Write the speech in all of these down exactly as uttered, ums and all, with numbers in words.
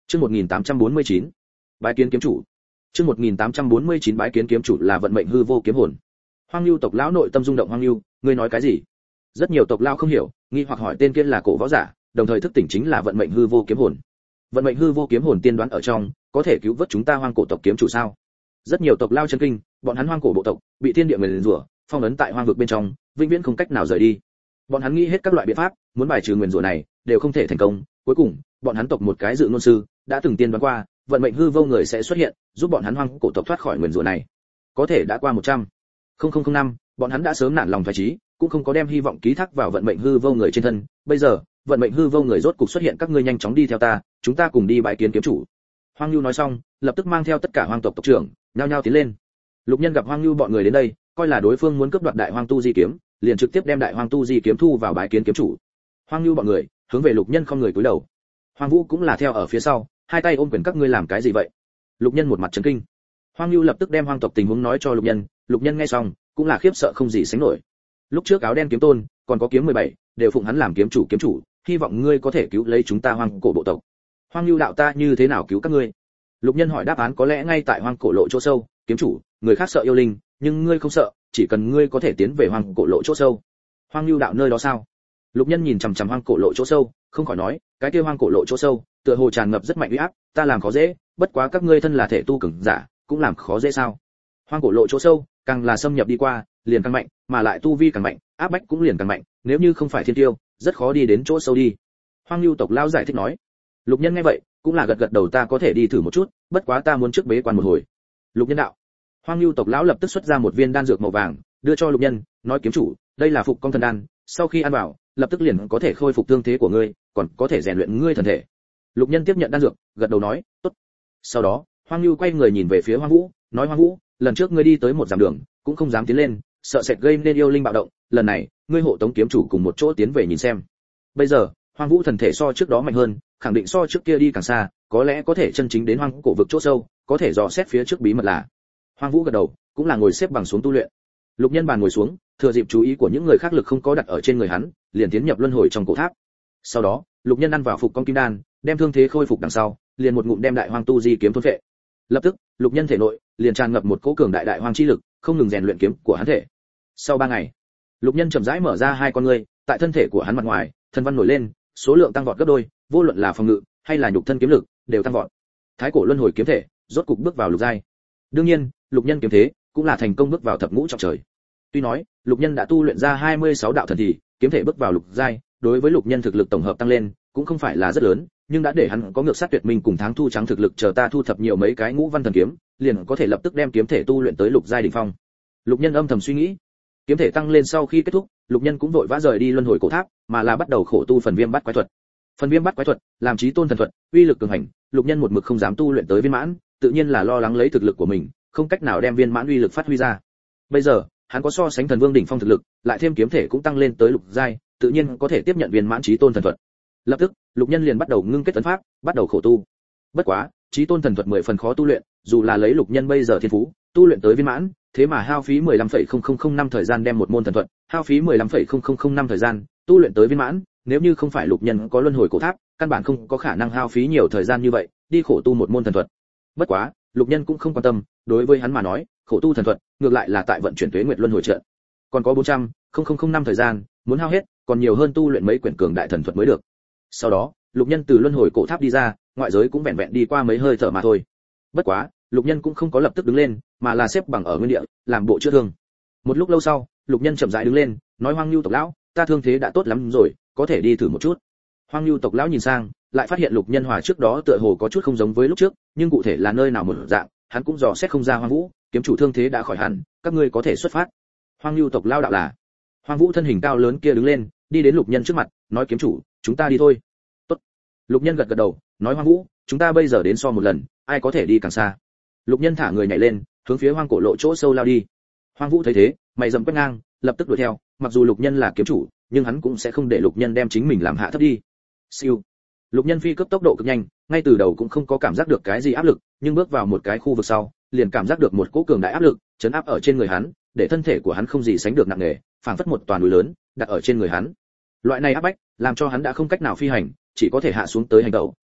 Chương một nghìn tám trăm bốn mươi chín, bái kiến kiếm chủ. Chương một nghìn tám trăm bốn mươi chín bái kiến kiếm chủ là vận mệnh hư vô kiếm hồn. Hoang Nưu tộc lão nội tâm rung động. Hoang Nưu, ngươi nói cái gì? Rất nhiều tộc lão không hiểu, nghi hoặc hỏi tên kia là cổ võ giả, đồng thời thức tỉnh chính là vận mệnh hư vô kiếm hồn. Vận mệnh hư vô kiếm hồn tiên đoán ở trong, có thể cứu vớt chúng ta Hoang cổ tộc kiếm chủ sao? Rất nhiều tộc lão chấn kinh, bọn hắn Hoang cổ bộ tộc bị thiên địa nguyền rủa, phong ấn tại hoang vực bên trong, vĩnh viễn không cách nào rời đi. Bọn hắn nghĩ hết các loại biện pháp, muốn bài trừ nguyền rủa này, đều không thể thành công. Cuối cùng, bọn hắn tộc một cái dự ngôn sư đã từng tiên đoán qua, vận mệnh hư vô người sẽ xuất hiện, giúp bọn hắn Hoang cổ tộc thoát khỏi nguyền rủa này. Có thể đã qua một trăm nghìn năm, bọn hắn đã sớm nản lòng phái chí, cũng không có đem hy vọng ký thác vào vận mệnh hư vô người trên thân. Bây giờ, vận mệnh hư vô người rốt cục xuất hiện, các ngươi nhanh chóng đi theo ta, chúng ta cùng đi bái kiến kiếm chủ. Hoang Nưu nói xong, lập tức mang theo tất cả hoang tộc tộc trưởng, nhao nhao tiến lên. Lục Nhân gặp Hoang Nưu bọn người đến đây, coi là đối phương muốn cướp đoạt Đại Hoang Tu Di kiếm, liền trực tiếp đem Đại Hoang Tu Di kiếm thu vào bái kiến kiếm chủ. Hoang Nưu bọn người hướng về Lục Nhân không người cúi đầu. Hoang Vũ cũng là theo ở phía sau, hai tay ôm quyền, các ngươi làm cái gì vậy? Lục Nhân một mặt chấn kinh. Hoang Nưu lập tức đem hoang tộc tình huống nói cho Lục Nhân, Lục Nhân nghe xong, cũng là khiếp sợ không gì sánh nổi. Lúc trước áo đen kiếm tôn, còn có kiếm mười bảy, đều phụng hắn làm kiếm chủ kiếm chủ, hy vọng ngươi có thể cứu lấy chúng ta Hoang cổ bộ tộc. Hoang Nưu đạo, ta như thế nào cứu các ngươi? Lục Nhân hỏi đáp án có lẽ ngay tại Hoang cổ lộ chỗ sâu, kiếm chủ, người khác sợ yêu linh, nhưng ngươi không sợ, chỉ cần ngươi có thể tiến về Hoang cổ lộ chỗ sâu. Hoang Nưu đạo, nơi đó sao? Lục Nhân nhìn chằm chằm Hoang cổ lộ chỗ sâu, không khỏi nói, cái kia Hoang cổ lộ chỗ sâu, tựa hồ tràn ngập rất mạnh uy áp, ta làm khó dễ, bất quá các ngươi thân là thể tu cường giả, cũng làm khó dễ sao? Hoang cổ lộ chỗ sâu, càng là xâm nhập đi qua, liền càng mạnh, mà lại tu vi càng mạnh, áp bách cũng liền càng mạnh, nếu như không phải thiên tiêu, rất khó đi đến chỗ sâu đi. Hoang Nưu tộc lão giải thích nói. Lục Nhân nghe vậy, cũng là gật gật đầu, ta có thể đi thử một chút, bất quá ta muốn trước bế quan một hồi. Lục Nhân đạo. Hoang Nưu tộc lão lập tức xuất ra một viên đan dược màu vàng, đưa cho Lục Nhân, nói kiếm chủ, đây là phục công thần đan, sau khi ăn vào, lập tức liền có thể khôi phục thương thế của ngươi, còn có thể rèn luyện ngươi thần thể. Lục Nhân tiếp nhận đan dược, gật đầu nói, tốt. Sau đó, Hoang Nưu quay người nhìn về phía Hoang Vũ, nói Hoang Vũ, lần trước ngươi đi tới một dặm đường, cũng không dám tiến lên, sợ sệt gây nên yêu linh bạo động, lần này, ngươi hộ tống kiếm chủ cùng một chỗ tiến về nhìn xem. Bây giờ, Hoang Vũ thần thể so trước đó mạnh hơn, khẳng định so trước kia đi càng xa, có lẽ có thể chân chính đến hoang cổ vực chỗ sâu, có thể dò xét phía trước bí mật là. Hoang Vũ gật đầu, cũng là ngồi xếp bằng xuống tu luyện. Lục Nhân bàn ngồi xuống, thừa dịp chú ý của những người khác lực không có đặt ở trên người hắn, liền tiến nhập luân hồi trong cổ tháp. Sau đó, Lục Nhân ăn vào phục công kim đan, đem thương thế khôi phục đằng sau, liền một ngụm đem Đại Hoang Tu Di kiếm thôn phệ. Lập tức, Lục Nhân thể nội liền tràn ngập một cỗ cường đại đại hoang chi lực, không ngừng rèn luyện kiếm của hắn thể. Sau ba ngày, Lục Nhân chậm rãi mở ra hai con ngươi, tại thân thể của hắn mặt ngoài, thần văn nổi lên, số lượng tăng vọt gấp đôi, vô luận là phòng ngự hay là nhục thân kiếm lực, đều tăng vọt. Thái cổ luân hồi kiếm thể, rốt cục bước vào lục giai. Đương nhiên, Lục Nhân kiếm thế cũng là thành công bước vào thập ngũ trọng trời. Tuy nói, Lục Nhân đã tu luyện ra hai mươi sáu đạo thần thì, kiếm thể bước vào lục giai, đối với Lục Nhân thực lực tổng hợp tăng lên, cũng không phải là rất lớn, nhưng đã để hắn có ngược sát tuyệt minh cùng tháng thu trắng thực lực, chờ ta thu thập nhiều mấy cái ngũ văn thần kiếm, liền có thể lập tức đem kiếm thể tu luyện tới lục giai đỉnh phong. Lục Nhân âm thầm suy nghĩ. Kiếm thể tăng lên sau khi kết thúc, Lục Nhân cũng vội vã rời đi luân hồi cổ tháp, mà là bắt đầu khổ tu phần viêm bắt quái thuật. Phần viêm bắt quái thuật, làm chí tôn thần thuật, uy lực cường hành, Lục Nhân một mực không dám tu luyện tới viên mãn, tự nhiên là lo lắng lấy thực lực của mình, không cách nào đem viên mãn uy lực phát huy ra. Bây giờ, hắn có so sánh thần vương đỉnh phong thực lực, lại thêm kiếm thể cũng tăng lên tới lục giai, tự nhiên có thể tiếp nhận viên mãn chí tôn thần thuật. Lập tức, Lục Nhân liền bắt đầu ngưng kết tấn pháp, bắt đầu khổ tu. Bất quá, chí tôn thần thuật mười phần khó tu luyện, dù là lấy Lục Nhân bây giờ thiên phú, tu luyện tới viên mãn, thế mà hao phí mười lăm phẩy không không không năm thời gian đem một môn thần thuật, hao phí mười lăm phẩy không không không năm thời gian tu luyện tới viên mãn, nếu như không phải Lục Nhân có luân hồi cổ tháp, căn bản không có khả năng hao phí nhiều thời gian như vậy đi khổ tu một môn thần thuật. Bất quá, Lục Nhân cũng không quan tâm, đối với hắn mà nói, khổ tu thần thuật, ngược lại là tại vận chuyển tuế nguyệt luân hồi trận. Còn có bốn trăm nghìn năm thời gian, muốn hao hết, còn nhiều hơn tu luyện mấy quyển cường đại thần thuật mới được. Sau đó, Lục Nhân từ luân hồi cổ tháp đi ra, ngoại giới cũng vẹn vẹn đi qua mấy hơi thở mà thôi. Bất quá, Lục Nhân cũng không có lập tức đứng lên, mà là xếp bằng ở nguyên địa, làm bộ chữa thương. Một lúc lâu sau, Lục Nhân chậm rãi đứng lên, nói Hoang Nưu tộc lão, ta thương thế đã tốt lắm rồi, có thể đi thử một chút. Hoang Nưu tộc lão nhìn sang, lại phát hiện Lục Nhân hòa trước đó tựa hồ có chút không giống với lúc trước, nhưng cụ thể là nơi nào một dạng, hắn cũng dò xét không ra. Hoang Vũ, kiếm chủ thương thế đã khỏi hẳn, các ngươi có thể xuất phát. Hoang Nưu tộc lão đạo là. Hoang Vũ thân hình cao lớn kia đứng lên, đi đến Lục Nhân trước mặt, nói kiếm chủ, chúng ta đi thôi. Tốt. Lục Nhân gật gật đầu, nói Hoang Vũ, chúng ta bây giờ đến so một lần, ai có thể đi càng xa. Lục Nhân thả người nhảy lên, hướng phía hoang cổ lộ chỗ sâu lao đi. Hoang Vũ thấy thế, mày rậm quét ngang, lập tức đuổi theo, mặc dù Lục Nhân là kiếm chủ, nhưng hắn cũng sẽ không để Lục Nhân đem chính mình làm hạ thấp đi. Siêu. Lục Nhân phi cấp tốc độ cực nhanh, ngay từ đầu cũng không có cảm giác được cái gì áp lực, nhưng bước vào một cái khu vực sau, liền cảm giác được một cỗ cường đại áp lực chấn áp ở trên người hắn, để thân thể của hắn không gì sánh được nặng nề, phảng phất một toàn núi lớn đặt ở trên người hắn. Loại này áp bách làm cho hắn đã không cách nào phi hành, chỉ có thể hạ xuống tới hành động,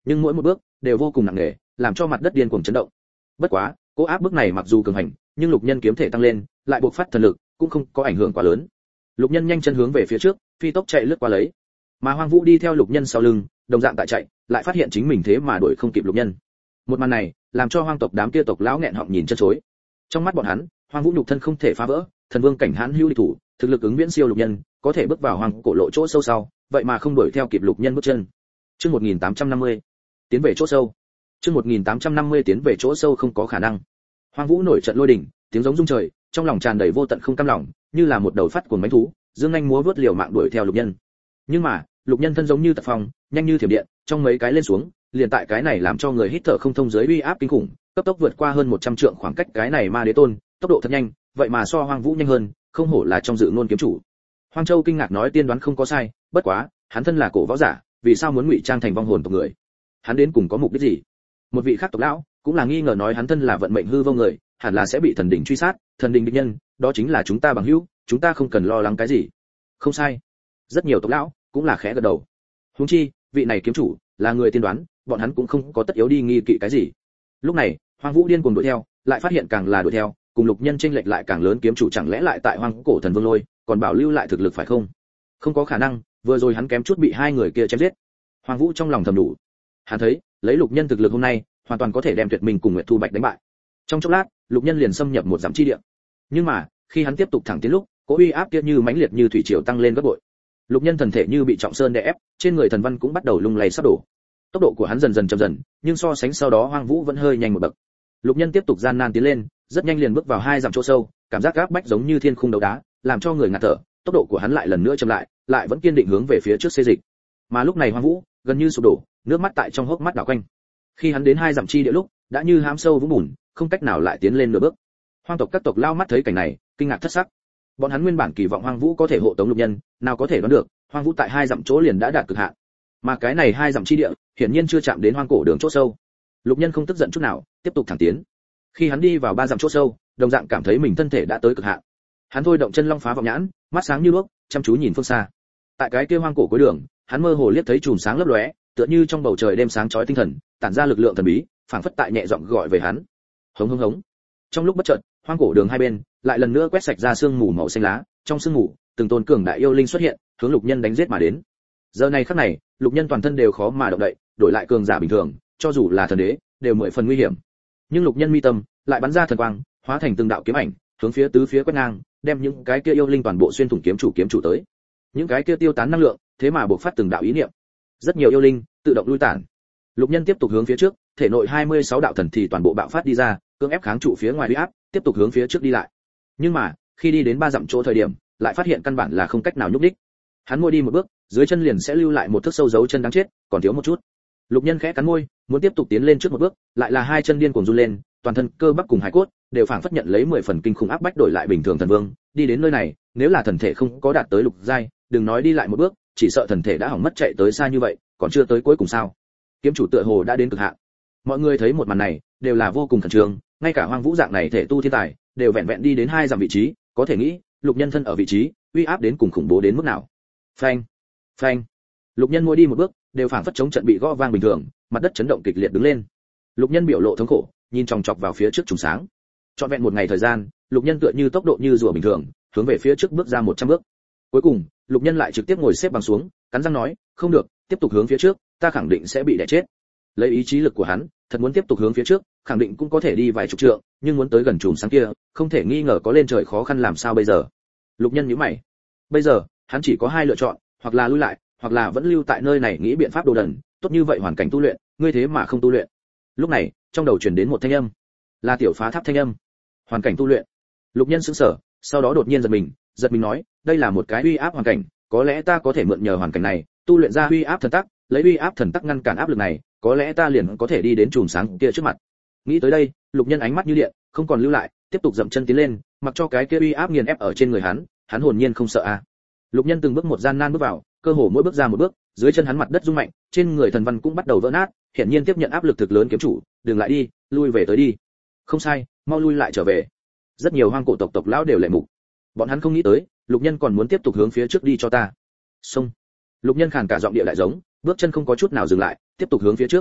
nhưng mỗi một bước đều vô cùng nặng nề, làm cho mặt đất điên cuồng chấn động. Bất quá, cỗ áp bức này mặc dù cường hành, nhưng Lục Nhân kiếm thể tăng lên, lại buộc phát thần lực, cũng không có ảnh hưởng quá lớn. Lục Nhân nhanh chân hướng về phía trước, phi tốc chạy lướt qua lấy. Mà Hoang Vũ đi theo Lục Nhân sau lưng, đồng dạng tại chạy, lại phát hiện chính mình thế mà đuổi không kịp Lục Nhân. Một màn này, làm cho hoang tộc đám kia tộc lão nghẹn họng nhìn chân chối. Trong mắt bọn hắn, Hoang Vũ nhục thân không thể phá vỡ, thần vương cảnh hãn hữu địch thủ, thực lực ứng viễn siêu Lục Nhân, có thể bước vào hoang cổ lộ chỗ sâu sau, vậy mà không đuổi theo kịp Lục Nhân bước chân. Chương một nghìn tám trăm năm mươi, tiến về chỗ sâu. Chương một nghìn tám trăm năm mươi tiến về chỗ sâu không có khả năng. Hoang Vũ nổi trận lôi đình, tiếng giống rung trời, trong lòng tràn đầy vô tận không cam lòng, như là một đầu phát cuồng mãnh thú, dương nhanh múa vớt liều mạng đuổi theo Lục Nhân. Nhưng mà, Lục Nhân thân giống như tật phong, nhanh như thiểm điện, trong mấy cái lên xuống, liền tại cái này làm cho người hít thở không thông dưới uy áp kinh khủng, cấp tốc vượt qua hơn một trăm trượng khoảng cách cái này ma đế tôn, tốc độ thật nhanh, vậy mà so Hoang Vũ nhanh hơn, không hổ là trong dự ngôn kiếm chủ. Hoang Châu kinh ngạc nói tiên đoán không có sai, bất quá, hắn thân là cổ võ giả, vì sao muốn ngụy trang thành vong hồn tộc người? Hắn đến cùng có mục đích gì? Một vị khác tộc lão cũng là nghi ngờ nói hắn thân là vận mệnh hư vô người, hẳn là sẽ bị thần đình truy sát, thần đình địch nhân, đó chính là chúng ta bằng hữu, chúng ta không cần lo lắng cái gì. Không sai. Rất nhiều tộc lão cũng là khẽ gật đầu. Huống chi, vị này kiếm chủ là người tiên đoán, bọn hắn cũng không có tất yếu đi nghi kỵ cái gì. Lúc này, Hoang Vũ điên cuồng đuổi theo, lại phát hiện càng là đuổi theo, cùng Lục Nhân chênh lệch lại càng lớn, kiếm chủ chẳng lẽ lại tại Hoang Cổ Thần Vương Lôi, còn bảo lưu lại thực lực phải không? Không có khả năng, vừa rồi hắn kém chút bị hai người kia chém giết. Hoang Vũ trong lòng thầm đủ. Hắn thấy, lấy Lục Nhân thực lực hôm nay, hoàn toàn có thể đem Tuyệt Minh cùng Nguyệt Thu Bạch đánh bại. Trong chốc lát, Lục Nhân liền xâm nhập một dặm chi địa. Nhưng mà, khi hắn tiếp tục thẳng tiến lúc, cỗ uy áp kia như mãnh liệt như thủy triều tăng lên gấp bội. Lục Nhân thần thể như bị trọng sơn đè ép, trên người thần văn cũng bắt đầu lung lay sắp đổ. Tốc độ của hắn dần dần chậm dần, nhưng so sánh sau đó Hoang Vũ vẫn hơi nhanh một bậc. Lục Nhân tiếp tục gian nan tiến lên, rất nhanh liền bước vào hai dặm chỗ sâu, cảm giác áp bách giống như thiên khung đấu đá, làm cho người ngạt thở. Tốc độ của hắn lại lần nữa chậm lại, lại vẫn kiên định hướng về phía trước xê dịch. Mà lúc này Hoang Vũ gần như sụp đổ, nước mắt tại trong hốc mắt đảo quanh. Khi hắn đến hai dặm chi địa lúc, đã như hám sâu vũng bùn, không cách nào lại tiến lên nửa bước. Hoang tộc các tộc lao mắt thấy cảnh này, kinh ngạc thất sắc. Bọn hắn nguyên bản kỳ vọng Hoang Vũ có thể hộ tống Lục Nhân, nào có thể đoán được, Hoang Vũ tại hai dặm chỗ liền đã đạt cực hạn. Mà cái này hai dặm chi địa, hiển nhiên chưa chạm đến hoang cổ đường chỗ sâu. Lục Nhân không tức giận chút nào, tiếp tục thẳng tiến. Khi hắn đi vào ba dặm chỗ sâu, đồng dạng cảm thấy mình thân thể đã tới cực hạn. Hắn thôi động chân long phá vọng nhãn, mắt sáng như đuốc, chăm chú nhìn phương xa. Tại cái kia hoang cổ cuối đường, hắn mơ hồ liếc thấy chùm sáng lấp lóe, tựa như trong bầu trời đêm sáng chói tinh thần, tản ra lực lượng thần bí, phảng phất tại nhẹ giọng gọi về hắn. Hống hống hống. Trong lúc bất chợt, hoang cổ đường hai bên lại lần nữa quét sạch ra sương mù màu xanh lá, trong sương mù, từng tôn cường đại yêu linh xuất hiện, hướng Lục Nhân đánh giết mà đến. Giờ này khắc này, Lục Nhân toàn thân đều khó mà động đậy, đổi lại cường giả bình thường, cho dù là thần đế, đều mười phần nguy hiểm. Nhưng Lục Nhân mi tâm lại bắn ra thần quang, hóa thành từng đạo kiếm ảnh, hướng phía tứ phía quét ngang, đem những cái kia yêu linh toàn bộ xuyên thủng kiếm chủ kiếm chủ tới. Những cái kia tiêu tán năng lượng, thế mà bộc phát từng đạo ý niệm. Rất nhiều yêu linh tự động lui tản. Lục Nhân tiếp tục hướng phía trước, thể nội hai mươi sáu đạo thần thì toàn bộ bạo phát đi ra, cưỡng ép kháng trụ phía ngoài uy áp, tiếp tục hướng phía trước đi lại. Nhưng mà, khi đi đến ba dặm chỗ thời điểm, lại phát hiện căn bản là không cách nào nhúc đích. Hắn môi đi một bước, dưới chân liền sẽ lưu lại một thước sâu dấu chân đáng chết, còn thiếu một chút. Lục Nhân khẽ cắn môi, muốn tiếp tục tiến lên trước một bước, lại là hai chân điên cuồng run lên, toàn thân cơ bắp cùng hải cốt đều phảng phất nhận lấy mười phần kinh khủng áp bách đổi lại bình thường thần vương, đi đến nơi này, nếu là thần thể không có đạt tới lục giai, đừng nói đi lại một bước, chỉ sợ thần thể đã hỏng mất chạy tới xa như vậy, còn chưa tới cuối cùng sao? Kiếm chủ tựa hồ đã đến cực hạn. Mọi người thấy một màn này, đều là vô cùng khẩn trương, ngay cả Hoang Vũ dạng này thể tu thiên tài, đều vẹn vẹn đi đến hai dặm vị trí, có thể nghĩ, Lục Nhân thân ở vị trí, uy áp đến cùng khủng bố đến mức nào. Phanh, phanh. Lục Nhân mỗi đi một bước, đều phảng phất chống trận bị gõ vang bình thường, mặt đất chấn động kịch liệt đứng lên. Lục Nhân biểu lộ thống khổ, nhìn chòng chọc vào phía trước trùng sáng. Trọn vẹn một ngày thời gian, Lục Nhân tựa như tốc độ như rùa bình thường, hướng về phía trước bước ra một trăm bước. Cuối cùng, Lục Nhân lại trực tiếp ngồi xếp bằng xuống, cắn răng nói, không được, tiếp tục hướng phía trước, ta khẳng định sẽ bị đè chết. Lấy ý chí lực của hắn, thật muốn tiếp tục hướng phía trước, khẳng định cũng có thể đi vài chục trượng, nhưng muốn tới gần chùm sáng kia, không thể nghi ngờ có lên trời khó khăn làm sao bây giờ. Lục Nhân nhíu mày. Bây giờ, hắn chỉ có hai lựa chọn, hoặc là lui lại, hoặc là vẫn lưu tại nơi này nghĩ biện pháp đồ đần, tốt như vậy hoàn cảnh tu luyện, ngươi thế mà không tu luyện. Lúc này, trong đầu truyền đến một thanh âm, là Tiểu Phá Tháp thanh âm. Hoàn cảnh tu luyện. Lục Nhân sững sờ, sau đó đột nhiên giật mình, giật mình nói, đây là một cái uy áp hoàn cảnh, có lẽ ta có thể mượn nhờ hoàn cảnh này, tu luyện ra uy áp thần tắc, lấy uy áp thần tắc ngăn cản áp lực này, có lẽ ta liền có thể đi đến chùm sáng kia trước mặt. Nghĩ tới đây, Lục Nhân ánh mắt như điện, không còn lưu lại, tiếp tục dậm chân tiến lên, mặc cho cái kia uy áp nghiền ép ở trên người hắn, hắn hồn nhiên không sợ a. À. Lục Nhân từng bước một gian nan bước vào, cơ hồ mỗi bước ra một bước, dưới chân hắn mặt đất rung mạnh, trên người thần văn cũng bắt đầu vỡ nát, hiển nhiên tiếp nhận áp lực thực lớn kiếm chủ, đừng lại đi, lui về tới đi. Không sai, mau lui lại trở về. Rất nhiều hoang cổ tộc tộc lão đều lệ mục. Bọn hắn không nghĩ tới, Lục Nhân còn muốn tiếp tục hướng phía trước đi cho ta. Xông. Lục Nhân khàn cả giọng địa lại giống, bước chân không có chút nào dừng lại, tiếp tục hướng phía trước,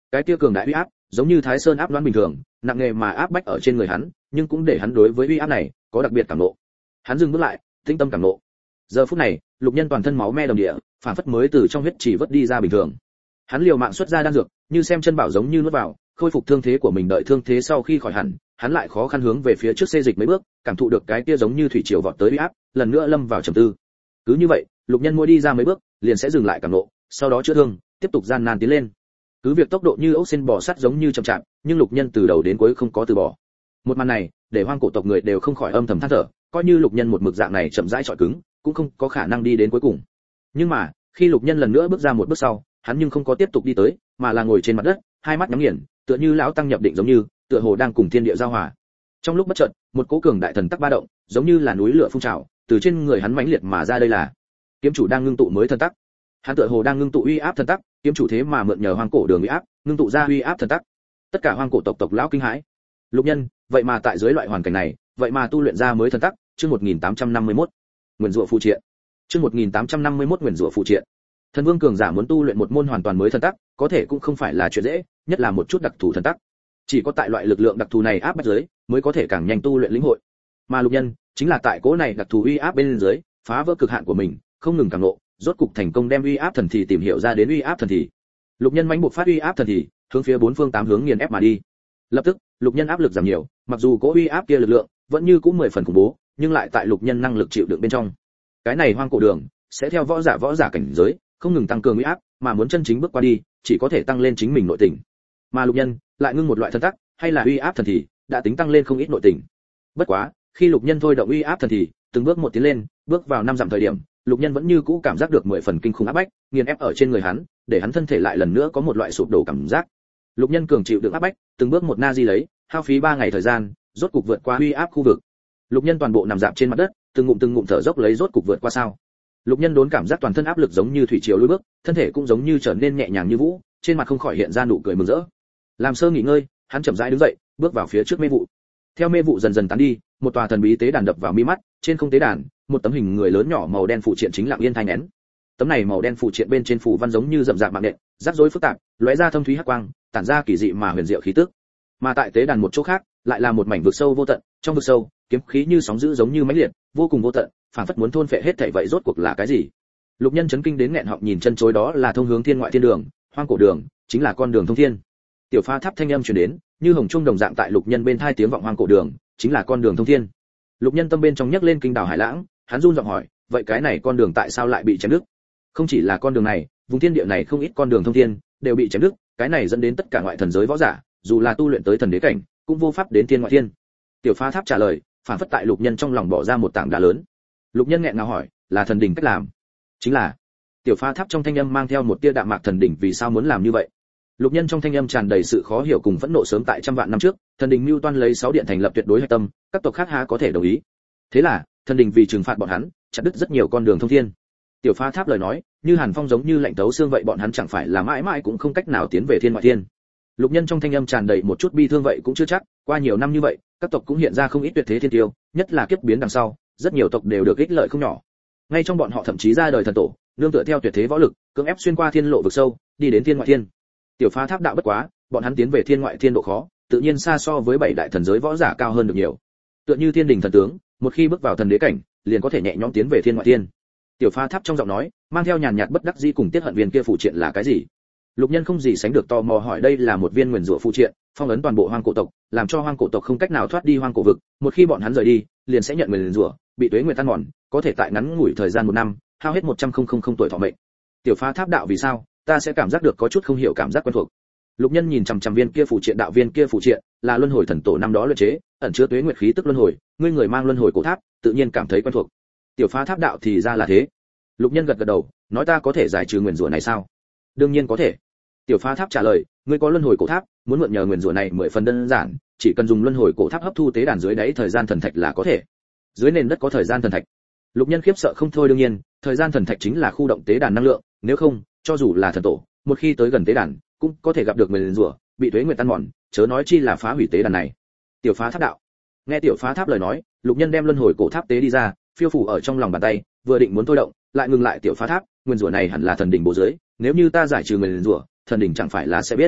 cái kia cường đại uy áp giống như thái sơn áp đoán bình thường, nặng nề mà áp bách ở trên người hắn, nhưng cũng để hắn đối với uy áp này có đặc biệt cảm ngộ. Hắn dừng bước lại, tĩnh tâm cảm ngộ. Giờ phút này, Lục Nhân toàn thân máu me đầm địa, phản phất mới từ trong huyết chỉ vớt đi ra bình thường. Hắn liều mạng xuất ra đan dược, như xem chân bảo giống như nuốt vào, khôi phục thương thế của mình. Đợi thương thế sau khi khỏi hẳn, hắn lại khó khăn hướng về phía trước xê dịch mấy bước, cảm thụ được cái kia giống như thủy triều vọt tới uy áp, lần nữa lâm vào trầm tư. Cứ như vậy, Lục Nhân mỗi đi ra mấy bước, liền sẽ dừng lại cảm ngộ, sau đó chữa thương, tiếp tục gian nan tiến lên. Cứ việc tốc độ như ốc sên bò sắt giống như chậm chạp, nhưng Lục Nhân từ đầu đến cuối không có từ bỏ. Một màn này, để hoang cổ tộc người đều không khỏi âm thầm than thở, coi như Lục Nhân một mực dạng này chậm rãi trọi cứng, cũng không có khả năng đi đến cuối cùng. Nhưng mà, khi Lục Nhân lần nữa bước ra một bước sau, hắn nhưng không có tiếp tục đi tới, mà là ngồi trên mặt đất, hai mắt nhắm nghiền, tựa như lão tăng nhập định giống như, tựa hồ đang cùng thiên địa giao hòa. Trong lúc bất chợt, một cỗ cường đại thần tắc ba động, giống như là núi lửa phun trào, từ trên người hắn mãnh liệt mà ra. Đây là kiếm chủ đang ngưng tụ mới thần tắc. Hắn tựa hồ đang ngưng tụ uy áp thần tắc, kiếm chủ thế mà mượn nhờ hoang cổ đường uy áp, ngưng tụ ra uy áp thần tắc. Tất cả hoang cổ tộc tộc lão kinh hãi. Lục Nhân, vậy mà tại dưới loại hoàn cảnh này, vậy mà tu luyện ra mới thần tắc, chương một nghìn tám trăm năm mươi mốt. Nguyên rủa phụ triện. Chương một nghìn tám trăm năm mươi mốt Nguyên rủa phụ triện. Thần vương cường giả muốn tu luyện một môn hoàn toàn mới thần tắc, có thể cũng không phải là chuyện dễ, nhất là một chút đặc thù thần tắc. Chỉ có tại loại lực lượng đặc thù này áp bách dưới, mới có thể càng nhanh tu luyện lĩnh hội. Mà Lục Nhân, chính là tại cỗ này đặc thù uy áp bên dưới, phá vỡ cực hạn của mình, không ngừng càng nộ, rốt cục thành công đem uy áp thần thì tìm hiểu ra đến uy áp thần thì. Lục Nhân mãnh buộc phát uy áp thần thì, hướng phía bốn phương tám hướng nghiền ép mà đi. Lập tức, Lục Nhân áp lực giảm nhiều, mặc dù cỗ uy áp kia lực lượng vẫn như cũ mười phần khủng bố, nhưng lại tại Lục Nhân năng lực chịu đựng bên trong. Cái này hoang cổ đường sẽ theo võ giả võ giả cảnh giới, không ngừng tăng cường uy áp, mà muốn chân chính bước qua đi, chỉ có thể tăng lên chính mình nội tình. Mà Lục Nhân lại ngưng một loại thần tắc, hay là uy áp thần thì, đã tính tăng lên không ít nội tình. Bất quá, khi Lục Nhân thôi động uy áp thần thì, từng bước một tiến lên, bước vào năm dặm thời điểm, Lục Nhân vẫn như cũ cảm giác được mười phần kinh khủng áp bách, nghiền ép ở trên người hắn, để hắn thân thể lại lần nữa có một loại sụp đổ cảm giác. Lục Nhân cường chịu đựng áp bách, từng bước một na di lấy, hao phí ba ngày thời gian, rốt cục vượt qua uy áp khu vực. Lục Nhân toàn bộ nằm dạp trên mặt đất, từng ngụm từng ngụm thở dốc lấy rốt cục vượt qua sao. Lục Nhân đốn cảm giác toàn thân áp lực giống như thủy triều lùi bước, thân thể cũng giống như trở nên nhẹ nhàng như vũ, trên mặt không khỏi hiện ra nụ cười mừng rỡ. Làm sơ nghỉ ngơi, hắn chậm rãi đứng dậy, bước vào phía trước mê vụ. Theo mê vụ dần dần tán đi, một tòa thần bí tế đàn đập vào mi mắt, trên không tế đàn, một tấm hình người lớn nhỏ màu đen phụ triện chính lặng yên thanh nén. Tấm này màu đen phụ triện bên trên phù văn giống như rậm rạp mạng nện, rắc rối phức tạp, lóe ra thâm thúy hắc quang, tản ra kỳ dị mà huyền diệu khí tức. Mà tại tế đàn một chỗ khác, lại là một mảnh vực sâu vô tận, trong vực sâu, kiếm khí như sóng dữ giống như mãnh liệt, vô cùng vô tận, phản phất muốn thôn phệ hết thảy vậy rốt cuộc là cái gì? Lục Nhân chấn kinh đến nghẹn họng nhìn chân chối, đó là thông hướng thiên ngoại thiên đường, hoang cổ đường, chính là con đường thông thiên. Tiểu pha tháp thanh âm truyền đến, như hồng trung đồng dạng tại Lục Nhân bên tai tiếng vọng, hoang cổ đường, chính là con đường thông thiên. Lục Nhân tâm bên trong nhấc lên kinh đào hải lãng, hắn run giọng hỏi, vậy cái này con đường tại sao lại bị chém đứt? Không chỉ là con đường này, vùng thiên địa này không ít con đường thông thiên đều bị chém đứt, cái này dẫn đến tất cả ngoại thần giới võ giả, dù là tu luyện tới thần đế cảnh, cũng vô pháp đến thiên ngoại thiên. Tiểu pha tháp trả lời, phản phất tại Lục Nhân trong lòng bỏ ra một tảng đá lớn. Lục Nhân nghẹn ngào hỏi, là thần đỉnh cách làm? Chính là. Tiểu pha tháp trong thanh âm mang theo một tia đạm mạc, thần đỉnh vì sao muốn làm như vậy? Lục Nhân trong thanh âm tràn đầy sự khó hiểu cùng phẫn nộ. Sớm tại trăm vạn năm trước, thần đình mưu toan lấy sáu điện thành lập tuyệt đối hạch tâm, các tộc khác há có thể đồng ý? Thế là, thần đình vì trừng phạt bọn hắn, chặt đứt rất nhiều con đường thông thiên. Tiểu pha tháp lời nói, như hàn phong giống như lạnh tấu xương vậy, bọn hắn chẳng phải là mãi mãi cũng không cách nào tiến về thiên ngoại thiên? Lục Nhân trong thanh âm tràn đầy một chút bi thương, vậy cũng chưa chắc, qua nhiều năm như vậy, các tộc cũng hiện ra không ít tuyệt thế thiên tiêu, nhất là kiếp biến đằng sau, rất nhiều tộc đều được ích lợi không nhỏ. Ngay trong bọn họ thậm chí ra đời thần tổ, nương tựa theo tuyệt thế võ lực, cưỡng ép xuyên qua thiên lộ vực sâu, đi đến thiên ngoại thiên. Tiểu pha tháp đạo bất quá, bọn hắn tiến về thiên ngoại thiên độ khó, tự nhiên xa so với bảy đại thần giới võ giả cao hơn được nhiều. Tựa như thiên đình thần tướng, một khi bước vào thần đế cảnh, liền có thể nhẹ nhõm tiến về thiên ngoại thiên. Tiểu pha tháp trong giọng nói, mang theo nhàn nhạt bất đắc dĩ cùng tiết hận, viên kia phụ triện là cái gì? Lục Nhân không gì sánh được tò mò hỏi, đây là một viên nguyền rủa phụ triện, phong ấn toàn bộ hoang cổ tộc, làm cho hoang cổ tộc không cách nào thoát đi hoang cổ vực, một khi bọn hắn rời đi, liền sẽ nhận nguyền rủa, bị tuế nguyệt tan mòn, có thể tại ngắn ngủi thời gian một năm, hao hết một trăm không tuổi thọ mệnh. Tiểu pha tháp đạo, vì sao ta sẽ cảm giác được có chút không hiểu cảm giác quen thuộc? Lục Nhân nhìn chằm chằm viên kia phụ triện, đạo viên kia phụ triện là luân hồi thần tổ năm đó luyện chế, ẩn chứa tuế nguyệt khí tức luân hồi, ngươi người mang luân hồi cổ tháp, tự nhiên cảm thấy quen thuộc. Tiểu pha tháp đạo, thì ra là thế. Lục Nhân gật gật đầu, nói, ta có thể giải trừ nguyền rủa này sao? Đương nhiên có thể. Tiểu pha tháp trả lời, ngươi có luân hồi cổ tháp, muốn mượn nhờ nguyền rủa này mười phần đơn giản, chỉ cần dùng luân hồi cổ tháp hấp thu tế đàn dưới đáy thời gian thần thạch là có thể. Dưới nền đất có thời gian thần thạch? Lục Nhân khiếp sợ không thôi, đương nhiên, thời gian thần thạch chính là khu động tế đàn năng lượng, nếu không, cho dù là thần tổ, một khi tới gần tế đàn, cũng có thể gặp được nguyền rủa, bị tuế nguyệt tan mòn, chớ nói chi là phá hủy tế đàn này. Tiểu pha tháp đạo. Nghe tiểu pha tháp lời nói, Lục Nhân đem luân hồi cổ tháp tế đi ra, phiêu phủ ở trong lòng bàn tay, vừa định muốn thôi động, lại ngừng lại. Tiểu pha tháp, nguyên rủa này hẳn là thần đỉnh bố dưới, nếu như ta giải trừ nguyền rủa, thần đỉnh chẳng phải là sẽ biết.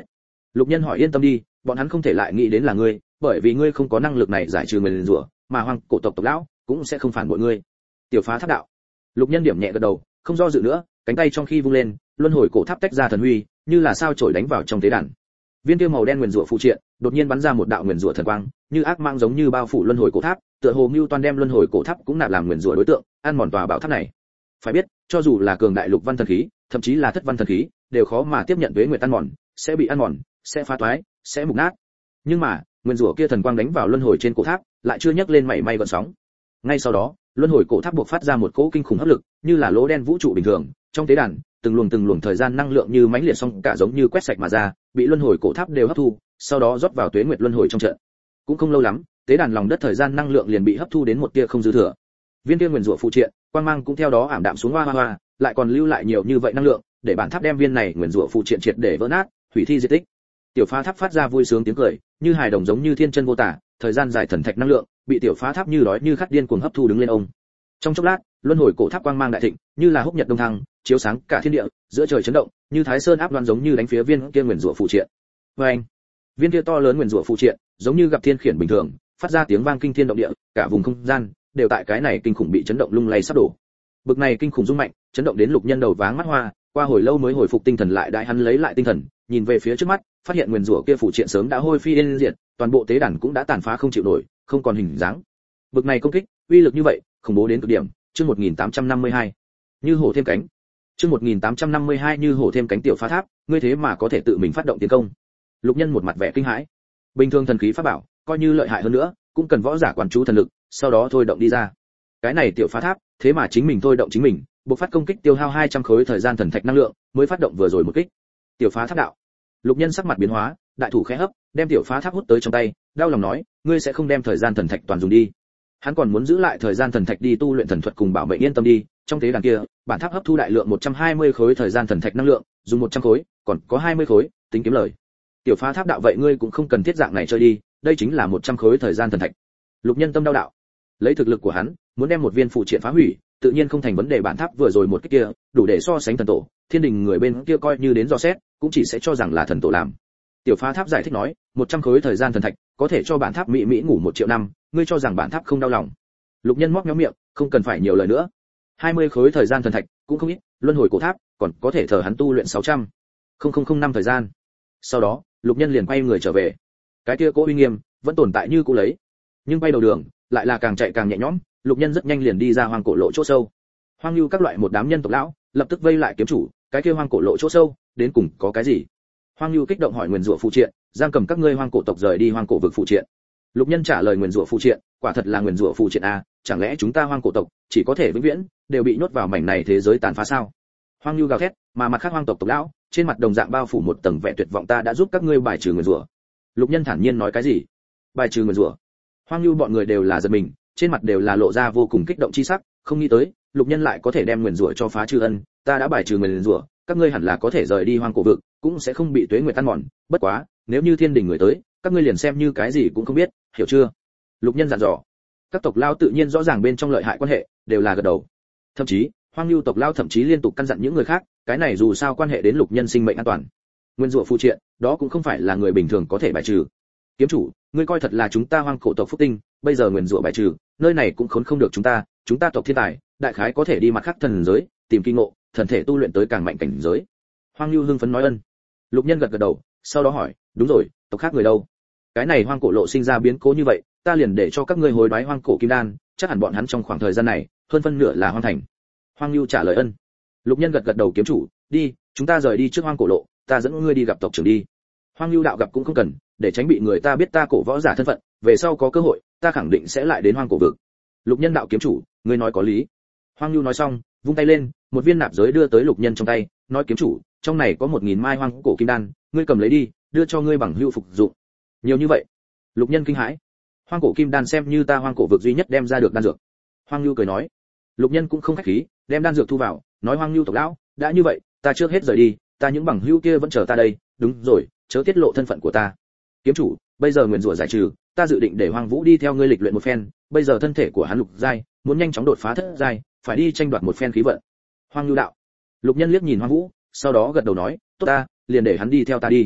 Lục Nhân hỏi yên tâm đi, bọn hắn không thể lại nghĩ đến là ngươi, bởi vì ngươi không có năng lực này giải trừ nguyền rủa, mà hoang cổ tộc tộc lão cũng sẽ không phản bội ngươi. Tiểu phá tháp đạo. Lục Nhân điểm nhẹ gật đầu, không do dự nữa, cánh tay trong khi vung lên, luân hồi cổ tháp tách ra thần huy, như là sao chổi đánh vào trong tế đàn. Viên kia màu đen nguyền rủa phụ triện, đột nhiên bắn ra một đạo nguyền rủa thần quang, như ác mang giống như bao phủ luân hồi cổ tháp, tựa hồ Mưu Toan đem luân hồi cổ tháp cũng nạp làm nguyền rủa đối tượng, ăn mòn tòa bảo tháp này. Phải biết, cho dù là cường đại lục văn thần khí, thậm chí là thất văn thần khí, đều khó mà tiếp nhận tuế nguyệt ăn mòn, sẽ bị ăn mòn, sẽ phá toái, sẽ mục nát. Nhưng mà, nguyên rủa kia thần quang đánh vào luân hồi trên cổ tháp, lại chưa nhấc lên mảy may gợn sóng. Ngay sau đó, luân hồi cổ tháp buộc phát ra một cỗ kinh khủng hấp lực, như là lỗ đen vũ trụ bình thường, trong tế đàn, từng luồng từng luồng thời gian năng lượng như mãnh liệt sóng cả giống như quét sạch mà ra, bị luân hồi cổ tháp đều hấp thu, sau đó rót vào tuế nguyệt luân hồi trong trận. Cũng không lâu lắm, tế đàn lòng đất thời gian năng lượng liền bị hấp thu đến một tia không dư thừa. Viên kia nguyên rủa phụ triện, quang mang cũng theo đó ảm đạm xuống hoa hoa hoa, lại còn lưu lại nhiều như vậy năng lượng, để bản tháp đem viên này nguyên rủa phụ triện triệt để vỡ nát, hủy thi diệt tích. Tiểu phá tháp phát ra vui sướng tiếng cười, như hài đồng giống như thiên chân vô tả, thời gian dài thần thạch năng lượng, bị tiểu phá tháp như đói như khát điên cuồng hấp thu đứng lên ông. Trong chốc lát, luân hồi cổ tháp quang mang đại thịnh, như là húc nhật đông thăng, chiếu sáng cả thiên địa, giữa trời chấn động, như thái sơn áp đoan giống như đánh phía viên kia nguyên rủa phụ triện. Oeng! Viên kia to lớn nguyên rủa phụ triện, giống như gặp thiên khiển bình thường, phát ra tiếng vang kinh thiên động địa, cả vùng không gian đều tại cái này kinh khủng bị chấn động lung lay sắp đổ. Bực này kinh khủng rung mạnh, chấn động đến Lục Nhân đầu váng mắt hoa, qua hồi lâu mới hồi phục tinh thần lại, đại hắn lấy lại tinh thần, nhìn về phía trước mắt, phát hiện nguyên rủa kia phụ triện sớm đã hôi phi yên diệt, toàn bộ tế đàn cũng đã tàn phá không chịu nổi, không còn hình dáng. Bực này công kích, uy lực như vậy, khủng bố đến cực điểm. Chương một nghìn tám trăm năm mươi hai, như hổ thêm cánh. Chương một nghìn tám trăm năm mươi hai như hổ thêm cánh. Tiểu phá tháp, ngươi thế mà có thể tự mình phát động tiến công. Lục Nhân một mặt vẻ kinh hãi. Bình thường thần khí pháp bảo, coi như lợi hại hơn nữa, cũng cần võ giả quán chú thần lực, sau đó thôi động đi ra. Cái này tiểu phá tháp, thế mà chính mình thôi động chính mình, bộc phát công kích tiêu hao hai trăm khối thời gian thần thạch năng lượng, mới phát động vừa rồi một kích. Tiểu phá tháp đạo. Lục Nhân sắc mặt biến hóa, đại thủ khẽ hấp, đem tiểu phá tháp hút tới trong tay, đau lòng nói, ngươi sẽ không đem thời gian thần thạch toàn dùng đi. Hắn còn muốn giữ lại thời gian thần thạch đi tu luyện thần thuật cùng bảo mệnh, yên tâm đi, trong tế đàn kia, bản tháp hấp thu đại lượng một trăm hai mươi khối thời gian thần thạch năng lượng, dùng một trăm khối, còn có hai mươi khối, tính kiếm lời. Tiểu phá tháp đạo, vậy ngươi cũng không cần thiết dạng này chơi đi, đây chính là một trăm khối thời gian thần thạch. Lục Nhân tâm đau đạo. Lấy thực lực của hắn, muốn đem một viên phụ triện phá hủy, tự nhiên không thành vấn đề. Bản tháp vừa rồi một cái kia, đủ để so sánh thần tổ, thiên đình người bên kia coi như đến dò xét, cũng chỉ sẽ cho rằng là thần tổ làm. Tiểu phá tháp giải thích nói, một trăm khối thời gian thần thạch, có thể cho bản tháp mỹ mỹ ngủ một triệu năm, ngươi cho rằng bản tháp không đau lòng. Lục Nhân móc méo miệng, không cần phải nhiều lời nữa. hai mươi khối thời gian thần thạch, cũng không ít, luân hồi cổ tháp, còn có thể thờ hắn tu luyện sáu trăm nghìn năm thời gian. Sau đó, Lục Nhân liền quay người trở về. Cái kia cố uy nghiêm vẫn tồn tại như cũ lấy, nhưng bay đầu đường, lại là càng chạy càng nhẹ nhõm. Lục Nhân rất nhanh liền đi ra hoang cổ lộ chỗ sâu. Hoang lưu các loại một đám nhân tộc lão, lập tức vây lại kiếm chủ, cái kia hoang cổ lộ chỗ sâu, đến cùng có cái gì? Hoang lưu kích động hỏi nguyên rủa phụ triện, giam cầm các ngươi hoang cổ tộc rời đi hoang cổ vực phụ triện. Lục Nhân trả lời nguyên rủa phụ triện, quả thật là nguyên rủa phụ triện a, chẳng lẽ chúng ta hoang cổ tộc chỉ có thể vĩnh viễn đều bị nhốt vào mảnh này thế giới tàn phá sao? Hoang lưu gào thét, mà mặt khác hoang tộc tộc lão, trên mặt đồng dạng bao phủ một tầng vẻ tuyệt vọng, ta đã giúp các ngươi bài trừ nguyên rủa. Lục Nhân thản nhiên nói, cái gì? Bài trừ nguyên rủa? Hoang lưu bọn người đều là giật mình, trên mặt đều là lộ ra vô cùng kích động chi sắc, không nghĩ tới, Lục Nhân lại có thể đem nguyên rủa cho phá trừ. Ân, ta đã bài trừ nguyên rủa, các ngươi hẳn là có thể rời đi hoang cổ vực, cũng sẽ không bị tuế nguyệt tan mòn, bất quá, nếu như thiên đình người tới, các ngươi liền xem như cái gì cũng không biết, hiểu chưa? Lục Nhân dặn dò. Các tộc lao tự nhiên rõ ràng bên trong lợi hại quan hệ, đều là gật đầu. Thậm chí, hoang lưu tộc lao thậm chí liên tục căn dặn những người khác, cái này dù sao quan hệ đến Lục Nhân sinh mệnh an toàn. Nguyên rủa phụ triện, đó cũng không phải là người bình thường có thể bài trừ. Kiếm chủ, ngươi coi thật là chúng ta hoang cổ tộc phúc tinh, bây giờ nguyên rủa bài trừ, nơi này cũng khốn không được chúng ta, chúng ta tộc thiên tài, đại khái có thể đi mặt khác thần giới, tìm kinh ngộ, thần thể tu luyện tới càng mạnh cảnh giới. Hoang lưu hưng phấn nói ân. Lục Nhân gật gật đầu, sau đó hỏi, đúng rồi, tộc khác người đâu? Cái này hoang cổ lộ sinh ra biến cố như vậy, ta liền để cho các ngươi hối đoái hoang cổ kim đan, chắc hẳn bọn hắn trong khoảng thời gian này, hơn phân nửa là hoang thành. Hoang lưu trả lời ân. Lục Nhân gật gật đầu, kiếm chủ, đi, chúng ta rời đi trước hoang cổ lộ, ta dẫn ngươi đi gặp tộc trưởng đi. Hoang lưu đạo, gặp cũng không cần, để tránh bị người ta biết ta cổ võ giả thân phận, về sau có cơ hội, ta khẳng định sẽ lại đến hoang cổ vực. Lục Nhân đạo, kiếm chủ, ngươi nói có lý. Hoang lưu nói xong, vung tay lên, một viên nạp giới đưa tới Lục Nhân trong tay, nói, kiếm chủ, trong này có một nghìn mai hoang cổ kim đan, ngươi cầm lấy đi, đưa cho ngươi bằng hữu phục dụng. Nhiều như vậy? Lục Nhân kinh hãi. Hoang cổ kim đan xem như ta hoang cổ vực duy nhất đem ra được đan dược. Hoang lưu cười nói. Lục Nhân cũng không khách khí, đem đan dược thu vào, nói, hoang lưu tộc lão, đã như vậy, ta trước hết rời đi, ta những bằng hữu kia vẫn chờ ta đây, đúng rồi, chớ tiết lộ thân phận của ta. Kiếm chủ, bây giờ nguyên rủa giải trừ, ta dự định để Hoang Vũ đi theo ngươi lịch luyện một phen, bây giờ thân thể của hắn lục giai, muốn nhanh chóng đột phá thất giai, phải đi tranh đoạt một phen khí vận. Hoang lưu đạo. Lục Nhân liếc nhìn Hoang Vũ, sau đó gật đầu nói, tốt, ta liền để hắn đi theo ta đi.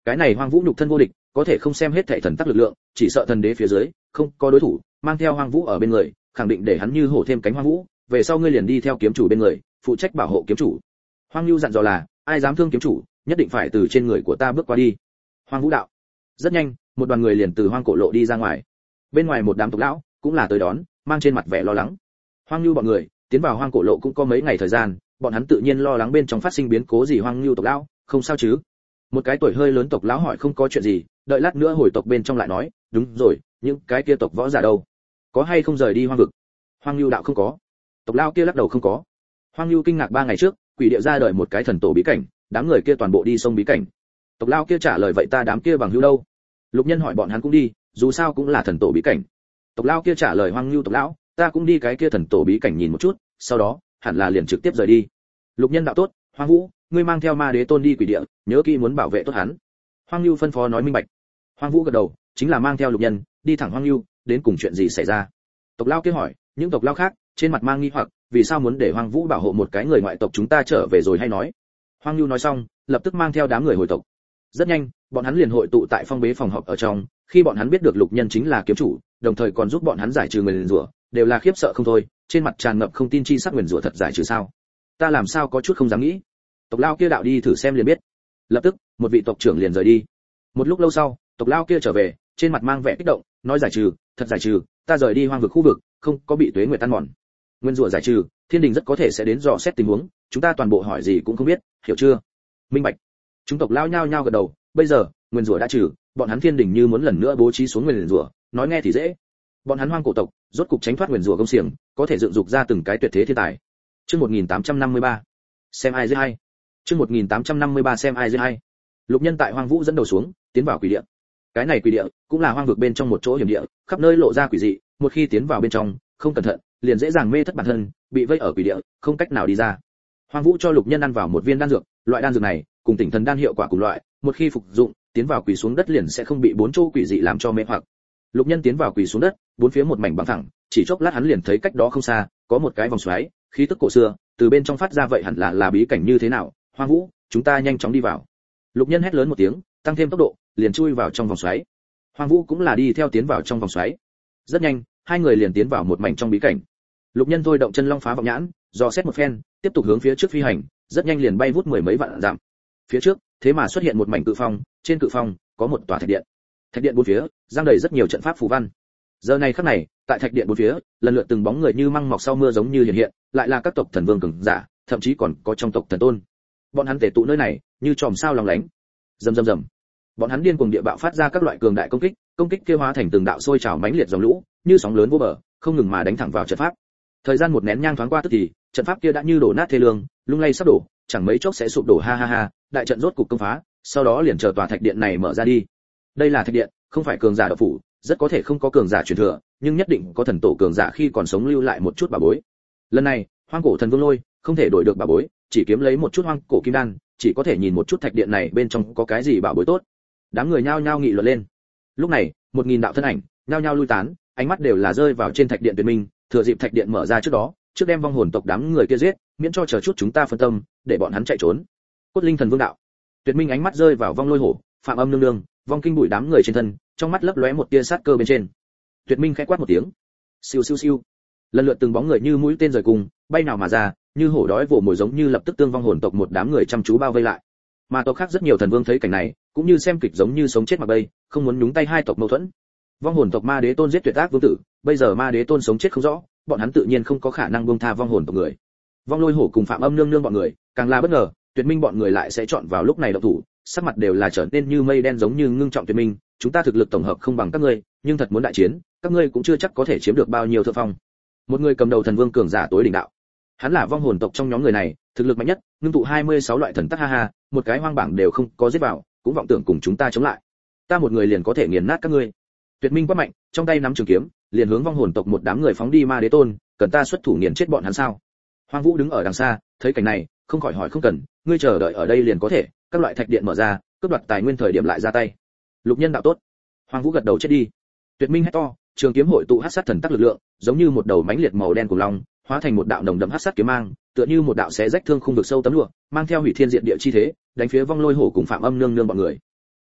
cái này Hoang Vũ nhục thân vô địch, có thể không xem hết thảy thần tắc lực lượng, chỉ sợ thần đế phía dưới không có đối thủ, mang theo Hoang Vũ ở bên người, khẳng định để hắn như hổ thêm cánh Hoang Vũ, về sau ngươi liền đi theo kiếm chủ bên người, phụ trách bảo hộ kiếm chủ. Hoang Nưu dặn dò là, ai dám thương kiếm chủ, nhất định phải từ trên người của ta bước qua đi. Hoang Vũ đạo. Rất nhanh, một đoàn người liền từ hoang cổ lộ đi ra ngoài. Bên ngoài một đám tộc lão cũng là tới đón, mang trên mặt vẻ lo lắng. Hoang Nưu bọn người tiến vào hoang cổ lộ cũng có mấy ngày thời gian, bọn hắn tự nhiên lo lắng bên trong phát sinh biến cố gì. Hoang Nưu tộc lão, không sao chứ? Một cái tuổi hơi lớn tộc lão hỏi. Không có chuyện gì, đợi lát nữa hồi tộc bên trong lại nói. Đúng rồi, những cái kia tộc võ giả đâu? Có hay không rời đi hoang vực? Hoang Nưu đạo không có. Tộc lão kia lắc đầu không có. Hoang Nưu kinh ngạc ba ngày trước, quỷ địa ra đời một cái thần tổ bí cảnh, đám người kia toàn bộ đi sông bí cảnh. Tộc lão kia trả lời vậy ta đám kia bằng hữu đâu? Lục Nhân hỏi bọn hắn cũng đi, dù sao cũng là thần tổ bí cảnh. Tộc lão kia trả lời Hoang Nưu tộc lão, ta cũng đi cái kia thần tổ bí cảnh nhìn một chút, sau đó hẳn là liền trực tiếp rời đi. Lục Nhân đạo tốt, Hoang Vũ, ngươi mang theo Ma Đế Tôn đi quỷ địa, nhớ kỹ muốn bảo vệ tốt hắn. Hoang Nưu phân phó nói minh bạch. Hoang Vũ gật đầu, chính là mang theo Lục Nhân đi thẳng Hoang Nưu, đến cùng chuyện gì xảy ra? Tộc lão kia hỏi, những tộc lão khác trên mặt mang nghi hoặc, vì sao muốn để Hoang Vũ bảo hộ một cái người ngoại tộc, chúng ta trở về rồi hay nói. Hoang Nưu nói xong, lập tức mang theo đám người hồi tộc. Rất nhanh, bọn hắn liền hội tụ tại phong bế phòng họp ở trong, khi bọn hắn biết được Lục Nhân chính là kiếm chủ, đồng thời còn giúp bọn hắn giải trừ nguyền rủa, đều là khiếp sợ không thôi, trên mặt tràn ngập không tin chi sắc. Nguyền rủa thật giải trừ sao? Ta làm sao có chút không dám nghĩ. Tộc lão kia đạo đi thử xem liền biết. Lập tức, một vị tộc trưởng liền rời đi. Một lúc lâu sau, tộc lão kia trở về, trên mặt mang vẻ kích động, nói giải trừ, thật giải trừ, ta rời đi hoang vực khu vực, không có bị tuế nguyệt tan mòn. Nguyên rủa giải trừ, thiên đình rất có thể sẽ đến dò xét tình huống, chúng ta toàn bộ hỏi gì cũng không biết, hiểu chưa? Minh bạch. Chúng tộc lao nhao nhao gật đầu, bây giờ, nguyên rủa đã trừ, bọn hắn thiên đình như muốn lần nữa bố trí xuống nguyên rủa, nói nghe thì dễ. Bọn hắn hoang cổ tộc, rốt cục tránh thoát nguyên rủa công xiềng, có thể dựng dục ra từng cái tuyệt thế thiên tài. Chương một nghìn tám trăm năm mươi ba. Xem ai dễ hay. Chương một nghìn tám trăm năm mươi ba xem ai dễ hay. Lục Nhân tại Hoang Vũ dẫn đầu xuống, tiến vào quỷ địa. Cái này quỷ địa cũng là hoang vực bên trong một chỗ hiểm địa, khắp nơi lộ ra quỷ dị, một khi tiến vào bên trong, không cẩn thận, liền dễ dàng mê thất bản thân, bị vây ở quỷ địa, không cách nào đi ra. Hoang Vũ cho Lục Nhân ăn vào một viên đan dược, loại đan dược này cùng Tỉnh Thần đan hiệu quả cùng loại, một khi phục dụng, tiến vào quỷ xuống đất liền sẽ không bị bốn chỗ quỷ dị làm cho mê hoặc. Lục Nhân tiến vào quỷ xuống đất, bốn phía một mảnh bằng phẳng, chỉ chốc lát hắn liền thấy cách đó không xa, có một cái vòng xoáy, khí tức cổ xưa, từ bên trong phát ra, vậy hẳn là là bí cảnh như thế nào? Hoang Vũ, chúng ta nhanh chóng đi vào. Lục Nhân hét lớn một tiếng, tăng thêm tốc độ, liền chui vào trong vòng xoáy. Hoang Vũ cũng là đi theo tiến vào trong vòng xoáy. Rất nhanh, hai người liền tiến vào một mảnh trong bí cảnh. Lục Nhân thôi động chân long phá vọng nhãn, dò xét một phen, tiếp tục hướng phía trước phi hành, rất nhanh liền bay vút mười mấy vạn dặm. Phía trước, thế mà xuất hiện một mảnh cự phong, trên cự phong có một tòa thạch điện. Thạch điện bốn phía giăng đầy rất nhiều trận pháp phù văn. Giờ này khắc này, tại thạch điện bốn phía, lần lượt từng bóng người như măng mọc sau mưa giống như hiện hiện, lại là các tộc thần vương cường giả, thậm chí còn có trong tộc thần tôn. Bọn hắn tề tụ nơi này, như chòm sao lòng lánh. Rầm rầm rầm. Bọn hắn điên cuồng địa bạo phát ra các loại cường đại công kích, công kích kia hóa thành từng đạo sôi trào mãnh liệt dòng lũ, như sóng lớn vô bờ, không ngừng mà đánh thẳng vào trận pháp. Thời gian một nén nhang thoáng qua tức thì, trận pháp kia đã như đổ nát thê lương, lung lay sắp đổ, chẳng mấy chốc sẽ sụp đổ. Ha ha ha, đại trận rốt cục công phá, sau đó liền chờ tòa thạch điện này mở ra đi. Đây là thạch điện, không phải cường giả đạo phủ, rất có thể không có cường giả truyền thừa, nhưng nhất định có thần tổ cường giả khi còn sống lưu lại một chút bảo bối. Lần này, hoang cổ thần vương lôi không thể đổi được bảo bối, chỉ kiếm lấy một chút hoang cổ kim đan, chỉ có thể nhìn một chút thạch điện này bên trong có cái gì bảo bối tốt. Đám người nhao nhao nghị luận lên. Lúc này, một nghìn đạo thân ảnh nhao nhao lui tán, ánh mắt đều là rơi vào trên thạch điện tuyệt minh, thừa dịp thạch điện mở ra trước đó, trước đem vong hồn tộc đám người kia giết, miễn cho chờ chút chúng ta phân tâm, để bọn hắn chạy trốn. Cốt linh thần vương đạo. Tuyệt minh ánh mắt rơi vào vong lôi hổ, phạm âm nương nương, vong kinh bụi đám người trên thân, trong mắt lấp lóe một tia sát cơ bên trên. Tuyệt minh khẽ quát một tiếng, siêu siêu siêu, lần lượt từng bóng người như mũi tên rời cùng bay nào mà ra, như hổ đói vồ mồi giống như lập tức tương vong hồn tộc một đám người chăm chú bao vây lại. Mà tộc khác rất nhiều thần vương thấy cảnh này, cũng như xem kịch giống như sống chết mà bay, không muốn nhúng tay hai tộc mâu thuẫn. Vong hồn tộc Ma Đế Tôn giết tuyệt ác vương tử, bây giờ Ma Đế Tôn sống chết không rõ, bọn hắn tự nhiên không có khả năng buông tha vong hồn tộc người. Vong lôi hổ cùng phạm âm nương nương bọn người, càng là bất ngờ, Tuyệt Minh bọn người lại sẽ chọn vào lúc này động thủ, sắc mặt đều là trở nên như mây đen giống như ngưng trọng. Tuyệt Minh, chúng ta thực lực tổng hợp không bằng các ngươi, nhưng thật muốn đại chiến, các ngươi cũng chưa chắc có thể chiếm được bao nhiêu thượng phong. Một người cầm đầu thần vương cường giả tối đỉnh đạo, hắn là vong hồn tộc trong nhóm người này, thực lực mạnh nhất, ngưng tụ hai mươi sáu loại thần tắc. Ha ha, một cái hoang bảng đều không có giết vào, cũng vọng tưởng cùng chúng ta chống lại. Ta một người liền có thể nghiền nát các ngươi. Tuyệt Minh quá mạnh, trong tay nắm trường kiếm, liền hướng vong hồn tộc một đám người phóng đi. Ma Đế Tôn, cần ta xuất thủ nghiền chết bọn hắn sao? Hoang Vũ đứng ở đằng xa, thấy cảnh này, không khỏi hỏi không cần, ngươi chờ đợi ở đây liền có thể, các loại thạch điện mở ra, cướp đoạt tài nguyên thời điểm lại ra tay. Lục Nhân đạo tốt. Hoang Vũ gật đầu chết đi. Tuyệt Minh hét to, trường kiếm hội tụ hắc sát thần tắc lực lượng, giống như một đầu mãnh liệt màu đen cùng long, hóa thành một đạo nồng đậm hắc sát kiếm mang, tựa như một đạo xé rách thương khung vực sâu tấm lụa, mang theo hủy thiên diệt địa chi thế, đánh phía vong lôi hổ cùng phạm âm nương nương bọn người.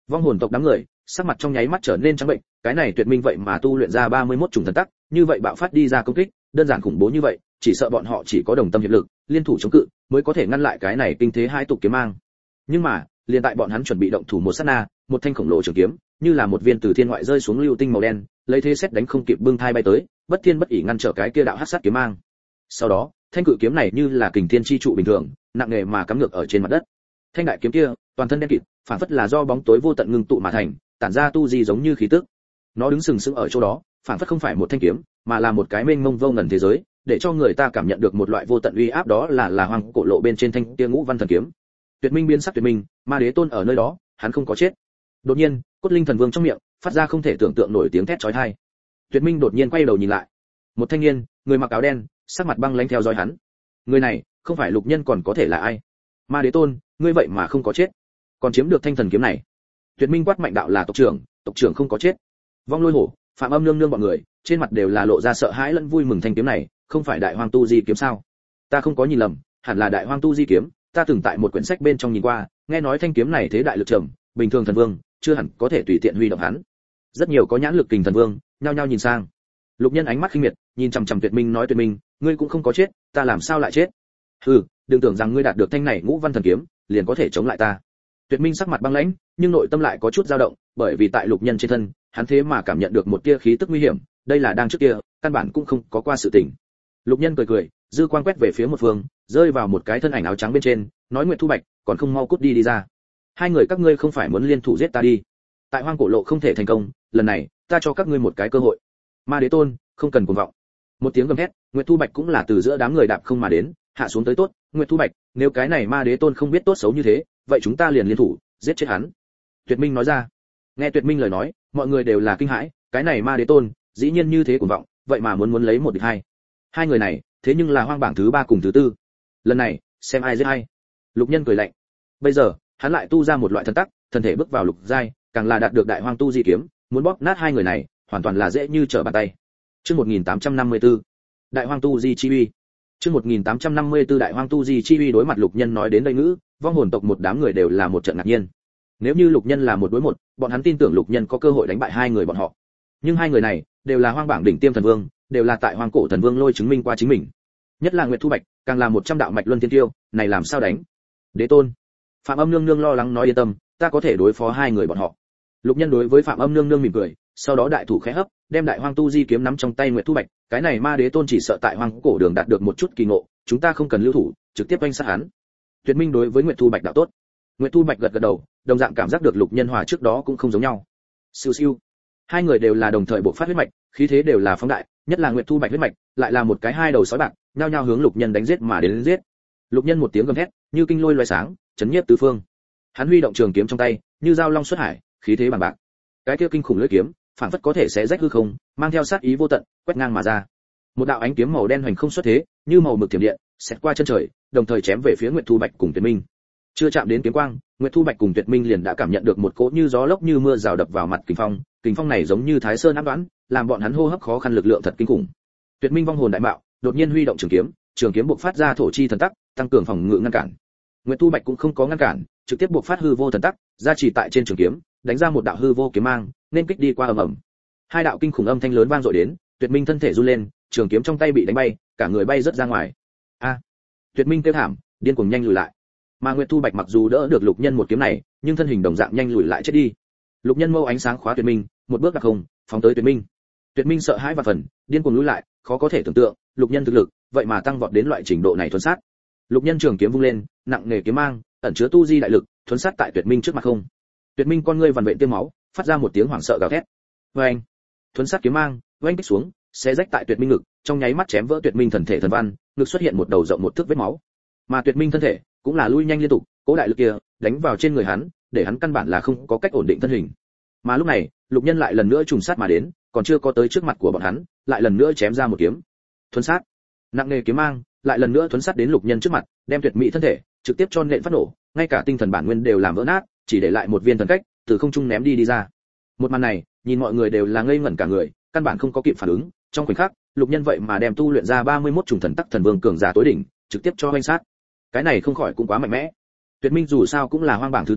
Vong hồn tộc đám người sắc mặt trong nháy mắt trở nên trắng bệnh, cái này Tuyệt Minh vậy mà tu luyện ra ba mươi mốt chủng thần tắc, như vậy bạo phát đi ra công kích, đơn giản khủng bố như vậy, chỉ sợ bọn họ chỉ có đồng tâm hiệp lực, liên thủ chống cự, mới có thể ngăn lại cái này kinh thế hai tục kiếm mang. Nhưng mà, liền tại bọn hắn chuẩn bị động thủ một sát na, một thanh khổng lồ trường kiếm, như là một viên từ thiên ngoại rơi xuống lưu tinh màu đen, lấy thế xét đánh không kịp bưng thai bay tới, bất thiên bất ỷ ngăn trở cái kia đạo hắc sát kiếm mang. Sau đó, thanh cự kiếm này như là kình thiên chi trụ bình thường, nặng nề mà cắm ngược ở trên mặt đất. Thanh đại kiếm kia, toàn thân đen kịt, phản phất là do bóng tối vô tận ngưng tụ mà thành, tản ra tu di giống như khí tức. Nó đứng sừng sững ở chỗ đó, phản phất không phải một thanh kiếm, mà là một cái mênh mông vô ngần thế giới, để cho người ta cảm nhận được một loại vô tận uy áp, đó là là hoang cổ lộ bên trên thanh kia ngũ văn thần kiếm. Tuyệt Minh biến sắc tuyệt minh, Ma Đế Tôn ở nơi đó, hắn không có chết. Đột nhiên, Cốt Linh Thần Vương trong miệng phát ra không thể tưởng tượng nổi tiếng thét chói tai. Tuyệt Minh đột nhiên quay đầu nhìn lại, một thanh niên, người mặc áo đen, sắc mặt băng lãnh theo dõi hắn. Người này, không phải Lục Nhân còn có thể là ai? Ma Đế Tôn, ngươi vậy mà không có chết, còn chiếm được thanh thần kiếm này. Tuyệt Minh quát mạnh đạo là tộc trưởng, tộc trưởng không có chết. Vong Lôi Hổ, Phạm Âm nương nương bọn người, trên mặt đều là lộ ra sợ hãi lẫn vui mừng, thanh kiếm này, không phải Đại Hoang Tu Di kiếm sao? Ta không có nhìn lầm, hẳn là Đại Hoang Tu Di kiếm, ta từng tại một quyển sách bên trong nhìn qua, nghe nói thanh kiếm này thế đại lực trầm, bình thường thần vương chưa hẳn có thể tùy tiện huy động hắn. Rất nhiều có nhãn lực kình thần vương, nhao nhao nhìn sang. Lục Nhân ánh mắt khinh miệt, nhìn chằm chằm Tuyệt Minh nói Tuyệt Minh, ngươi cũng không có chết, ta làm sao lại chết? Hừ, đừng tưởng rằng ngươi đạt được thanh này ngũ văn thần kiếm, liền có thể chống lại ta. Tuyệt Minh sắc mặt băng lãnh, nhưng nội tâm lại có chút dao động, bởi vì tại Lục Nhân trên thân, hắn thế mà cảm nhận được một tia khí tức nguy hiểm, đây là đang trước kia, căn bản cũng không có qua sự tình. Lục Nhân cười cười, dư quang quét về phía một phương, rơi vào một cái thân ảnh áo trắng bên trên, nói Nguyệt Thu Bạch, còn không mau cút đi đi ra. Hai người các ngươi không phải muốn liên thủ giết ta đi? Tại Hoang cổ lộ không thể thành công, lần này, ta cho các ngươi một cái cơ hội. Ma Đế Tôn, không cần cuồng vọng. Một tiếng gầm thét, Nguyệt Thu Bạch cũng là từ giữa đám người đạp không mà đến, hạ xuống tới tốt, Nguyệt Thu Bạch, nếu cái này Ma Đế Tôn không biết tốt xấu như thế, vậy chúng ta liền liên thủ, giết chết hắn. Tuyệt Minh nói ra. Nghe Tuyệt Minh lời nói, mọi người đều là kinh hãi, cái này Ma Đế Tôn, dĩ nhiên như thế cuồng vọng, vậy mà muốn muốn lấy một địch hai. Hai người này, thế nhưng là hoang bảng thứ ba cùng thứ tư. Lần này, xem ai giết ai. Lục Nhân cười lạnh. Bây giờ, hắn lại tu ra một loại thần tắc, thân thể bước vào lục giai, càng là đạt được Đại Hoang Tu Di kiếm, muốn bóp nát hai người này, hoàn toàn là dễ như trở bàn tay. Chương một nghìn tám trăm năm mươi tư, Đại Hoang Tu Di chi uy. Chương một nghìn tám trăm năm mươi tư Đại Hoang Tu Di chi uy. Đối mặt Lục Nhân nói đến đây ngữ, vong hồn tộc một đám người đều là một trận ngạc nhiên. Nếu như Lục Nhân là một đối một, bọn hắn tin tưởng Lục Nhân có cơ hội đánh bại hai người bọn họ. Nhưng hai người này đều là hoang bảng đỉnh tiêm thần vương, đều là tại Hoang cổ thần vương lôi chứng minh qua chính mình. Nhất là Nguyệt Thu Bạch, càng là một trăm đạo mạch luân thiên tiêu, này làm sao đánh? Đế Tôn. Phạm Âm nương nương lo lắng nói yên tâm, ta có thể đối phó hai người bọn họ. Lục Nhân đối với Phạm Âm nương nương mỉm cười, sau đó đại thủ khẽ hấp, đem Đại Hoang Tu Di kiếm nắm trong tay Nguyệt Thu Bạch, cái này Ma Đế Tôn chỉ sợ tại Hoang cổ đường đạt được một chút kỳ ngộ, chúng ta không cần lưu thủ, trực tiếp oanh sát hắn. Tuyệt Minh đối với Nguyệt Thu Bạch đạo tốt. Nguyệt Thu Bạch gật gật đầu, đồng dạng cảm giác được Lục Nhân hòa trước đó cũng không giống nhau. Siêu siêu. Hai người đều là đồng thời bộc phát huyết mạch, khí thế đều là phóng đại, nhất là Nguyệt Thu Bạch huyết mạch, lại là một cái hai đầu sói bạc, nhao nhao hướng Lục Nhân đánh giết mà đến, đến giết. Lục Nhân một tiếng gầm thét, như kinh lôi loé sáng, chấn nhiếp tứ phương. Hắn huy động trường kiếm trong tay, như dao long xuất hải, khí thế bằng bạc. Cái kia kinh khủng lưỡi kiếm, phản phất có thể xé rách hư không, mang theo sát ý vô tận, quét ngang mà ra. Một đạo ánh kiếm màu đen hoành không xuất thế, như màu mực thiểm điện, xẹt qua chân trời, đồng thời chém về phía Nguyệt Thu Bạch cùng Tuyệt Minh. Chưa chạm đến kiếm quang, Nguyệt Thu Bạch cùng Tuyệt Minh liền đã cảm nhận được một cỗ như gió lốc như mưa rào đập vào mặt kình phong, kình phong này giống như Thái Sơn áp đoán, làm bọn hắn hô hấp khó khăn, lực lượng thật kinh khủng. Tuyệt Minh vong hồn đại mạo, đột nhiên huy động trường kiếm, trường kiếm bộc phát ra thổ chi thần tắc, tăng cường phòng ngự ngăn cản. Nguyệt Thu Bạch cũng không có ngăn cản, trực tiếp bộc phát hư vô thần tắc, gia trì tại trên trường kiếm, đánh ra một đạo hư vô kiếm mang, nên kích đi qua ầm ầm. Hai đạo kinh khủng âm thanh lớn vang dội đến, Tuyệt Minh thân thể run lên, trường kiếm trong tay bị đánh bay, cả người bay rất ra ngoài. A! Tuyệt Minh kêu thảm, điên cuồng nhanh lùi lại. Mà Nguyệt Thu Bạch mặc dù đỡ được Lục Nhân một kiếm này, nhưng thân hình đồng dạng nhanh lùi lại chết đi. Lục Nhân mâu ánh sáng khóa Tuyệt Minh, một bước đặc không, phóng tới Tuyệt Minh. Tuyệt Minh sợ hãi và phần, điên cuồng lùi lại, khó có thể tưởng tượng, Lục Nhân thực lực, vậy mà tăng vọt đến loại trình độ này thuần sát. Lục Nhân trường kiếm vung lên, nặng nề kiếm mang, ẩn chứa tu di đại lực, thuần sát tại Tuyệt Minh trước mặt không. Tuyệt Minh con ngươi vằn vện tiêm máu, phát ra một tiếng hoảng sợ gào thét. Oeng! Thuần sát kiếm mang, oanh kích xuống, xé rách tại Tuyệt Minh ngực, trong nháy mắt chém vỡ Tuyệt Minh thần thể thần văn, ngực xuất hiện một đầu rộng một thước vết máu. Mà Tuyệt Minh thân thể cũng là lui nhanh liên tục, cố đại lực kia đánh vào trên người hắn, để hắn căn bản là không có cách ổn định thân hình. Mà lúc này, Lục Nhân lại lần nữa trùng sát mà đến, còn chưa có tới trước mặt của bọn hắn, lại lần nữa chém ra một kiếm. Thuần sát, nặng nề kiếm mang, lại lần nữa thuần sát đến Lục Nhân trước mặt, đem Tuyệt Mỹ thân thể trực tiếp cho nện phát nổ, ngay cả tinh thần bản nguyên đều làm vỡ nát, chỉ để lại một viên thần cách từ không trung ném đi đi ra. Một màn này, nhìn mọi người đều là ngây ngẩn cả người, căn bản không có kịp phản ứng, trong khoảnh khắc, Lục Nhân vậy mà đem tu luyện ra ba mươi mốt chủng thần tắc thần vương cường giả tối đỉnh, trực tiếp cho hoành sát. Cái này không khỏi cũng quá mạnh mẽ. Tuyệt Minh dù sao cũng là hoang bảng thứ tư,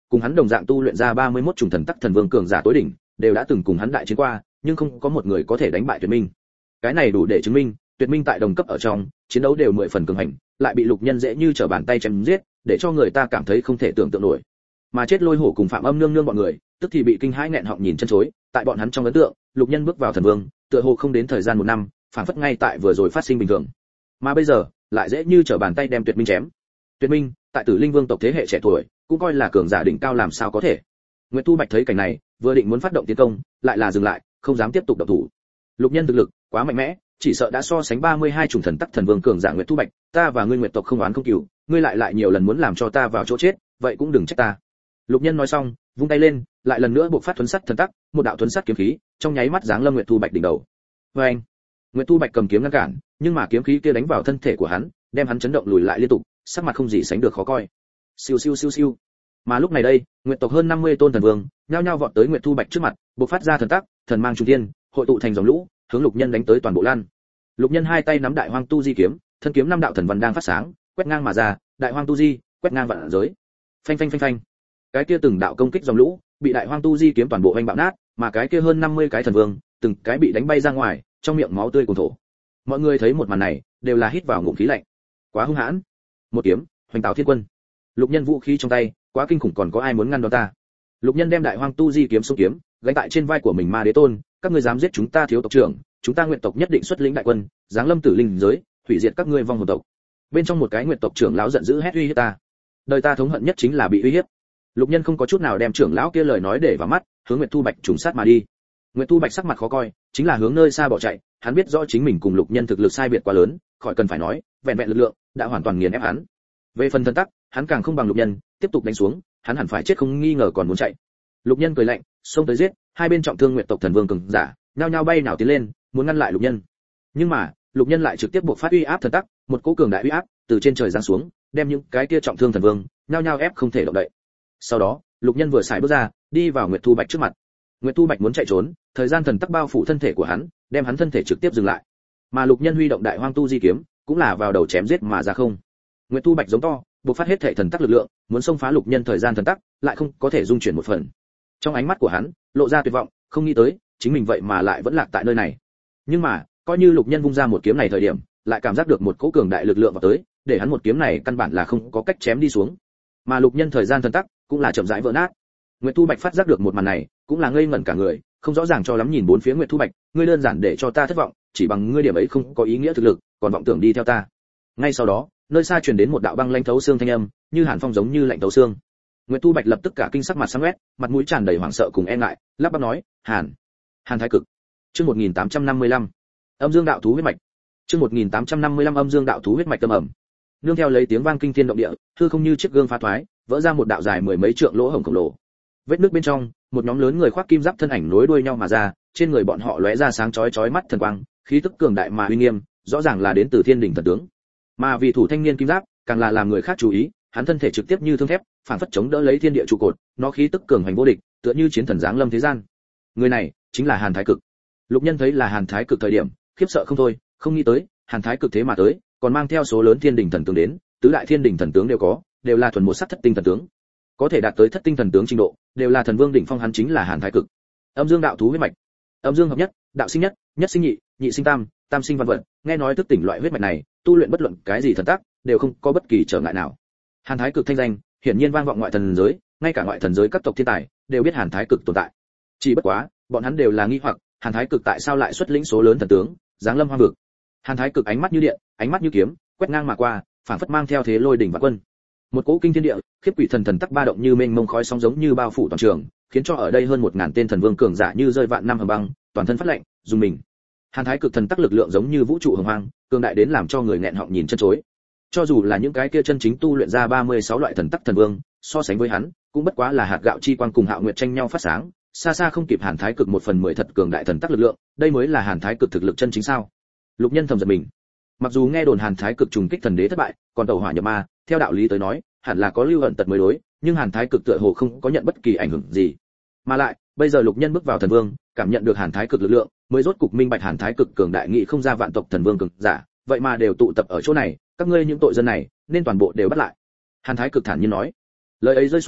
cùng hắn đồng dạng tu luyện ra ba mươi mốt trùng thần tắc thần vương cường giả tối đỉnh, đều đã từng cùng hắn đại chiến qua, nhưng không có một người có thể đánh bại Tuyệt Minh. Cái này đủ để chứng minh, Tuyệt Minh tại đồng cấp ở trong, chiến đấu đều mười phần cường hành, lại bị Lục Nhân dễ như trở bàn tay chém giết, để cho người ta cảm thấy không thể tưởng tượng nổi. Mà chết Lôi Hổ cùng Phạm Âm Nương Nương bọn người, tức thì bị kinh hãi nghẹn họng nhìn chân chối, tại bọn hắn trong ấn tượng, Lục Nhân bước vào thần vương, tựa hồ không đến thời gian một năm, phản phất ngay tại vừa rồi phát sinh bình thường. Mà bây giờ, lại dễ như trở bàn tay đem Tuyệt Minh chém. Tuyệt Minh, tại Tử Linh Vương tộc thế hệ trẻ tuổi, cũng coi là cường giả đỉnh cao làm sao có thể. Nguyệt Thu Bạch thấy cảnh này, vừa định muốn phát động tiến công, lại là dừng lại, không dám tiếp tục động thủ. Lục Nhân thực lực quá mạnh mẽ, chỉ sợ đã so sánh ba mươi hai chủng thần tắc thần vương cường giả Nguyệt Thu Bạch, ta và ngươi Nguyệt tộc không oán không cừu, ngươi lại lại nhiều lần muốn làm cho ta vào chỗ chết, vậy cũng đừng trách ta. Lục Nhân nói xong, vung tay lên, lại lần nữa bộc phát thuần sắt thần tắc, một đạo thuần sắt kiếm khí, trong nháy mắt giáng lâm Nguyệt Thu Bạch đỉnh đầu. Oeng! Nguyệt Thu Bạch cầm kiếm ngăn cản, nhưng mà kiếm khí kia đánh vào thân thể của hắn, đem hắn chấn động lùi lại liên tục, sắc mặt không gì sánh được khó coi. Siêu siêu siêu siêu. Mà lúc này đây, Nguyệt tộc hơn năm mươi tôn thần vương, nhao nhao vọt tới Nguyệt Thu Bạch trước mặt, bộc phát ra thần tắc, thần mang trung thiên, hội tụ thành dòng lũ, hướng Lục Nhân đánh tới toàn bộ lan. Lục Nhân hai tay nắm Đại Hoang Tu Di kiếm, thân kiếm năm đạo thần văn đang phát sáng, quét ngang mà ra, Đại Hoang Tu Di, quét ngang vạn giới. Phanh phanh phanh phanh. Cái kia từng đạo công kích dòng lũ, bị Đại Hoang Tu Di kiếm toàn bộ hoành bạo nát, mà cái kia hơn năm mươi cái thần vương, từng cái bị đánh bay ra ngoài, trong miệng máu tươi cuồn thổ. Mọi người thấy một màn này, đều là hít vào ngụm khí lạnh. Quá hung hãn. Một kiếm, hoành tạo thiên quân. Lục Nhân vũ khí trong tay, quá kinh khủng, còn có ai muốn ngăn đón ta? Lục Nhân đem Đại Hoang Tu Di kiếm xuống kiếm, gánh tại trên vai của mình Ma Đế Tôn, các ngươi dám giết chúng ta thiếu tộc trưởng, chúng ta Nguyệt tộc nhất định xuất lĩnh đại quân, giáng lâm Tử Linh giới, hủy diệt các ngươi vong hồn tộc. Bên trong một cái Nguyệt tộc trưởng lão giận dữ hét uy hiếp ta. Đời ta thống hận nhất chính là bị uy hiếp. Lục Nhân không có chút nào đem trưởng lão kia lời nói để vào mắt, hướng Nguyệt Thu Bạch trùng sát mà đi. Nguyệt Thu Bạch sắc mặt khó coi, chính là hướng nơi xa bỏ chạy, hắn biết rõ chính mình cùng Lục Nhân thực lực sai biệt quá lớn, khỏi cần phải nói, vẹn vẹn lực lượng đã hoàn toàn nghiền ép hắn. Về phần thần tắc, hắn càng không bằng Lục Nhân, tiếp tục đánh xuống, hắn hẳn phải chết không nghi ngờ còn muốn chạy. Lục Nhân cười lạnh, xông tới giết, hai bên trọng thương Nguyệt tộc thần vương cường giả, nhao nhao bay nào tiến lên, muốn ngăn lại Lục Nhân. Nhưng mà, Lục Nhân lại trực tiếp buộc phát uy áp thần tắc, một cỗ cường đại uy áp từ trên trời giáng xuống, đem những cái kia trọng thương thần vương, nhao nhao ép không thể động đậy. Sau đó, Lục Nhân vừa xài bước ra, đi vào Nguyệt Thu Bạch trước mặt. Nguyệt Thu Bạch muốn chạy trốn, thời gian thần tắc bao phủ thân thể của hắn, đem hắn thân thể trực tiếp dừng lại. Mà Lục Nhân huy động Đại Hoang Tu Di kiếm, cũng là vào đầu chém giết mà ra không. Nguyệt Thu Bạch giống to, bộc phát hết thể thần tắc lực lượng, muốn xông phá Lục Nhân thời gian thần tắc, lại không có thể dung chuyển một phần. Trong ánh mắt của hắn, lộ ra tuyệt vọng, không nghĩ tới, chính mình vậy mà lại vẫn lạc tại nơi này. Nhưng mà, coi như Lục Nhân vung ra một kiếm này thời điểm, lại cảm giác được một cỗ cường đại lực lượng vào tới, để hắn một kiếm này căn bản là không có cách chém đi xuống. Mà Lục Nhân thời gian thần tắc cũng là chậm rãi vỡ nát. Nguyệt Thu Bạch phát giác được một màn này, cũng là ngây ngẩn cả người, không rõ ràng cho lắm nhìn bốn phía Nguyệt Thu Bạch, ngươi đơn giản để cho ta thất vọng, chỉ bằng ngươi điểm ấy không có ý nghĩa thực lực, còn vọng tưởng đi theo ta. Ngay sau đó, nơi xa truyền đến một đạo băng lãnh thấu xương thanh âm, như hàn phong giống như lạnh thấu xương. Nguyệt Thu Bạch lập tức cả kinh sắc mặt sáng quét, mặt mũi tràn đầy hoảng sợ cùng e ngại, lắp bắp nói, "Hàn, Hàn Thái Cực." Chương một nghìn tám trăm năm mươi lăm. Âm Dương đạo thú huyết mạch. Chương một nghìn tám trăm năm mươi lăm Âm Dương đạo thú huyết mạch tâm ẩm. Nương theo lấy tiếng vang kinh thiên động địa, hư không như chiếc gương phá thoái, vỡ ra một đạo dài mười mấy trượng lỗ hổng khổng lồ. Vết nứt bên trong, một nhóm lớn người khoác kim giáp thân ảnh nối đuôi nhau mà ra, trên người bọn họ lóe ra sáng chói chói mắt thần quang, khí tức cường đại mà uy nghiêm, rõ ràng là đến từ Thiên Đỉnh thần tướng. Mà vì thủ thanh niên kim giáp, càng là làm người khác chú ý, hắn thân thể trực tiếp như thương thép, phản phất chống đỡ lấy thiên địa trụ cột, nó khí tức cường hành vô địch, tựa như chiến thần giáng lâm thế gian. Người này chính là Hàn Thái Cực. Lục Nhân thấy là Hàn Thái Cực thời điểm, khiếp sợ không thôi, không nghĩ tới, Hàn Thái Cực thế mà tới, còn mang theo số lớn Thiên Đỉnh thần tướng đến, tứ đại Thiên Đỉnh thần tướng đều có, đều là thuần một sắc thất tinh thần tướng. Có thể đạt tới thất tinh thần tướng trình độ, đều là thần vương đỉnh phong, hắn chính là Hàn Thái Cực. Âm Dương đạo thú huyết mạch. Âm dương hợp nhất, đạo sinh nhất, nhất sinh nhị, nhị sinh tam, tam sinh văn vật, nghe nói thức tỉnh loại huyết mạch này, tu luyện bất luận cái gì thần tác, đều không có bất kỳ trở ngại nào. Hàn Thái Cực thanh danh, hiển nhiên vang vọng ngoại thần giới, ngay cả ngoại thần giới các tộc thiên tài đều biết Hàn Thái Cực tồn tại. Chỉ bất quá, bọn hắn đều là nghi hoặc, Hàn Thái Cực tại sao lại xuất lĩnh số lớn thần tướng, giáng lâm hoang vực. Hàn Thái Cực ánh mắt như điện, ánh mắt như kiếm, quét ngang mà qua, phản phất mang theo thế lôi đỉnh vạn quân. Một cỗ kinh thiên địa, khiếp quỷ thần thần tắc ba động như mênh mông khói sóng giống như bao phủ toàn trường, khiến cho ở đây hơn một ngàn tên thần vương cường giả như rơi vạn năm hầm băng, toàn thân phát lạnh, dùng mình. Hàn Thái Cực thần tắc lực lượng giống như vũ trụ hồng hoang, cường đại đến làm cho người nghẹn họng nhìn chân chối. Cho dù là những cái kia chân chính tu luyện ra ba mươi sáu loại thần tắc thần vương, so sánh với hắn, cũng bất quá là hạt gạo chi quang cùng Hạo Nguyệt tranh nhau phát sáng, xa xa không kịp Hàn Thái Cực một phần mười thật cường đại thần tắc lực lượng, đây mới là Hàn Thái Cực thực lực chân chính sao? Lục Nhân thầm giật mình. Mặc dù nghe đồn Hàn Thái Cực trùng kích thần đế thất bại, còn tẩu hỏa nhập ma, theo đạo lý tới nói, hẳn là có lưu ẩn tật mới đối, nhưng Hàn Thái Cực tựa hồ không có nhận bất kỳ ảnh hưởng gì. Mà lại, bây giờ Lục Nhân bước vào thần vương, cảm nhận được Hàn Thái Cực lực lượng, mới rốt cục minh bạch Hàn Thái Cực cường đại nghị không ra vạn tộc thần vương cường giả, vậy mà đều tụ tập ở chỗ này, các ngươi những tội dân này, nên toàn bộ đều bắt lại. Hàn Thái Cực thản nhiên nói. Lời ấy rơi xuống,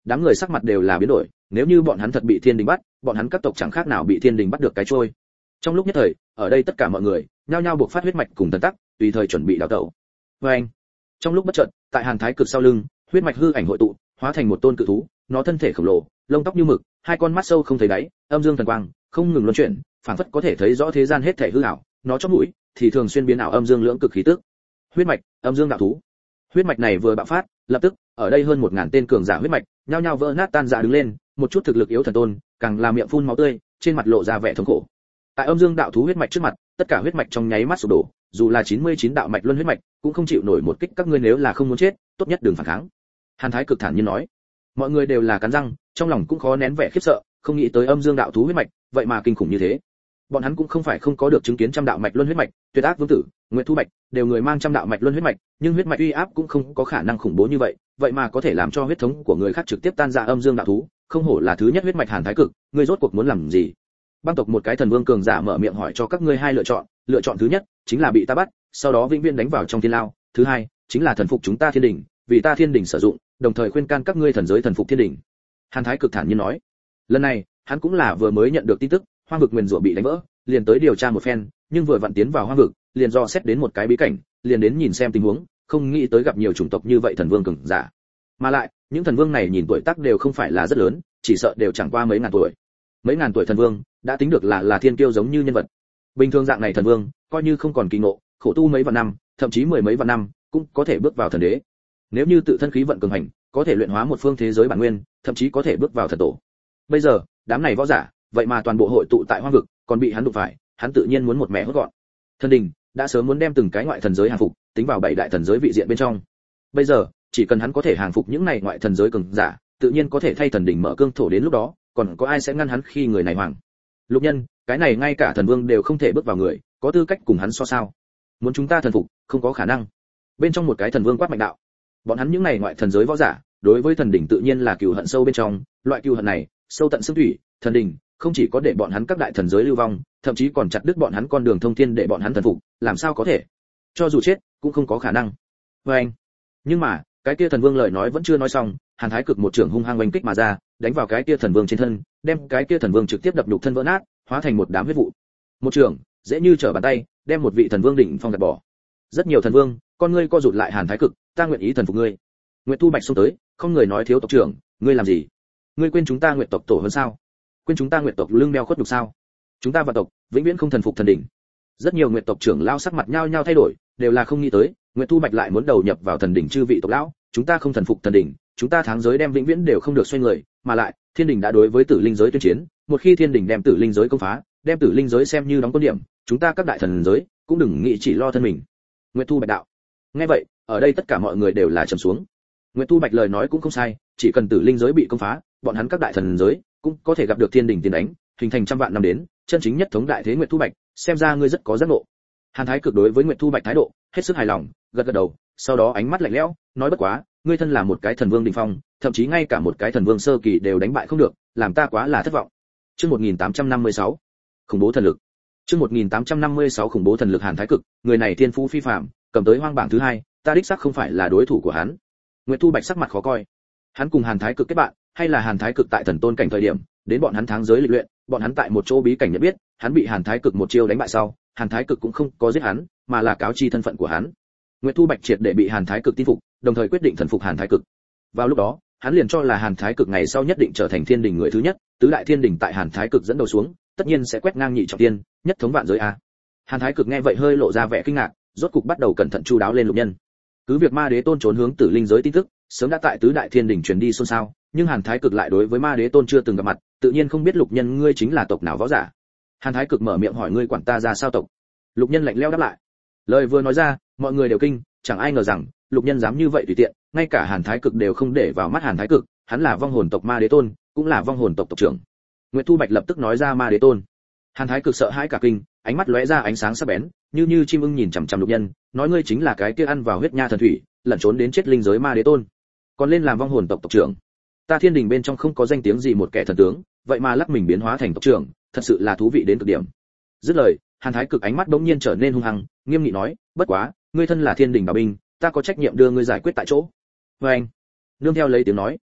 đám người sắc mặt đều là biến đổi, nếu như bọn hắn thật bị thiên đình bắt, bọn hắn các tộc chẳng khác nào bị thiên đình bắt được cái trôi. Trong lúc nhất thời, ở đây tất cả mọi người nhao nhao buộc phát huyết mạch cùng thần tắc, tùy thời chuẩn bị đào tẩu. Và anh, trong lúc bất chợt, tại Hàn Thái Cực sau lưng, huyết mạch hư ảnh hội tụ, hóa thành một tôn cự thú, nó thân thể khổng lồ, lông tóc như mực, hai con mắt sâu không thấy đáy, âm dương thần quang không ngừng luân chuyển, phảng phất có thể thấy rõ thế gian hết thảy hư ảo, nó chóp mũi thì thường xuyên biến ảo âm dương lưỡng cực khí tức. Huyết mạch, âm dương đạo thú. Huyết mạch này vừa bạo phát, lập tức, ở đây hơn một ngàn tên cường giả huyết mạch, nhao nhao vỡ nát tan rã đứng lên, một chút thực lực yếu thần tôn, càng là miệng phun máu tươi, trên mặt lộ ra vẻ thống khổ. Tại âm dương đạo thú huyết mạch trước mặt, tất cả huyết mạch trong nháy mắt sụp đổ, dù là chín mươi chín đạo mạch luân huyết mạch, cũng không chịu nổi một kích các ngươi, nếu là không muốn chết, tốt nhất đừng phản kháng. Hàn Thái Cực thản nhiên nói. Mọi người đều là cắn răng, trong lòng cũng khó nén vẻ khiếp sợ, không nghĩ tới âm dương đạo thú huyết mạch, vậy mà kinh khủng như thế. Bọn hắn cũng không phải không có được chứng kiến trăm đạo mạch luân huyết mạch, Tuyệt Ác Vương tử, Nguyệt Thu Bạch, đều người mang trăm đạo mạch luân huyết mạch, nhưng huyết mạch uy áp cũng không có khả năng khủng bố như vậy, vậy mà có thể làm cho huyết thống của người khác trực tiếp tan rã âm dương đạo thú, không hổ là thứ nhất huyết mạch Hàn Thái Cực, ngươi rốt cuộc muốn làm gì? Băng tộc một cái thần vương cường giả mở miệng hỏi cho các ngươi hai lựa chọn, lựa chọn thứ nhất chính là bị ta bắt, sau đó vĩnh viễn đánh vào trong thiên lao, thứ hai chính là thần phục chúng ta thiên đình, vì ta thiên đình sử dụng, đồng thời khuyên can các ngươi thần giới thần phục thiên đình. Hàn Thái Cực thản nhiên nói. Lần này, hắn cũng là vừa mới nhận được tin tức, hoang vực nguyền rủa bị đánh vỡ, liền tới điều tra một phen, nhưng vừa vặn tiến vào hoang vực, liền do xét đến một cái bí cảnh, liền đến nhìn xem tình huống, không nghĩ tới gặp nhiều chủng tộc như vậy thần vương cường giả. Mà lại, những thần vương này nhìn tuổi tác đều không phải là rất lớn, chỉ sợ đều chẳng qua mấy ngàn tuổi. Mấy ngàn tuổi thần vương, đã tính được là là thiên kiêu giống như nhân vật. Bình thường dạng này thần vương, coi như không còn kỳ ngộ, khổ tu mấy vạn năm, thậm chí mười mấy vạn năm, cũng có thể bước vào thần đế. Nếu như tự thân khí vận cường hành, có thể luyện hóa một phương thế giới bản nguyên, thậm chí có thể bước vào thần tổ. Bây giờ, đám này võ giả, vậy mà toàn bộ hội tụ tại hoang vực, còn bị hắn đụng phải, hắn tự nhiên muốn một mẹ hốt gọn. Thần đình đã sớm muốn đem từng cái ngoại thần giới hàng phục, tính vào bảy đại thần giới vị diện bên trong. Bây giờ, chỉ cần hắn có thể hàng phục những này ngoại thần giới cường giả, tự nhiên có thể thay thần đình mở cương thổ, đến lúc đó, còn có ai sẽ ngăn hắn khi người này hoàng? Lục Nhân, cái này ngay cả thần vương đều không thể bước vào người, có tư cách cùng hắn so sao? Muốn chúng ta thần phục, không có khả năng. Bên trong một cái thần vương quát mạnh đạo. Bọn hắn những này ngoại thần giới võ giả, đối với thần đỉnh tự nhiên là cừu hận sâu bên trong, loại cừu hận này, sâu tận xương thủy, thần đỉnh không chỉ có để bọn hắn các đại thần giới lưu vong, thậm chí còn chặt đứt bọn hắn con đường thông thiên để bọn hắn thần phục, làm sao có thể? Cho dù chết, cũng không có khả năng. Và anh, nhưng mà, cái kia thần vương lời nói vẫn chưa nói xong, Hàn Thái Cực một trường hung hăng oanh kích mà ra, đánh vào cái kia thần vương trên thân, đem cái kia thần vương trực tiếp đập nhục thân vỡ nát, hóa thành một đám huyết vụ. Một trường, dễ như trở bàn tay, đem một vị thần vương đỉnh phong gạt bỏ. Rất nhiều thần vương, con ngươi co rụt lại. Hàn Thái Cực, ta nguyện ý thần phục ngươi. Nguyệt Thu Bạch xông tới, không người nói thiếu tộc trưởng, ngươi làm gì? Ngươi quên chúng ta Nguyệt tộc tổ hơn sao? Quên chúng ta Nguyệt tộc lưng đeo khuất nhục sao? Chúng ta và tộc vĩnh viễn không thần phục thần đỉnh. Rất nhiều Nguyệt tộc trưởng lao sắc mặt nhao nhao thay đổi, đều là không nghĩ tới, Nguyệt Thu Bạch lại muốn đầu nhập vào thần đỉnh chư vị tộc lão, chúng ta không thần phục thần đỉnh, chúng ta tháng giới đem vĩnh viễn đều không được xoay người, mà lại, thiên đình đã đối với tử linh giới tuyên chiến, một khi thiên đình đem tử linh giới công phá, đem tử linh giới xem như đóng quân điểm, chúng ta các đại thần giới cũng đừng nghĩ chỉ lo thân mình. Nguyệt Thu Bạch đạo. Nghe vậy, ở đây tất cả mọi người đều là trầm xuống. Nguyệt Thu Bạch lời nói cũng không sai, chỉ cần tử linh giới bị công phá, bọn hắn các đại thần giới cũng có thể gặp được thiên đình tiền đánh, hình thành trăm vạn năm đến, chân chính nhất thống đại thế. Nguyệt Thu Bạch, xem ra ngươi rất có giác ngộ. Hàn Thái Cực đối với Nguyệt Thu Bạch thái độ hết sức hài lòng, gật gật đầu, sau đó ánh mắt lạnh lẽo, nói bất quá, ngươi thân là một cái thần vương đỉnh phong, thậm chí ngay cả một cái thần vương sơ kỳ đều đánh bại không được, làm ta quá là thất vọng. Chương một nghìn tám trăm năm mươi sáu, khủng bố thần lực. Chương một nghìn tám trăm năm mươi sáu khủng bố thần lực. Hàn Thái Cực, người này thiên phú phi phàm, cầm tới hoang bảng thứ hai, ta đích xác không phải là đối thủ của hắn. Nguyệt Thu Bạch sắc mặt khó coi. Hắn cùng Hàn Thái Cực kết bạn, hay là Hàn Thái Cực tại thần tôn cảnh thời điểm, đến bọn hắn tháng giới lịch luyện, bọn hắn tại một chỗ bí cảnh nhận biết, hắn bị Hàn Thái Cực một chiêu đánh bại sau, Hàn Thái Cực cũng không có giết hắn, mà là cáo chi thân phận của hắn. Nguyệt Thu Bạch triệt để bị Hàn Thái Cực tin phục, đồng thời quyết định thần phục Hàn Thái Cực. Vào lúc đó, hắn liền cho là Hàn Thái Cực ngày sau nhất định trở thành thiên đình người thứ nhất, tứ đại thiên đình tại Hàn Thái Cực dẫn đầu xuống, tất nhiên sẽ quét ngang nhị trọng thiên, nhất thống vạn giới a. Hàn Thái Cực nghe vậy hơi lộ ra vẻ kinh ngạc, rốt cục bắt đầu cẩn thận chu đáo lên Lục Nhân. Cứ việc Ma Đế Tôn trốn hướng tử linh giới tin tức, sớm đã tại tứ đại thiên đình truyền đi xôn xao, nhưng Hàn Thái Cực lại đối với Ma Đế Tôn chưa từng gặp mặt, tự nhiên không biết Lục Nhân ngươi chính là tộc nào võ giả. Hàn Thái Cực mở miệng hỏi ngươi quản ta ra sao tộc? Lục Nhân lạnh lẽo đáp lại. Lời vừa nói ra, mọi người đều kinh, chẳng ai ngờ rằng Lục Nhân dám như vậy tùy tiện, ngay cả Hàn Thái Cực đều không để vào mắt. Hàn Thái Cực, hắn là vong hồn tộc Ma Đế Tôn, cũng là vong hồn tộc tộc trưởng. Nguyệt Thu Bạch lập tức nói ra Ma Đế Tôn. Hàn Thái Cực sợ hãi cả kinh, ánh mắt lóe ra ánh sáng sắc bén, như như chim ưng nhìn chằm chằm Lục Nhân, nói ngươi chính là cái kia ăn vào huyết nha thần thủy, lẩn trốn đến chết linh giới Ma Đế Tôn, còn lên làm vong hồn tộc tộc trưởng. Ta thiên đình bên trong không có danh tiếng gì một kẻ thần tướng, vậy mà lắc mình biến hóa thành tộc trưởng, thật sự là thú vị đến cực điểm. Dứt lời, Hàn Thái Cực ánh mắt bỗng nhiên trở nên hung hăng, nghiêm nghị nói, bất quá, ngươi thân là thiên đình bảo binh, ta có trách nhiệm đưa ngươi giải quyết tại chỗ. Và anh, nương theo lấy tiếng nói,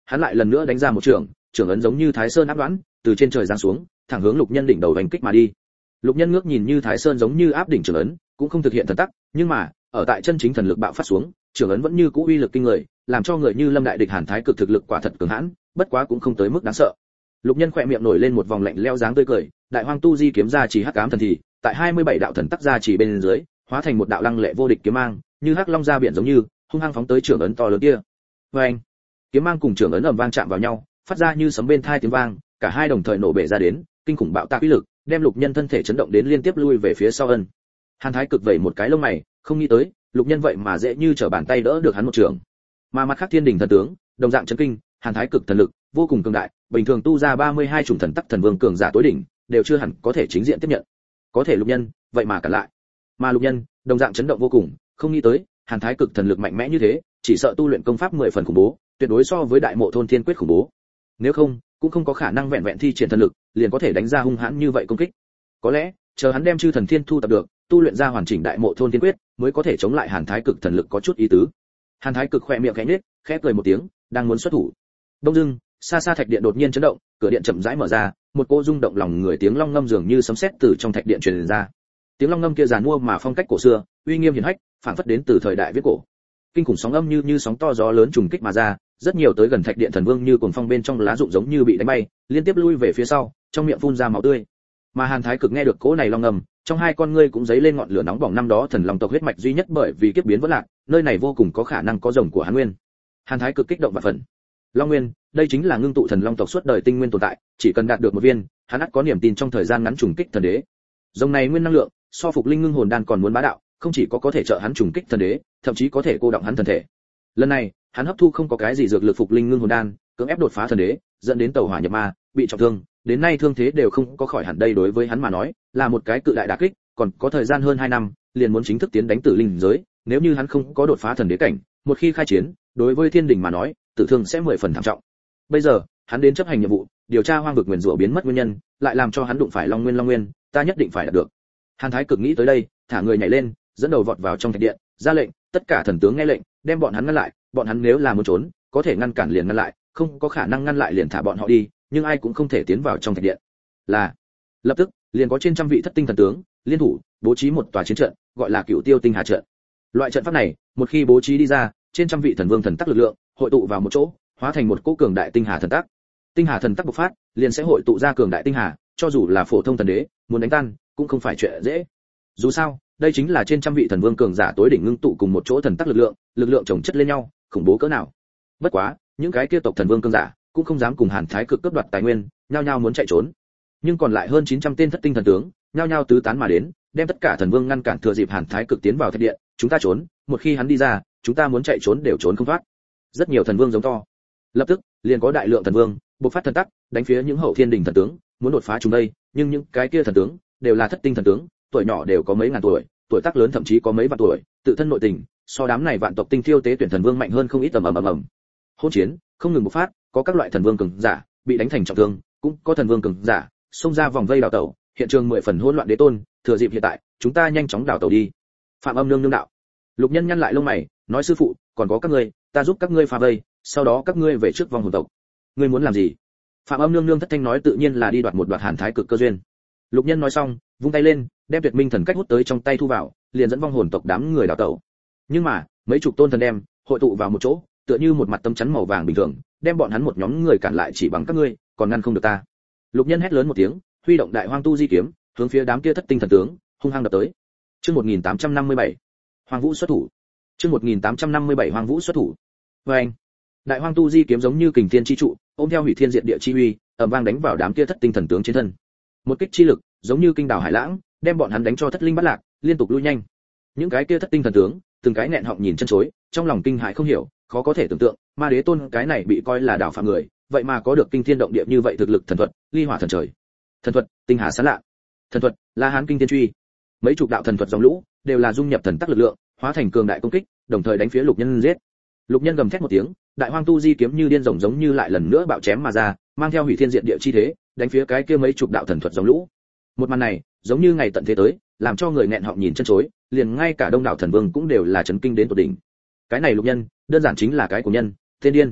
hắn lại lần nữa đánh ra một trường, trường ấn giống như Thái Sơn áp đoán, từ trên trời giáng xuống, thẳng hướng Lục Nhân đỉnh đầu đánh kích mà đi. Lục Nhân ngước nhìn như Thái Sơn giống như áp đỉnh trường ấn, cũng không thực hiện thần tắc, nhưng mà, ở tại chân chính thần lực bạo phát xuống, trường ấn vẫn như cũ uy lực kinh người, làm cho người như Lâm Đại Địch Hàn Thái Cực thực lực quả thật cường hãn, bất quá cũng không tới mức đáng sợ. Lục Nhân khỏe miệng nổi lên một vòng lạnh lẽo dáng tươi cười, Đại Hoang Tu Di kiếm ra chỉ hắc ám thần thì, tại hai mươi bảy đạo thần tắc ra chỉ bên dưới, hóa thành một đạo lăng lệ vô địch kiếm mang, như hắc long ra biển giống như, hung hăng phóng tới trường ấn to lớn kia. Oeng! Kiếm mang cùng trường ấn ầm vang chạm vào nhau, phát ra như sấm bên tai tiếng vang, cả hai đồng thời nổ bể ra đến, kinh khủng bạo tạc uy lực, đem Lục Nhân thân thể chấn động đến liên tiếp lui về phía sau ân. Hàn Thái Cực vẩy một cái lông mày, không nghĩ tới, Lục Nhân vậy mà dễ như trở bàn tay đỡ được hắn một trường. Mà mặt khác Thiên Đình thần tướng, đồng dạng chấn kinh, Hàn Thái Cực thần lực vô cùng cường đại, bình thường tu ra ba mươi hai chủng thần tắc thần vương cường giả tối đỉnh, đều chưa hẳn có thể chính diện tiếp nhận. Có thể Lục Nhân, vậy mà cản lại. Mà Lục Nhân, đồng dạng chấn động vô cùng, không nghĩ tới, Hàn Thái Cực thần lực mạnh mẽ như thế, chỉ sợ tu luyện công pháp mười phần khủng bố, tuyệt đối so với Đại Mộ Thôn Thiên Quyết khủng bố. Nếu không, cũng không có khả năng vẹn vẹn thi triển thần lực, liền có thể đánh ra hung hãn như vậy công kích. Có lẽ, chờ hắn đem chư thần thiên thu tập được, tu luyện ra hoàn chỉnh Đại Mộ Thôn Thiên Quyết, mới có thể chống lại Hàn Thái Cực thần lực có chút ý tứ. Hàn Thái Cực khẽ miệng khẽ nhếch, khẽ cười một tiếng, đang muốn xuất thủ. Đông dưng, xa xa thạch điện đột nhiên chấn động, cửa điện chậm rãi mở ra, một cô rung động lòng người tiếng long ngâm dường như sấm sét từ trong thạch điện truyền ra. Tiếng long ngâm kia giàn mua mà phong cách cổ xưa, uy nghiêm hiển hách, phảng phất đến từ thời đại viết cổ. Kinh khủng sóng âm như như sóng to gió lớn trùng kích mà ra, rất nhiều tới gần thạch điện thần vương như cuồng phong bên trong lá rụng giống như bị đánh bay, liên tiếp lui về phía sau, trong miệng phun ra máu tươi. Mà Hàn Thái Cực nghe được cỗ này long ngâm, trong hai con ngươi cũng giấy lên ngọn lửa nóng bỏng năm đó thần long tộc huyết mạch duy nhất bởi vì kiếp biến vỡ lạc, nơi này vô cùng có khả năng có rồng của Hàn Nguyên. Hàn Thái Cực kích động và phần. Long Nguyên, đây chính là ngưng tụ thần long tộc suốt đời tinh nguyên tồn tại, chỉ cần đạt được một viên, hắn ắt có niềm tin trong thời gian ngắn trùng kích thần đế. Rồng này nguyên năng lượng, so phục linh ngưng hồn đan còn muốn bá đạo, không chỉ có có thể trợ hắn trùng kích thần đế, thậm chí có thể cô động hắn thần thể. Lần này, hắn hấp thu không có cái gì dược lực phục linh ngưng hồn đan, cưỡng ép đột phá thần đế, dẫn đến tẩu hỏa nhập ma, bị trọng thương, đến nay thương thế đều không có khỏi hẳn, đây đối với hắn mà nói, là một cái cự đại đả kích, còn có thời gian hơn hai năm, liền muốn chính thức tiến đánh tử linh giới, nếu như hắn không có đột phá thần đế cảnh, một khi khai chiến, đối với thiên đình mà nói, tử thương sẽ mười phần thảm trọng. Bây giờ, hắn đến chấp hành nhiệm vụ, điều tra hoang vực nguyền rủa biến mất nguyên nhân, lại làm cho hắn đụng phải Long Nguyên Long Nguyên, ta nhất định phải đạt được. Hàn Thái Cực nghĩ tới đây, thả người nhảy lên, dẫn đầu vọt vào trong thạch điện, ra lệnh, tất cả thần tướng nghe lệnh, đem bọn hắn ngăn lại, bọn hắn nếu là muốn trốn, có thể ngăn cản liền ngăn lại, không có khả năng ngăn lại liền thả bọn họ đi, nhưng ai cũng không thể tiến vào trong thạch điện. Là, lập tức, liền có trên trăm vị thất tinh thần tướng, liên thủ, bố trí một tòa chiến trận, gọi là Cửu Tiêu Tinh Hà trận. Loại trận pháp này, một khi bố trí đi ra, trên trăm vị thần vương thần tắc lực lượng, hội tụ vào một chỗ, hóa thành một cỗ cường đại tinh hà thần tắc. Tinh hà thần tắc bộc phát, liền sẽ hội tụ ra cường đại tinh hà, cho dù là phổ thông thần đế, muốn đánh tan, cũng không phải chuyện dễ. Dù sao, đây chính là trên trăm vị thần vương cường giả tối đỉnh ngưng tụ cùng một chỗ thần tắc lực lượng, lực lượng chồng chất lên nhau, khủng bố cỡ nào. Bất quá, những cái kia tộc thần vương cường giả cũng không dám cùng Hàn Thái Cực cướp đoạt tài nguyên, nhao nhao muốn chạy trốn. Nhưng còn lại hơn chín trăm tên thất tinh thần tướng, nhao nhao tứ tán mà đến, đem tất cả thần vương ngăn cản, thừa dịp Hàn Thái Cực tiến vào thạch điện, chúng ta trốn, một khi hắn đi ra, chúng ta muốn chạy trốn đều trốn không thoát. Rất nhiều thần vương giống to. Lập tức, liền có đại lượng thần vương bộc phát thần tắc, đánh phía những hậu thiên đỉnh thần tướng, muốn đột phá chúng đây, nhưng những cái kia thần tướng đều là thất tinh thần tướng, tuổi nhỏ đều có mấy ngàn tuổi, tuổi tác lớn thậm chí có mấy vạn tuổi, tự thân nội tình, so đám này vạn tộc tinh thiêu tế tuyển thần vương mạnh hơn không ít, tầm ầm ầm ầm. Hỗn chiến không ngừng bộc phát, có các loại thần vương cường giả bị đánh thành trọng thương, cũng có thần vương cường giả xông ra vòng vây đào tẩu, hiện trường mười phần hỗn loạn. Đế tôn, thừa dịp hiện tại, chúng ta nhanh chóng đào tẩu đi. Phạm Âm nương nương đạo. Lục Nhân nhăn lại lông mày, nói sư phụ, còn có các ngươi, ta giúp các ngươi phá vây, sau đó các ngươi về trước vòng hồn tộc. Ngươi muốn làm gì? Phạm Âm nương nương thất thanh nói, tự nhiên là đi đoạt một đoạt Hàn Thái Cực cơ duyên. Lục Nhân nói xong, vung tay lên, đem Tuyệt Minh thần cách hút tới trong tay thu vào, liền dẫn vong hồn tộc đám người đào tẩu. Nhưng mà, mấy chục tôn thần đem hội tụ vào một chỗ, tựa như một mặt tấm chắn màu vàng bình thường, đem bọn hắn một nhóm người cản lại, chỉ bằng các ngươi, còn ngăn không được ta. Lục Nhân hét lớn một tiếng, huy động Đại Hoang Tu Di kiếm, hướng phía đám kia thất tinh thần tướng hung hăng đập tới. Chương một nghìn tám trăm năm mươi bảy, Hoàng Vũ xuất thủ. Chương một nghìn tám trăm năm mươi bảy, Hoàng Vũ xuất thủ. Oeng! Đại Hoang Tu Di kiếm giống như kình thiên chi trụ, ôm theo hủy thiên diệt địa chi uy, ầm vang đánh vào đám kia thất tinh thần tướng trên thân. Một kích chi lực, giống như kinh đảo hải lãng, đem bọn hắn đánh cho thất linh bát lạc, liên tục lui nhanh. Những cái kia thất tinh thần tướng, từng cái nghẹn họng nhìn chân chối, trong lòng kinh hãi không hiểu, khó có thể tưởng tượng, Ma Đế Tôn cái này bị coi là đảo phạm người, vậy mà có được kinh thiên động địa như vậy thực lực thần thuật, ly hỏa thần trời. Thần thuật, tinh hà sáng lạ. Thần thuật, La Hán kinh thiên truy. Mấy chục đạo thần thuật dòng lũ, đều là dung nhập thần tắc lực lượng, hóa thành cường đại công kích, đồng thời đánh phía Lục Nhân giết. Lục Nhân gầm thét một tiếng, Đại Hoang Tu Di kiếm như điên rồng giống như lại lần nữa bạo chém mà ra, mang theo hủy thiên diệt địa chi thế, đánh phía cái kia mấy chục đạo thần thuật dòng lũ. Một màn này, giống như ngày tận thế tới, làm cho người nghẹn họng nhìn chân chối, liền ngay cả đông đảo thần vương cũng đều là chấn kinh đến tột đỉnh. Cái này Lục Nhân, đơn giản chính là cái của nhân, tên điên.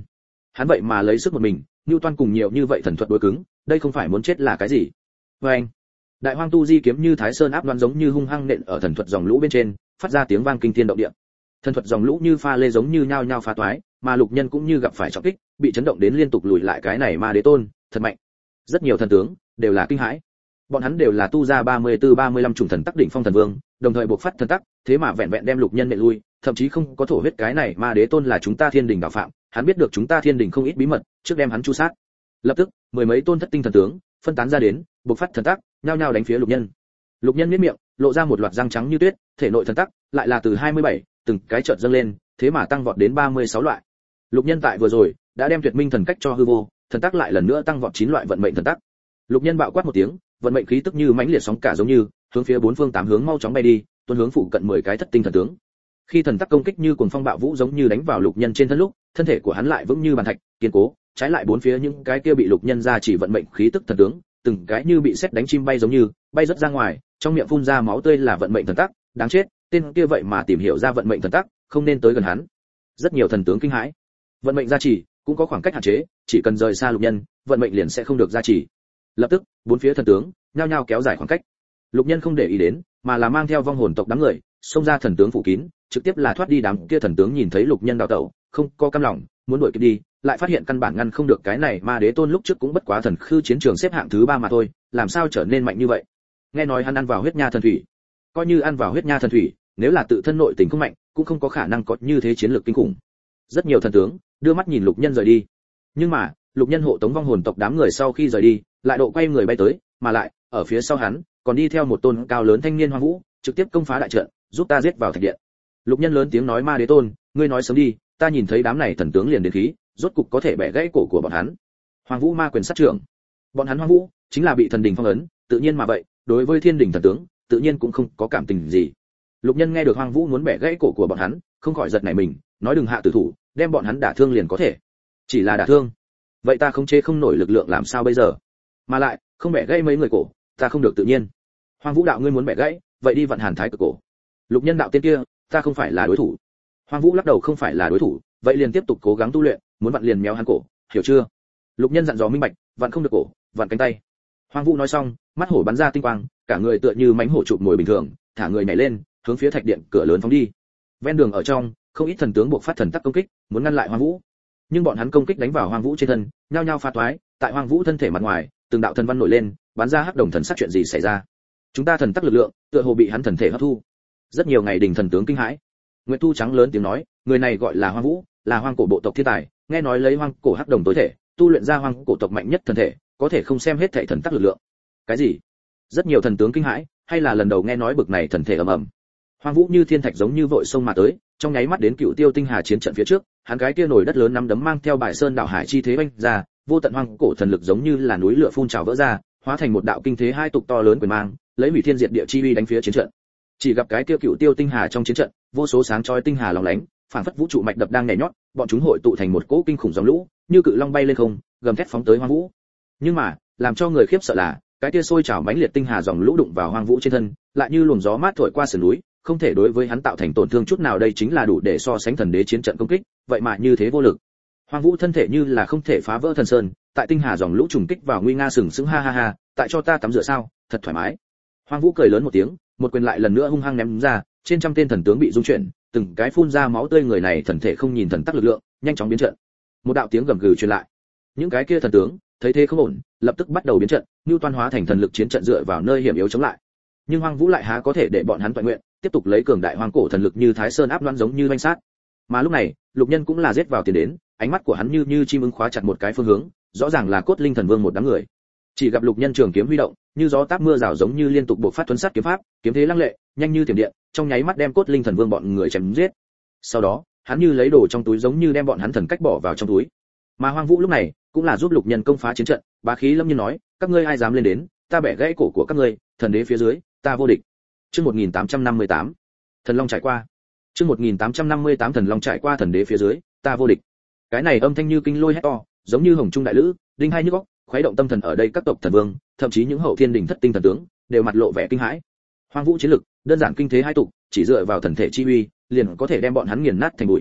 Hắn vậy mà lấy sức một mình, Newton cùng nhiều như vậy thần thuật đối cứng, đây không phải muốn chết là cái gì? Và anh, đại hoang tu di kiếm như thái sơn áp đoán giống như hung hăng nện ở thần thuật dòng lũ bên trên, phát ra tiếng vang kinh thiên động địa. Thần thuật dòng lũ như pha lê giống như nhao nhao phá toái, mà Lục Nhân cũng như gặp phải trọng kích, bị chấn động đến liên tục lùi lại. Cái này ma đế tôn, thật mạnh. Rất nhiều thần tướng đều là kinh hãi. Bọn hắn đều là tu ra ba mươi tư ba mươi lăm chủng thần tắc đỉnh phong thần vương, đồng thời buộc phát thần tắc, thế mà vẹn vẹn đem Lục Nhân nện lui, thậm chí không có thổ huyết. Cái này ma đế tôn là chúng ta Thiên Đình đạo phạm, hắn biết được chúng ta Thiên Đình không ít bí mật, trước đem hắn chu sát. Lập tức, mười mấy tôn thất tinh thần tướng phân tán ra đến, buộc phát thần tắc, nhao nhao đánh phía Lục Nhân. Lục Nhân nhếch miệng, lộ ra một loạt răng trắng như tuyết, thể nội thần tắc lại là từ hai mươi bảy, từng cái chợt dâng lên, thế mà tăng vọt đến ba mươi sáu loại. Lục Nhân tại vừa rồi đã đem tuyệt minh thần cách cho hư vô, thần tắc lại lần nữa tăng vọt chín loại vận mệnh thần tắc. Lục Nhân bạo quát một tiếng, vận mệnh khí tức như mãnh liệt sóng cả giống như, hướng phía bốn phương tám hướng mau chóng bay đi, tuôn hướng phụ cận mười cái thất tinh thần tướng. Khi thần tắc công kích như cuồng phong bạo vũ giống như đánh vào Lục Nhân trên thân lúc, thân thể của hắn lại vững như bàn thạch, kiên cố, trái lại bốn phía những cái kia bị Lục Nhân ra chỉ vận mệnh khí tức thần tướng, từng cái như bị sét đánh chim bay giống như, bay rất ra ngoài, trong miệng phun ra máu tươi là vận mệnh thần tắc, đáng chết, tên kia vậy mà tìm hiểu ra vận mệnh thần tắc, không nên tới gần hắn. Rất nhiều thần tướng kinh hãi. Vận mệnh gia trì cũng có khoảng cách hạn chế, chỉ cần rời xa Lục Nhân, vận mệnh liền sẽ không được gia trì. Lập tức, bốn phía thần tướng nhao nhao kéo dài khoảng cách. Lục Nhân không để ý đến, mà là mang theo vong hồn tộc đám người, xông ra thần tướng phủ kín, trực tiếp là thoát đi. Đám kia thần tướng nhìn thấy Lục Nhân đào tẩu, không có cam lòng, muốn đuổi kịp đi, lại phát hiện căn bản ngăn không được. Cái này ma đế tôn lúc trước cũng bất quá thần khư chiến trường xếp hạng thứ ba mà thôi, làm sao trở nên mạnh như vậy? Nghe nói hắn ăn vào huyết nha thần thủy, coi như ăn vào huyết nha thần thủy, nếu là tự thân nội tình không mạnh, cũng không có khả năng có như thế chiến lược kinh khủng. Rất nhiều thần tướng đưa mắt nhìn Lục Nhân rời đi, nhưng mà Lục Nhân hộ tống vong hồn tộc đám người sau khi rời đi, lại độ quay người bay tới, mà lại ở phía sau hắn còn đi theo một tôn cao lớn thanh niên hoang vũ, trực tiếp công phá đại trận, giúp ta giết vào thạch điện. Lục Nhân lớn tiếng nói: ma đế tôn, ngươi nói sớm đi, ta nhìn thấy đám này thần tướng liền đến khí, rốt cục có thể bẻ gãy cổ của bọn hắn. Hoang vũ ma quyền sát trưởng, bọn hắn hoang vũ chính là bị thần đình phong ấn, tự nhiên mà vậy, đối với thiên đình thần tướng tự nhiên cũng không có cảm tình gì. Lục Nhân nghe được hoang vũ muốn bẻ gãy cổ của bọn hắn, không khỏi giật nảy mình, nói đừng hạ tử thủ, đem bọn hắn đả thương liền có thể. Chỉ là đả thương, vậy ta không chế không nổi lực lượng làm sao bây giờ? Mà lại không bẻ gãy mấy người cổ, ta không được tự nhiên. Hoang vũ đạo ngươi muốn bẻ gãy, vậy đi vận hàn thái cực cổ. Lục Nhân đạo tên kia, ta không phải là đối thủ. Hoang vũ lắc đầu không phải là đối thủ, vậy liền tiếp tục cố gắng tu luyện, muốn vặn liền méo hắn cổ, hiểu chưa? Lục Nhân dặn dò minh bạch, vặn không được cổ, vặn cánh tay. Hoang vũ nói xong, mắt hổ bắn ra tinh quang, cả người tựa như mánh hổ chụp mồi bình thường, thả người nhảy lên, hướng phía thạch điện cửa lớn phóng đi. Ven đường ở trong, không ít thần tướng buộc phát thần tắc công kích, muốn ngăn lại Hoang vũ. Nhưng bọn hắn công kích đánh vào Hoang vũ trên thân, nhao nhao phá toái, tại Hoang vũ thân thể mặt ngoài, từng đạo thần văn nổi lên, bắn ra hắc đồng thần sắc. Chuyện gì xảy ra? Chúng ta thần tắc lực lượng, tựa hồ bị hắn thần thể hấp thu. Rất nhiều ngày đình thần tướng kinh hãi. Nguyệt Thu trắng lớn tiếng nói, người này gọi là Hoang vũ, là hoang cổ bộ tộc thiên tài, nghe nói lấy hoang cổ hắc đồng tối thể, tu luyện ra hoang cổ tộc mạnh nhất thần thể, có thể không xem hết thảy thần tắc lực lượng. Cái gì? Rất nhiều thần tướng kinh hãi, hay là lần đầu nghe nói bực này thần thể ầm ầm. Hoang vũ như thiên thạch giống như vội sông mà tới, trong nháy mắt đến Cựu Tiêu Tinh Hà chiến trận phía trước, hắn cái kia nổi đất lớn nắm đấm mang theo bài sơn đảo hải chi thế vanh ra, vô tận hoang cổ thần lực giống như là núi lửa phun trào vỡ ra, hóa thành một đạo kinh thế hai tục to lớn quyền mang, lấy hủy thiên diệt địa chi uy đánh phía chiến trận. Chỉ gặp cái kia Cựu Tiêu Tinh Hà trong chiến trận, vô số sáng chói tinh hà lóng lánh, phản phất vũ trụ mạch đập đang nhảy nhót, bọn chúng hội tụ thành một cỗ kinh khủng dòng lũ, như cự long bay lên không, gầm thét phóng tới Hoang vũ. Nhưng mà, làm cho người khiếp sợ là, cái kia sôi trào mãnh liệt tinh hà dòng lũ đụng vào Hoang vũ trên thân, lại như luồng gió mát thổi qua sườn núi, không thể đối với hắn tạo thành tổn thương chút nào. Đây chính là đủ để so sánh thần đế chiến trận công kích, vậy mà như thế vô lực. Hoang vũ thân thể như là không thể phá vỡ thần sơn, tại tinh hà dòng lũ trùng kích vào nguy nga sừng sững, ha ha ha, tại cho ta tắm rửa sao, thật thoải mái. Hoang vũ cười lớn một tiếng, một quyền lại lần nữa hung hăng ném ra, trên trăm tên thần tướng bị rung chuyển, từng cái phun ra máu tươi. Người này thần thể không nhìn thần tắc lực lượng, nhanh chóng biến trận. Một đạo tiếng gầm gừ truyền lại. Những cái kia thần tướng thấy thế không ổn, lập tức bắt đầu biến trận, nưu toan hóa thành thần lực chiến trận dựa vào nơi hiểm yếu chống lại. Nhưng Hoang vũ lại há có thể để bọn hắn toàn nguyện, tiếp tục lấy cường đại hoang cổ thần lực như thái sơn áp đoán giống như vanh sát. Mà lúc này, Lục Nhân cũng là giết vào tiền đến, ánh mắt của hắn như như chim ưng khóa chặt một cái phương hướng, rõ ràng là Cốt Linh Thần Vương một đám người. Chỉ gặp Lục Nhân trường kiếm huy động, như gió táp mưa rào giống như liên tục bộc phát tuấn sát kiếm pháp, kiếm thế lăng lệ, nhanh như thiểm điện, trong nháy mắt đem Cốt Linh Thần Vương bọn người chém giết. Sau đó, hắn như lấy đồ trong túi giống như đem bọn hắn thần cách bỏ vào trong túi. Mà Hoang vũ lúc này cũng là giúp Lục Nhân công phá chiến trận, bá khí lâm nhiên nói, các ngươi ai dám lên đến, ta bẻ gãy cổ của các ngươi, thần đế phía dưới, ta vô địch. Chương một nghìn tám trăm năm mươi tám, Thần Long trải qua. Chương một nghìn tám trăm năm mươi tám Thần Long trải qua, thần đế phía dưới, ta vô địch. Cái này âm thanh như kinh lôi hét to, giống như hồng trung đại lữ, đinh hai nhức óc, khuấy động tâm thần ở đây các tộc thần vương, thậm chí những hậu thiên đỉnh thất tinh thần tướng, đều mặt lộ vẻ kinh hãi. Hoang vũ chiến lực, đơn giản kinh thế hai tục, chỉ dựa vào thần thể chi uy, liền có thể đem bọn hắn nghiền nát thành bụi.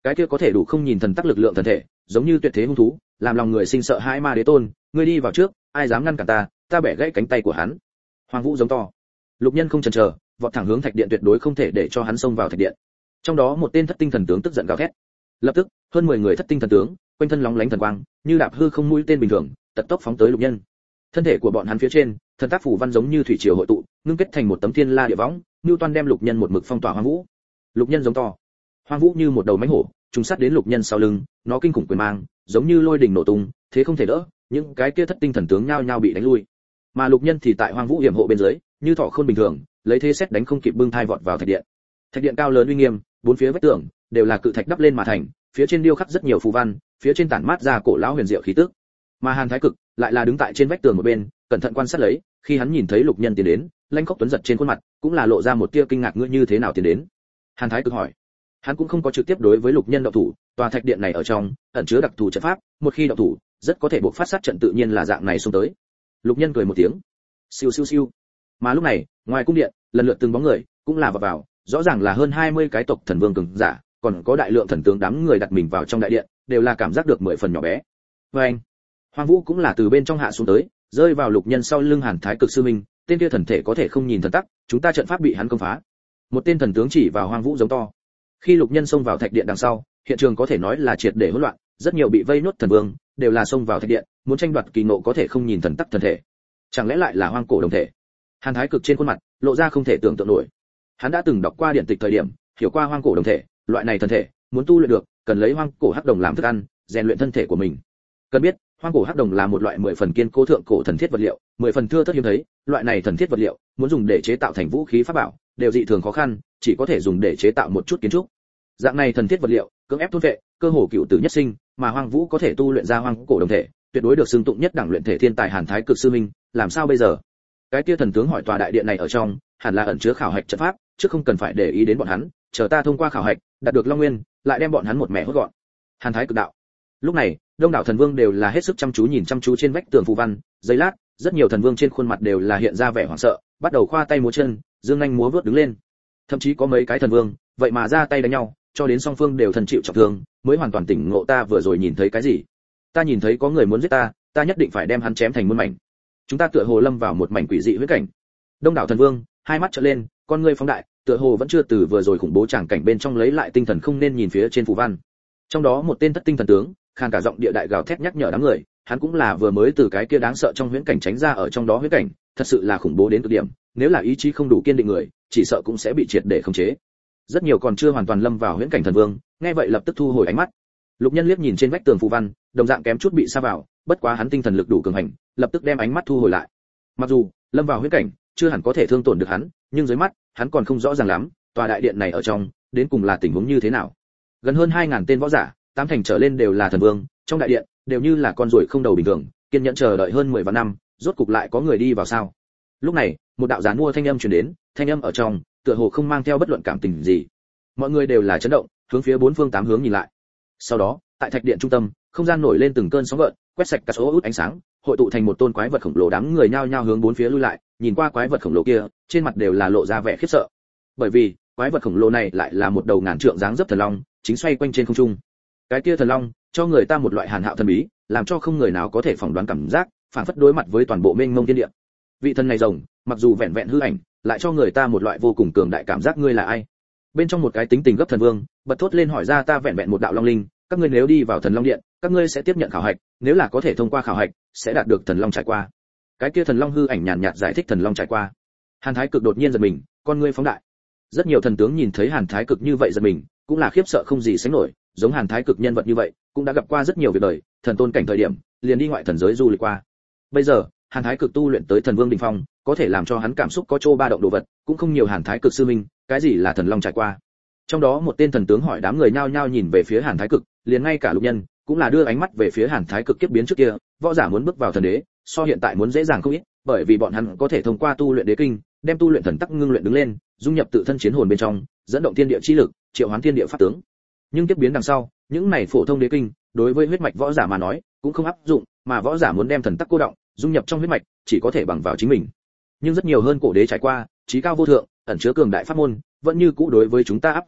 cái kia có thể đủ không nhìn thần tắc lực lượng thần thể, giống như tuyệt thế hung thú, làm lòng người sinh sợ hãi ma đế tôn, ngươi đi vào trước, ai dám ngăn cản ta, ta bẻ gãy cánh tay của hắn. Hoàng Vũ giống to. Lục Nhân không chần chờ, vọt thẳng hướng thạch điện, tuyệt đối không thể để cho hắn xông vào thạch điện. Trong đó một tên thất tinh thần tướng tức giận gào thét. Lập tức, hơn mười người thất tinh thần tướng, quanh thân lóng lánh thần quang, như đạp hư không mũi tên bình thường, tật tốc phóng tới Lục Nhân. Thân thể của bọn hắn phía trên, thần tác phủ văn giống như thủy triều hội tụ, ngưng kết thành một tấm thiên la địa võng, Newton đem Lục Nhân một mực phong tỏa Hoàng Vũ. Lục Nhân giống to. Hoàng Vũ như một đầu mãnh hổ, trùng sát đến Lục Nhân sau lưng, nó kinh khủng quyền mang, giống như lôi đình nổ tung, thế không thể đỡ, những cái kia thất tinh thần tướng nhao nhao bị đánh lui. Mà Lục Nhân thì tại Hoàng Vũ hiểm hộ bên dưới, như thỏ khôn bình thường, lấy thế xét đánh không kịp bưng thai vọt vào thạch điện. Thạch điện cao lớn uy nghiêm, bốn phía vách tường đều là cự thạch đắp lên mà thành, phía trên điêu khắc rất nhiều phù văn, phía trên tản mát ra cổ lão huyền diệu khí tức. Mà Hàn Thái Cực lại là đứng tại trên vách tường một bên, cẩn thận quan sát lấy, khi hắn nhìn thấy Lục Nhân tiến đến, lanh khóc tuấn giật trên khuôn mặt, cũng là lộ ra một tia kinh ngạc, ngươi như thế nào tiến đến? Hàn Thái Cực hỏi. Hắn cũng không có trực tiếp đối với Lục Nhân động thủ, tòa thạch điện này ở trong ẩn chứa đặc thù trận pháp, một khi động thủ, rất có thể buộc phát sát trận, tự nhiên là dạng này xông tới. Lục Nhân cười một tiếng. Siêu siêu siêu. Mà lúc này, ngoài cung điện, lần lượt từng bóng người cũng là vào vào, rõ ràng là hơn hai mươi cái tộc thần vương cường giả, còn có đại lượng thần tướng, đám người đặt mình vào trong đại điện, đều là cảm giác được mười phần nhỏ bé. Và anh, Hoàng Vũ cũng là từ bên trong hạ xuống tới, rơi vào Lục Nhân sau lưng Hàn Thái Cực sư minh, tên kia thần thể có thể không nhìn thần tắc, chúng ta trận pháp bị hắn công phá. Một tên thần tướng chỉ vào Hoàng Vũ giống to. Khi Lục Nhân xông vào thạch điện đằng sau, hiện trường có thể nói là triệt để hỗn loạn, rất nhiều bị vây nốt thần vương đều là xông vào thạch điện, muốn tranh đoạt kỳ ngộ có thể không nhìn thần tắc thần thể. Chẳng lẽ lại là hoang cổ đồng thể? Hàn Thái Cực trên khuôn mặt lộ ra không thể tưởng tượng nổi. Hắn đã từng đọc qua điển tịch thời điểm, hiểu qua hoang cổ đồng thể, loại này thần thể, muốn tu luyện được, cần lấy hoang cổ hắc đồng làm thức ăn, rèn luyện thân thể của mình. Cần biết, hoang cổ hắc đồng là một loại mười phần kiên cố thượng cổ thần thiết vật liệu, mười phần thưa thớt hiếm thấy, loại này thần thiết vật liệu, muốn dùng để chế tạo thành vũ khí pháp bảo, đều dị thường khó khăn, chỉ có thể dùng để chế tạo một chút kiến trúc. Dạng này thần thiết vật liệu, cưỡng ép thôn vệ, cơ hồ cựu tử nhất sinh, mà Hoang Vũ có thể tu luyện ra hoang cổ đồng thể, tuyệt đối được xưng tụng nhất đẳng luyện thể thiên tài Hàn Thái Cực sư minh, làm sao bây giờ? Cái kia thần tướng hỏi tòa đại điện này ở trong, hẳn là ẩn chứa khảo hạch trận pháp, chứ không cần phải để ý đến bọn hắn, chờ ta thông qua khảo hạch, đạt được Long Nguyên, lại đem bọn hắn một mẻ hốt gọn. Hàn Thái Cực đạo. Lúc này, đông đảo thần vương đều là hết sức chăm chú nhìn chăm chú trên vách tường phù văn, giây lát, rất nhiều thần vương trên khuôn mặt đều là hiện ra vẻ hoảng sợ, bắt đầu khoa tay múa chân, dương nhanh múa vớt đứng lên. Thậm chí có mấy cái thần vương, vậy mà ra tay đánh nhau, cho đến song phương đều thần chịu trọng thương, mới hoàn toàn tỉnh ngộ. Ta vừa rồi nhìn thấy cái gì? Ta nhìn thấy có người muốn giết ta, ta nhất định phải đem hắn chém thành muôn mảnh. Chúng ta tựa hồ lâm vào một mảnh quỷ dị huyễn cảnh. Đông đảo thần vương, hai mắt trợn lên, con ngươi phóng đại, tựa hồ vẫn chưa từ vừa rồi khủng bố tràng cảnh bên trong lấy lại tinh thần, không nên nhìn phía trên phù văn. Trong đó một tên thất tinh thần tướng, khàn cả giọng địa đại gào thét nhắc nhở đám người, hắn cũng là vừa mới từ cái kia đáng sợ trong huyễn cảnh tránh ra, ở trong đó huyễn cảnh, thật sự là khủng bố đến cực điểm, nếu là ý chí không đủ kiên định người, chỉ sợ cũng sẽ bị triệt để khống chế. Rất nhiều còn chưa hoàn toàn lâm vào huyễn cảnh thần vương, nghe vậy lập tức thu hồi ánh mắt. Lục Nhân liếc nhìn trên vách tường phù văn, đồng dạng kém chút bị sa vào, bất quá hắn tinh thần lực đủ cường hành, lập tức đem ánh mắt thu hồi lại. Mặc dù lâm vào huyễn cảnh, chưa hẳn có thể thương tổn được hắn, nhưng dưới mắt, hắn còn không rõ ràng lắm, tòa đại điện này ở trong, đến cùng là tình huống như thế nào. Gần hơn hai ngàn tên võ giả, tám thành trở lên đều là thần vương, trong đại điện đều như là con ruồi không đầu bình thường, kiên nhẫn chờ đợi hơn mười vạn năm, rốt cục lại có người đi vào sao? Lúc này, một đạo gián mua thanh âm truyền đến, thanh âm ở trong, tựa hồ không mang theo bất luận cảm tình gì. Mọi người đều là chấn động, hướng phía bốn phương tám hướng nhìn lại. Sau đó, tại thạch điện trung tâm, không gian nổi lên từng cơn sóng gợn, quét sạch cả số út ánh sáng, hội tụ thành một tôn quái vật khổng lồ, đám người nhao nhao hướng bốn phía lui lại, nhìn qua quái vật khổng lồ kia, trên mặt đều là lộ ra vẻ khiếp sợ. Bởi vì, quái vật khổng lồ này lại là một đầu ngàn trượng dáng dấp thần long, chính xoay quanh trên không trung. Cái kia thần long, cho người ta một loại hàn hạo thần bí, làm cho không người nào có thể phỏng đoán cảm giác, phản phất đối mặt với toàn bộ mênh mông thiên địa. Vị thần này rồng, mặc dù vẹn vẹn hư ảnh, lại cho người ta một loại vô cùng cường đại cảm giác. Ngươi là ai? Bên trong một cái tính tình gấp thần vương, bật thốt lên hỏi ra. Ta vẹn vẹn một đạo long linh, các ngươi nếu đi vào thần long điện, các ngươi sẽ tiếp nhận khảo hạch, nếu là có thể thông qua khảo hạch, sẽ đạt được thần long trải qua. Cái kia thần long hư ảnh nhàn nhạt giải thích thần long trải qua. Hàn Thái Cực đột nhiên giật mình, con ngươi phóng đại. Rất nhiều thần tướng nhìn thấy Hàn Thái Cực như vậy giật mình, cũng là khiếp sợ không gì sánh nổi, giống Hàn Thái Cực nhân vật như vậy, cũng đã gặp qua rất nhiều việc đời, thần tôn cảnh thời điểm, liền đi ngoại thần giới du lịch qua. Bây giờ, Hàn Thái Cực tu luyện tới thần vương đỉnh phong, có thể làm cho hắn cảm xúc có chỗ ba động đồ vật, cũng không nhiều. Hàn Thái Cực sư minh, cái gì là thần long trải qua? Trong đó một tên thần tướng hỏi, đám người nhao nhao nhìn về phía Hàn Thái Cực, liền ngay cả Lục Nhân cũng là đưa ánh mắt về phía Hàn Thái Cực. Kiếp biến trước kia, võ giả muốn bước vào thần đế, so hiện tại muốn dễ dàng không ít, bởi vì bọn hắn có thể thông qua tu luyện đế kinh, đem tu luyện thần tắc ngưng luyện đứng lên, dung nhập tự thân chiến hồn bên trong, dẫn động thiên địa chi lực, triệu hoán thiên địa pháp tướng. Nhưng kiếp biến đằng sau, những này phổ thông đế kinh, đối với huyết mạch võ giả mà nói, cũng không áp dụng, mà võ giả muốn đem thần tắc cô động, dung nhập trong huyết mạch, chỉ có thể bằng vào chính mình. Nhưng rất nhiều hơn cổ đế trải qua, trí cao vô thượng, ẩn chứa cường đại pháp môn, vẫn như cũ đối với chúng ta áp dụng,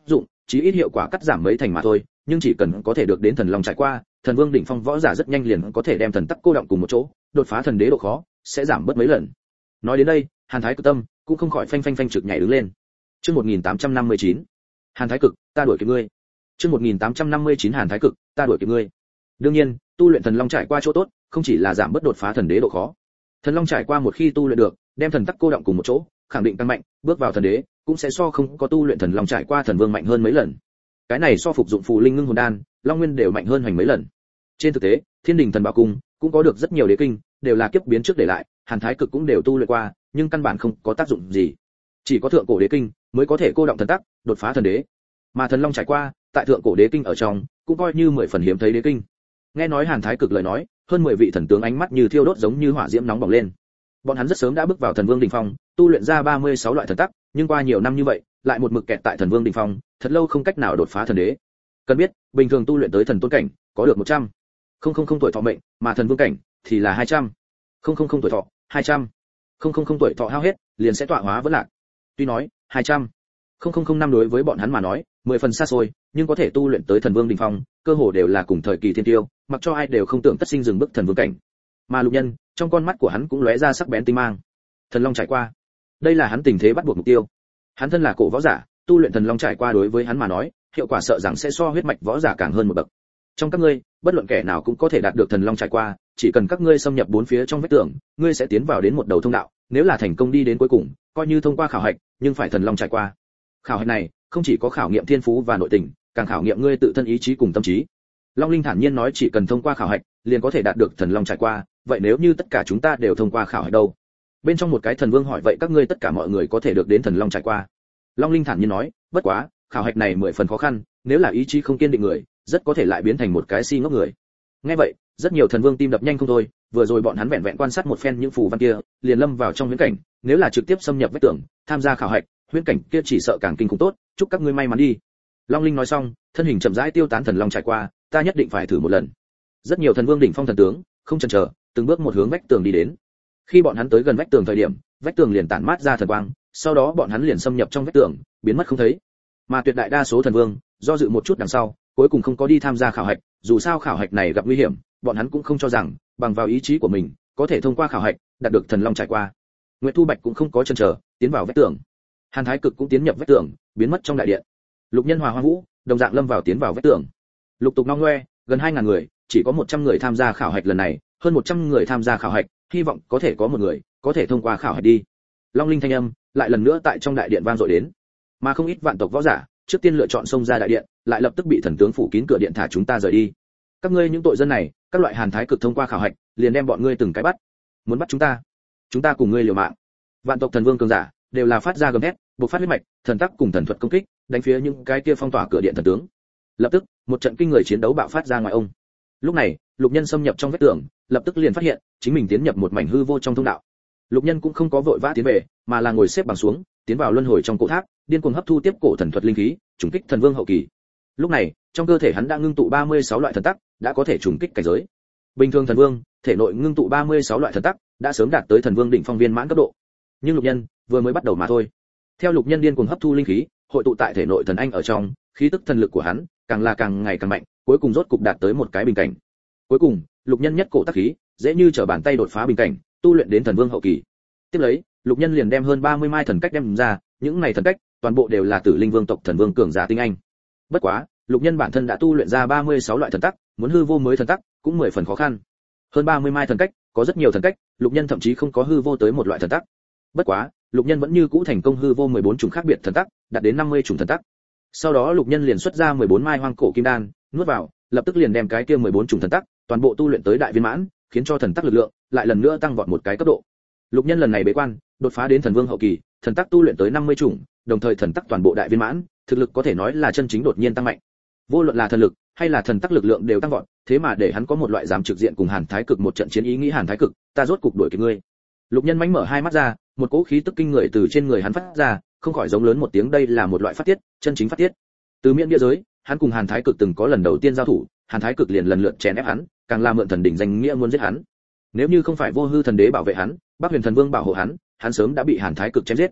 chí ít hiệu quả cắt giảm mấy thành mà thôi, nhưng chỉ cần có thể được đến thần long trải qua, thần vương đỉnh phong võ giả rất nhanh liền có thể đem thần tắc cô động cùng một chỗ, đột phá thần đế độ khó sẽ giảm bớt mấy lần. Nói đến đây, Hàn Thái Cực tâm cũng không khỏi phanh phanh phanh trực nhảy đứng lên. Chương một nghìn tám trăm năm mươi chín. Hàn Thái Cực, ta đuổi kịp ngươi. Chương một nghìn tám trăm năm mươi chín Hàn Thái Cực, ta đuổi kịp ngươi. Đương nhiên, tu luyện thần long trải qua chỗ tốt, không chỉ là giảm bớt đột phá thần đế độ khó. Thần long trải qua một khi tu luyện được, đem thần tắc cô động cùng một chỗ, khẳng định tăng mạnh, bước vào thần đế, cũng sẽ so không có tu luyện thần long trải qua thần vương mạnh hơn mấy lần. Cái này so phục dụng phù linh ngưng hồn đan, long nguyên đều mạnh hơn hoành mấy lần. Trên thực tế, Thiên Đình thần bảo cung cũng có được rất nhiều đế kinh, đều là kiếp biến trước để lại, Hàn Thái Cực cũng đều tu luyện qua, nhưng căn bản không có tác dụng gì. Chỉ có thượng cổ đế kinh mới có thể cô động thần tắc, đột phá thần đế. Mà thần long trải qua, tại thượng cổ đế kinh ở trong, cũng coi như mười phần hiếm thấy đế kinh. Nghe nói Hàn Thái Cực lời nói, hơn mười vị thần tướng ánh mắt như thiêu đốt giống như hỏa diễm nóng bỏng lên. Bọn hắn rất sớm đã bước vào thần vương đỉnh phong, tu luyện ra ba mươi sáu loại thần tắc, nhưng qua nhiều năm như vậy, lại một mực kẹt tại thần vương đỉnh phong, thật lâu không cách nào đột phá thần đế. Cần biết, bình thường tu luyện tới thần tôn cảnh, có được một trăm không không không tuổi thọ mệnh, mà thần vương cảnh thì là hai trăm không không không tuổi thọ, hai trăm không không không tuổi thọ hao hết, liền sẽ tọa hóa vỡ lạc. Tuy nói, hai trăm không không không năm đối với bọn hắn mà nói, mười phần xa xôi, nhưng có thể tu luyện tới thần vương đỉnh phong, cơ hồ đều là cùng thời kỳ thiên tiêu, mặc cho ai đều không tưởng tất sinh dừng bước thần vương cảnh. Mà Lục Nhân, trong con mắt của hắn cũng lóe ra sắc bén tinh mang. Thần long trải qua, đây là hắn tình thế bắt buộc mục tiêu. Hắn thân là cổ võ giả, tu luyện thần long trải qua đối với hắn mà nói, hiệu quả sợ rằng sẽ so huyết mạch võ giả càng hơn một bậc. Trong các ngươi, bất luận kẻ nào cũng có thể đạt được thần long trải qua, chỉ cần các ngươi xâm nhập bốn phía trong vách tường, ngươi sẽ tiến vào đến một đầu thông đạo, nếu là thành công đi đến cuối cùng, coi như thông qua khảo hạch, nhưng phải thần long trải qua. Khảo hạch này, không chỉ có khảo nghiệm thiên phú và nội tình, càng khảo nghiệm ngươi tự thân ý chí cùng tâm trí. Long Linh thản nhiên nói chỉ cần thông qua khảo hạch, liền có thể đạt được thần long trải qua, vậy nếu như tất cả chúng ta đều thông qua khảo hạch đâu? Bên trong một cái thần vương hỏi vậy các ngươi tất cả mọi người có thể được đến thần long trải qua? Long Linh thản nhiên nói, bất quá, khảo hạch này mười phần khó khăn, nếu là ý chí không kiên định người, rất có thể lại biến thành một cái si ngốc người. Nghe vậy, rất nhiều thần vương tim đập nhanh không thôi, vừa rồi bọn hắn vẹn vẹn quan sát một phen những phù văn kia, liền lâm vào trong huyễn cảnh, nếu là trực tiếp xâm nhập vách tường, tham gia khảo hạch, huyễn cảnh kia chỉ sợ càng kinh khủng tốt, chúc các ngươi may mắn đi. Long Linh nói xong, thân hình chậm rãi tiêu tán thần long trải qua, ta nhất định phải thử một lần. Rất nhiều thần vương đỉnh phong thần tướng, không chần chờ, từng bước một hướng vách tường đi đến. Khi bọn hắn tới gần vách tường thời điểm, vách tường liền tản mát ra thần quang, sau đó bọn hắn liền xâm nhập trong vách tường, biến mất không thấy. Mà tuyệt đại đa số thần vương, do dự một chút đằng sau, cuối cùng không có đi tham gia khảo hạch, dù sao khảo hạch này gặp nguy hiểm, bọn hắn cũng không cho rằng bằng vào ý chí của mình có thể thông qua khảo hạch, đạt được thần long trải qua. Nguyệt Thu Bạch cũng không có chần chờ, tiến vào vách tường. Hàn Thái Cực cũng tiến nhập vách tường, biến mất trong đại điện. Lục Nhân Hòa Hoa Vũ, đồng dạng lâm vào tiến vào vách tường. Lục tục ngong ngoe, gần hai ngàn người, chỉ có một trăm người tham gia khảo hạch lần này, hơn một trăm người tham gia khảo hạch, hy vọng có thể có một người có thể thông qua khảo hạch đi. Long Linh thanh âm lại lần nữa tại trong đại điện vang dội đến. Mà không ít vạn tộc võ giả, trước tiên lựa chọn xông ra đại điện, lại lập tức bị thần tướng phủ kín cửa điện thả chúng ta rời đi. Các ngươi những tội dân này, các loại Hàn Thái Cực thông qua khảo hạch, liền đem bọn ngươi từng cái bắt. Muốn bắt chúng ta, chúng ta cùng ngươi liều mạng. Vạn tộc thần vương cường giả đều là phát ra gầm thét, bộc phát huyết mạch, thần tắc cùng thần thuật công kích, đánh phía những cái kia phong tỏa cửa điện thần tướng. Lập tức, một trận kinh người chiến đấu bạo phát ra ngoài ông. Lúc này, Lục Nhân xâm nhập trong vách tường, lập tức liền phát hiện, chính mình tiến nhập một mảnh hư vô trong thông đạo. Lục Nhân cũng không có vội vã tiến về, mà là ngồi xếp bằng xuống, tiến vào luân hồi trong cổ tháp, điên cuồng hấp thu tiếp cổ thần thuật linh khí, trùng kích thần vương hậu kỳ. Lúc này, trong cơ thể hắn đã ngưng tụ ba mươi sáu loại thần tắc, đã có thể trùng kích cảnh giới. Bình thường thần vương, thể nội ngưng tụ ba mươi sáu loại thần tắc, đã sớm đạt tới thần vương đỉnh phong viên mãn cấp độ. Nhưng Lục Nhân vừa mới bắt đầu mà thôi. Theo Lục Nhân điên cuồng hấp thu linh khí, hội tụ tại thể nội thần anh ở trong, khí tức thần lực của hắn càng là càng ngày càng mạnh, cuối cùng rốt cục đạt tới một cái bình cảnh. Cuối cùng, Lục Nhân nhất cổ tác khí, dễ như trở bàn tay đột phá bình cảnh, tu luyện đến thần vương hậu kỳ. Tiếp lấy, Lục Nhân liền đem hơn ba mươi mai thần cách đem ra, những này thần cách, toàn bộ đều là Tử Linh Vương tộc thần vương cường giả tinh anh. Bất quá, Lục Nhân bản thân đã tu luyện ra ba mươi sáu loại thần tắc, muốn hư vô mới thần tắc, cũng mười phần khó khăn. Hơn ba mươi mai thần cách, có rất nhiều thần cách, Lục Nhân thậm chí không có hư vô tới một loại thần tắc. Bất quá, Lục Nhân vẫn như cũ thành công hư vô mười bốn chủng khác biệt thần tắc, đạt đến năm mươi chủng thần tắc. Sau đó Lục Nhân liền xuất ra mười bốn mai hoang cổ kim đan, nuốt vào, lập tức liền đem cái kia mười bốn chủng thần tắc, toàn bộ tu luyện tới đại viên mãn, khiến cho thần tắc lực lượng lại lần nữa tăng vọt một cái cấp độ. Lục Nhân lần này bế quan, đột phá đến thần vương hậu kỳ, thần tắc tu luyện tới năm mươi chủng, đồng thời thần tắc toàn bộ đại viên mãn, thực lực có thể nói là chân chính đột nhiên tăng mạnh. Vô luận là thần lực hay là thần tắc lực lượng đều tăng vọt, thế mà để hắn có một loại dám trực diện cùng Hàn Thái Cực một trận chiến ý nghĩ Hàn Thái Cực, ta rốt cục đuổi kịp ngươi. Lục Nhân mánh mở hai mắt ra, một cỗ khí tức kinh người từ trên người hắn phát ra, không khỏi giống lớn một tiếng, đây là một loại phát tiết, chân chính phát tiết. Từ miệng địa giới, hắn cùng Hàn Thái Cực từng có lần đầu tiên giao thủ, Hàn Thái Cực liền lần lượt chèn ép hắn, càng là mượn thần đỉnh danh nghĩa muốn giết hắn. Nếu như không phải Vô Hư thần đế bảo vệ hắn, Bắc Huyền thần vương bảo hộ hắn, hắn sớm đã bị Hàn Thái Cực chém giết.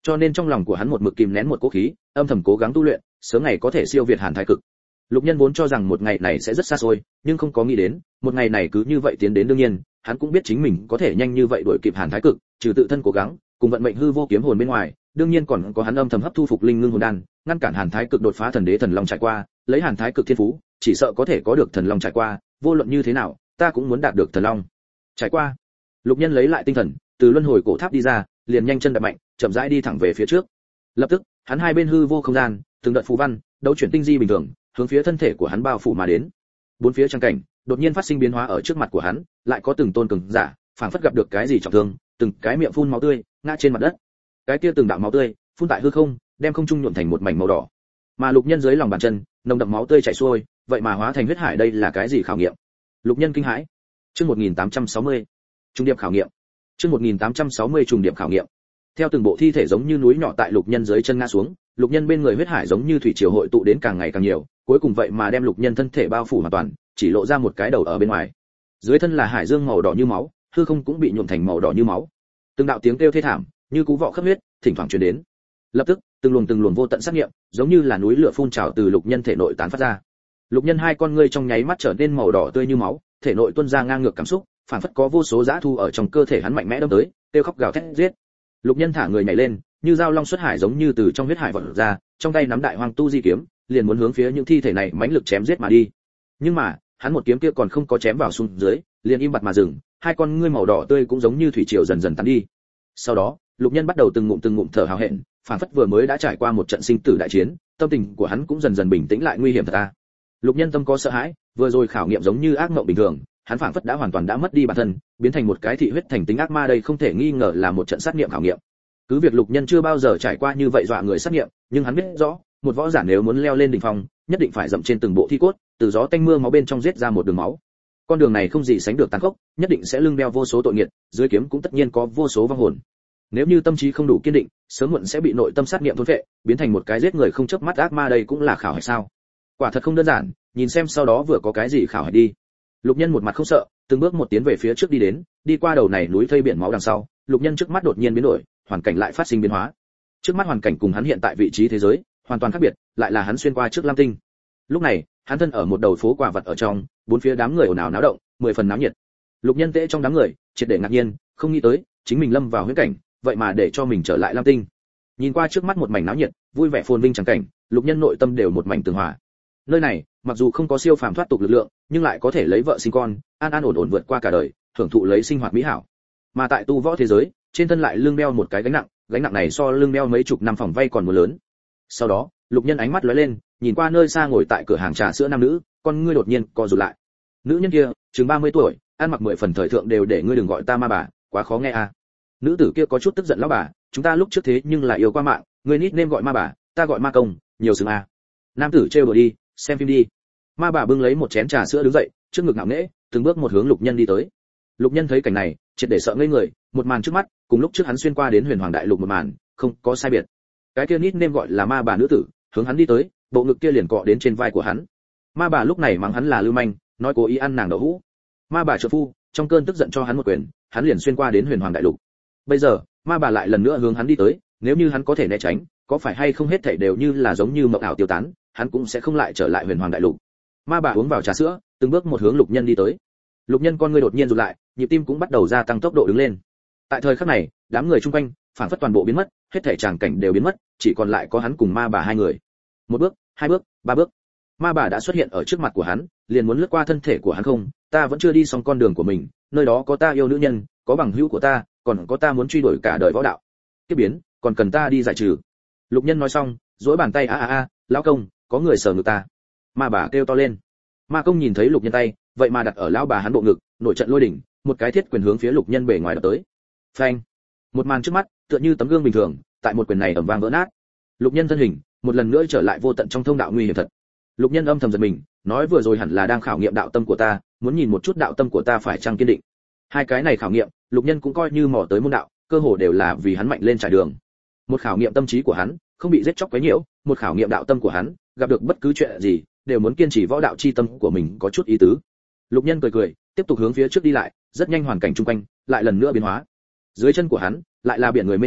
cho nên trong lòng của hắn một mực kìm nén một cố khí, âm thầm cố gắng tu luyện, sớm ngày có thể siêu việt Hàn Thái Cực. Lục Nhân vốn cho rằng một ngày này sẽ rất xa xôi, nhưng không có nghĩ đến, một ngày này cứ như vậy tiến đến. Đương nhiên, hắn cũng biết chính mình có thể nhanh như vậy đuổi kịp Hàn Thái Cực, trừ tự thân cố gắng, cùng vận mệnh hư vô kiếm hồn bên ngoài, đương nhiên còn có hắn âm thầm hấp thu phục linh ngưng hồn đan, ngăn cản Hàn Thái Cực đột phá thần đế thần long trải qua, lấy Hàn Thái Cực thiên phú, chỉ sợ có thể có được thần long trải qua, vô luận như thế nào, ta cũng muốn đạt được thần long trải qua. Lục Nhân lấy lại tinh thần, từ luân hồi cổ tháp đi ra, liền nhanh chân đạp mạnh, chậm rãi đi thẳng về phía trước. Lập tức, hắn hai bên hư vô không gian, từng đợt phù văn, đấu chuyển tinh di bình thường, hướng phía thân thể của hắn bao phủ mà đến. Bốn phía trang cảnh đột nhiên phát sinh biến hóa ở trước mặt của hắn, lại có từng tôn cường giả, phảng phất gặp được cái gì trọng thương, từng cái miệng phun máu tươi, ngã trên mặt đất. Cái kia từng đạo máu tươi phun tại hư không, đem không trung nhuộm thành một mảnh màu đỏ. Mà Lục Nhân dưới lòng bàn chân, nồng đậm máu tươi chảy xuôi, vậy mà hóa thành huyết hải, đây là cái gì khảo nghiệm? Lục Nhân kinh hãi. Chương một nghìn tám trăm sáu mươi, trung điểm khảo nghiệm. Chương một nghìn tám trăm sáu mươi trùng điểm khảo nghiệm. Theo từng bộ thi thể giống như núi nhỏ tại Lục Nhân dưới chân ngã xuống, Lục Nhân bên người huyết hải giống như thủy triều hội tụ đến càng ngày càng nhiều, cuối cùng vậy mà đem Lục Nhân thân thể bao phủ hoàn toàn, chỉ lộ ra một cái đầu ở bên ngoài. Dưới thân là hải dương màu đỏ như máu, hư không cũng bị nhuộm thành màu đỏ như máu. Từng đạo tiếng kêu thê thảm, như cú vọ khắp huyết, thỉnh thoảng truyền đến. Lập tức, từng luồng từng luồng vô tận sát nghiệm, giống như là núi lửa phun trào từ Lục Nhân thể nội tán phát ra. Lục Nhân hai con ngươi trong nháy mắt trở nên màu đỏ tươi như máu, thể nội tuôn ra ngang ngược cảm xúc, phản phất có vô số dã thu ở trong cơ thể hắn mạnh mẽ đâm tới, kêu khóc gào thét giết. Lục Nhân thả người nhảy lên, như dao long xuất hải giống như từ trong huyết hải vọt ra, trong tay nắm đại hoang tu di kiếm, liền muốn hướng phía những thi thể này mãnh lực chém giết mà đi. Nhưng mà, hắn một kiếm kia còn không có chém vào xuống dưới, liền im bặt mà dừng, hai con ngươi màu đỏ tươi cũng giống như thủy triều dần dần tan đi. Sau đó, Lục Nhân bắt đầu từng ngụm từng ngụm thở hào hẹn, phản phất vừa mới đã trải qua một trận sinh tử đại chiến, tâm tình của hắn cũng dần dần bình tĩnh lại. Nguy hiểm thật ta. Lục Nhân tâm có sợ hãi, vừa rồi khảo nghiệm giống như ác mộng bình thường, hắn phản phất đã hoàn toàn đã mất đi bản thân, biến thành một cái thị huyết thành tính ác ma, đây không thể nghi ngờ là một trận sát nghiệm khảo nghiệm. Cứ việc Lục Nhân chưa bao giờ trải qua như vậy dọa người sát nghiệm, nhưng hắn biết rõ, một võ giả nếu muốn leo lên đỉnh phong, nhất định phải dậm trên từng bộ thi cốt, từ gió tanh mưa máu bên trong giết ra một đường máu. Con đường này không gì sánh được tàn khốc, nhất định sẽ lưng đeo vô số tội nghiệt, dưới kiếm cũng tất nhiên có vô số vong hồn. Nếu như tâm trí không đủ kiên định, sớm muộn sẽ bị nội tâm sát nghiệm thôn phệ, biến thành một cái giết người không chớp mắt ác ma, đây cũng là khảo hạch sao? Quả thật không đơn giản, nhìn xem sau đó vừa có cái gì khảo hạch đi. Lục Nhân một mặt không sợ, từng bước một tiến về phía trước đi đến, đi qua đầu này núi thây biển máu đằng sau, Lục Nhân trước mắt đột nhiên biến đổi, hoàn cảnh lại phát sinh biến hóa. Trước mắt hoàn cảnh cùng hắn hiện tại vị trí thế giới hoàn toàn khác biệt, lại là hắn xuyên qua trước Lam Tinh. Lúc này, hắn thân ở một đầu phố quả vật ở trong, bốn phía đám người ồn ào náo động, mười phần náo nhiệt. Lục Nhân tễ trong đám người, triệt để ngạc nhiên, không nghĩ tới, chính mình lâm vào huyễn cảnh, vậy mà để cho mình trở lại Lam Tinh. Nhìn qua trước mắt một mảnh náo nhiệt, vui vẻ phồn vinh chẳng cảnh, Lục Nhân nội tâm đều một mảnh tường hòa. Nơi này, mặc dù không có siêu phàm thoát tục lực lượng, nhưng lại có thể lấy vợ sinh con, an an ổn ổn vượt qua cả đời, hưởng thụ lấy sinh hoạt mỹ hảo. Mà tại tu võ thế giới, trên thân lại lưng đeo một cái gánh nặng, gánh nặng này so lưng đeo mấy chục năm phòng vay còn muốn lớn. Sau đó, Lục Nhân ánh mắt lóe lên, nhìn qua nơi xa ngồi tại cửa hàng trà sữa nam nữ, con ngươi đột nhiên co rụt lại. Nữ nhân kia, chừng ba mươi tuổi, ăn mặc mười phần thời thượng, đều để ngươi đừng gọi ta ma bà, quá khó nghe à. Nữ tử kia có chút tức giận lão bà, chúng ta lúc trước thế nhưng là yêu qua mạng, ngươi nít nên gọi ma bà, ta gọi ma công, nhiều sừng à. Nam tử trêu đùa đi, xem phim đi. Ma bà bưng lấy một chén trà sữa đứng dậy, trước ngực ngạo nghễ, từng bước một hướng Lục Nhân đi tới. Lục Nhân thấy cảnh này, triệt để sợ ngây người, một màn trước mắt, cùng lúc trước hắn xuyên qua đến Huyền Hoàng Đại Lục một màn, không có sai biệt. Cái kia nít nêm gọi là ma bà nữ tử, hướng hắn đi tới, bộ ngực kia liền cọ đến trên vai của hắn. Ma bà lúc này mắng hắn là lưu manh, nói cố ý ăn nàng đậu hũ. Ma bà trợ phu, trong cơn tức giận cho hắn một quyền, hắn liền xuyên qua đến Huyền Hoàng Đại Lục. Bây giờ, ma bà lại lần nữa hướng hắn đi tới, nếu như hắn có thể né tránh, có phải hay không hết thảy đều như là giống như mộng ảo tiêu tán, hắn cũng sẽ không lại trở lại Huyền Hoàng Đại Lục. Ma bà uống vào trà sữa, từng bước một hướng Lục Nhân đi tới. Lục Nhân con ngươi đột nhiên rụt lại, nhịp tim cũng bắt đầu gia tăng tốc độ đứng lên. Tại thời khắc này, đám người chung quanh, phản phất toàn bộ biến mất, hết thảy tràng cảnh đều biến mất, chỉ còn lại có hắn cùng ma bà hai người. Một bước, hai bước, ba bước. Ma bà đã xuất hiện ở trước mặt của hắn, liền muốn lướt qua thân thể của hắn. Không, ta vẫn chưa đi xong con đường của mình, nơi đó có ta yêu nữ nhân, có bằng hữu của ta, còn có ta muốn truy đuổi cả đời võ đạo. Tiếp biến, còn cần ta đi giải trừ. Lục Nhân nói xong, duỗi bàn tay a a a, lão công, có người sờ ngực ta. Ma bà kêu to lên. Ma công nhìn thấy Lục Nhân tay, vậy mà đặt ở lão bà hắn bộ ngực, nổi trận lôi đỉnh, một cái thiết quyền hướng phía Lục Nhân bề ngoài đập tới. Phanh! Một màn trước mắt, tựa như tấm gương bình thường, tại một quyền này ầm vang vỡ nát. Lục Nhân thân hình, một lần nữa trở lại vô tận trong thông đạo nguy hiểm thật. Lục Nhân âm thầm giật mình, nói vừa rồi hẳn là đang khảo nghiệm đạo tâm của ta, muốn nhìn một chút đạo tâm của ta phải chăng kiên định. Hai cái này khảo nghiệm, Lục Nhân cũng coi như mò tới môn đạo, cơ hồ đều là vì hắn mạnh lên trải đường. Một khảo nghiệm tâm trí của hắn, không bị giết chóc quấy nhiễu, một khảo nghiệm đạo tâm của hắn, gặp được bất cứ chuyện gì, đều muốn kiên trì võ đạo chi tâm của mình có chút ý tứ. Lục Nhân cười cười, tiếp tục hướng phía trước đi lại, rất nhanh hoàn cảnh chung quanh lại lần nữa biến hóa. Dưới chân của hắn, lại là biển người mênh mông,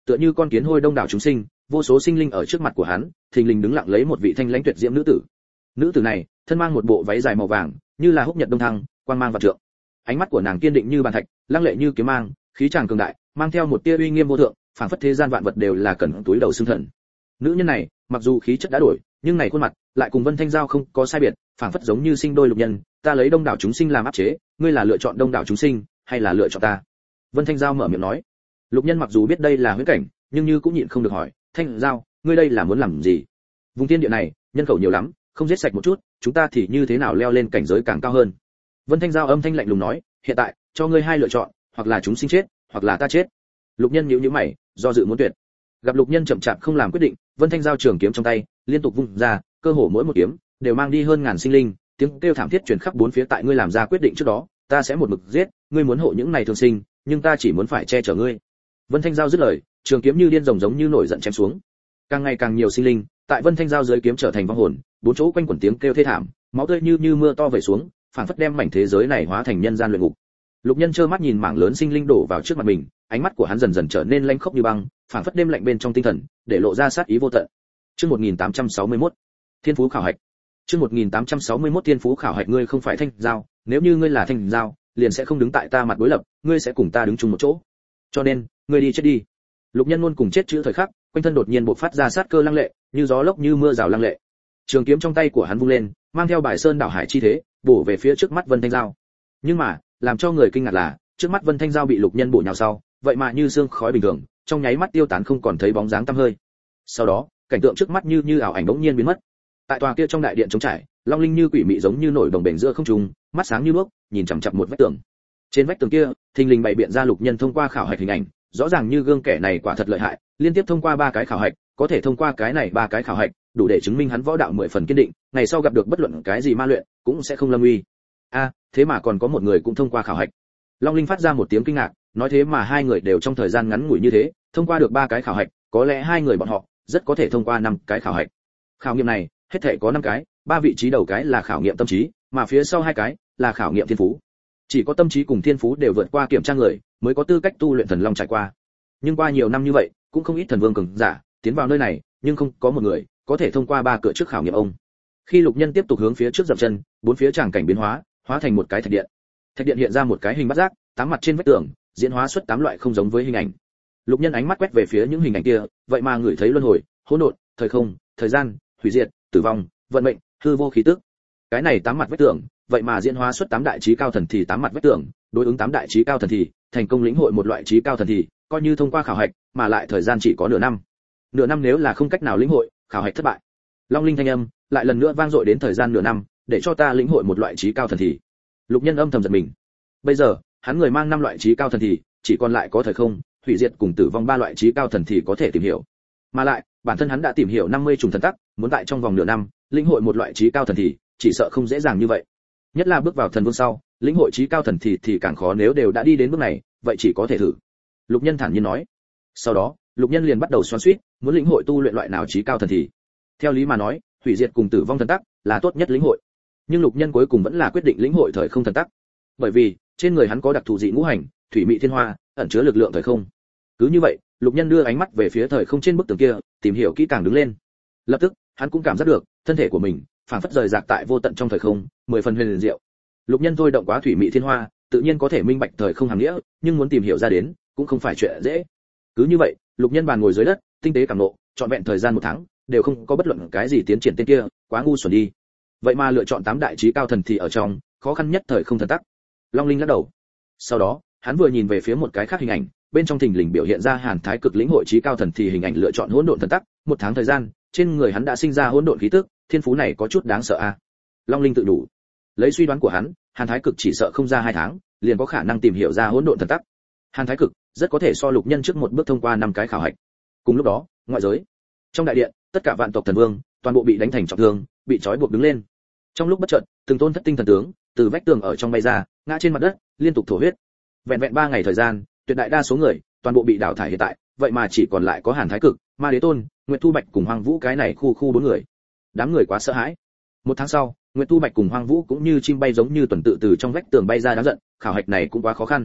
Tựa như con kiến hôi đông đảo chúng sinh, vô số sinh linh ở trước mặt của hắn, thình lình đứng lặng lấy một vị thanh lãnh tuyệt diễm nữ tử. Nữ tử này, thân mang một bộ váy dài màu vàng, như là húc nhật đông thăng, quang mang vạn trượng. Ánh mắt của nàng kiên định như bàn thạch, lăng lệ như kiếm mang, khí tràng cường đại, mang theo một tia uy nghiêm vô thượng, phảng phất thế gian vạn vật đều là cần túi đầu xương thần. Nữ nhân này, mặc dù khí chất đã đổi, nhưng này khuôn mặt lại cùng Vân Thanh Giao không có sai biệt, phảng phất giống như sinh đôi lục nhân, ta lấy đông đảo chúng sinh làm áp chế, ngươi là lựa chọn đông đảo chúng sinh, hay là lựa chọn ta? Vân Thanh Giao mở miệng nói. Lục nhân mặc dù biết đây là huyễn cảnh, nhưng như cũng nhịn không được hỏi, Thanh Giao, ngươi đây là muốn làm gì? Vùng thiên địa này, nhân khẩu nhiều lắm, không giết sạch một chút, chúng ta thì như thế nào leo lên cảnh giới càng cao hơn? Vân Thanh Giao âm thanh lạnh lùng nói, hiện tại, cho ngươi hai lựa chọn, hoặc là chúng sinh chết, hoặc là ta chết. Lục nhân nhíu nhíu mày, do dự muốn tuyệt. Gặp Lục nhân chậm chạp không làm quyết định, Vân Thanh Giao trường kiếm trong tay, liên tục vung ra, cơ hồ mỗi một kiếm đều mang đi hơn ngàn sinh linh, tiếng kêu thảm thiết truyền khắp bốn phía. Tại ngươi làm ra quyết định trước đó, ta sẽ một mực giết, ngươi muốn hộ những này thương sinh, nhưng ta chỉ muốn phải che chở ngươi. Vân Thanh Giao dứt lời, trường kiếm như điên rồng giống như nổi giận chém xuống. Càng ngày càng nhiều sinh linh, tại Vân Thanh Giao dưới kiếm trở thành vong hồn, bốn chỗ quanh quẩn tiếng kêu thê thảm, máu tươi như như mưa to vẩy xuống, phảng phất đem mảnh thế giới này hóa thành nhân gian luyện ngục. Lục nhân trơ mắt nhìn mảng lớn sinh linh đổ vào trước mặt mình, ánh mắt của hắn dần dần trở nên lanh khốc như băng, phảng phất đêm lạnh bên trong tinh thần, để lộ ra sát ý vô tận. Chương một nghìn tám trăm sáu mươi mốt, Thiên phú khảo hạch. Chương một nghìn tám trăm sáu mươi mốt Thiên phú khảo hạch. Ngươi không phải Thanh Giao, nếu như ngươi là Thanh Giao, liền sẽ không đứng tại ta mặt đối lập, ngươi sẽ cùng ta đứng chung một chỗ. Cho nên, ngươi đi chết đi. Lục nhân luôn cùng chết chữ thời khắc, quanh thân đột nhiên bộc phát ra sát cơ lăng lệ, như gió lốc như mưa rào lăng lệ. Trường kiếm trong tay của hắn vung lên, mang theo bài sơn đảo hải chi thế, bổ về phía trước mắt Vân Thanh Giao. Nhưng mà, làm cho người kinh ngạc là, trước mắt Vân Thanh Giao bị Lục nhân bổ nhào sau, vậy mà như sương khói bình thường, trong nháy mắt tiêu tán không còn thấy bóng dáng tăm hơi. Sau đó, cảnh tượng trước mắt như như ảo ảnh bỗng nhiên biến mất. Tại tòa kia trong đại điện trống trải, Long Linh như quỷ mị giống như nổi đồng bềnh giữa không trung, mắt sáng như đuốc, nhìn chằm chằm một vách tường. Trên vách tường kia, thình lình bày biện ra Lục nhân thông qua khảo hạch hình ảnh, rõ ràng như gương kẻ này quả thật lợi hại, liên tiếp thông qua ba cái khảo hạch, có thể thông qua cái này ba cái khảo hạch, đủ để chứng minh hắn võ đạo mười phần kiên định, ngày sau gặp được bất luận cái gì ma luyện, cũng sẽ không lâm uy. A, thế mà còn có một người cũng thông qua khảo hạch. Long Linh phát ra một tiếng kinh ngạc, nói thế mà hai người đều trong thời gian ngắn ngủi như thế, thông qua được ba cái khảo hạch, có lẽ hai người bọn họ rất có thể thông qua năm cái khảo hạch. Khảo nghiệm này, hết thảy có năm cái, ba vị trí đầu cái là khảo nghiệm tâm trí, mà phía sau hai cái là khảo nghiệm thiên phú. Chỉ có tâm trí cùng thiên phú đều vượt qua kiểm tra người, mới có tư cách tu luyện thần long trải qua. Nhưng qua nhiều năm như vậy, cũng không ít thần vương cường giả tiến vào nơi này, nhưng không có một người có thể thông qua ba cửa trước khảo nghiệm ông. Khi Lục nhân tiếp tục hướng phía trước dậm chân, bốn phía tràng cảnh biến hóa, hóa thành một cái thạch điện. Thạch điện hiện ra một cái hình bát giác, tám mặt trên vách tường, diễn hóa xuất tám loại không giống với hình ảnh. Lục nhân ánh mắt quét về phía những hình ảnh kia, vậy mà ngửi thấy luân hồi, hỗn độn, thời không, thời gian, hủy diệt, tử vong, vận mệnh, hư vô khí tức. Cái này tám mặt vách tường, vậy mà diễn hóa xuất tám đại chí cao thần thì tám mặt vách tường, đối ứng tám đại chí cao thần thì, thành công lĩnh hội một loại chí cao thần thì, coi như thông qua khảo hạch, mà lại thời gian chỉ có nửa năm. Nửa năm nếu là không cách nào lĩnh hội, khảo hạch thất bại. Long Linh thanh âm lại lần nữa vang dội đến thời gian nửa năm, để cho ta lĩnh hội một loại chí cao thần thì. Lục nhân âm thầm giật mình. Bây giờ, hắn người mang năm loại chí cao thần thì, chỉ còn lại có thời không, hủy diệt cùng tử vong ba loại chí cao thần thì có thể tìm hiểu. Mà lại, bản thân hắn đã tìm hiểu năm mươi chủng thần tắc, muốn tại trong vòng nửa năm, lĩnh hội một loại chí cao thần thì, chỉ sợ không dễ dàng như vậy. Nhất là bước vào thần vương sau, lĩnh hội chí cao thần thì thì càng khó, nếu đều đã đi đến bước này, vậy chỉ có thể thử. Lục nhân thản nhiên nói. Sau đó, Lục nhân liền bắt đầu xoắn xuýt, muốn lĩnh hội tu luyện loại nào chí cao thần thì. Theo lý mà nói, hủy diệt cùng tử vong thần tắc là tốt nhất lĩnh hội. Nhưng Lục nhân cuối cùng vẫn là quyết định lĩnh hội thời không thần tắc. Bởi vì, trên người hắn có đặc thù dị ngũ hành, thủy mị thiên hoa, ẩn chứa lực lượng thời không. Cứ như vậy, Lục nhân đưa ánh mắt về phía thời không trên bức tường kia, tìm hiểu kỹ càng đứng lên. Lập tức, hắn cũng cảm giác được, thân thể của mình phảng phất rời rạc tại vô tận trong thời không, mười phần huyền diệu. Lục nhân thôi động quá thủy mị thiên hoa, tự nhiên có thể minh bạch thời không hàm nghĩa, nhưng muốn tìm hiểu ra đến, cũng không phải chuyện dễ. Cứ như vậy, Lục nhân bàn ngồi dưới đất, tinh tế cảm ngộ, trọn vẹn thời gian một tháng, đều không có bất luận cái gì tiến triển tên kia, quá ngu xuẩn đi. Vậy mà lựa chọn tám đại chí cao thần thì ở trong, khó khăn nhất thời không thần tắc. Long Linh lắc đầu. Sau đó, hắn vừa nhìn về phía một cái khác hình ảnh, bên trong thình lình biểu hiện ra Hàn Thái Cực lĩnh hội chí cao thần thì hình ảnh lựa chọn hỗn độn thần tắc, một tháng thời gian, trên người hắn đã sinh ra hỗn độn khí tức, thiên phú này có chút đáng sợ a. À? Long Linh tự đủ. Lấy suy đoán của hắn, Hàn Thái Cực chỉ sợ không ra hai tháng, liền có khả năng tìm hiểu ra hỗn độn thần tắc. Hàn Thái Cực rất có thể so Lục nhân trước một bước thông qua năm cái khảo hạch. Cùng lúc đó, ngoại giới, trong đại điện, tất cả vạn tộc thần vương, toàn bộ bị đánh thành trọng thương, bị trói buộc đứng lên. Trong lúc bất chợt, từng tôn thất tinh thần tướng từ vách tường ở trong bay ra, ngã trên mặt đất, liên tục thổ huyết. Vẹn vẹn ba ngày thời gian, tuyệt đại đa số người toàn bộ bị đào thải hiện tại, vậy mà chỉ còn lại có Hàn Thái Cực, Ma Đế Tôn, Nguyệt Thu Bạch cùng Hoang Vũ cái này khu khu bốn người. Đám người quá sợ hãi. Một tháng sau, Nguyệt Thu Bạch cùng Hoang Vũ cũng như chim bay giống như tuần tự từ trong vách tường bay ra, đáng giận, khảo hạch này cũng quá khó khăn.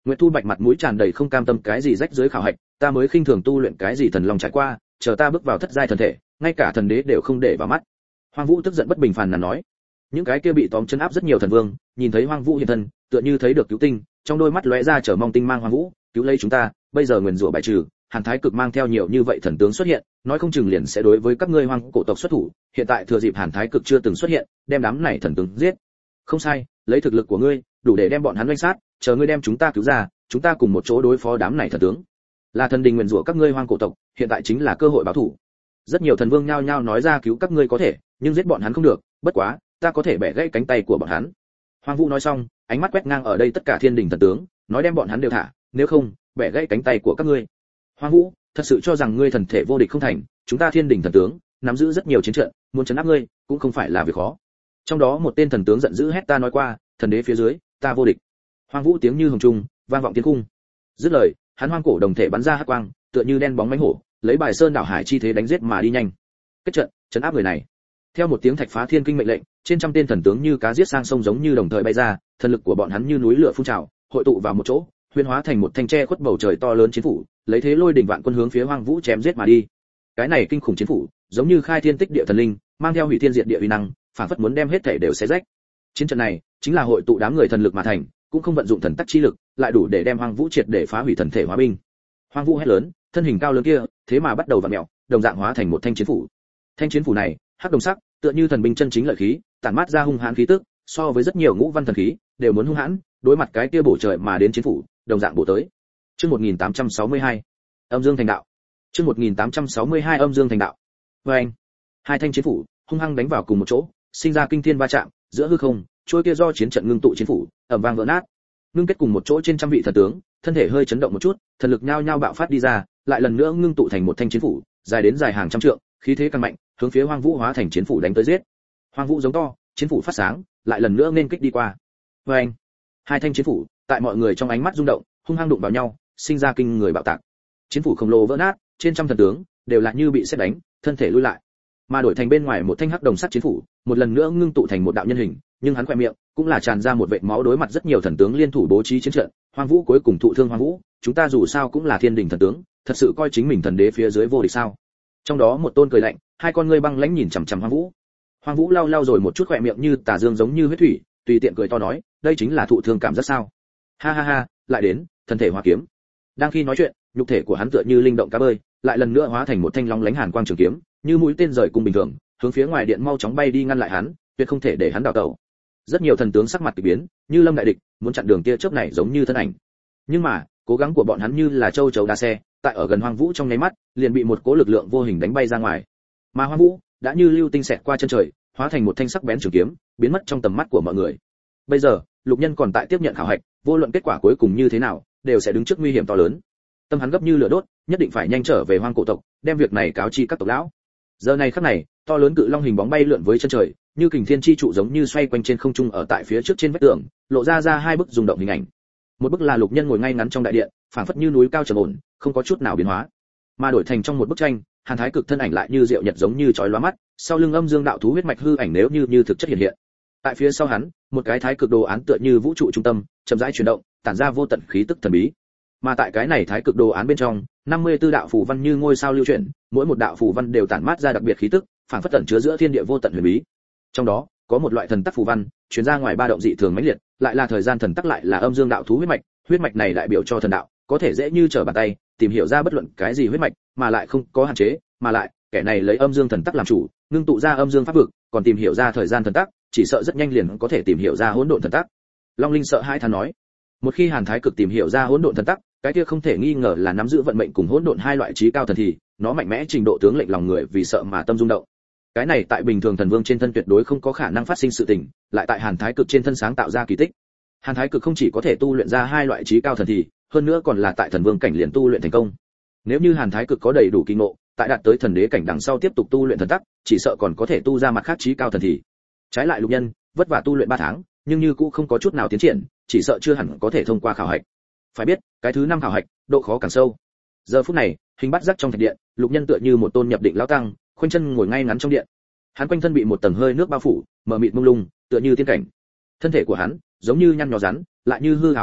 Nguyệt Thu Bạch mặt mũi tràn đầy không cam tâm, cái gì rách dưới khảo hạch, ta mới khinh thường tu luyện cái gì thần long trải qua, chờ ta bước vào thất giai thần thể, ngay cả thần đế đều không để vào mắt. Hoang Vũ tức giận bất bình phàn nàn nói. Những cái kia bị tóm chân áp rất nhiều thần vương, nhìn thấy Hoang Vũ hiện thân, tựa như thấy được cứu tinh, trong đôi mắt lóe ra chờ mong tinh mang. Hoang Vũ, cứu lấy chúng ta, bây giờ nguyền rủa bại trừ, Hàn Thái Cực mang theo nhiều như vậy thần tướng xuất hiện, nói không chừng liền sẽ đối với các ngươi Hoang cổ tộc xuất thủ, hiện tại thừa dịp Hàn Thái Cực chưa từng xuất hiện, đem đám này thần tướng giết. Không sai, lấy thực lực của ngươi, đủ để đem bọn hắn oanh sát, chờ ngươi đem chúng ta cứu ra, chúng ta cùng một chỗ đối phó đám này thần tướng. Là thần đình nguyền rủa các ngươi Hoang cổ tộc, hiện tại chính là cơ hội báo thù. Rất nhiều thần vương nhao nhao nói ra cứu các ngươi có thể, nhưng giết bọn hắn không được, bất quá, ta có thể bẻ gãy cánh tay của bọn hắn. Hoang Vũ nói xong, ánh mắt quét ngang ở đây tất cả thiên đình thần tướng, nói đem bọn hắn đều thả, nếu không, bẻ gãy cánh tay của các ngươi. Hoang Vũ, thật sự cho rằng ngươi thần thể vô địch không thành, chúng ta thiên đình thần tướng, nắm giữ rất nhiều chiến trận, muốn trấn áp ngươi, cũng không phải là việc khó. Trong đó một tên thần tướng giận dữ hét, ta nói qua, thần đế phía dưới, ta vô địch. Hoang Vũ tiếng như hồng trung, vang vọng thiên cung. Dứt lời, hắn hoang cổ đồng thể bắn ra hắc quang, tựa như đen bóng mãnh hổ, lấy bài sơn đảo hải chi thế đánh giết mà đi nhanh. Kết trận, trấn áp người này. Theo một tiếng thạch phá thiên kinh mệnh lệnh, trên trăm tên thần tướng như cá giết sang sông giống như đồng thời bay ra, thần lực của bọn hắn như núi lửa phun trào, hội tụ vào một chỗ, huyễn hóa thành một thanh tre khuất bầu trời to lớn chiến phủ, lấy thế lôi đỉnh vạn quân hướng phía Hoang Vũ chém giết mà đi. Cái này kinh khủng chiến phủ, giống như khai thiên tích địa thần linh, mang theo hủy thiên diệt địa uy năng, phản phất muốn đem hết thể đều xé rách. Chiến trận này chính là hội tụ đám người thần lực mà thành, cũng không vận dụng thần tắc chi lực, lại đủ để đem Hoang Vũ triệt để phá hủy thần thể hóa binh. Hoang Vũ hét lớn, thân hình cao lớn kia, thế mà bắt đầu vặn mèo, đồng dạng hóa thành một thanh chiến phủ. Thanh chiến phủ này, hắc đồng sắc, tựa như thần binh chân chính lợi khí, tản mát ra hung hãn khí tức, so với rất nhiều ngũ văn thần khí đều muốn hung hãn, đối mặt cái kia bổ trời mà đến chiến phủ, đồng dạng bổ tới. Chương một nghìn tám trăm sáu mươi hai, Âm Dương thành đạo. Chương một nghìn tám trăm sáu mươi hai Âm Dương thành đạo. Và anh, hai thanh chiến phủ hung hăng đánh vào cùng một chỗ, sinh ra kinh thiên va chạm, giữa hư không, trôi kia do chiến trận ngưng tụ chiến phủ, ầm vang vỡ nát. Ngưng kết cùng một chỗ trên trăm vị thần tướng, thân thể hơi chấn động một chút, thần lực nhao nhao bạo phát đi ra, lại lần nữa ngưng tụ thành một thanh chiến phủ, dài đến dài hàng trăm trượng, khí thế càng mạnh, hướng phía Hoang Vũ hóa thành chiến phủ đánh tới giết. Hoang Vũ giống to, chiến phủ phát sáng, lại lần nữa nên kích đi qua. Và anh, hai thanh chiến phủ, tại mọi người trong ánh mắt rung động, hung hăng đụng vào nhau, sinh ra kinh người bạo tạc. Chiến phủ khổng lồ vỡ nát, trên trăm thần tướng đều là như bị sét đánh, thân thể lùi lại. Mà đổi thành bên ngoài một thanh hắc đồng sắt chiến phủ, một lần nữa ngưng tụ thành một đạo nhân hình, nhưng hắn khỏe miệng cũng là tràn ra một vệt máu. Đối mặt rất nhiều thần tướng liên thủ bố trí chiến trận, Hoang Vũ cuối cùng thụ thương. Hoang Vũ, chúng ta dù sao cũng là thiên đình thần tướng, thật sự coi chính mình thần đế phía dưới vô địch sao? Trong đó một tôn cười lạnh, hai con ngươi băng lãnh nhìn chằm chằm Hoang Vũ. Hoang Vũ lau lau rồi một chút khỏe miệng như tà dương giống như huyết thủy, tùy tiện cười to nói, đây chính là thụ thương cảm giác sao? Ha ha ha, lại đến, thân thể hóa kiếm. Đang khi nói chuyện, nhục thể của hắn tựa như linh động cá bơi, lại lần nữa hóa thành một thanh long lánh hàn quang trường kiếm, như mũi tên rời cung bình thường, hướng phía ngoài điện mau chóng bay đi ngăn lại hắn, tuyệt không thể để hắn đào tẩu. Rất nhiều thần tướng sắc mặt kỳ biến, như lâm đại địch, muốn chặn đường tia chớp này giống như thân ảnh. Nhưng mà, cố gắng của bọn hắn như là châu chấu đá xe, tại ở gần Hoang Vũ trong nháy mắt, liền bị một cỗ lực lượng vô hình đánh bay ra ngoài. Mà Hoang Vũ đã như lưu tinh xẹt qua chân trời, hóa thành một thanh sắc bén trường kiếm, biến mất trong tầm mắt của mọi người. Bây giờ, Lục Nhân còn tại tiếp nhận khảo hạch, vô luận kết quả cuối cùng như thế nào, đều sẽ đứng trước nguy hiểm to lớn. Tâm hắn gấp như lửa đốt, nhất định phải nhanh trở về Hoang cổ tộc, đem việc này cáo chi các tộc lão. Giờ này khắc này, to lớn cự long hình bóng bay lượn với chân trời, như kình thiên chi trụ giống như xoay quanh trên không trung, ở tại phía trước trên vách tường, lộ ra ra hai bức rung động hình ảnh. Một bức là Lục Nhân ngồi ngay ngắn trong đại điện, phảng phất như núi cao trầm ổn, không có chút nào biến hóa. Mà đổi thành trong một bức tranh, Hàn Thái Cực thân ảnh lại như diệu nhật giống như chói lóa mắt, sau lưng âm dương đạo thú huyết mạch hư ảnh nếu như như thực chất hiện hiện. Tại phía sau hắn, một cái thái cực đồ án tựa như vũ trụ trung tâm, chậm rãi chuyển động, tản ra vô tận khí tức thần bí. Mà tại cái này thái cực đồ án bên trong, năm mươi tư đạo phù văn như ngôi sao lưu chuyển, mỗi một đạo phù văn đều tản mát ra đặc biệt khí tức, phảng phất tẩn chứa giữa thiên địa vô tận huyền bí. Trong đó, có một loại thần tắc phù văn, truyền ra ngoài ba động dị thường mãnh liệt, lại là thời gian thần tắc, lại là âm dương đạo thú huyết mạch, huyết mạch này đại biểu cho thần đạo, có thể dễ như trở bàn tay tìm hiểu ra bất luận cái gì huyết mạch, mà lại không có hạn chế, mà lại, kẻ này lấy âm dương thần tắc làm chủ, ngưng tụ ra âm dương pháp vực, còn tìm hiểu ra thời gian thần tắc, chỉ sợ rất nhanh liền có thể tìm hiểu ra hỗn độn thần tắc. Long Linh sợ hãi than nói, một khi Hàn Thái Cực tìm hiểu ra hỗn độn thần tắc, cái kia không thể nghi ngờ là nắm giữ vận mệnh cùng hỗn độn hai loại trí cao thần thì, nó mạnh mẽ trình độ tướng lệnh lòng người vì sợ mà tâm rung động. Cái này tại bình thường thần vương trên thân tuyệt đối không có khả năng phát sinh sự tình, lại tại Hàn Thái Cực trên thân sáng tạo ra kỳ tích. Hàn Thái Cực không chỉ có thể tu luyện ra hai loại trí cao thần thì, hơn nữa còn là tại thần vương cảnh liền tu luyện thành công. Nếu như Hàn Thái Cực có đầy đủ kỳ ngộ, tại đạt tới thần đế cảnh đằng sau tiếp tục tu luyện thần tắc, chỉ sợ còn có thể tu ra mặt khác trí cao thần thì. Trái lại Lục Nhân, vất vả tu luyện ba tháng, nhưng như cũng không có chút nào tiến triển, chỉ sợ chưa hẳn có thể thông qua khảo hạch. Phải biết, cái thứ năm khảo hạch, độ khó càng sâu. Giờ phút này, hình bắt giác trong thạch điện, Lục Nhân tựa như một tôn nhập định lão tăng, khoanh chân ngồi ngay ngắn trong điện. Hắn quanh thân bị một tầng hơi nước bao phủ, mờ mịt mông lung, tựa như tiên cảnh. Thân thể của hắn, giống như nhăn nhó rắn, lại như hư ảo bọt nước,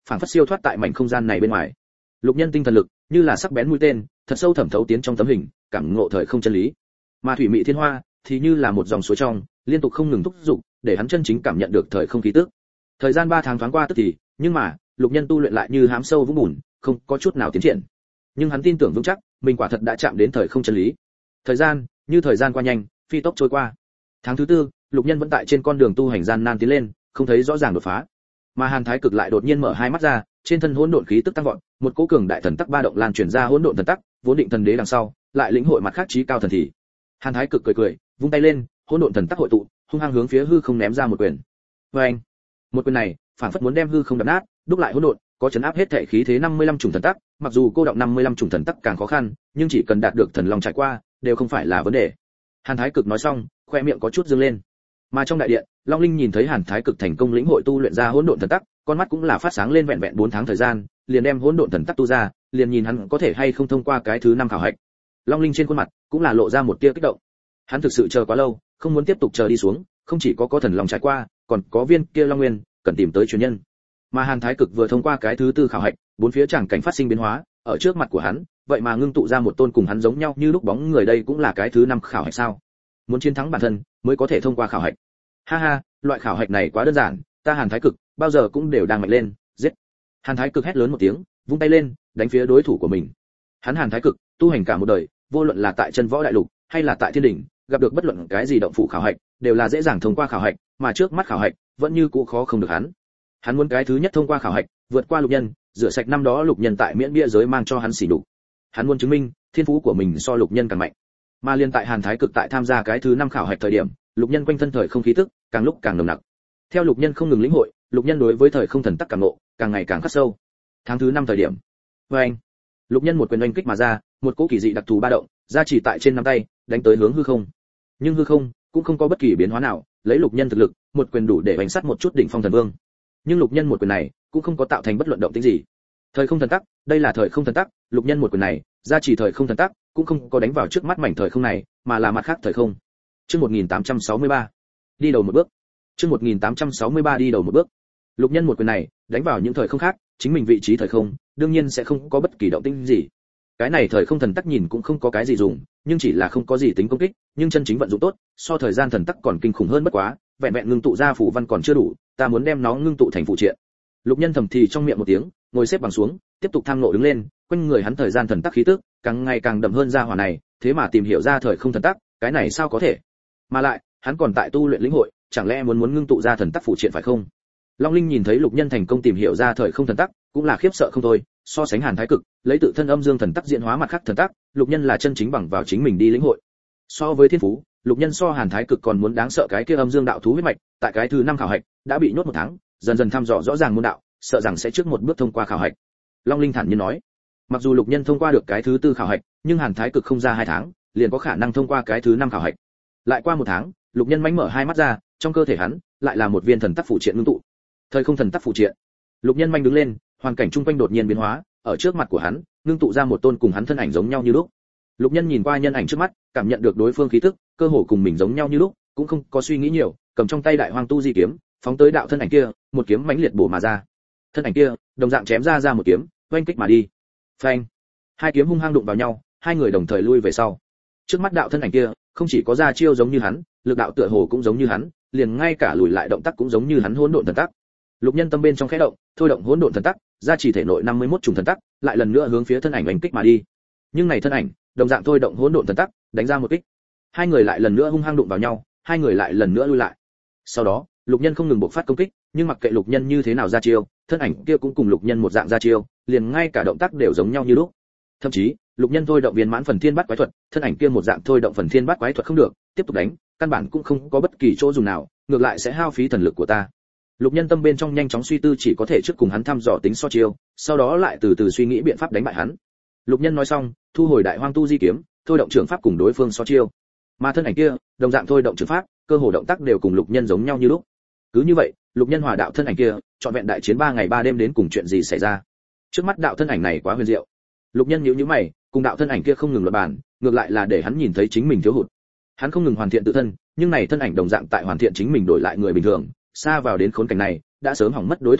phảng phất siêu thoát tại mảnh không gian này bên ngoài. Lục Nhân tinh thần lực như là sắc bén mũi tên, thật sâu thẩm thấu tiến trong tấm hình, cảm ngộ thời không chân lý. Mà thủy mị thiên hoa thì như là một dòng suối trong, liên tục không ngừng thúc dục, để hắn chân chính cảm nhận được thời không khí tức. Thời gian ba tháng thoáng qua tức thì, nhưng mà, Lục Nhân tu luyện lại như hám sâu vũng bùn, không có chút nào tiến triển. Nhưng hắn tin tưởng vững chắc, mình quả thật đã chạm đến thời không chân lý. Thời gian, như thời gian qua nhanh, phi tốc trôi qua. Tháng thứ tư, Lục Nhân vẫn tại trên con đường tu hành gian nan tiến lên, không thấy rõ ràng đột phá. Mà Hàn Thái Cực lại đột nhiên mở hai mắt ra, trên thân hỗn độn khí tức tăng vọt, một cỗ cường đại thần tắc ba động lan truyền ra hỗn độn thần tắc, vốn định thần đế đằng sau, lại lĩnh hội mặt khác trí cao thần thì. Hàn Thái Cực cười cười, vung tay lên, hỗn độn thần tắc hội tụ, hung hăng hướng phía hư không ném ra một quyền. Oeng! Một quyền này, phản phất muốn đem hư không đập nát, đúc lại hỗn độn, có chấn áp hết thể khí thế năm mươi lăm chủng thần tắc, mặc dù cô động năm mươi lăm chủng thần tắc càng khó khăn, nhưng chỉ cần đạt được thần long trải qua, đều không phải là vấn đề. Hàn Thái Cực nói xong, khoe miệng có chút dương lên. Mà trong đại điện, Long Linh nhìn thấy Hàn Thái Cực thành công lĩnh hội tu luyện ra hỗn độn thần tắc, con mắt cũng là phát sáng lên, vẹn vẹn bốn tháng thời gian, liền đem hỗn độn thần tắc tu ra, liền nhìn hắn có thể hay không thông qua cái thứ năm khảo hạch. Long Linh trên khuôn mặt cũng là lộ ra một tia kích động. Hắn thực sự chờ quá lâu, không muốn tiếp tục chờ đi xuống, không chỉ có có thần long trải qua, còn có viên kia long nguyên, cần tìm tới truyền nhân. Mà Hàn Thái Cực vừa thông qua cái thứ tư khảo hạch, bốn phía chẳng cảnh phát sinh biến hóa, ở trước mặt của hắn, vậy mà ngưng tụ ra một tôn cùng hắn giống nhau như lúc bóng người, đây cũng là cái thứ năm khảo hạch sao? Muốn chiến thắng bản thân, mới có thể thông qua khảo hạch. Ha ha, loại khảo hạch này quá đơn giản, ta Hàn Thái Cực bao giờ cũng đều đang mạnh lên, giết. Hàn Thái Cực hét lớn một tiếng, vung tay lên, đánh phía đối thủ của mình. Hắn Hàn Thái Cực, tu hành cả một đời, vô luận là tại chân võ đại lục hay là tại thiên đỉnh, gặp được bất luận cái gì động phủ khảo hạch, đều là dễ dàng thông qua khảo hạch, mà trước mắt khảo hạch vẫn như cũ khó không được hắn. Hắn muốn cái thứ nhất thông qua khảo hạch, vượt qua Lục Nhân, rửa sạch năm đó Lục Nhân tại miễn bia giới mang cho hắn sỉ nhục. Hắn muốn chứng minh, thiên phú của mình so Lục Nhân càng mạnh. Mà liên tại Hàn Thái Cực tại tham gia cái thứ năm khảo hạch thời điểm, Lục Nhân quanh thân thời không khí tức càng lúc càng nồng nặc. Theo Lục Nhân không ngừng lĩnh hội, Lục Nhân đối với thời không thần tắc cảm ngộ càng ngày càng khắc sâu. Tháng thứ năm thời điểm, oeng, Lục Nhân một quyền oanh kích mà ra, một cỗ kỳ dị đặc thù ba động, ra chỉ tại trên nắm tay, đánh tới hướng hư không. Nhưng hư không cũng không có bất kỳ biến hóa nào, lấy Lục Nhân thực lực, một quyền đủ để đánh sát một chút đỉnh phong thần vương. Nhưng Lục Nhân một quyền này cũng không có tạo thành bất luận động tĩnh gì. Thời không thần tắc, đây là thời không thần tắc, Lục Nhân một quyền này, ra chỉ thời không thần tắc, cũng không có đánh vào trước mắt mảnh thời không này, mà là mặt khác thời không. Chương một nghìn tám trăm sáu mươi ba, đi đầu một bước. Chương một nghìn tám trăm sáu mươi ba đi đầu một bước. Lục Nhân một quyền này, đánh vào những thời không khác, chính mình vị trí thời không, đương nhiên sẽ không có bất kỳ động tĩnh gì. Cái này thời không thần tắc nhìn cũng không có cái gì dùng, nhưng chỉ là không có gì tính công kích, nhưng chân chính vận dụng tốt, so thời gian thần tắc còn kinh khủng hơn bất quá, vẹn vẹn ngưng tụ ra phù văn còn chưa đủ, ta muốn đem nó ngưng tụ thành phụ triện. Lục Nhân thầm thì trong miệng một tiếng, ngồi xếp bằng xuống, tiếp tục tham ngộ đứng lên, quanh người hắn thời gian thần tắc khí tức, càng ngày càng đậm hơn ra hỏa này, thế mà tìm hiểu ra thời không thần tắc, cái này sao có thể? Mà lại, hắn còn tại tu luyện lĩnh hội, chẳng lẽ muốn muốn ngưng tụ ra thần tắc phụ triện phải không? Long Linh nhìn thấy Lục Nhân thành công tìm hiểu ra thời không thần tắc, cũng là khiếp sợ không thôi, so sánh Hàn Thái Cực, lấy tự thân âm dương thần tắc diễn hóa mặt khác thần tắc, Lục Nhân là chân chính bằng vào chính mình đi lĩnh hội. So với thiên phú, Lục Nhân so Hàn Thái Cực còn muốn đáng sợ, cái kia âm dương đạo thú huyết mạch, tại cái thứ năm khảo hạch, đã bị nhốt một tháng, dần dần thăm dò rõ ràng môn đạo, sợ rằng sẽ trước một bước thông qua khảo hạch. Long Linh thản nhiên nói, mặc dù Lục Nhân thông qua được cái thứ tư khảo hạch, nhưng Hàn Thái Cực không ra hai tháng, liền có khả năng thông qua cái thứ năm khảo hạch. Lại qua một tháng, Lục Nhân mánh mở hai mắt ra, trong cơ thể hắn lại là một viên thần tắc phụ triện ngưng tụ. Thời không thần tắc phụ triện. Lục Nhân manh đứng lên, hoàn cảnh chung quanh đột nhiên biến hóa, ở trước mặt của hắn, ngưng tụ ra một tôn cùng hắn thân ảnh giống nhau như lúc. Lục Nhân nhìn qua nhân ảnh trước mắt, cảm nhận được đối phương khí tức, cơ hồ cùng mình giống nhau như lúc, cũng không có suy nghĩ nhiều, cầm trong tay Đại Hoang Tu Di kiếm, phóng tới đạo thân ảnh kia, một kiếm mãnh liệt bổ mà ra. Thân ảnh kia, đồng dạng chém ra ra một kiếm, oanh kích mà đi. Phanh! Hai kiếm hung hăng đụng vào nhau, hai người đồng thời lui về sau. Trước mắt đạo thân ảnh kia, không chỉ có ra chiêu giống như hắn, lực đạo tựa hồ cũng giống như hắn, liền ngay cả lùi lại động tác cũng giống như hắn hỗn độn thần tắc. Lục Nhân tâm bên trong khẽ động, thôi động hỗn độn thần tắc, ra chỉ thể nội năm mươi mốt trùng thần tắc, lại lần nữa hướng phía thân ảnh đánh kích mà đi. Nhưng này thân ảnh, đồng dạng thôi động hỗn độn thần tắc, đánh ra một kích. Hai người lại lần nữa hung hăng đụng vào nhau, hai người lại lần nữa lui lại. Sau đó, Lục Nhân không ngừng bộc phát công kích, nhưng mặc kệ Lục Nhân như thế nào ra chiêu, thân ảnh kia cũng cùng Lục Nhân một dạng ra chiêu, liền ngay cả động tác đều giống nhau như lúc. Thậm chí, Lục Nhân thôi động viên mãn phần thiên bát quái thuật, thân ảnh kia một dạng thôi động phần thiên bát quái thuật không được, tiếp tục đánh, căn bản cũng không có bất kỳ chỗ dùng nào, ngược lại sẽ hao phí thần lực của ta. Lục Nhân tâm bên trong nhanh chóng suy tư, chỉ có thể trước cùng hắn thăm dò tính so chiêu, sau đó lại từ từ suy nghĩ biện pháp đánh bại hắn. Lục Nhân nói xong, thu hồi Đại Hoang Tu Di kiếm, thôi động trường pháp cùng đối phương so chiêu. Mà thân ảnh kia, đồng dạng thôi động trường pháp, cơ hồ động tác đều cùng Lục Nhân giống nhau như lúc. Cứ như vậy, Lục Nhân hòa đạo thân ảnh kia, trọn vẹn đại chiến ba ngày ba đêm, đến cùng chuyện gì xảy ra? Trước mắt đạo thân ảnh này quá huyền diệu. Lục Nhân nhíu nhíu mày, cùng đạo thân ảnh kia không ngừng luận bàn, ngược lại là để hắn nhìn thấy chính mình thiếu hụt. Hắn không ngừng hoàn thiện tự thân, nhưng này thân ảnh đồng dạng tại hoàn thiện chính mình đổi lại người bình thường, xa vào đến khốn cảnh này, đã sớm hỏng mất đối thủ này,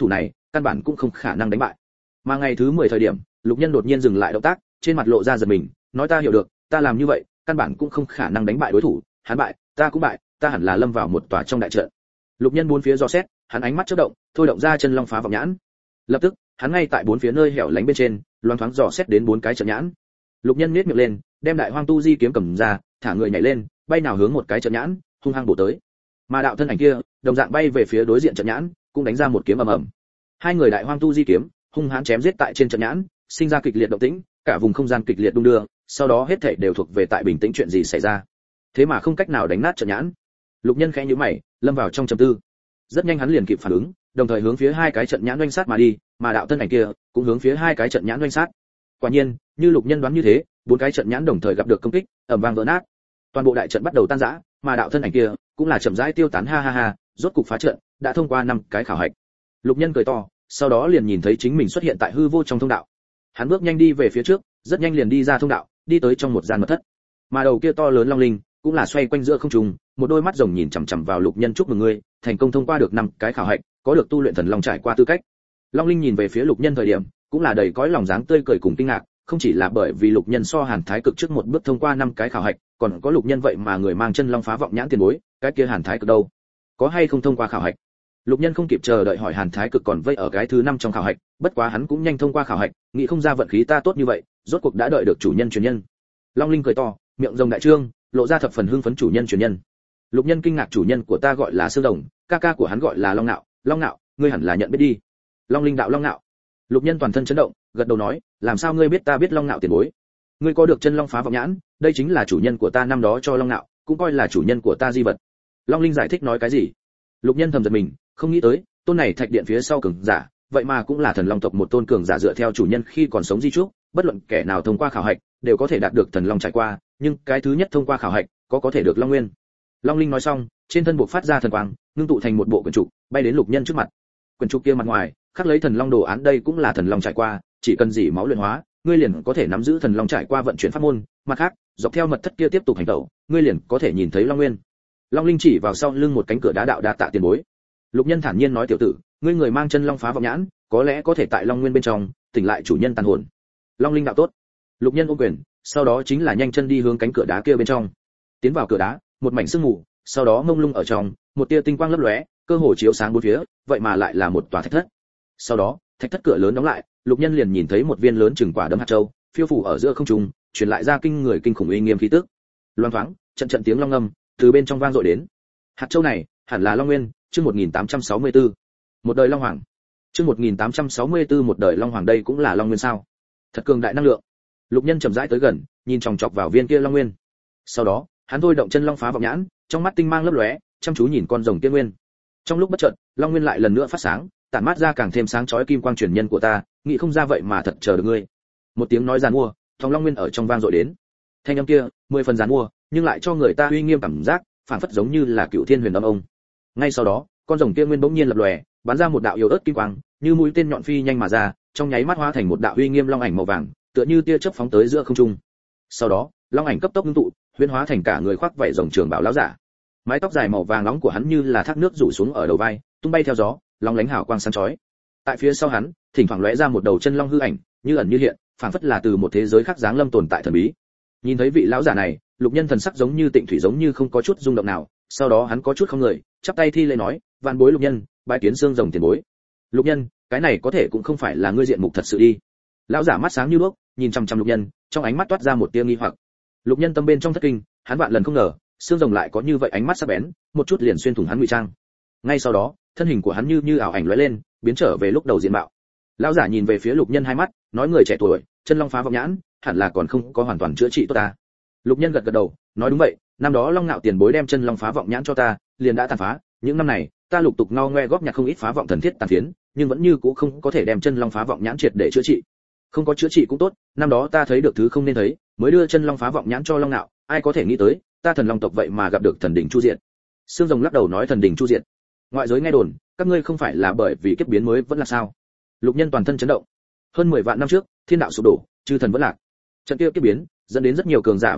căn bản cũng không khả năng đánh bại. Mà ngày thứ mười thời điểm, Lục Nhân đột nhiên dừng lại động tác, trên mặt lộ ra giật mình, nói ta hiểu được, ta làm như vậy, căn bản cũng không khả năng đánh bại đối thủ, hắn bại, ta cũng bại, ta hẳn là lâm vào một tòa trong đại trận. Lục Nhân bốn phía dò xét, hắn ánh mắt chớp động, thôi động ra chân long phá vọng nhãn. Lập tức, hắn ngay tại bốn phía nơi hẻo lánh bên trên, loáng thoáng dò xét đến bốn cái trận nhãn. Lục Nhân nhếch miệng lên, đem đại hoang tu di kiếm cầm ra, thả người nhảy lên, bay nào hướng một cái trận nhãn, hung hăng bổ tới. Mà đạo thân ảnh kia, đồng dạng bay về phía đối diện trận nhãn, cũng đánh ra một kiếm ầm ầm. Hai người đại hoang tu di kiếm, hung hãn chém giết tại trên trận nhãn, sinh ra kịch liệt động tĩnh, cả vùng không gian kịch liệt đung đưa, sau đó hết thảy đều thuộc về tại bình tĩnh chuyện gì xảy ra. Thế mà không cách nào đánh nát trận nhãn. Lục Nhân khẽ nhíu mày, lâm vào trong trầm tư. Rất nhanh hắn liền kịp phản ứng, đồng thời hướng phía hai cái trận nhãn oanh sát mà đi, mà đạo thân ảnh kia cũng hướng phía hai cái trận nhãn oanh sát. Quả nhiên, như Lục Nhân đoán như thế, bốn cái trận nhãn đồng thời gặp được công kích, ầm vang vỡ nát. Toàn bộ đại trận bắt đầu tan rã, mà đạo thân ảnh kia cũng là chậm rãi tiêu tán, ha ha ha, rốt cục phá trận, đã thông qua năm cái khảo hạch. Lục Nhân cười to, sau đó liền nhìn thấy chính mình xuất hiện tại hư vô trong thông đạo. Hắn bước nhanh đi về phía trước, rất nhanh liền đi ra thông đạo, đi tới trong một gian mật thất. Mà đầu kia to lớn long linh cũng là xoay quanh giữa không trung, một đôi mắt rồng nhìn chằm chằm vào Lục Nhân, chúc mừng ngươi, thành công thông qua được năm cái khảo hạch, có được tu luyện thần long trải qua tư cách. Long linh nhìn về phía Lục Nhân thời điểm, cũng là đầy cõi lòng dáng tươi cười cùng kinh ngạc, không chỉ là bởi vì Lục Nhân so Hàn Thái Cực trước một bước thông qua năm cái khảo hạch, còn có Lục Nhân vậy mà người mang chân long phá vọng nhãn tiền bối, cái kia Hàn Thái Cực đâu? Có hay không thông qua khảo hạch? Lục Nhân không kịp chờ đợi hỏi Hàn Thái Cực còn vây ở cái thứ năm trong khảo hạch, bất quá hắn cũng nhanh thông qua khảo hạch, nghĩ không ra vận khí ta tốt như vậy, rốt cuộc đã đợi được chủ nhân truyền nhân. Long linh cười to, miệng rồng đại trương, lộ ra thập phần hưng phấn, chủ nhân truyền nhân. Lục Nhân kinh ngạc, chủ nhân của ta gọi là Sương Rồng, ca ca của hắn gọi là Long Nạo, Long Nạo, ngươi hẳn là nhận biết đi. Long linh đạo Long Nạo. Lục Nhân toàn thân chấn động, gật đầu nói, làm sao ngươi biết ta biết Long Nạo tiền bối? Ngươi có được chân long phá vọng nhãn, đây chính là chủ nhân của ta năm đó cho Long Nạo, cũng coi là chủ nhân của ta di vật. Long linh giải thích nói cái gì? Lục Nhân thầm giật mình, không nghĩ tới, tôn này thạch điện phía sau cường giả, vậy mà cũng là thần long tộc một tôn cường giả dựa theo chủ nhân khi còn sống di chúc, bất luận kẻ nào thông qua khảo hạch, đều có thể đạt được thần long trải qua, nhưng cái thứ nhất thông qua khảo hạch, có có thể được long nguyên. Long linh nói xong, trên thân buộc phát ra thần quang, ngưng tụ thành một bộ quyển trục, bay đến Lục Nhân trước mặt. Quyển trục kia mặt ngoài khắc lấy thần long đồ án, đây cũng là thần long trải qua, chỉ cần dỉ máu luyện hóa, ngươi liền có thể nắm giữ thần long trải qua vận chuyển pháp môn, mặt khác, dọc theo mật thất kia tiếp tục hành tẩu, ngươi liền có thể nhìn thấy long nguyên. Long linh chỉ vào sau lưng một cánh cửa đá, đạo đa tạ tiền bối. Lục Nhân thản nhiên nói, tiểu tử, ngươi người mang chân long phá vọng nhãn, có lẽ có thể tại long nguyên bên trong tỉnh lại chủ nhân tàn hồn. Long linh đạo tốt. Lục Nhân ôm quyền, sau đó chính là nhanh chân đi hướng cánh cửa đá kia bên trong. Tiến vào cửa đá, một mảnh sương mù, sau đó mông lung ở trong, một tia tinh quang lấp lóe, cơ hồ chiếu sáng bốn phía, vậy mà lại là một tòa thạch thất. Sau đó, thạch thất cửa lớn đóng lại, Lục Nhân liền nhìn thấy một viên lớn chừng quả đấm hạt châu, phiêu phù ở giữa không trung, truyền lại ra kinh người kinh khủng uy nghiêm khí tức. Loan thoáng, trận trận tiếng long ngâm từ bên trong vang dội đến. Hạt châu này, hẳn là Long Nguyên, chương một nghìn tám trăm sáu mươi tư. Một đời Long Hoàng. Chương một nghìn tám trăm sáu mươi tư, một đời Long Hoàng, đây cũng là Long Nguyên sao? Thật cường đại năng lượng. Lục Nhân chậm rãi tới gần, nhìn chòng chọc vào viên kia Long Nguyên. Sau đó, hắn thôi động chân long phá vọng nhãn, trong mắt tinh mang lấp lóe, chăm chú nhìn con rồng kia nguyên. Trong lúc bất chợt, Long Nguyên lại lần nữa phát sáng, tản mát ra càng thêm sáng chói kim quang, truyền nhân của ta, nghĩ không ra vậy mà thật chờ được ngươi. Một tiếng nói giàn mua, thòng Long Nguyên ở trong vang dội đến. Thanh âm kia, mười phần giàn mua, nhưng lại cho người ta uy nghiêm cảm giác, phảng phất giống như là cựu thiên huyền âm ông. Ngay sau đó, con rồng kia nguyên bỗng nhiên lập lòe, bắn ra một đạo yếu ớt kim quang, như mũi tên nhọn phi nhanh mà ra, trong nháy mắt hóa thành một đạo uy nghiêm long ảnh màu vàng, tựa như tia chớp phóng tới giữa không trung. Sau đó, long ảnh cấp tốc ngưng tụ, huyễn hóa thành cả người khoác vảy rồng trường bảo lão giả. Mái tóc dài màu vàng nóng của hắn như là thác nước rủ xuống ở đầu vai, tung bay theo gió, long lánh hào quang sáng chói. Tại phía sau hắn, thỉnh thoảng lóe ra một đầu chân long hư ảnh, như ẩn như hiện, phảng phất là từ một thế giới khác giáng lâm tồn tại thần bí. Nhìn thấy vị lão giả này, Lục Nhân thần sắc giống như tịnh thủy, giống như không có chút rung động nào, sau đó hắn có chút không người, chắp tay thi lễ nói, vạn bối Lục Nhân, bái kiến xương rồng tiền bối. Lục Nhân, cái này có thể cũng không phải là ngươi diện mục thật sự đi. Lão giả mắt sáng như đuốc, nhìn chăm chăm Lục Nhân, trong ánh mắt toát ra một tia nghi hoặc. Lục Nhân tâm bên trong thất kinh, hắn vạn lần không ngờ, xương rồng lại có như vậy ánh mắt sắc bén, một chút liền xuyên thủng hắn ngụy trang. Ngay sau đó, thân hình của hắn như như ảo ảnh lóe lên, biến trở về lúc đầu diện mạo. Lão giả nhìn về phía Lục Nhân hai mắt, nói, người trẻ tuổi, chân long phá vọng nhãn, hẳn là còn không có hoàn toàn chữa trị tốt ta. Lục Nhân gật gật đầu, nói đúng vậy, năm đó Long Nạo tiền bối đem chân long phá vọng nhãn cho ta, liền đã tàn phá, những năm này, ta lục tục ngao ngoe góp nhặt không ít phá vọng thần thiết tàn phiến, nhưng vẫn như cũ không có thể đem chân long phá vọng nhãn triệt để chữa trị. Không có chữa trị cũng tốt, năm đó ta thấy được thứ không nên thấy, mới đưa chân long phá vọng nhãn cho Long Nạo, ai có thể nghĩ tới, ta thần long tộc vậy mà gặp được thần đỉnh chu diện. Sương rồng lắc đầu nói, thần đỉnh chu diện. Ngoại giới nghe đồn, các ngươi không phải là bởi vì kiếp biến mới vẫn là sao? Lục Nhân toàn thân chấn động. Hơn mười vạn năm trước, thiên đạo sụp đổ, chư thần vẫn lạc. Trận kia kiếp biến, dẫn đến rất nhiều cường giả vẫn lạc,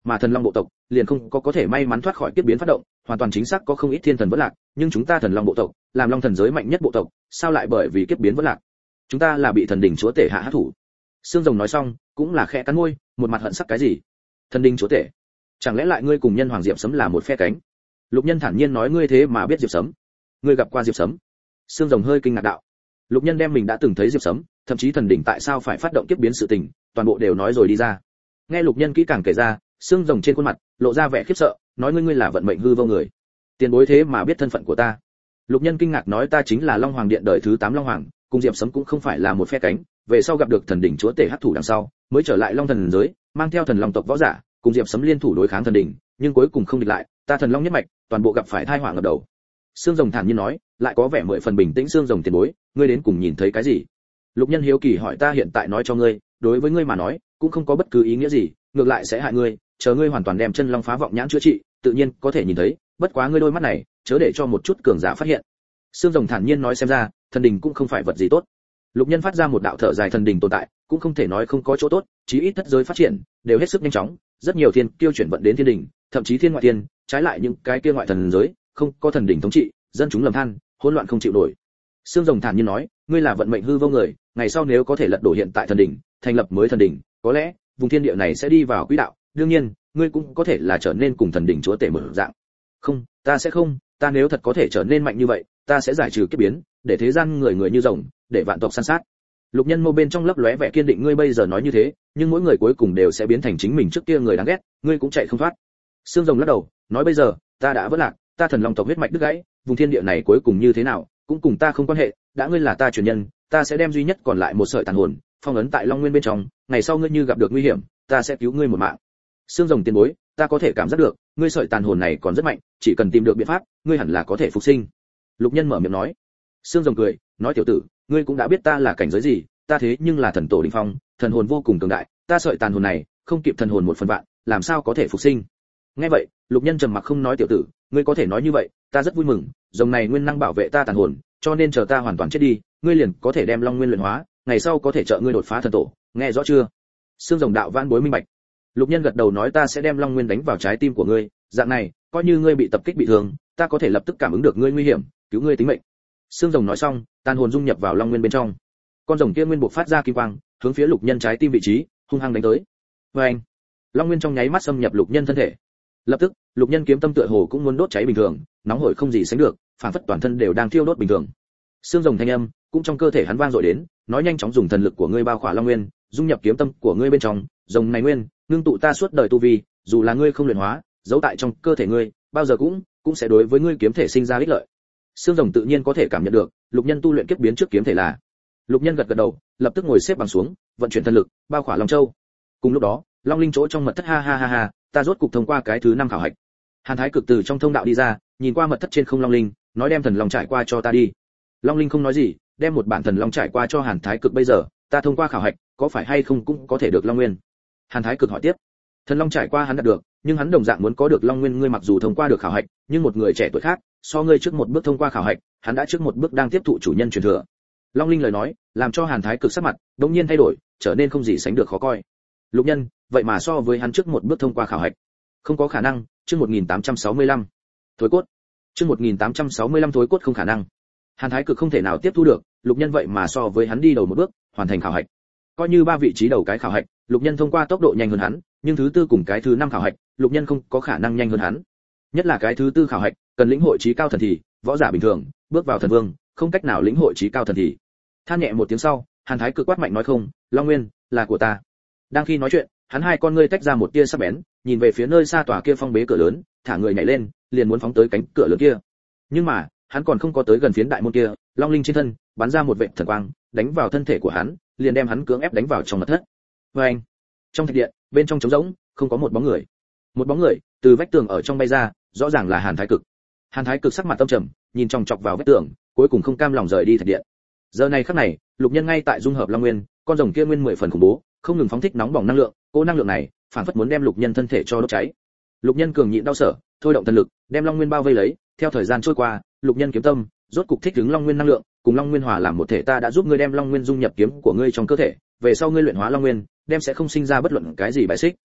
mà thần long bộ tộc liền không có có thể may mắn thoát khỏi kiếp biến phát động, hoàn toàn chính xác có không ít thiên thần vỡ lạc, nhưng chúng ta thần long bộ tộc làm long thần giới mạnh nhất bộ tộc, sao lại bởi vì kiếp biến vỡ lạc? Chúng ta là bị thần đỉnh chúa tể hạ hắc thủ. Sương Rồng nói xong, cũng là khẽ cắn môi, một mặt hận sắc cái gì? Thần đỉnh chúa tể? Chẳng lẽ lại ngươi cùng nhân hoàng Diệp Sấm là một phe cánh? Lục Nhân thản nhiên nói, ngươi thế mà biết Diệp Sấm? Ngươi gặp qua Diệp Sấm? Sương Rồng hơi kinh ngạc đạo. Lục Nhân đem mình đã từng thấy Diệp Sấm, thậm chí thần đỉnh tại sao phải phát động kiếp biến sự tình, toàn bộ đều nói rồi đi ra. Nghe Lục Nhân kỹ càng kể ra, Sương Rồng trên khuôn mặt lộ ra vẻ khiếp sợ, nói ngươi ngươi là vận mệnh hư vô người. Tiền bối thế mà biết thân phận của ta. Lục Nhân kinh ngạc nói, ta chính là Long Hoàng Điện đời thứ tám Long Hoàng, cùng Diệp Sấm cũng không phải là một phe cánh, về sau gặp được thần đỉnh chúa tể hắc thủ đằng sau, mới trở lại Long thần giới, mang theo thần long tộc võ giả, cùng Diệp Sấm liên thủ đối kháng thần đỉnh, nhưng cuối cùng không địch lại, ta thần long nhất mạch, toàn bộ gặp phải tai họa ngập đầu. Sương Rồng thản nhiên nói, lại có vẻ mười phần bình tĩnh. Sương Rồng tiền bối, ngươi đến cùng nhìn thấy cái gì? Lục Nhân hiếu kỳ hỏi, ta hiện tại nói cho ngươi, đối với ngươi mà nói, cũng không có bất cứ ý nghĩa gì, ngược lại sẽ hại ngươi, chờ ngươi hoàn toàn đem chân long phá vọng nhãn chữa trị, tự nhiên có thể nhìn thấy, bất quá ngươi đôi mắt này, chớ để cho một chút cường giả phát hiện. Sương Rồng thản nhiên nói, xem ra, thần đình cũng không phải vật gì tốt. Lục Nhân phát ra một đạo thở dài, thần đình tồn tại, cũng không thể nói không có chỗ tốt, chí ít thất giới phát triển đều hết sức nhanh chóng, rất nhiều thiên kiêu chuyển vận đến thiên đình, thậm chí thiên ngoại thiên, trái lại những cái kia ngoại thần giới, không có thần đình thống trị, dân chúng lầm than, hỗn loạn không chịu nổi. Sương Rồng thản nhiên nói, ngươi là vận mệnh hư vô người, ngày sau nếu có thể lật đổ hiện tại thần đình, thành lập mới thần đình, có lẽ vùng thiên địa này sẽ đi vào quỹ đạo, đương nhiên, ngươi cũng có thể là trở nên cùng thần đình chúa tể mở dạng. Không, ta sẽ không, ta nếu thật có thể trở nên mạnh như vậy, ta sẽ giải trừ kiếp biến, để thế gian người người như rồng, để vạn tộc săn sát. Lục Nhân mâu bên trong lấp lóe vẻ kiên định, ngươi bây giờ nói như thế, nhưng mỗi người cuối cùng đều sẽ biến thành chính mình trước kia người đáng ghét, ngươi cũng chạy không thoát. Sương Rồng lắc đầu, nói bây giờ, ta đã vỡ lạc, ta thần long tộc huyết mạch đứt gãy, vùng thiên địa này cuối cùng như thế nào, cũng cùng ta không quan hệ, đã ngươi là ta truyền nhân, ta sẽ đem duy nhất còn lại một sợi tàn hồn, phong ấn tại Long Nguyên bên trong, ngày sau ngươi như gặp được nguy hiểm, ta sẽ cứu ngươi một mạng. Sương Rồng tiền bối, ta có thể cảm giác được, ngươi sợi tàn hồn này còn rất mạnh, chỉ cần tìm được biện pháp, ngươi hẳn là có thể phục sinh. Lục Nhân mở miệng nói. Sương Rồng cười, nói tiểu tử, ngươi cũng đã biết ta là cảnh giới gì, ta thế nhưng là thần tổ đỉnh phong, thần hồn vô cùng cường đại, ta sợi tàn hồn này, không kịp thần hồn một phần vạn, làm sao có thể phục sinh. Nghe vậy, Lục Nhân trầm mặc không nói, tiểu tử, ngươi có thể nói như vậy, ta rất vui mừng, rồng này nguyên năng bảo vệ ta tàn hồn, cho nên chờ ta hoàn toàn chết đi, ngươi liền có thể đem Long Nguyên luyện hóa, ngày sau có thể trợ ngươi đột phá thần tổ, nghe rõ chưa? Sương Rồng đạo vãn bối minh bạch. Lục Nhân gật đầu nói, ta sẽ đem Long Nguyên đánh vào trái tim của ngươi, dạng này, coi như ngươi bị tập kích bị thương, ta có thể lập tức cảm ứng được ngươi nguy hiểm, cứu ngươi tính mệnh. Sương Rồng nói xong, tàn hồn dung nhập vào Long Nguyên bên trong. Con rồng kia nguyên buộc phát ra kim quang, hướng phía Lục Nhân trái tim vị trí, hung hăng đánh tới. Oeng! Long Nguyên trong nháy mắt xâm nhập Lục Nhân thân thể. Lập tức, Lục Nhân kiếm tâm tựa hồ cũng muốn đốt cháy bình thường, nóng hổi không gì sánh được, phản phất toàn thân đều đang thiêu đốt bình thường. Sương Rồng thanh âm cũng trong cơ thể hắn vang dội đến, nói nhanh chóng dùng thần lực của ngươi bao khỏa Long Nguyên, dung nhập kiếm tâm của ngươi bên trong, rồng này nguyên, ngưng tụ ta suốt đời tu vi, dù là ngươi không luyện hóa, giấu tại trong cơ thể ngươi, bao giờ cũng cũng sẽ đối với ngươi kiếm thể sinh ra ích lợi. Sương Rồng tự nhiên có thể cảm nhận được, Lục Nhân tu luyện kiếp biến trước kiếm thể là. Lục Nhân gật gật đầu, lập tức ngồi xếp bằng xuống, vận chuyển thần lực, bao khỏa Long Châu. Cùng lúc đó, Long Linh chỗ trong mật thất ha ha ha ha, ta rốt cục thông qua cái thứ năm khảo hạch. Hàn Thái Cực từ trong thông đạo đi ra, nhìn qua mật thất trên không Long Linh, nói đem thần long trải qua cho ta đi. Long Linh không nói gì, đem một bản thần long trải qua cho Hàn Thái Cực, bây giờ, ta thông qua khảo hạch, có phải hay không cũng có thể được Long Nguyên? Hàn Thái Cực hỏi tiếp. Thần long trải qua hắn đạt được, nhưng hắn đồng dạng muốn có được Long Nguyên, ngươi mặc dù thông qua được khảo hạch, nhưng một người trẻ tuổi khác, so ngươi trước một bước thông qua khảo hạch, hắn đã trước một bước đang tiếp thụ chủ nhân truyền thừa. Long Linh lời nói, làm cho Hàn Thái Cực sắc mặt đột nhiên thay đổi, trở nên không gì sánh được khó coi. Lục Nhân, vậy mà so với hắn trước một bước thông qua khảo hạch, không có khả năng. Chương một nghìn tám trăm sáu mươi lăm, thối cốt. Chương một nghìn tám trăm sáu mươi lăm thối cốt, không khả năng. Hàn Thái Cực không thể nào tiếp thu được, Lục Nhân vậy mà so với hắn đi đầu một bước, hoàn thành khảo hạch. Coi như ba vị trí đầu cái khảo hạch, Lục Nhân thông qua tốc độ nhanh hơn hắn, nhưng thứ tư cùng cái thứ năm khảo hạch, Lục Nhân không có khả năng nhanh hơn hắn. Nhất là cái thứ tư khảo hạch, cần lĩnh hội trí cao thần thì, võ giả bình thường, bước vào thần vương, không cách nào lĩnh hội trí cao thần thì. Than nhẹ một tiếng sau, Hàn Thái Cực quát mạnh nói, không, Long Nguyên là của ta. Đang khi nói chuyện, hắn hai con ngươi tách ra một tia sắc bén, nhìn về phía nơi xa tòa kia phong bế cửa lớn, thả người nhảy lên, liền muốn phóng tới cánh cửa lớn kia. Nhưng mà, hắn còn không có tới gần phiến đại môn kia, Long Linh trên thân bắn ra một vệt thần quang, đánh vào thân thể của hắn, liền đem hắn cưỡng ép đánh vào trong mật thất. Oeng! Trong thạch điện, bên trong trống rỗng, không có một bóng người. Một bóng người từ vách tường ở trong bay ra, rõ ràng là Hàn Thái Cực. Hàn Thái Cực sắc mặt tâm trầm, nhìn chòng chọc vào vách tường, cuối cùng không cam lòng rời đi thạch điện. Giờ này khắc này, Lục Nhân ngay tại dung hợp Long Nguyên, con rồng kia nguyên mười phần khủng bố, không ngừng phóng thích nóng bỏng năng lượng, cô năng lượng này phản phất muốn đem Lục Nhân thân thể cho đốt cháy. Lục Nhân cường nhịn đau sở, thôi động thần lực, đem Long Nguyên bao vây lấy, theo thời gian trôi qua, Lục Nhân kiếm tâm rốt cục thích ứng Long Nguyên năng lượng, cùng Long Nguyên hòa làm một thể, ta đã giúp ngươi đem Long Nguyên dung nhập kiếm của ngươi trong cơ thể, về sau ngươi luyện hóa Long Nguyên, đem sẽ không sinh ra bất luận cái gì bài xích.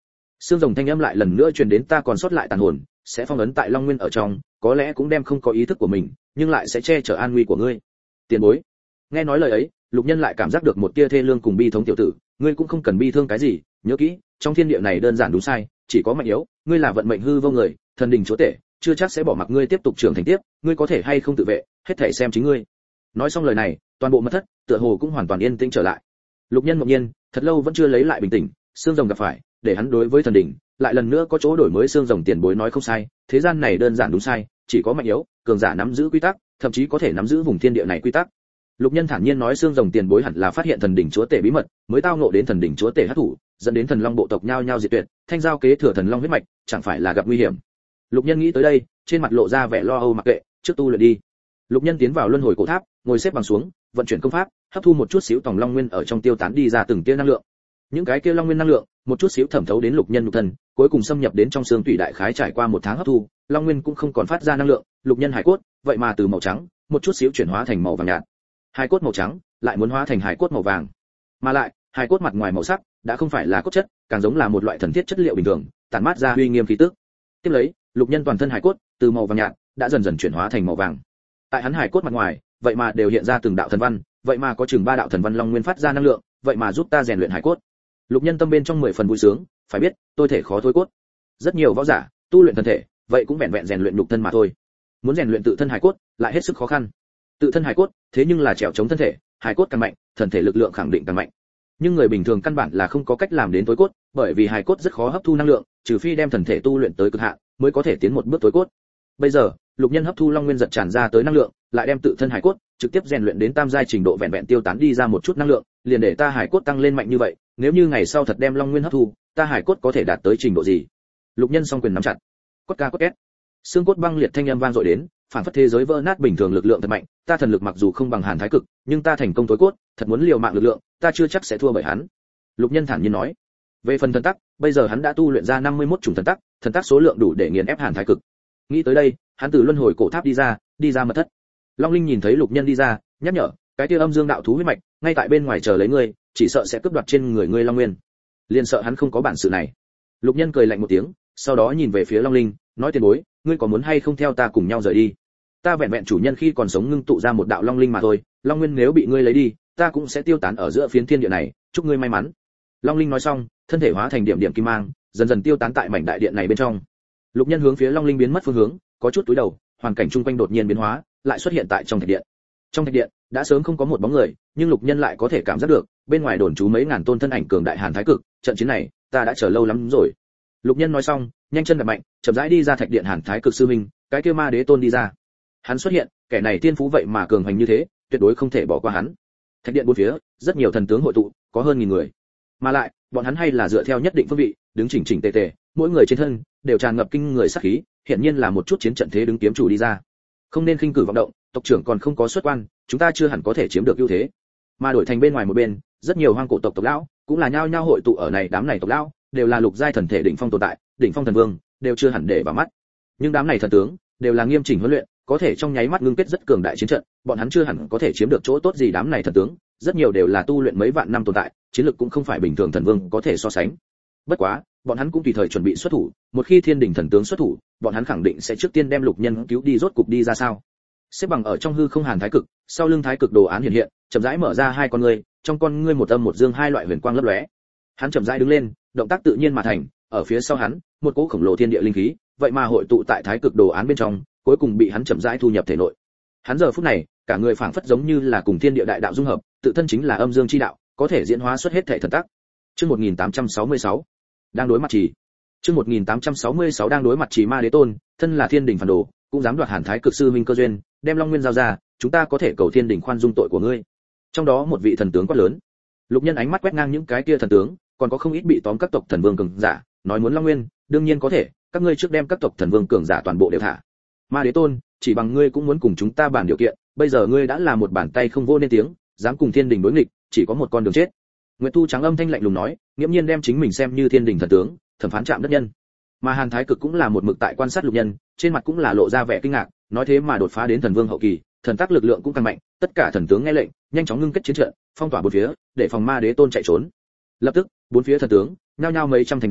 Xương rồng thanh âm lại lần nữa truyền đến, ta còn sót lại tàn hồn sẽ phong ấn tại Long Nguyên ở trong, có lẽ cũng đem không có ý thức của mình, nhưng lại sẽ che chở an nguy của ngươi. Tiền bối. Nghe nói lời ấy, Lục Nhân lại cảm giác được một tia thê lương cùng bi thống. Tiểu tử, ngươi cũng không cần bi thương cái gì, nhớ kỹ, trong thiên địa này đơn giản đúng sai, chỉ có mạnh yếu, ngươi là vận mệnh hư vô người, thần đình chúa tể, chưa chắc sẽ bỏ mặc ngươi tiếp tục trưởng thành tiếp, ngươi có thể hay không tự vệ, hết thảy xem chính ngươi. Nói xong lời này, toàn bộ mật thất tựa hồ cũng hoàn toàn yên tĩnh trở lại. Lục Nhân ngạc nhiên, thật lâu vẫn chưa lấy lại bình tĩnh, xương rồng gặp phải, để hắn đối với thần đình lại lần nữa có chỗ đổi mới. Xương rồng tiền bối nói không sai, thế gian này đơn giản đúng sai, chỉ có mạnh yếu, cường giả nắm giữ quy tắc, thậm chí có thể nắm giữ vùng thiên địa này quy tắc. Lục Nhân thản nhiên nói, xương rồng tiền bối hẳn là phát hiện thần đỉnh chúa tể bí mật, mới tao ngộ đến thần đỉnh chúa tể hắc thủ, dẫn đến thần long bộ tộc nhao nhao diệt tuyệt, thanh giao kế thừa thần long huyết mạch, chẳng phải là gặp nguy hiểm. Lục Nhân nghĩ tới đây, trên mặt lộ ra vẻ lo âu, mặc kệ, trước tu luyện đi. Lục Nhân tiến vào luân hồi cổ tháp, ngồi xếp bằng xuống, vận chuyển công pháp, hấp thu một chút xíu tòng long nguyên ở trong tiêu tán đi ra từng tia năng lượng. Những cái kia long nguyên năng lượng, một chút xíu thẩm thấu đến Lục Nhân nhục thân, cuối cùng xâm nhập đến trong xương tủy. Đại khái trải qua một tháng hấp thu, long nguyên cũng không còn phát ra năng lượng, Lục Nhân hải cốt, vậy mà từ màu trắng, một chút xíu chuyển hóa thành màu vàng nhạt. Hải cốt màu trắng lại muốn hóa thành hải cốt màu vàng, mà lại hải cốt mặt ngoài màu sắc đã không phải là cốt chất, càng giống là một loại thần thiết chất liệu bình thường, tản mát ra uy nghiêm khí tức. Tiếp lấy, Lục Nhân toàn thân hải cốt từ màu vàng nhạt đã dần dần chuyển hóa thành màu vàng. Tại hắn hải cốt mặt ngoài, vậy mà đều hiện ra từng đạo thần văn, vậy mà có chừng ba đạo thần văn long nguyên phát ra năng lượng, vậy mà giúp ta rèn luyện hải cốt. Lục Nhân tâm bên trong mười phần vui sướng, phải biết, tôi thể khó thôi cốt. Rất nhiều võ giả tu luyện thân thể, vậy cũng vẹn vẹn rèn luyện nhục thân mà thôi. Muốn rèn luyện tự thân hải cốt, lại hết sức khó khăn. Tự thân hải cốt, thế nhưng là trèo chống thân thể, hải cốt càng mạnh, thần thể lực lượng khẳng định càng mạnh. Nhưng người bình thường căn bản là không có cách làm đến tối cốt, bởi vì hải cốt rất khó hấp thu năng lượng, trừ phi đem thần thể tu luyện tới cực hạn, mới có thể tiến một bước tối cốt. Bây giờ, Lục Nhân hấp thu long nguyên giật tràn ra tới năng lượng, lại đem tự thân hải cốt trực tiếp rèn luyện đến tam giai trình độ, vẹn vẹn tiêu tán đi ra một chút năng lượng, liền để ta hải cốt tăng lên mạnh như vậy, nếu như ngày sau thật đem long nguyên hấp thu, ta hải cốt có thể đạt tới trình độ gì? Lục Nhân song quyền nắm chặt, cốt ca cốt két, xương cốt băng liệt thanh âm vang dội đến, phản phất thế giới vỡ nát bình thường, lực lượng thật mạnh, ta thần lực mặc dù không bằng Hàn Thái Cực, nhưng ta thành công tối cốt, thật muốn liều mạng lực lượng, ta chưa chắc sẽ thua bởi hắn. Lục Nhân thản nhiên nói. Về phần thần tắc, bây giờ hắn đã tu luyện ra năm mươi mốt chủng thần tắc, thần tắc số lượng đủ để nghiền ép Hàn Thái Cực. Nghĩ tới đây, hắn từ luân hồi cổ tháp đi ra, đi ra mật thất. Long Linh nhìn thấy Lục Nhân đi ra, nhắc nhở, cái kia âm dương đạo thú huyết mạch, ngay tại bên ngoài chờ lấy ngươi, chỉ sợ sẽ cướp đoạt trên người ngươi long nguyên. Liên sợ hắn không có bản sự này. Lục Nhân cười lạnh một tiếng, sau đó nhìn về phía Long Linh, nói, tiền bối, ngươi có muốn hay không theo ta cùng nhau rời đi? Ta vẹn vẹn chủ nhân khi còn sống ngưng tụ ra một đạo long linh mà thôi, long nguyên nếu bị ngươi lấy đi, ta cũng sẽ tiêu tán ở giữa phiến thiên địa này, chúc ngươi may mắn. Long Linh nói xong, thân thể hóa thành điểm điểm kim mang, dần dần tiêu tán tại mảnh đại điện này bên trong. Lục Nhân hướng phía long linh biến mất phương hướng, có chút túi đầu, hoàn cảnh chung quanh đột nhiên biến hóa, lại xuất hiện tại trong thạch điện. Trong thạch điện đã sớm không có một bóng người, nhưng Lục Nhân lại có thể cảm giác được, bên ngoài đồn trú mấy ngàn tôn thân ảnh cường đại Hàn Thái Cực, trận chiến này, ta đã chờ lâu lắm rồi. Lục Nhân nói xong, nhanh chân đạp mạnh, chậm rãi đi ra thạch điện. Hàn Thái Cực sư minh, cái kia ma đế tôn đi ra. Hắn xuất hiện, kẻ này tiên phú vậy mà cường hành như thế, tuyệt đối không thể bỏ qua hắn. Thạch điện bốn phía, rất nhiều thần tướng hội tụ, có hơn nghìn người. Mà lại, bọn hắn hay là dựa theo nhất định phương vị, đứng chỉnh chỉnh tề tề, mỗi người trên thân đều tràn ngập kinh người sát khí, hiển nhiên là một chút chiến trận thế đứng kiếm chủ đi ra. Không nên khinh cử vọng động, tộc trưởng còn không có xuất quan, chúng ta chưa hẳn có thể chiếm được ưu thế. Mà đổi thành bên ngoài một bên, rất nhiều hoang cổ tộc tộc lão, cũng là nhao nhao hội tụ ở này, đám này tộc lão đều là lục giai thần thể đỉnh phong tồn tại, đỉnh phong thần vương, đều chưa hẳn để vào mắt. Nhưng đám này thần tướng đều là nghiêm chỉnh huấn luyện, có thể trong nháy mắt ngưng kết rất cường đại chiến trận, bọn hắn chưa hẳn có thể chiếm được chỗ tốt gì. Đám này thần tướng, rất nhiều đều là tu luyện mấy vạn năm tồn tại, chiến lực cũng không phải bình thường thần vương có thể so sánh. Bất quá, bọn hắn cũng tùy thời chuẩn bị xuất thủ, một khi thiên đỉnh thần tướng xuất thủ, bọn hắn khẳng định sẽ trước tiên đem Lục Nhân cứu đi. Rốt cục đi ra sao? Xếp bằng ở trong hư không Hàn Thái Cực, sau lưng Thái Cực đồ án hiện hiện, chậm rãi mở ra hai con ngươi, trong con ngươi một âm một dương hai loại huyền quang lấp lóe. Hắn chậm rãi đứng lên, động tác tự nhiên mà thành, ở phía sau hắn, một cỗ khổng lồ thiên địa linh khí, vậy mà hội tụ tại Thái Cực đồ án bên trong, cuối cùng bị hắn chậm rãi thu nhập thể nội. Hắn giờ phút này, cả người phảng phất giống như là cùng thiên địa đại đạo dung hợp, tự thân chính là âm dương chi đạo, có thể diễn hóa xuất hết thể thần tác. Chương một nghìn tám trăm sáu mươi sáu, đang đối mặt Trì. Chương một nghìn tám trăm sáu mươi sáu đang đối mặt Trì. Ma đế tôn, thân là thiên đình phản đồ, cũng dám đoạt Hàn Thái Cực sư minh cơ duyên, đem Long Nguyên giao ra, chúng ta có thể cầu thiên đình khoan dung tội của ngươi. Trong đó một vị thần tướng quát lớn. Lục Nhân ánh mắt quét ngang những cái kia thần tướng, còn có không ít bị tóm các tộc thần vương cường giả, nói muốn Long Nguyên, đương nhiên có thể, các ngươi trước đem các tộc thần vương cường giả toàn bộ đều thả. Ma đế tôn, chỉ bằng ngươi cũng muốn cùng chúng ta bàn điều kiện, bây giờ ngươi đã là một bàn tay không vô nên tiếng, dám cùng thiên đình đối nghịch, chỉ có một con đường chết. Nguyệt Thu trắng âm thanh lạnh lùng nói, nghiễm nhiên đem chính mình xem như thiên đình thần tướng, thẩm phán chạm đất nhân. Mà Hàn Thái Cực cũng là một mực tại quan sát Lục Nhân, trên mặt cũng là lộ ra vẻ kinh ngạc, nói thế mà đột phá đến thần vương hậu kỳ, thần tác lực lượng cũng càng mạnh, tất cả thần tướng nghe lệnh, nhanh chóng ngưng kết chiến trận, phong tỏa bốn phía, để phòng ma đế tôn chạy trốn. Lập tức, bốn phía thần tướng, nhao nhao mấy trăm thành đàn,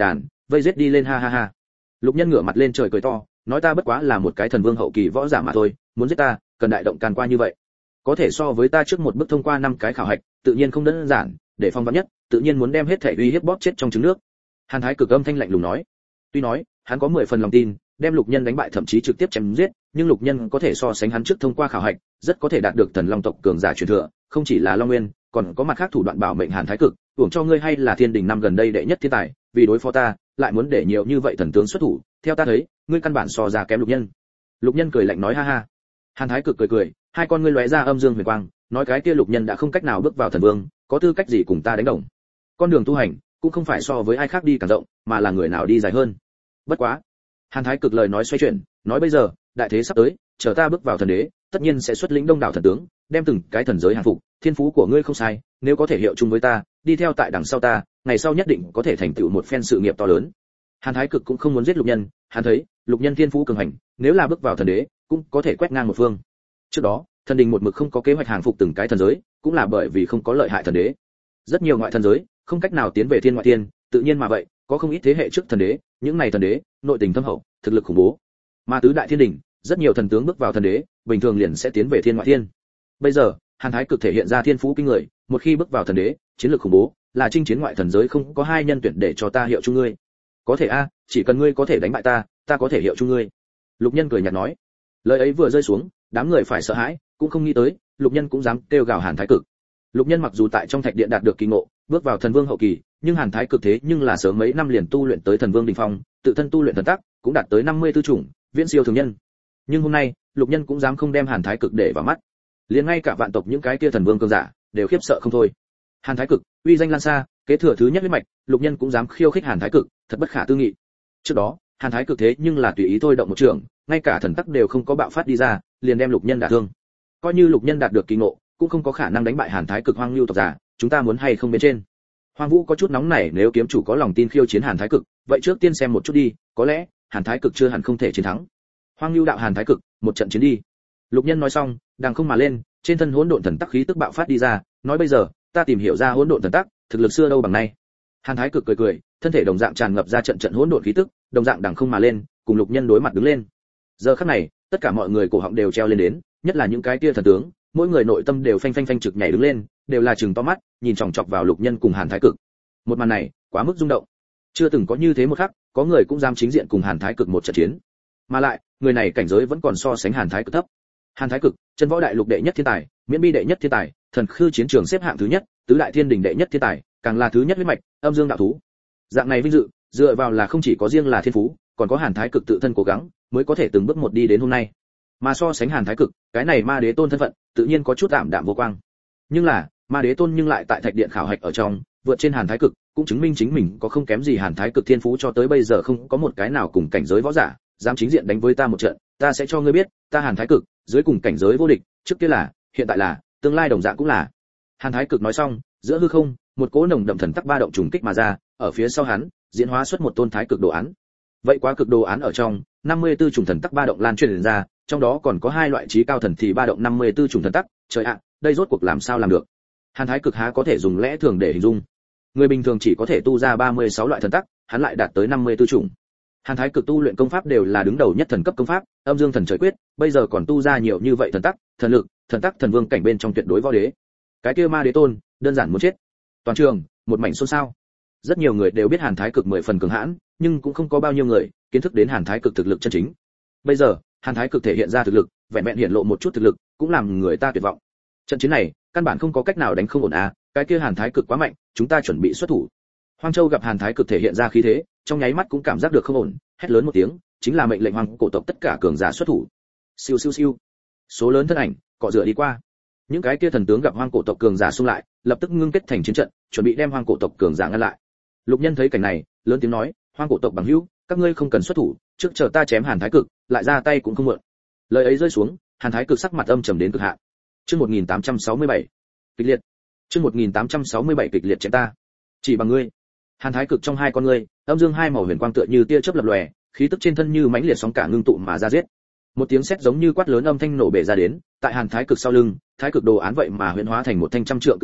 vây giết đi lên ha ha ha. Lục Nhân ngửa mặt lên trời cười to, nói ta bất quá là một cái thần vương hậu kỳ võ giả mà thôi, muốn giết ta, cần đại động can qua như vậy. Có thể so với ta trước một bước thông qua năm cái khảo hạch, tự nhiên không đơn giản, để phong vắn nhất, tự nhiên muốn đem hết thể uy hiếp bóp chết trong trứng nước. Hàn Thái Cực âm thanh lạnh lùng nói. Tuy nói, hắn có mười phần lòng tin, đem Lục Nhân đánh bại thậm chí trực tiếp chém giết, nhưng Lục Nhân có thể so sánh hắn trước thông qua khảo hạch, rất có thể đạt được thần long tộc cường giả truyền thừa, không chỉ là Long Nguyên, còn có mặt khác thủ đoạn bảo mệnh. Hàn Thái Cực, uổng cho ngươi hay là thiên đình năm gần đây đệ nhất thiên tài, vì đối phó ta, lại muốn để nhiều như vậy thần tướng xuất thủ, theo ta thấy, ngươi căn bản so ra kém Lục Nhân. Lục Nhân cười lạnh nói ha ha. Hàn Thái Cực cười cười, hai con ngươi lóe ra âm dương huyền quang, nói cái kia Lục Nhân đã không cách nào bước vào thần vương, có tư cách gì cùng ta đánh đồng. Con đường tu hành cũng không phải so với ai khác đi càng rộng, mà là người nào đi dài hơn. Bất quá, Hàn Thái Cực lời nói xoay chuyển, nói bây giờ, đại thế sắp tới, chờ ta bước vào thần đế, tất nhiên sẽ xuất lĩnh đông đảo thần tướng, đem từng cái thần giới hàng phục, thiên phú của ngươi không sai, nếu có thể hiệu chung với ta, đi theo tại đằng sau ta, ngày sau nhất định có thể thành tựu một phen sự nghiệp to lớn. Hàn Thái Cực cũng không muốn giết Lục Nhân, hắn thấy, Lục Nhân thiên phú cường hành, nếu là bước vào thần đế, cũng có thể quét ngang một phương. Trước đó, thần đình một mực không có kế hoạch hàng phục từng cái thần giới, cũng là bởi vì không có lợi hại thần đế. Rất nhiều ngoại thần giới không cách nào tiến về thiên ngoại thiên, tự nhiên mà vậy, có không ít thế hệ trước thần đế, những này thần đế, nội tình thâm hậu, thực lực khủng bố. Mà tứ đại thiên đình, rất nhiều thần tướng bước vào thần đế, bình thường liền sẽ tiến về thiên ngoại thiên. Bây giờ, Hàn Thái Cực thể hiện ra thiên phú kinh người, một khi bước vào thần đế, chiến lược khủng bố, là chinh chiến ngoại thần giới không có hai nhân tuyển để cho ta hiệu chung ngươi. Có thể a, chỉ cần ngươi có thể đánh bại ta, ta có thể hiệu chung ngươi. Lục Nhân cười nhạt nói. Lời ấy vừa rơi xuống, đám người phải sợ hãi, cũng không nghĩ tới, Lục Nhân cũng dám kêu gào Hàn Thái Cực. Lục Nhân mặc dù tại trong thạch điện đạt được kỳ ngộ, bước vào thần vương hậu kỳ, nhưng Hàn Thái Cực thế nhưng là sớm mấy năm liền tu luyện tới thần vương đỉnh phong, tự thân tu luyện thần tắc cũng đạt tới năm mươi tư chủng, viễn siêu thường nhân. Nhưng hôm nay, Lục Nhân cũng dám không đem Hàn Thái Cực để vào mắt. Liền ngay cả vạn tộc những cái kia thần vương cường giả đều khiếp sợ không thôi. Hàn Thái Cực, uy danh lan xa, kế thừa thứ nhất huyết mạch, Lục Nhân cũng dám khiêu khích Hàn Thái Cực, thật bất khả tư nghị. Trước đó, Hàn Thái Cực thế nhưng là tùy ý thôi động một trường, ngay cả thần tắc đều không có bạo phát đi ra, liền đem Lục Nhân đả thương. Coi như Lục Nhân đạt được kỳ ngộ, cũng không có khả năng đánh bại Hàn Thái Cực. Hoang Lưu tộc giả, chúng ta muốn hay không bên trên? Hoang Vũ có chút nóng nảy, nếu kiếm chủ có lòng tin khiêu chiến Hàn Thái Cực, vậy trước tiên xem một chút đi, có lẽ Hàn Thái Cực chưa hẳn không thể chiến thắng. Hoang Lưu đạo Hàn Thái Cực, một trận chiến đi. Lục Nhân nói xong, đằng không mà lên, trên thân hỗn độn thần tắc khí tức bạo phát đi ra, nói bây giờ, ta tìm hiểu ra hỗn độn thần tắc, thực lực xưa đâu bằng nay. Hàn Thái Cực cười cười, thân thể đồng dạng tràn ngập ra trận trận hỗn độn khí tức, đồng dạng đằng không mà lên, cùng Lục Nhân đối mặt đứng lên. Giờ khắc này, tất cả mọi người cổ họng đều treo lên đến, nhất là những cái kia thần tướng, mỗi người nội tâm đều phanh phanh phanh trực nhảy đứng lên, đều là trừng to mắt, nhìn chòng chọc vào Lục Nhân cùng Hàn Thái Cực. Một màn này, quá mức rung động. Chưa từng có như thế một khắc, có người cũng dám chính diện cùng Hàn Thái Cực một trận chiến. Mà lại, người này cảnh giới vẫn còn so sánh Hàn Thái Cực thấp. Hàn Thái Cực, chân võ đại lục đệ nhất thiên tài, miễn bi đệ nhất thiên tài, thần khư chiến trường xếp hạng thứ nhất, tứ đại thiên đình đệ nhất thiên tài, càng là thứ nhất huyết mạch, âm dương đạo thú. Dạng này vinh dự, dựa vào là không chỉ có riêng là thiên phú, còn có Hàn Thái Cực tự thân cố gắng, mới có thể từng bước một đi đến hôm nay. Mà so sánh Hàn Thái Cực, cái này Ma Đế Tôn thân phận, tự nhiên có chút tạm đạm vô quang. Nhưng là, Ma Đế Tôn nhưng lại tại thạch điện khảo hạch ở trong, vượt trên Hàn Thái Cực, cũng chứng minh chính mình có không kém gì Hàn Thái Cực thiên phú, cho tới bây giờ không có một cái nào cùng cảnh giới võ giả dám chính diện đánh với ta một trận, ta sẽ cho ngươi biết, ta Hàn Thái Cực, dưới cùng cảnh giới vô địch, trước kia là, hiện tại là, tương lai đồng dạng cũng là. Hàn Thái Cực nói xong, giữa hư không, một cỗ nồng đậm thần tắc ba động trùng kích mà ra, ở phía sau hắn, diễn hóa xuất một tôn Thái Cực đồ án. Vậy quá cực đồ án ở trong, năm mươi tư chủng thần tắc ba động lan truyền ra, trong đó còn có hai loại chí cao thần thì ba động năm mươi tư chủng thần tắc, trời ạ, đây rốt cuộc làm sao làm được? Hàn Thái Cực há có thể dùng lẽ thường để hình dung. Người bình thường chỉ có thể tu ra ba mươi sáu loại thần tắc, hắn lại đạt tới năm mươi tư chủng. Hàn Thái Cực tu luyện công pháp đều là đứng đầu nhất thần cấp công pháp, Âm Dương Thần Trời Quyết, bây giờ còn tu ra nhiều như vậy thần tắc, thần lực, thần tắc thần vương cảnh bên trong tuyệt đối võ đế. Cái kia Ma Đế Tôn, đơn giản muốn chết. Toàn trường, một mảnh xôn xao. Rất nhiều người đều biết Hàn Thái Cực mười phần cường hãn, nhưng cũng không có bao nhiêu người kiến thức đến Hàn Thái Cực thực lực chân chính. Bây giờ, Hàn Thái Cực thể hiện ra thực lực, vẹn vẹn hiện lộ một chút thực lực, cũng làm người ta tuyệt vọng. Trận chiến này, căn bản không có cách nào đánh không ổn à, cái kia Hàn Thái Cực quá mạnh, chúng ta chuẩn bị xuất thủ. Hoang Châu gặp Hàn Thái Cực thể hiện ra khí thế, trong nháy mắt cũng cảm giác được không ổn, hét lớn một tiếng, chính là mệnh lệnh Hoang cổ tộc tất cả cường giả xuất thủ. Siêu siêu siêu. Số lớn thân ảnh cọ rửa đi qua. Những cái kia thần tướng gặp Hoang cổ tộc cường giả xung lại, lập tức ngưng kết thành chiến trận, chuẩn bị đem Hoang cổ tộc cường giả ngăn lại. Lục Nhân thấy cảnh này, lớn tiếng nói, Hoang cổ tộc bằng hữu, các ngươi không cần xuất thủ, trước chờ ta chém Hàn Thái Cực, lại ra tay cũng không muộn. Lời ấy rơi xuống, Hàn Thái Cực sắc mặt âm trầm đến cực hạn. Chương một nghìn tám trăm sáu mươi bảy, kịch liệt. Chương một nghìn tám trăm sáu mươi bảy kịch liệt chém ta. Chỉ bằng ngươi. Hàn Thái Cực trong hai con ngươi, âm dương hai màu huyền quang tựa như tia chớp lập lòe, khí tức trên thân như mãnh liệt sóng cả ngưng tụ mà ra giết. Một tiếng sét giống như quát lớn âm thanh nổ bể ra đến, tại Hàn Thái Cực sau lưng, Thái Cực đồ án vậy mà huyễn hóa thành một thanh trăm trượng cự kiếm,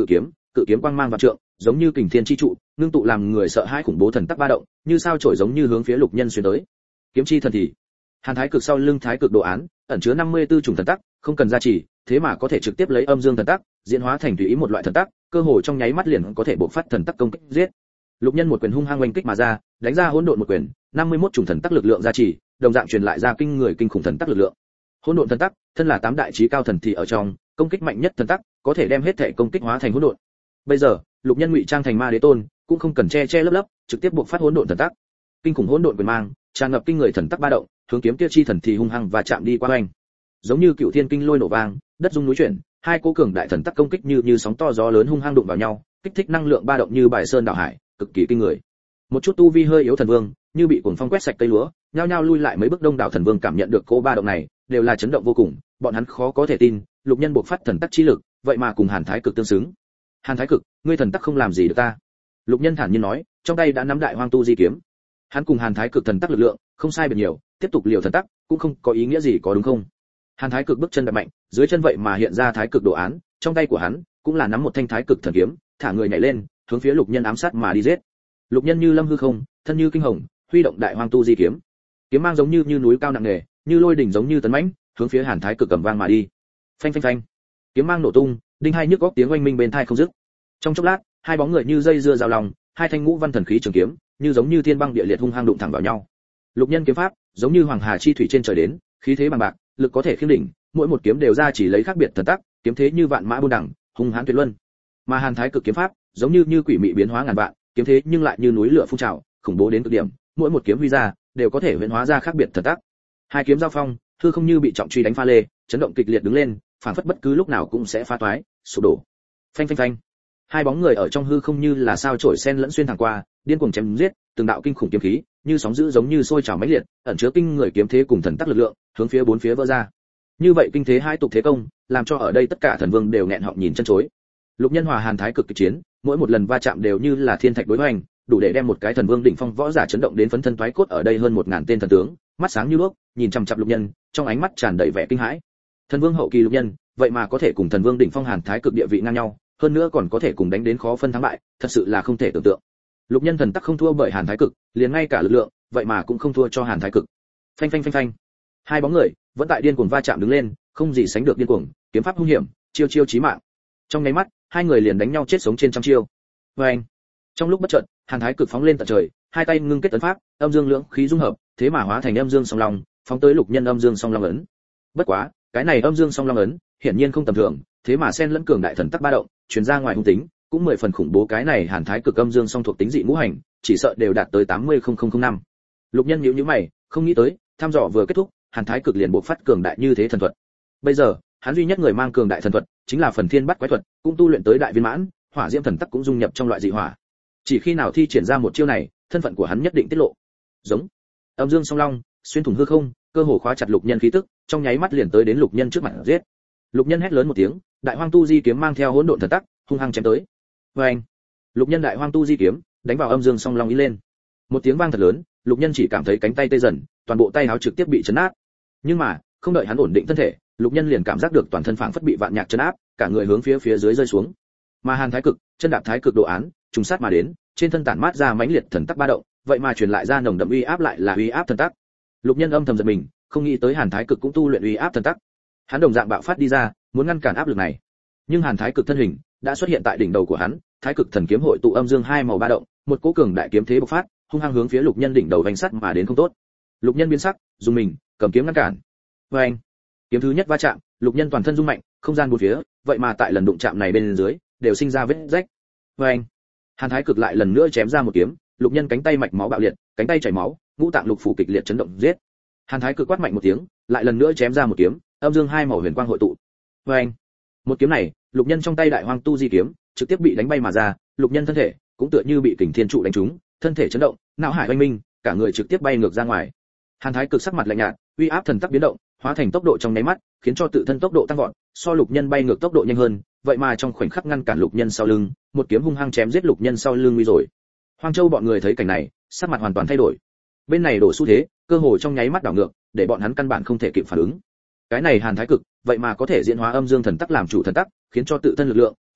cự kiếm quang mang vạn trượng, giống như kình thiên chi trụ, ngưng tụ làm người sợ hãi khủng bố thần tắc ba động, như sao chổi giống như hướng phía Lục Nhân xuyên tới. Kiếm chi thần thì, Hàn Thái Cực sau lưng Thái Cực đồ án, ẩn chứa năm mươi tư chủng thần tắc, không cần gia trì, thế mà có thể trực tiếp lấy âm dương thần tắc, diễn hóa thành tùy ý một loại thần tắc, cơ hồ trong nháy mắt liền có thể bộc phát thần tắc công kích giết. Lục Nhân một quyền hung hăng oanh kích mà ra, đánh ra hỗn độn một quyền, năm mươi mốt chủng thần tắc lực lượng gia trì, đồng dạng truyền lại ra kinh người kinh khủng thần tắc lực lượng. Hỗn độn thần tắc, thân là tám đại chí cao thần thì ở trong, công kích mạnh nhất thần tắc, có thể đem hết thể công kích hóa thành hỗn độn. Bây giờ, Lục Nhân ngụy trang thành Ma Đế Tôn, cũng không cần che che lấp lấp, trực tiếp bộc phát hỗn độn thần tắc. Kinh khủng hỗn độn quyền mang, tràn ngập kinh người thần tắc ba động, hướng kiếm kia chi thần thì hung hăng và chạm đi qua oanh. Giống như cựu thiên kinh lôi nổ vang, đất rung núi chuyển, hai cỗ cường đại thần tắc công kích như như sóng to gió lớn hung hăng đụng vào nhau, kích thích năng lượng ba động như bài sơn đảo hải, cực kỳ kinh người. Một chút tu vi hơi yếu thần vương, như bị cuồng phong quét sạch cây lúa, nhao nhao lui lại mấy bước. Đông đảo thần vương cảm nhận được cỗ ba động này, đều là chấn động vô cùng, bọn hắn khó có thể tin, Lục Nhân bộc phát thần tắc chi lực, vậy mà cùng Hàn Thái Cực tương xứng. Hàn Thái Cực, ngươi thần tắc không làm gì được ta. Lục Nhân thản nhiên nói, trong tay đã nắm đại hoang tu di kiếm. Hắn cùng Hàn Thái Cực thần tắc lực lượng, không sai biệt nhiều, tiếp tục liều thần tắc, cũng không có ý nghĩa gì có đúng không? Hàn Thái Cực bước chân đạp mạnh, dưới chân vậy mà hiện ra Thái Cực đồ án, trong tay của hắn cũng là nắm một thanh Thái Cực thần kiếm, thả người nhảy lên, hướng phía Lục Nhân ám sát mà đi giết. Lục Nhân như lâm hư không, thân như kinh hồng, huy động đại hoang tu di kiếm. Kiếm mang giống như như núi cao nặng nề, như lôi đỉnh giống như tấn mãnh, hướng phía Hàn Thái Cực cầm vang mà đi. Phanh phanh phanh. Kiếm mang nổ tung, đinh hai nhức óc tiếng oanh minh bên tai không dứt. Trong chốc lát, hai bóng người như dây dưa giao lòng, hai thanh ngũ văn thần khí trường kiếm, như giống như thiên băng địa liệt hung hăng đụng thẳng vào nhau. Lục Nhân kiếm pháp, giống như hoàng hà chi thủy trên trời đến, khí thế bằng bạc, lực có thể khiêng đỉnh, mỗi một kiếm đều ra chỉ lấy khác biệt thần tắc, kiếm thế như vạn mã buôn đẳng, hung hãn tuyệt luân. Mà Hàn Thái Cực kiếm pháp, giống như như quỷ mị biến hóa ngàn vạn, kiếm thế nhưng lại như núi lửa phun trào, khủng bố đến cực điểm, mỗi một kiếm huy ra, đều có thể huyễn hóa ra khác biệt thần tắc. Hai kiếm giao phong, hư không như bị trọng truy đánh pha lê, chấn động kịch liệt đứng lên, phảng phất bất cứ lúc nào cũng sẽ phá toái, sụp đổ. Phanh phanh phanh. Hai bóng người ở trong hư không như là sao chổi sen lẫn xuyên thẳng qua, điên cuồng chém giết, từng đạo kinh khủng kiếm khí, như sóng dữ giống như sôi trào mãnh liệt, ẩn chứa kinh người kiếm thế cùng thần tắc lực lượng, hướng phía bốn phía vỡ ra. Như vậy kinh thế hai tục thế công, làm cho ở đây tất cả thần vương đều nghẹn họng nhìn chân chối. Lục Nhân hòa Hàn Thái Cực kịch chiến, mỗi một lần va chạm đều như là thiên thạch đối hoành, đủ để đem một cái thần vương đỉnh phong võ giả chấn động đến phấn thân toái cốt. Ở đây hơn một ngàn tên thần tướng, mắt sáng như đuốc, nhìn chằm chằm Lục Nhân, trong ánh mắt tràn đầy vẻ kinh hãi. Thần vương hậu kỳ Lục Nhân, vậy mà có thể cùng thần vương đỉnh phong Hàn Thái Cực địa vị ngang nhau, hơn nữa còn có thể cùng đánh đến khó phân thắng bại, thật sự là không thể tưởng tượng. Lục Nhân thần tắc không thua bởi Hàn Thái Cực, liền ngay cả lực lượng, vậy mà cũng không thua cho Hàn Thái Cực. Phanh phanh phanh phanh. Hai bóng người vẫn tại điên cuồng va chạm đứng lên, không gì sánh được điên cuồng, kiếm pháp hung hiểm, chiêu chiêu chí mạng. Trong nháy mắt, hai người liền đánh nhau chết sống trên trăm chiêu. Oeng. Trong lúc bất chợt, Hàn Thái Cực phóng lên tận trời, hai tay ngưng kết ấn pháp, âm dương lưỡng khí dung hợp, thế mà hóa thành âm dương song long, phóng tới Lục Nhân âm dương song long ấn. Bất quá, cái này âm dương song long ấn, hiển nhiên không tầm thường, thế mà xen lẫn cường đại thần tắc ba động, truyền ra ngoài hung tính, cũng mười phần khủng bố. Cái này Hàn Thái Cực âm dương song thuộc tính dị ngũ hành, chỉ sợ đều đạt tới tám mươi nghìn năm. Lục Nhân nhíu nhíu mày, không nghĩ tới, thăm dò vừa kết thúc, Hàn Thái Cực liền bộc phát cường đại như thế thần thuật. Bây giờ, hắn duy nhất người mang cường đại thần thuật, chính là Phần Thiên Bắt Quái thuật, cũng tu luyện tới đại viên mãn, hỏa diễm thần tắc cũng dung nhập trong loại dị hỏa. Chỉ khi nào thi triển ra một chiêu này, thân phận của hắn nhất định tiết lộ. Giống. Âm dương song long, xuyên thủng hư không, cơ hồ khóa chặt Lục Nhân khí tức, trong nháy mắt liền tới đến Lục Nhân trước mặt giết. Lục Nhân hét lớn một tiếng, đại hoang tu di kiếm mang theo hỗn độn thần tắc, hung hăng chém tới. Oeng. Lục Nhân đại hoang tu di kiếm, đánh vào âm dương song long ý lên. Một tiếng vang thật lớn, Lục Nhân chỉ cảm thấy cánh tay tê dần, toàn bộ tay áo trực tiếp bị chấn nát. Nhưng mà, không đợi hắn ổn định thân thể, Lục Nhân liền cảm giác được toàn thân phảng phất bị vạn nhạc chấn áp, cả người hướng phía phía dưới rơi xuống. Mà Hàn Thái Cực, chân đạp Thái Cực đồ án, trùng sát mà đến, trên thân tản mát ra mãnh liệt thần tắc ba động, vậy mà truyền lại ra nồng đậm uy áp, lại là uy áp thần tắc. Lục Nhân âm thầm giật mình, không nghĩ tới Hàn Thái Cực cũng tu luyện uy áp thần tắc. Hắn đồng dạng bạo phát đi ra, muốn ngăn cản áp lực này. Nhưng Hàn Thái Cực thân hình đã xuất hiện tại đỉnh đầu của hắn, Thái Cực thần kiếm hội tụ âm dương hai màu ba động, một cỗ cường đại kiếm thế bộc phát, hung hăng hướng phía Lục Nhân đỉnh đầu vành sắt mà đến không tốt. Lục Nhân biến sắc, dùng mình, cầm kiếm ngăn cản. Oeng. Kiếm thứ nhất va chạm, Lục Nhân toàn thân rung mạnh, không gian bốn phía, vậy mà tại lần đụng chạm này bên dưới, đều sinh ra vết rách. Oeng. Hàn Thái Cực lại lần nữa chém ra một kiếm, Lục Nhân cánh tay mạch máu bạo liệt, cánh tay chảy máu, ngũ tạng lục phủ kịch liệt chấn động giết. Hàn Thái Cực quát mạnh một tiếng, lại lần nữa chém ra một kiếm, âm dương hai màu huyền quang hội tụ. Oeng. Một kiếm này, Lục Nhân trong tay đại hoang tu di kiếm, trực tiếp bị đánh bay mà ra, Lục Nhân thân thể cũng tựa như bị kình thiên trụ đánh trúng, thân thể chấn động, não hải oanh minh, cả người trực tiếp bay ngược ra ngoài. Hàn Thái Cực sắc mặt lạnh nhạt, uy áp thần tắc biến động, hóa thành tốc độ trong nháy mắt, khiến cho tự thân tốc độ tăng vọt, so Lục Nhân bay ngược tốc độ nhanh hơn, vậy mà trong khoảnh khắc ngăn cản Lục Nhân sau lưng, một kiếm hung hăng chém giết Lục Nhân sau lưng nguy rồi. Hoang Châu bọn người thấy cảnh này, sắc mặt hoàn toàn thay đổi. Bên này đổ xu thế, cơ hội trong nháy mắt đảo ngược, để bọn hắn căn bản không thể kịp phản ứng. Cái này Hàn Thái Cực, vậy mà có thể diễn hóa âm dương thần tắc làm chủ thần tắc, khiến cho tự thân lực lượng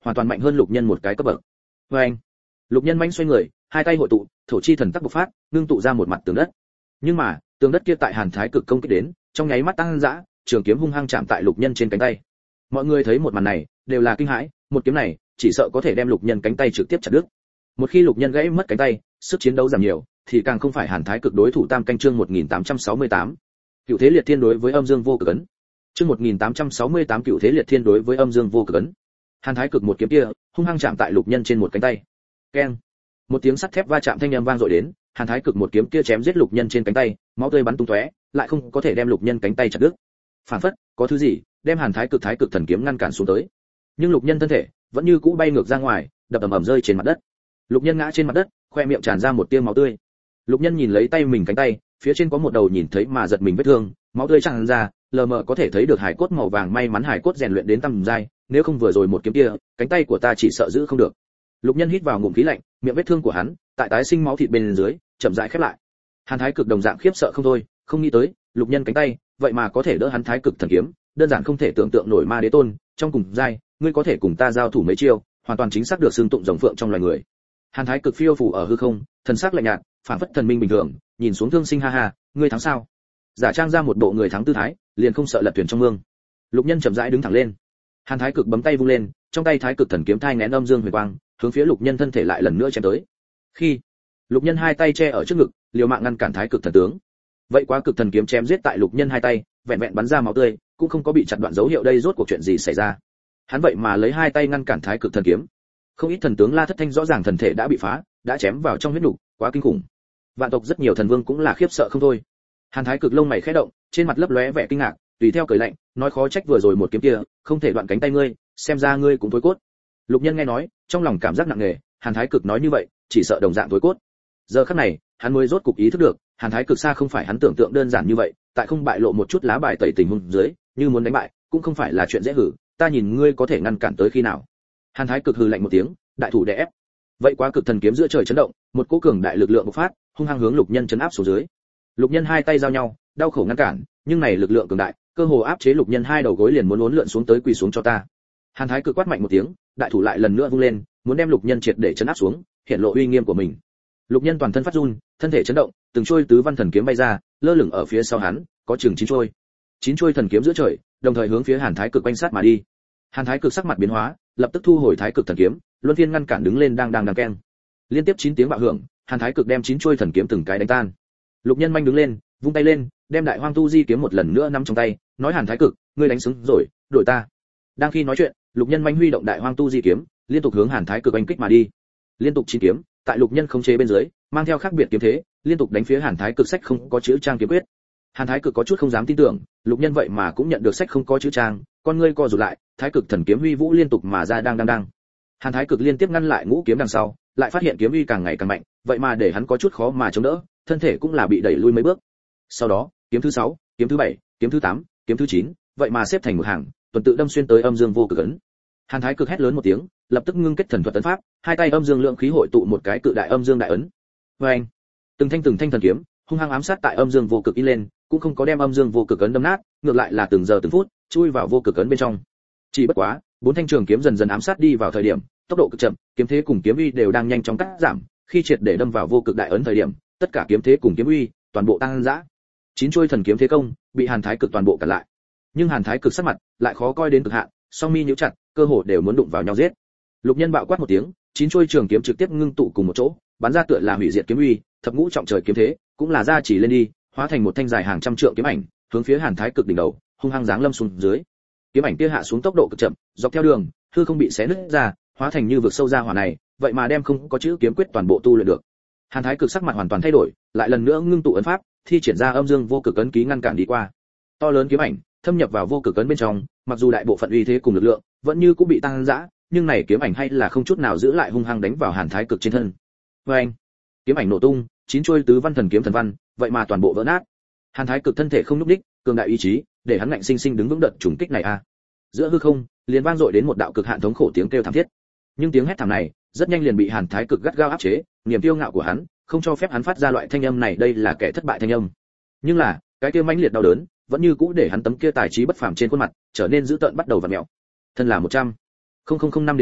hoàn toàn mạnh hơn lục nhân một cái cấp bậc. Và anh, lục nhân mãnh xoay người, hai tay hội tụ, thổ chi thần tắc bộc phát, ngưng tụ ra một mặt tường đất. Nhưng mà, tường đất kia tại Hàn Thái Cực công kích đến, trong nháy mắt tăng dã, trường kiếm hung hăng chạm tại lục nhân trên cánh tay. Mọi người thấy một màn này, đều là kinh hãi, một kiếm này, chỉ sợ có thể đem lục nhân cánh tay trực tiếp chặt đứt. Một khi lục nhân gãy mất cánh tay, sức chiến đấu giảm nhiều, thì càng không phải Hàn Thái Cực đối thủ. Tam canh chương một nghìn tám trăm sáu mươi tám. Cựu thế liệt thiên đối với âm dương vô cực ấn. Chương một nghìn tám trăm sáu mươi tám Cựu thế liệt thiên đối với âm dương vô cực ấn. Hàn Thái Cực một kiếm kia, hung hăng chạm tại lục nhân trên một cánh tay. Keng. Một tiếng sắt thép va chạm thanh âm vang dội đến, Hàn Thái Cực một kiếm kia chém giết lục nhân trên cánh tay, máu tươi bắn tung tóe, lại không có thể đem lục nhân cánh tay chặt đứt. Phản phất, có thứ gì đem Hàn Thái Cực Thái Cực thần kiếm ngăn cản xuống tới. Nhưng lục nhân thân thể vẫn như cũ bay ngược ra ngoài, đập ầm ầm rơi trên mặt đất. Lục nhân ngã trên mặt đất, khoe miệng tràn ra một tia máu tươi. Lục nhân nhìn lấy tay mình cánh tay, phía trên có một đầu nhìn thấy mà giật mình vết thương, máu tươi tràn ra, lờ mờ có thể thấy được hải cốt màu vàng, may mắn hải cốt rèn luyện đến tầm giai, nếu không vừa rồi một kiếm kia, cánh tay của ta chỉ sợ giữ không được. Lục nhân hít vào ngụm khí lạnh, miệng vết thương của hắn tại tái sinh máu thịt bên dưới, chậm rãi khép lại. Hàn Thái Cực đồng dạng khiếp sợ không thôi, không nghĩ tới, lục nhân cánh tay, vậy mà có thể đỡ hắn Thái Cực thần kiếm, đơn giản không thể tưởng tượng nổi. Ma đế tôn, trong cùng giai, ngươi có thể cùng ta giao thủ mấy chiêu, hoàn toàn chính xác được xưng tụng rồng phượng trong loài người. Hàn Thái Cực phiêu phù ở hư không, thần sắc lạnh nhạt, phản phất thần minh bình thường, nhìn xuống Thương Sinh ha ha, ngươi thắng sao? Giả trang ra một bộ người thắng tư thái, liền không sợ lật thuyền trong mương. Lục nhân chậm rãi đứng thẳng lên. Hàn Thái Cực bấm tay vung lên, trong tay Thái Cực thần kiếm thai nghén âm dương huyền quang, hướng phía lục nhân thân thể lại lần nữa chém tới. Khi lục nhân hai tay che ở trước ngực, liều mạng ngăn cản Thái Cực thần tướng. Vậy quá cực thần kiếm chém giết tại lục nhân hai tay, vẹn vẹn bắn ra máu tươi, cũng không có bị chặt đoạn dấu hiệu. Đây rốt cuộc chuyện gì xảy ra? Hắn vậy mà lấy hai tay ngăn cản Thái Cực thần kiếm. Không ít thần tướng La Thất Thanh rõ ràng thần thể đã bị phá, đã chém vào trong huyết nục, quá kinh khủng. Vạn tộc rất nhiều thần vương cũng là khiếp sợ không thôi. Hàn Thái Cực lông mày khẽ động, trên mặt lấp lóe vẻ kinh ngạc, tùy theo cười lạnh, nói khó trách vừa rồi một kiếm kia, không thể đoạn cánh tay ngươi, xem ra ngươi cũng tối cốt. Lục nhân nghe nói, trong lòng cảm giác nặng nề, Hàn Thái Cực nói như vậy, chỉ sợ đồng dạng tối cốt. Giờ khắc này, hắn mới rốt cục ý thức được, Hàn Thái Cực xa không phải hắn tưởng tượng đơn giản như vậy, tại không bại lộ một chút lá bài tẩy tình huống dưới, như muốn đánh bại, cũng không phải là chuyện dễ hử, ta nhìn ngươi có thể ngăn cản tới khi nào. Hàn Thái Cực hừ lạnh một tiếng, đại thủ đè ép. Vậy quá cực thần kiếm giữa trời chấn động, một cỗ cường đại lực lượng bộc phát, hung hăng hướng lục nhân chấn áp xuống dưới. Lục nhân hai tay giao nhau, đau khổ ngăn cản, nhưng này lực lượng cường đại, cơ hồ áp chế lục nhân hai đầu gối liền muốn uốn lượn xuống tới, quỳ xuống cho ta. Hàn Thái Cực quát mạnh một tiếng, đại thủ lại lần nữa vung lên, muốn đem lục nhân triệt để chấn áp xuống, hiện lộ uy nghiêm của mình. Lục nhân toàn thân phát run, thân thể chấn động, từng trôi tứ văn thần kiếm bay ra, lơ lửng ở phía sau hắn, có chừng chín trôi. Chín trôi thần kiếm giữa trời, đồng thời hướng phía Hàn Thái Cực quanh sát mà đi. Hàn Thái Cực sắc mặt biến hóa, lập tức thu hồi Thái Cực thần kiếm, luân phiên ngăn cản đứng lên, đang đang đang keng. Liên tiếp chín tiếng bạo hưởng, Hàn Thái Cực đem chín trôi thần kiếm từng cái đánh tan. Lục nhân manh đứng lên, vung tay lên, đem Đại Hoang Tu Di kiếm một lần nữa nắm trong tay, nói Hàn Thái Cực, ngươi đánh xứng rồi, đổi ta. Đang khi nói chuyện, Lục nhân manh huy động Đại Hoang Tu Di kiếm, liên tục hướng Hàn Thái Cực oanh kích mà đi. Liên tục chín kiếm, tại Lục nhân khống chế bên dưới, mang theo khác biệt kiếm thế, liên tục đánh phía Hàn Thái Cực sách không có chữ trang kiếm quyết. Hàn Thái Cực có chút không dám tin tưởng, Lục nhân vậy mà cũng nhận được sách không có chữ trang, con ngươi co rụt lại, Thái Cực thần kiếm huy vũ liên tục mà ra, đang đang đang. Hàn Thái Cực liên tiếp ngăn lại ngũ kiếm đằng sau, lại phát hiện kiếm uy càng ngày càng mạnh, vậy mà để hắn có chút khó mà chống đỡ, thân thể cũng là bị đẩy lui mấy bước. Sau đó, kiếm thứ sáu, kiếm thứ bảy, kiếm thứ tám, kiếm thứ chín, vậy mà xếp thành một hàng, tuần tự đâm xuyên tới âm dương vô cực ấn. Hàn Thái Cực hét lớn một tiếng, lập tức ngưng kết thần thuật tấn pháp, hai tay âm dương lượng khí hội tụ một cái cự đại âm dương đại ấn. Oeng! Từng thanh từng thanh thần kiếm, hung hăng ám sát tại âm dương vô cực in lên, cũng không có đem âm dương vô cực ấn đâm nát, ngược lại là từng giờ từng phút chui vào vô cực ấn bên trong. Chỉ bất quá, bốn thanh trường kiếm dần dần ám sát đi vào thời điểm, tốc độ cực chậm, kiếm thế cùng kiếm uy đều đang nhanh chóng cắt giảm, khi triệt để đâm vào vô cực đại ấn thời điểm, tất cả kiếm thế cùng kiếm uy toàn bộ tăng dã. Chín chuôi thần kiếm thế công bị Hàn Thái Cực toàn bộ cản lại. Nhưng Hàn Thái Cực sắc mặt lại khó coi đến cực hạn, song mi nhíu chặt, cơ hồ đều muốn đụng vào nhau giết. Lục nhân bạo quát một tiếng, chín chuôi trường kiếm trực tiếp ngưng tụ cùng một chỗ, bắn ra tựa là hủy diệt kiếm uy, thập ngũ trọng trời kiếm thế, cũng là ra chỉ lên đi, hóa thành một thanh dài hàng trăm trượng kiếm ảnh, hướng phía Hàn Thái Cực đỉnh đầu, hung hăng giáng lâm xuống dưới. Kiếm ảnh kia hạ xuống tốc độ cực chậm, dọc theo đường, hư không bị xé nứt ra, hóa thành như vực sâu ra hỏa này, vậy mà đem không có chữ kiếm quyết toàn bộ tu luyện được. Hàn Thái Cực sắc mặt hoàn toàn thay đổi, lại lần nữa ngưng tụ ấn pháp, thi triển ra âm dương vô cực ấn ký ngăn cản đi qua. To lớn kiếm ảnh thâm nhập vào vô cực ấn bên trong, mặc dù đại bộ phận uy thế cùng lực lượng vẫn như cũng bị tăng dã, nhưng này kiếm ảnh hay là không chút nào giữ lại, hung hăng đánh vào Hàn Thái Cực trên thân. Oeng! Kiếm ảnh nổ tung, chín chuôi tứ văn thần kiếm thần văn, vậy mà toàn bộ vỡ nát. Hàn Thái Cực thân thể không nhúc nhích, cường đại ý chí, để hắn ngạnh sinh sinh đứng vững đợt trùng kích này a. À. Giữa hư không, liền vang dội đến một đạo cực hạn thống khổ tiếng kêu thảm thiết. Nhưng tiếng hét thảm này, rất nhanh liền bị Hàn Thái Cực gắt gao áp chế, niềm kiêu ngạo của hắn, không cho phép hắn phát ra loại thanh âm này, đây là kẻ thất bại thanh âm. Nhưng là, cái kia mãnh liệt đau đớn, vẫn như cũ để hắn tấm kia tài trí bất phàm trên khuôn mặt trở nên dữ tợn, bắt đầu vặn mèo. Thân là một trăm không không không năm đến nay,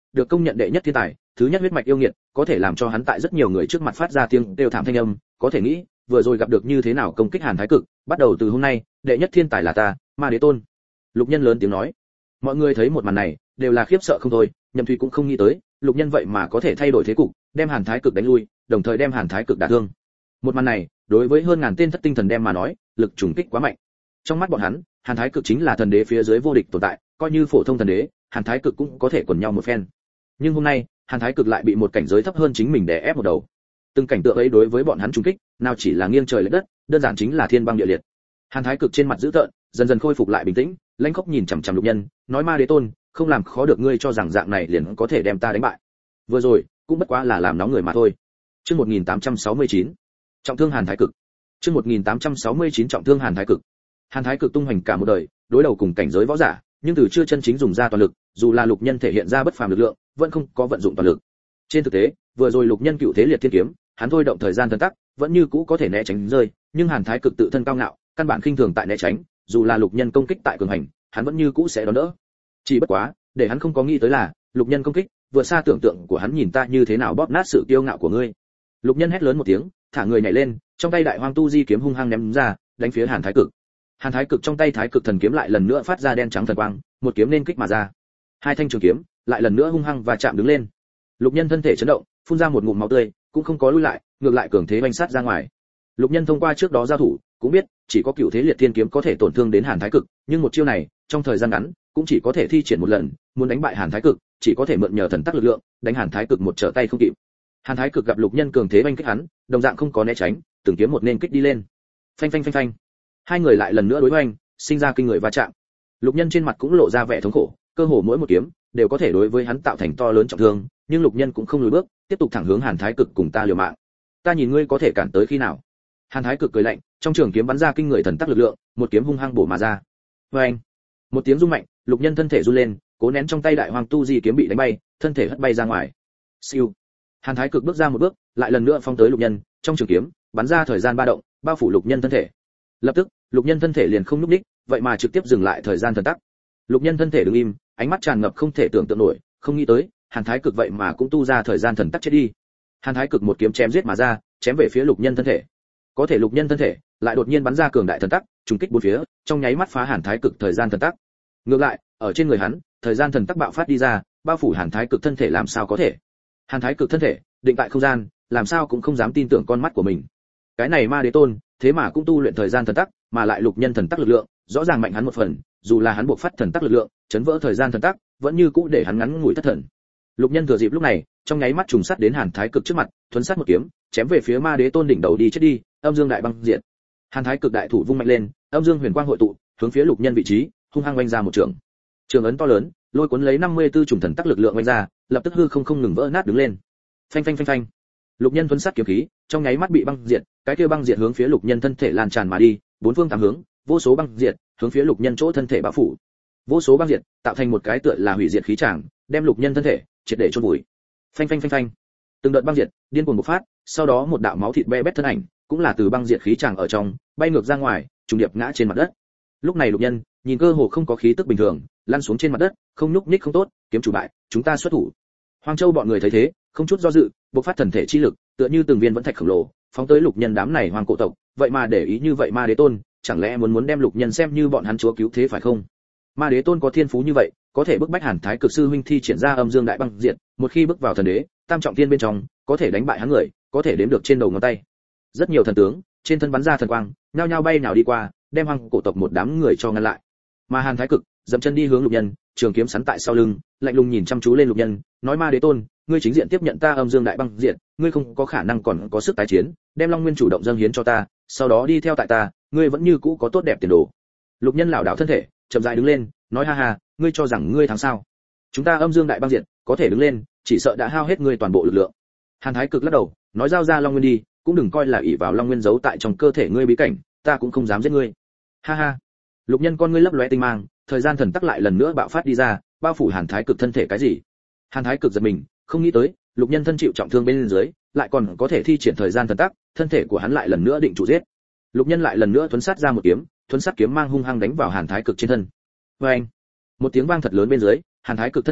được công nhận đệ nhất thiên tài, thứ nhất huyết mạch yêu nghiệt, có thể làm cho hắn tại rất nhiều người trước mặt phát ra tiếng kêu thảm thanh âm, có thể nghĩ, vừa rồi gặp được như thế nào công kích Hàn Thái Cực, bắt đầu từ hôm nay, đệ nhất thiên tài là ta, Ma Đế Tôn. Lục Nhân lớn tiếng nói. Mọi người thấy một màn này, đều là khiếp sợ không thôi, Nhậm Thùy cũng không nghĩ tới, Lục Nhân vậy mà có thể thay đổi thế cục, đem Hàn Thái Cực đánh lui, đồng thời đem Hàn Thái Cực đả thương. Một màn này, đối với hơn ngàn tên thất tinh thần đem mà nói, lực trùng kích quá mạnh. Trong mắt bọn hắn, Hàn Thái Cực chính là thần đế phía dưới vô địch tồn tại, coi như phổ thông thần đế, Hàn Thái Cực cũng có thể quần nhau một phen. Nhưng hôm nay, Hàn Thái Cực lại bị một cảnh giới thấp hơn chính mình đè ép một đầu. Từng cảnh tượng ấy đối với bọn hắn trùng kích, nào chỉ là nghiêng trời lệch đất, đơn giản chính là thiên băng địa liệt. Hàn Thái Cực trên mặt dữ tợn, dần dần khôi phục lại bình tĩnh, lãnh khốc nhìn chằm chằm Lục Nhân, nói Ma Đế Tôn, không làm khó được ngươi cho rằng dạng này liền có thể đem ta đánh bại. Vừa rồi, cũng bất quá là làm nóng người mà thôi. Chương một nghìn tám trăm sáu mươi chín, trọng thương Hàn Thái Cực. Chương một nghìn tám trăm sáu mươi chín trọng thương Hàn Thái Cực. Hàn Thái Cực tung hoành cả một đời, đối đầu cùng cảnh giới võ giả, nhưng từ chưa chân chính dùng ra toàn lực, dù là Lục Nhân thể hiện ra bất phàm lực lượng, vẫn không có vận dụng toàn lực. Trên thực tế, vừa rồi Lục Nhân cựu thế liệt thiên kiếm, hắn thôi động thời gian thần tắc, vẫn như cũ có thể né tránh rơi, nhưng Hàn Thái Cực tự thân cao ngạo, căn bản khinh thường tại né tránh, dù là Lục Nhân công kích tại cường hành, hắn vẫn như cũ sẽ đón đỡ. Chỉ bất quá, để hắn không có nghĩ tới là, Lục Nhân công kích, vừa xa tưởng tượng của hắn, nhìn ta như thế nào bóp nát sự kiêu ngạo của ngươi. Lục Nhân hét lớn một tiếng, thả người nhảy lên, trong tay Đại Hoang Tu Di kiếm hung hăng ném ra, đánh phía Hàn Thái Cực. Hàn Thái Cực trong tay Thái Cực thần kiếm lại lần nữa phát ra đen trắng thần quang, một kiếm nên kích mà ra. Hai thanh trường kiếm lại lần nữa hung hăng và chạm đứng lên. Lục Nhân thân thể chấn động, phun ra một ngụm máu tươi, cũng không có lui lại, ngược lại cường thế vành sát ra ngoài. Lục Nhân thông qua trước đó giao thủ, cũng biết, chỉ có cựu thế liệt thiên kiếm có thể tổn thương đến Hàn Thái Cực, nhưng một chiêu này, trong thời gian ngắn, cũng chỉ có thể thi triển một lần, muốn đánh bại Hàn Thái Cực, chỉ có thể mượn nhờ thần tắc lực lượng, đánh Hàn Thái Cực một trở tay không kịp. Hàn Thái Cực gặp Lục Nhân cường thế vành kích hắn, đồng dạng không có né tránh, từng kiếm một nên kích đi lên. Phanh phanh phanh phanh. Hai người lại lần nữa đối hoành, sinh ra kinh người va chạm. Lục Nhân trên mặt cũng lộ ra vẻ thống khổ, cơ hồ mỗi một kiếm đều có thể đối với hắn tạo thành to lớn trọng thương, nhưng Lục Nhân cũng không lùi bước, tiếp tục thẳng hướng Hàn Thái Cực cùng ta liều mạng. Ta nhìn ngươi có thể cản tới khi nào? Hàn Thái Cực cười lạnh, trong trường kiếm bắn ra kinh người thần tắc lực lượng, một kiếm hung hăng bổ mà ra. Oeng! Một tiếng rung mạnh, Lục Nhân thân thể run lên, cố nén trong tay Đại Hoang Tu Di kiếm bị đánh bay, thân thể hất bay ra ngoài. Siêu! Hàn Thái Cực bước ra một bước, lại lần nữa phóng tới Lục Nhân, trong trường kiếm bắn ra thời gian ba động, bao phủ Lục Nhân thân thể. Lập tức, Lục Nhân thân thể liền không nhúc nhích, vậy mà trực tiếp dừng lại thời gian thần tắc. Lục Nhân thân thể đứng im, ánh mắt tràn ngập không thể tưởng tượng nổi, không nghĩ tới, Hàn Thái Cực vậy mà cũng tu ra thời gian thần tắc chết đi. Hàn Thái Cực một kiếm chém giết mà ra, chém về phía Lục Nhân thân thể. Có thể Lục Nhân thân thể lại đột nhiên bắn ra cường đại thần tắc, trùng kích bốn phía, trong nháy mắt phá Hàn Thái Cực thời gian thần tắc. Ngược lại, ở trên người hắn, thời gian thần tắc bạo phát đi ra, bao phủ Hàn Thái Cực thân thể làm sao có thể? Hàn Thái Cực thân thể định tại không gian, làm sao cũng không dám tin tưởng con mắt của mình. Cái này Ma Đế Tôn, thế mà cũng tu luyện thời gian thần tắc, mà lại Lục Nhân thần tắc lực lượng, rõ ràng mạnh hắn một phần, dù là hắn buộc phát thần tắc lực lượng, chấn vỡ thời gian thần tắc, vẫn như cũ để hắn ngắn ngủi thất thần. Lục Nhân thừa dịp lúc này, trong nháy mắt trùng sát đến Hàn Thái Cực trước mặt, thuấn sát một kiếm, chém về phía Ma Đế Tôn đỉnh đầu đi chết đi, âm dương đại băng diện. Hàn Thái Cực đại thủ vung mạnh lên, âm dương huyền quang hội tụ, hướng phía Lục Nhân vị trí, hung hăng vung ra một trường. Trường ấn to lớn, lôi cuốn lấy năm mươi tư trùng thần tắc lực lượng vung ra, lập tức hư không không ngừng vỡ nát đứng lên. Phanh phanh phanh phanh. Lục Nhân thuấn sát kiếm khí, trong nháy mắt bị băng diệt, cái kia băng diệt hướng phía Lục Nhân thân thể lan tràn mà đi, bốn phương tám hướng, vô số băng diệt hướng phía Lục Nhân chỗ thân thể bao phủ. Vô số băng diệt tạo thành một cái tựa là hủy diệt khí tràng, đem Lục Nhân thân thể triệt để chôn vùi. Phanh phanh phanh phanh. Từng đợt băng diệt điên cuồng bộc phát, sau đó một đạo máu thịt be bét thân ảnh, cũng là từ băng diệt khí tràng ở trong, bay ngược ra ngoài, trùng điệp ngã trên mặt đất. Lúc này Lục Nhân nhìn cơ hồ không có khí tức bình thường, lăn xuống trên mặt đất, không nhúc nhích không tốt, kiếm chủ bại, chúng ta xuất thủ. Hoang Châu bọn người thấy thế, không chút do dự, bộc phát thần thể chi lực, tựa như từng viên vẫn thạch khổng lồ, phóng tới Lục Nhân đám này hoang cổ tộc, vậy mà để ý như vậy Ma Đế Tôn, chẳng lẽ muốn muốn đem Lục Nhân xem như bọn hắn chúa cứu thế phải không? Ma Đế Tôn có thiên phú như vậy, có thể bức bách Hàn Thái Cực sư huynh thi triển ra âm dương đại băng diệt, một khi bước vào thần đế, tam trọng thiên bên trong, có thể đánh bại hắn người, có thể đếm được trên đầu ngón tay. Rất nhiều thần tướng, trên thân bắn ra thần quang, nhao nhao bay nào đi qua, đem hoang cổ tộc một đám người cho ngăn lại. Mà Hàn Thái Cực dậm chân đi hướng Lục Nhân, trường kiếm sắn tại sau lưng, lạnh lùng nhìn chăm chú lên Lục Nhân, nói Ma Đế Tôn, ngươi chính diện tiếp nhận ta âm dương đại băng diệt, ngươi không có khả năng còn có sức tái chiến, đem Long Nguyên chủ động dâng hiến cho ta, sau đó đi theo tại ta, ngươi vẫn như cũ có tốt đẹp tiền đồ. Lục Nhân lảo đảo thân thể, chậm rãi đứng lên, nói ha ha, ngươi cho rằng ngươi thắng sao? Chúng ta âm dương đại băng diệt, có thể đứng lên, chỉ sợ đã hao hết ngươi toàn bộ lực lượng. Hàn Thái Cực lắc đầu, nói giao ra Long Nguyên đi, cũng đừng coi là ỷ vào Long Nguyên giấu tại trong cơ thể ngươi bí cảnh, ta cũng không dám giết ngươi. Ha ha. Lục Nhân con ngươi lấp lóe tinh mang, thời gian thần tắc lại lần nữa bạo phát đi ra, bao phủ Hàn Thái Cực thân thể cái gì? Hàn Thái Cực giật mình, không nghĩ tới, Lục Nhân thân chịu trọng thương bên dưới, lại còn có thể thi triển thời gian thần tắc, thân thể của hắn lại lần nữa định chủ giết. Lục Nhân lại lần nữa thuấn sát ra một kiếm, thuấn sát kiếm mang hung hăng đánh vào Hàn Thái Cực trên thân. Oeng! Một tiếng vang thật lớn bên dưới, Hàn Thái Cực thân thể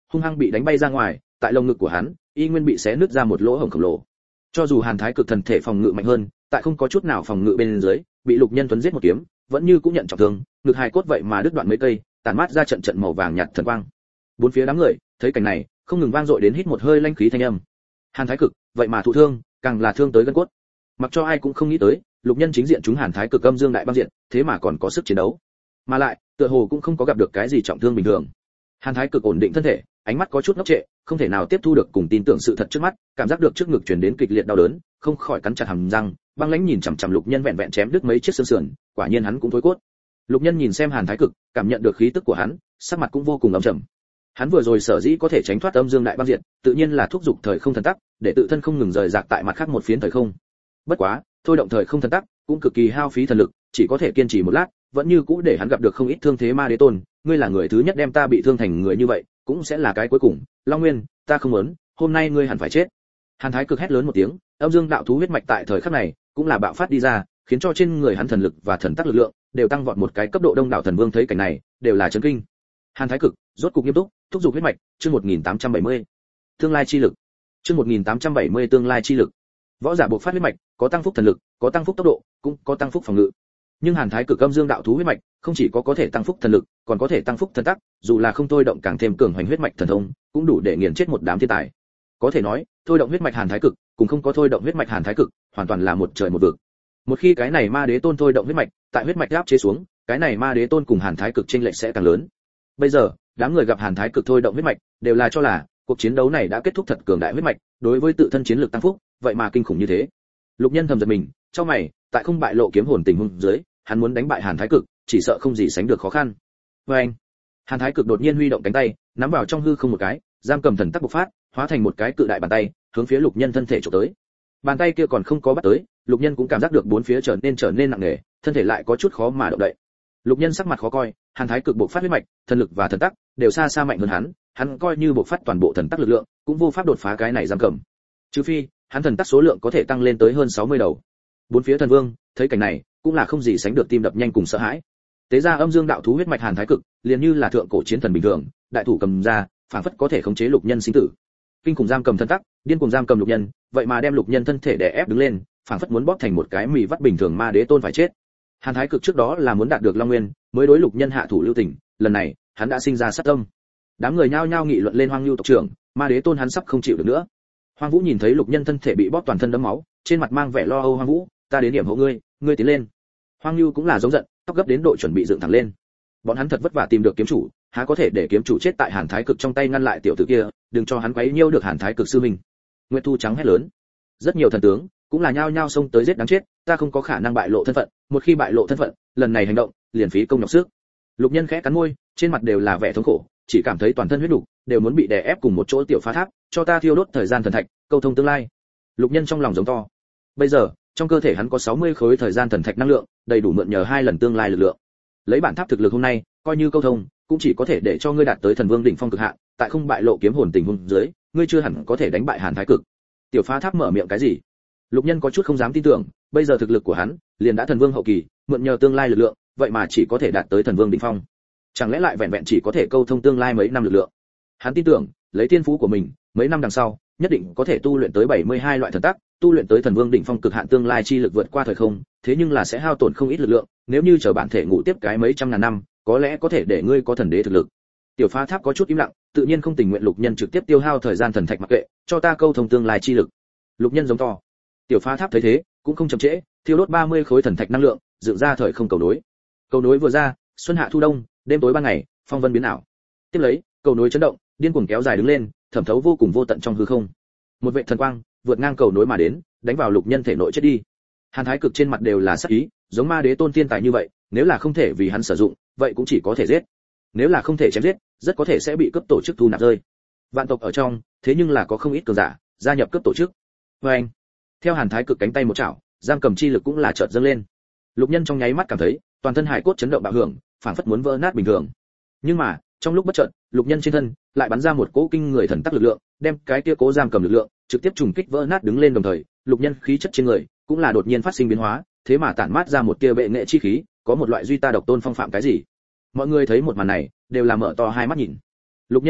hung hăng bị đánh bay ra ngoài, tại lồng ngực của hắn y nguyên bị xé nứt ra một lỗ hổng khổng lồ. Cho dù Hàn Thái Cực thần thể phòng ngự mạnh hơn, tại không có chút nào phòng ngự bên dưới, bị Lục Nhân Tuấn giết một kiếm, vẫn như cũng nhận trọng thương, ngực hai cốt vậy mà đứt đoạn mấy cây, tản mát ra trận trận màu vàng nhạt thần quang. Bốn phía đám người thấy cảnh này, không ngừng vang dội đến hít một hơi lanh khí thanh âm. Hàn Thái Cực vậy mà thụ thương, càng là thương tới gân cốt. Mặc cho ai cũng không nghĩ tới, Lục Nhân chính diện chúng Hàn Thái Cực âm dương đại băng diện, thế mà còn có sức chiến đấu, mà lại tựa hồ cũng không có gặp được cái gì trọng thương bình thường. Hàn Thái Cực ổn định thân thể, ánh mắt có chút ngốc trệ, không thể nào tiếp thu được cùng tin tưởng sự thật trước mắt, cảm giác được trước ngực truyền đến kịch liệt đau đớn, không khỏi cắn chặt hàm răng, băng lãnh nhìn chằm chằm Lục Nhân vẹn vẹn chém đứt mấy chiếc xương sườn, quả nhiên hắn cũng thối cốt. Lục Nhân nhìn xem Hàn Thái Cực, cảm nhận được khí tức của hắn, sắc mặt cũng vô cùng âm trầm. Hắn vừa rồi sở dĩ có thể tránh thoát âm dương đại băng diệt, tự nhiên là thúc dục thời không thần tắc, để tự thân không ngừng rời rạc tại mặt khác một phiến thời không. Bất quá, thôi động thời không thần tắc cũng cực kỳ hao phí thần lực, chỉ có thể kiên trì một lát, vẫn như cũ để hắn gặp được không ít thương thế ma đế tôn. Ngươi là người thứ nhất đem ta bị thương thành người như vậy, cũng sẽ là cái cuối cùng. Long Nguyên, ta không muốn, hôm nay ngươi hẳn phải chết. Hàn Thái Cực hét lớn một tiếng, âm dương đạo thú huyết mạch tại thời khắc này cũng là bạo phát đi ra, khiến cho trên người hắn thần lực và thần tắc lực lượng đều tăng vọt một cái cấp độ. Đông đảo thần vương thấy cảnh này, đều là chấn kinh. Hàn Thái Cực rốt cục nghiêm túc, thúc giục huyết mạch, chương một nghìn tám trăm bảy mươi. Tương lai chi lực. Chương một nghìn tám trăm bảy mươi tương lai chi lực. Võ giả buộc phát huyết mạch, có tăng phúc thần lực, có tăng phúc tốc độ, cũng có tăng phúc phòng ngự. Nhưng Hàn Thái Cực âm dương đạo thú huyết mạch, không chỉ có có thể tăng phúc thần lực, còn có thể tăng phúc thần tắc, dù là không thôi động càng thêm cường hoành huyết mạch thần thông, cũng đủ để nghiền chết một đám thiên tài. Có thể nói, thôi động huyết mạch Hàn Thái Cực, cùng không có thôi động huyết mạch Hàn Thái Cực, hoàn toàn là một trời một vực. Một khi cái này ma đế tôn thôi động huyết mạch, tại huyết mạch áp chế xuống, cái này ma đế tôn cùng Hàn Thái Cực chênh lệch sẽ càng lớn. Bây giờ, đám người gặp Hàn Thái Cực thôi động huyết mạch, đều là cho là cuộc chiến đấu này đã kết thúc thật cường đại huyết mạch, đối với tự thân chiến lược tăng phúc, vậy mà kinh khủng như thế. Lục Nhân thầm giật mình, trong mày, tại không bại lộ kiếm hồn tình huống dưới, hắn muốn đánh bại Hàn Thái Cực, chỉ sợ không gì sánh được khó khăn. Và anh, Hàn Thái Cực đột nhiên huy động cánh tay, nắm vào trong hư không một cái, giam cầm thần tắc bộc phát, hóa thành một cái cự đại bàn tay, hướng phía Lục Nhân thân thể chụp tới. Bàn tay kia còn không có bắt tới, Lục Nhân cũng cảm giác được bốn phía trở nên trở nên nặng nề, thân thể lại có chút khó mà động đậy. Lục Nhân sắc mặt khó coi, Hàn Thái Cực bộc phát huyết mạch, thần lực và thần tắc đều xa xa mạnh hơn hắn, hắn coi như bộc phát toàn bộ thần tắc lực lượng, cũng vô pháp đột phá cái này giam cầm. Trừ phi, hắn thần tắc số lượng có thể tăng lên tới hơn sáu mươi đầu. Bốn phía thần vương thấy cảnh này, cũng là không gì sánh được tim đập nhanh cùng sợ hãi. Tế ra âm dương đạo thú huyết mạch Hàn Thái Cực, liền như là thượng cổ chiến thần bình thường, đại thủ cầm ra, phảng phất có thể khống chế Lục Nhân sinh tử. Kinh khủng giam cầm thần tắc, điên cuồng giam cầm Lục Nhân, vậy mà đem Lục Nhân thân thể đè ép đứng lên, phảng phất muốn bóp thành một cái mì vắt bình thường. Ma đế tôn phải chết. Hàn Thái Cực trước đó là muốn đạt được Long Nguyên, mới đối Lục Nhân hạ thủ lưu tình, lần này, hắn đã sinh ra sát tâm. Đám người nhao nhao nghị luận lên Hoang Nưu tộc trưởng, ma đế tôn hắn sắp không chịu được nữa. Hoang Vũ nhìn thấy Lục Nhân thân thể bị bóp toàn thân đẫm máu, trên mặt mang vẻ lo âu. Hoang Vũ, ta đến điểm hộ ngươi, ngươi tiến lên. Hoang Nưu cũng là giống giận, tóc gấp đến độ chuẩn bị dựng thẳng lên. Bọn hắn thật vất vả tìm được kiếm chủ, há có thể để kiếm chủ chết tại Hàn Thái Cực trong tay, ngăn lại tiểu tử kia, đừng cho hắn quấy nhiễu được Hàn Thái Cực sư minh. Nguyệt Thu trắng hét lớn. Rất nhiều thần tướng cũng là nhao nhao xông tới giết đáng chết, ta không có khả năng bại lộ thân phận, một khi bại lộ thân phận, lần này hành động liền phí công nhọc sức. Lục Nhân khẽ cắn môi, trên mặt đều là vẻ thống khổ, chỉ cảm thấy toàn thân huyết đủ đều muốn bị đè ép cùng một chỗ. Tiểu phá tháp, cho ta thiêu đốt thời gian thần thạch, câu thông tương lai. Lục Nhân trong lòng giống to. Bây giờ, trong cơ thể hắn có sáu mươi khối thời gian thần thạch năng lượng, đầy đủ mượn nhờ hai lần tương lai lực lượng. Lấy bản tháp thực lực hôm nay, coi như câu thông, cũng chỉ có thể để cho ngươi đạt tới thần vương đỉnh phong cực hạn, tại không bại lộ kiếm hồn tình huống dưới, ngươi chưa hẳn có thể đánh bại Hàn Thái Cực. Tiểu phá tháp mở miệng cái gì? Lục Nhân có chút không dám tin tưởng, bây giờ thực lực của hắn liền đã thần vương hậu kỳ, mượn nhờ tương lai lực lượng, vậy mà chỉ có thể đạt tới thần vương đỉnh phong. Chẳng lẽ lại vẹn vẹn chỉ có thể câu thông tương lai mấy năm lực lượng? Hắn tin tưởng, lấy thiên phú của mình, mấy năm đằng sau, nhất định có thể tu luyện tới bảy mươi hai loại thần tắc, tu luyện tới thần vương đỉnh phong cực hạn. Tương lai chi lực vượt qua thời không, thế nhưng là sẽ hao tổn không ít lực lượng, nếu như chờ bản thể ngủ tiếp cái mấy trăm ngàn năm, có lẽ có thể để ngươi có thần đế thực lực. Tiểu phá tháp có chút im lặng, tự nhiên không tình nguyện Lục Nhân trực tiếp tiêu hao thời gian thần thạch, mặc kệ, cho ta câu thông tương lai chi lực. Lục Nhân giống to. Tiểu phá tháp thấy thế, cũng không chậm trễ, thiêu đốt ba mươi khối thần thạch năng lượng, dựng ra thời không cầu nối. Cầu nối vừa ra, xuân hạ thu đông, đêm tối ban ngày, phong vân biến ảo. Tiếp lấy, cầu nối chấn động, điên cuồng kéo dài đứng lên, thẩm thấu vô cùng vô tận trong hư không. Một vệ thần quang vượt ngang cầu nối mà đến, đánh vào Lục Nhân thể nội chết đi. Hàn Thái Cực trên mặt đều là sát ý, giống ma đế tôn thiên tài như vậy, nếu là không thể vì hắn sử dụng, vậy cũng chỉ có thể giết. Nếu là không thể chém giết, rất có thể sẽ bị cấp tổ chức thu nạp rơi. Vạn tộc ở trong, thế nhưng là có không ít cường giả gia nhập cấp tổ chức. Và anh, theo Hàn Thái Cực cánh tay một chảo, giam cầm chi lực cũng là chợt dâng lên. Lục Nhân trong nháy mắt cảm thấy toàn thân hải cốt chấn động bạo hưởng, phảng phất muốn vỡ nát bình thường. Nhưng mà, trong lúc bất chợt, Lục Nhân trên thân lại bắn ra một cỗ kinh người thần tắc lực lượng, đem cái kia cố giam cầm lực lượng trực tiếp trùng kích vỡ nát đứng lên. Đồng thời, Lục Nhân khí chất trên người cũng là đột nhiên phát sinh biến hóa, thế mà tản mát ra một tia bệ nghệ chi khí, có một loại duy ta độc tôn phong phạm cái gì. Mọi người thấy một màn này, đều là mở to hai mắt nhìn. Lục Nhân thực lực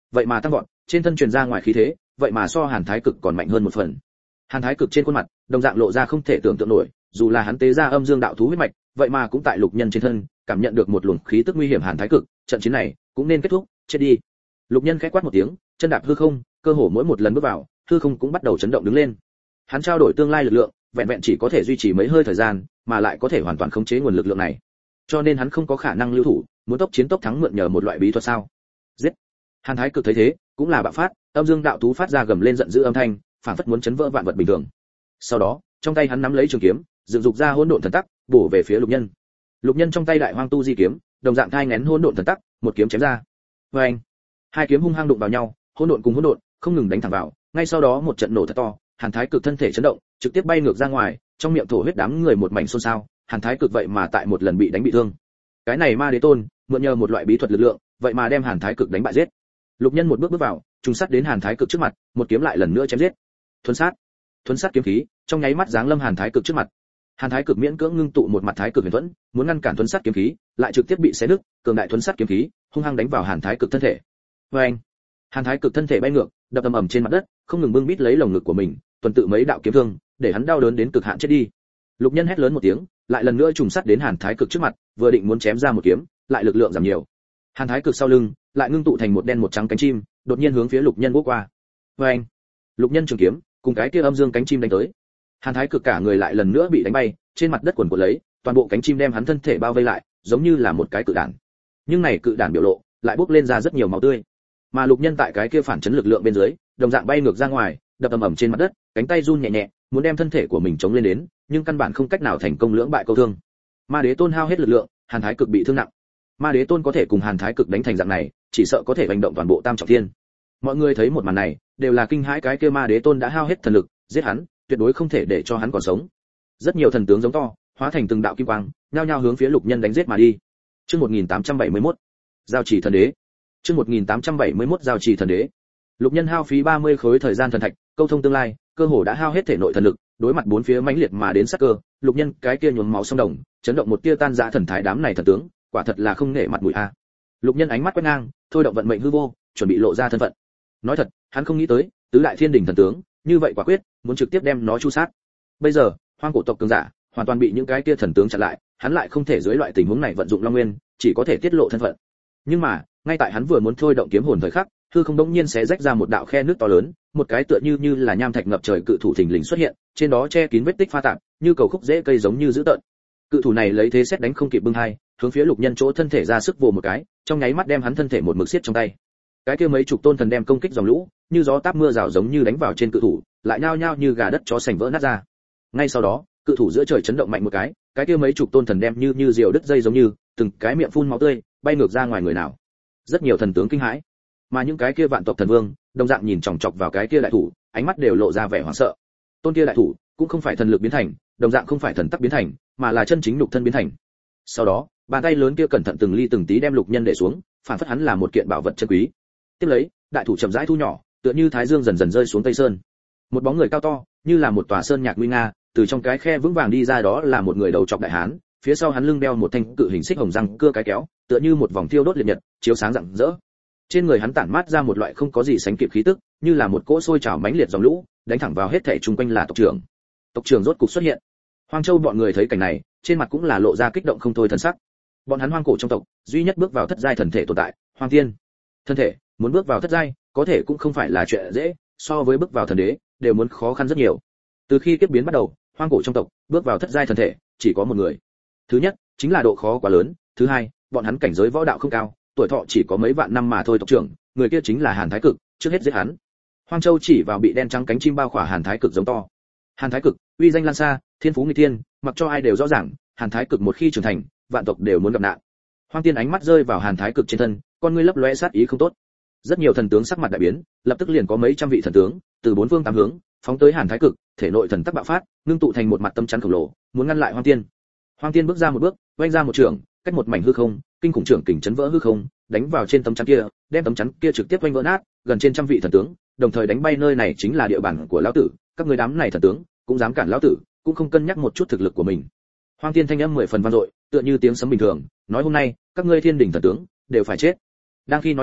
vậy mà tăng vọt, trên thân truyền ra ngoài khí thế, vậy mà so Hàn Thái Cực còn mạnh hơn một phần. Hàn Thái Cực trên khuôn mặt, đồng dạng lộ ra không thể tưởng tượng nổi, dù là hắn tế ra âm dương đạo thú huyết mạch, vậy mà cũng tại Lục Nhân trên thân, cảm nhận được một luồng khí tức nguy hiểm. Hàn Thái Cực, trận chiến này cũng nên kết thúc, chết đi. Lục Nhân khẽ quát một tiếng, chân đạp hư không, cơ hồ mỗi một lần bước vào, hư không cũng bắt đầu chấn động đứng lên. Hắn trao đổi tương lai lực lượng, vẹn vẹn chỉ có thể duy trì mấy hơi thời gian, mà lại có thể hoàn toàn khống chế nguồn lực lượng này. Cho nên hắn không có khả năng lưu thủ, muốn tốc chiến tốc thắng mượn nhờ một loại bí thuật sao? Giết! Hàn Thái Cực thấy thế, cũng là bạo phát, âm dương đạo thú phát ra gầm lên giận dữ âm thanh, phảng phất muốn chấn vỡ vạn vật bình thường. Sau đó, trong tay hắn nắm lấy trường kiếm, dựng dục ra hỗn độn thần tắc, bổ về phía Lục Nhân. Lục Nhân trong tay đại hoang tu di kiếm, đồng dạng thai nghén hỗn độn thần tắc, một kiếm chém ra. Oeng! Hai kiếm hung hăng đụng vào nhau, hỗn độn cùng hỗn độn, không ngừng đánh thẳng vào, ngay sau đó một trận nổ thật to, Hàn Thái Cực thân thể chấn động, trực tiếp bay ngược ra ngoài, trong miệng thổ huyết đám người một mảnh xôn xao, Hàn Thái Cực vậy mà tại một lần bị đánh bị thương. Cái này Ma Đế Tôn, mượn nhờ một loại bí thuật lực lượng, vậy mà đem Hàn Thái Cực đánh bại giết. Lục Nhân một bước bước vào, trùng sát đến Hàn Thái Cực trước mặt, một kiếm lại lần nữa chém giết. Thuần sát, thuần sát kiếm khí, trong nháy mắt giáng lâm Hàn Thái Cực trước mặt. Hàn Thái Cực miễn cưỡng ngưng tụ một mặt Thái Cực huyền thuẫn, muốn ngăn cản thuần sát kiếm khí, lại trực tiếp bị xé nứt, cường đại thuần sát kiếm khí, hung hăng đánh vào Hàn Thái Cực thân thể. Oeng! Hàn Thái Cực thân thể bay ngược, đập ầm ầm trên mặt đất, không ngừng bưng bít lấy lồng ngực của mình, tuần tự mấy đạo kiếm thương, để hắn đau đớn đến cực hạn chết đi. Lục Nhân hét lớn một tiếng, lại lần nữa trùng sát đến Hàn Thái Cực trước mặt, vừa định muốn chém ra một kiếm, lại lực lượng giảm nhiều. Hàn Thái Cực sau lưng lại ngưng tụ thành một đen một trắng cánh chim, đột nhiên hướng phía Lục Nhân vỗ qua. Oeng! Lục Nhân trường kiếm cùng cái kia âm dương cánh chim đánh tới. Hàn Thái Cực cả người lại lần nữa bị đánh bay, trên mặt đất quần quật lấy, toàn bộ cánh chim đem hắn thân thể bao vây lại, giống như là một cái cự đản. Nhưng này cự đản biểu lộ lại bốc lên ra rất nhiều máu tươi. Mà Lục Nhân tại cái kia phản chấn lực lượng bên dưới, đồng dạng bay ngược ra ngoài, đập ầm ầm trên mặt đất, cánh tay run nhẹ nhẹ, muốn đem thân thể của mình chống lên đến, nhưng căn bản không cách nào thành công, lưỡng bại câu thương. Ma Đế Tôn hao hết lực lượng, Hàn Thái Cực bị thương nặng. Ma Đế Tôn có thể cùng Hàn Thái Cực đánh thành dạng này, chỉ sợ có thể hành động toàn bộ Tam Trọng Thiên. Mọi người thấy một màn này, đều là kinh hãi, cái kia Ma Đế Tôn đã hao hết thần lực, giết hắn, tuyệt đối không thể để cho hắn còn sống. Rất nhiều thần tướng giống to, hóa thành từng đạo kim quang, nhao nhao hướng phía Lục Nhân đánh giết mà đi. Chương một nghìn tám trăm bảy mươi mốt, Giao Chỉ Thần Đế. Chương một nghìn tám trăm bảy mươi mốt, Giao Chỉ Thần Đế. Lục Nhân hao phí ba mươi khối thời gian thần thạch, câu thông tương lai, cơ hồ đã hao hết thể nội thần lực, đối mặt bốn phía mãnh liệt mà đến sát cơ, Lục Nhân cái kia nhuốm máu sông đồng, chấn động một tia tan rã thần thái, đám này thần tướng, quả thật là không nể mặt mũi a. Lục Nhân ánh mắt quét ngang, thôi động vận mệnh hư vô, chuẩn bị lộ ra thân phận. Nói thật, hắn không nghĩ tới, tứ đại thiên đỉnh thần tướng, như vậy quả quyết, muốn trực tiếp đem nó chu sát. Bây giờ, hoang cổ tộc cường giả, hoàn toàn bị những cái kia thần tướng chặn lại, hắn lại không thể dưới loại tình huống này vận dụng Long Nguyên, chỉ có thể tiết lộ thân phận. Nhưng mà, ngay tại hắn vừa muốn thôi động kiếm hồn thời khắc, hư không đống nhiên xé rách ra một đạo khe nước to lớn, một cái tựa như như là nham thạch ngập trời cự thủ thình lình xuất hiện, trên đó che kín vết tích pha tạp, như cầu khúc rễ cây giống như dữ tợn. Cự thủ này lấy thế xét đánh không kịp bưng hai, hướng phía Lục Nhân chỗ thân thể ra sức vồ một cái, trong nháy mắt đem hắn thân thể một mực siết trong tay. Cái kia mấy chục tôn thần đem công kích dòng lũ, như gió táp mưa rào giống như đánh vào trên cự thủ, lại nhao nhao như gà đất chó sành vỡ nát ra. Ngay sau đó, cự thủ giữa trời chấn động mạnh một cái, cái kia mấy chục tôn thần đem như như diều đứt dây giống như, từng cái miệng phun máu tươi, bay ngược ra ngoài người nào. Rất nhiều thần tướng kinh hãi, mà những cái kia vạn tộc thần vương, đồng dạng nhìn chòng chọc vào cái kia đại thủ, ánh mắt đều lộ ra vẻ hoảng sợ. Tôn kia đại thủ, cũng không phải thần lực biến thành, đồng dạng không phải thần tắc biến thành, mà là chân chính nhục thân biến thành. Sau đó, bàn tay lớn kia cẩn thận từng ly từng tí đem Lục Nhân để xuống, phản phất hắn là một kiện bảo vật chân quý. Tiếp lấy, đại thủ chậm rãi thu nhỏ, tựa như thái dương dần dần rơi xuống tây sơn. Một bóng người cao to, như là một tòa sơn nhạc nguy nga, từ trong cái khe vững vàng đi ra, đó là một người đầu trọc đại hán, phía sau hắn lưng đeo một thanh cự hình xích hồng răng cưa cái kéo, tựa như một vòng thiêu đốt liệt nhật, chiếu sáng rạng rỡ. Trên người hắn tản mát ra một loại không có gì sánh kịp khí tức, như là một cỗ sôi trào mãnh liệt dòng lũ, đánh thẳng vào hết thảy xung quanh là tộc trưởng. Tộc trưởng rốt cục xuất hiện. Hoang Châu bọn người thấy cảnh này, trên mặt cũng là lộ ra kích động không thôi thần sắc. Bọn hắn hoang cổ trong tộc, duy nhất bước vào thất giai thần thể tồn tại, Hoang Tiên. Thân thể, muốn bước vào thất giai, có thể cũng không phải là chuyện dễ, so với bước vào thần đế, đều muốn khó khăn rất nhiều. Từ khi kiếp biến bắt đầu, hoang cổ trong tộc, bước vào thất giai thần thể, chỉ có một người. Thứ nhất, chính là độ khó quá lớn, thứ hai, bọn hắn cảnh giới võ đạo không cao, tuổi thọ chỉ có mấy vạn năm mà thôi. Tộc trưởng, người kia chính là Hàn Thái Cực, trước hết giết hắn. Hoang Châu chỉ vào bị đen trắng cánh chim bao khỏa Hàn Thái Cực giống to. Hàn Thái Cực, uy danh lan xa, thiên phú nghịch thiên, mặc cho ai đều rõ ràng, Hàn Thái Cực một khi trưởng thành, vạn tộc đều muốn gặp nạn. Hoang Tiên ánh mắt rơi vào Hàn Thái Cực trên thân, con ngươi lấp lóe sát ý không tốt. Rất nhiều thần tướng sắc mặt đại biến, lập tức liền có mấy trăm vị thần tướng từ bốn phương tám hướng phóng tới Hàn Thái Cực, thể nội thần tắc bạo phát, ngưng tụ thành một mặt tâm chắn khổng lồ, muốn ngăn lại Hoang Tiên. Hoang Tiên bước ra một bước, vung ra một trường, cách một mảnh hư không, kinh khủng trưởng kình chấn vỡ hư không, đánh vào trên tấm chắn kia, đem tấm chắn kia trực tiếp vung vỡ nát, gần trên trăm vị thần tướng, đồng thời đánh bay. Nơi này chính là địa bàn của lão tử, các ngươi đám này thần tướng cũng dám cản lão tử, cũng không cân nhắc một chút thực lực của mình. Hoang Tiên thanh âm mười phần vang dội, tựa như tiếng sấm bình thường, nói hôm nay các ngươi thiên đỉnh thần tướng đều phải chết. Đang khi nói chuyện,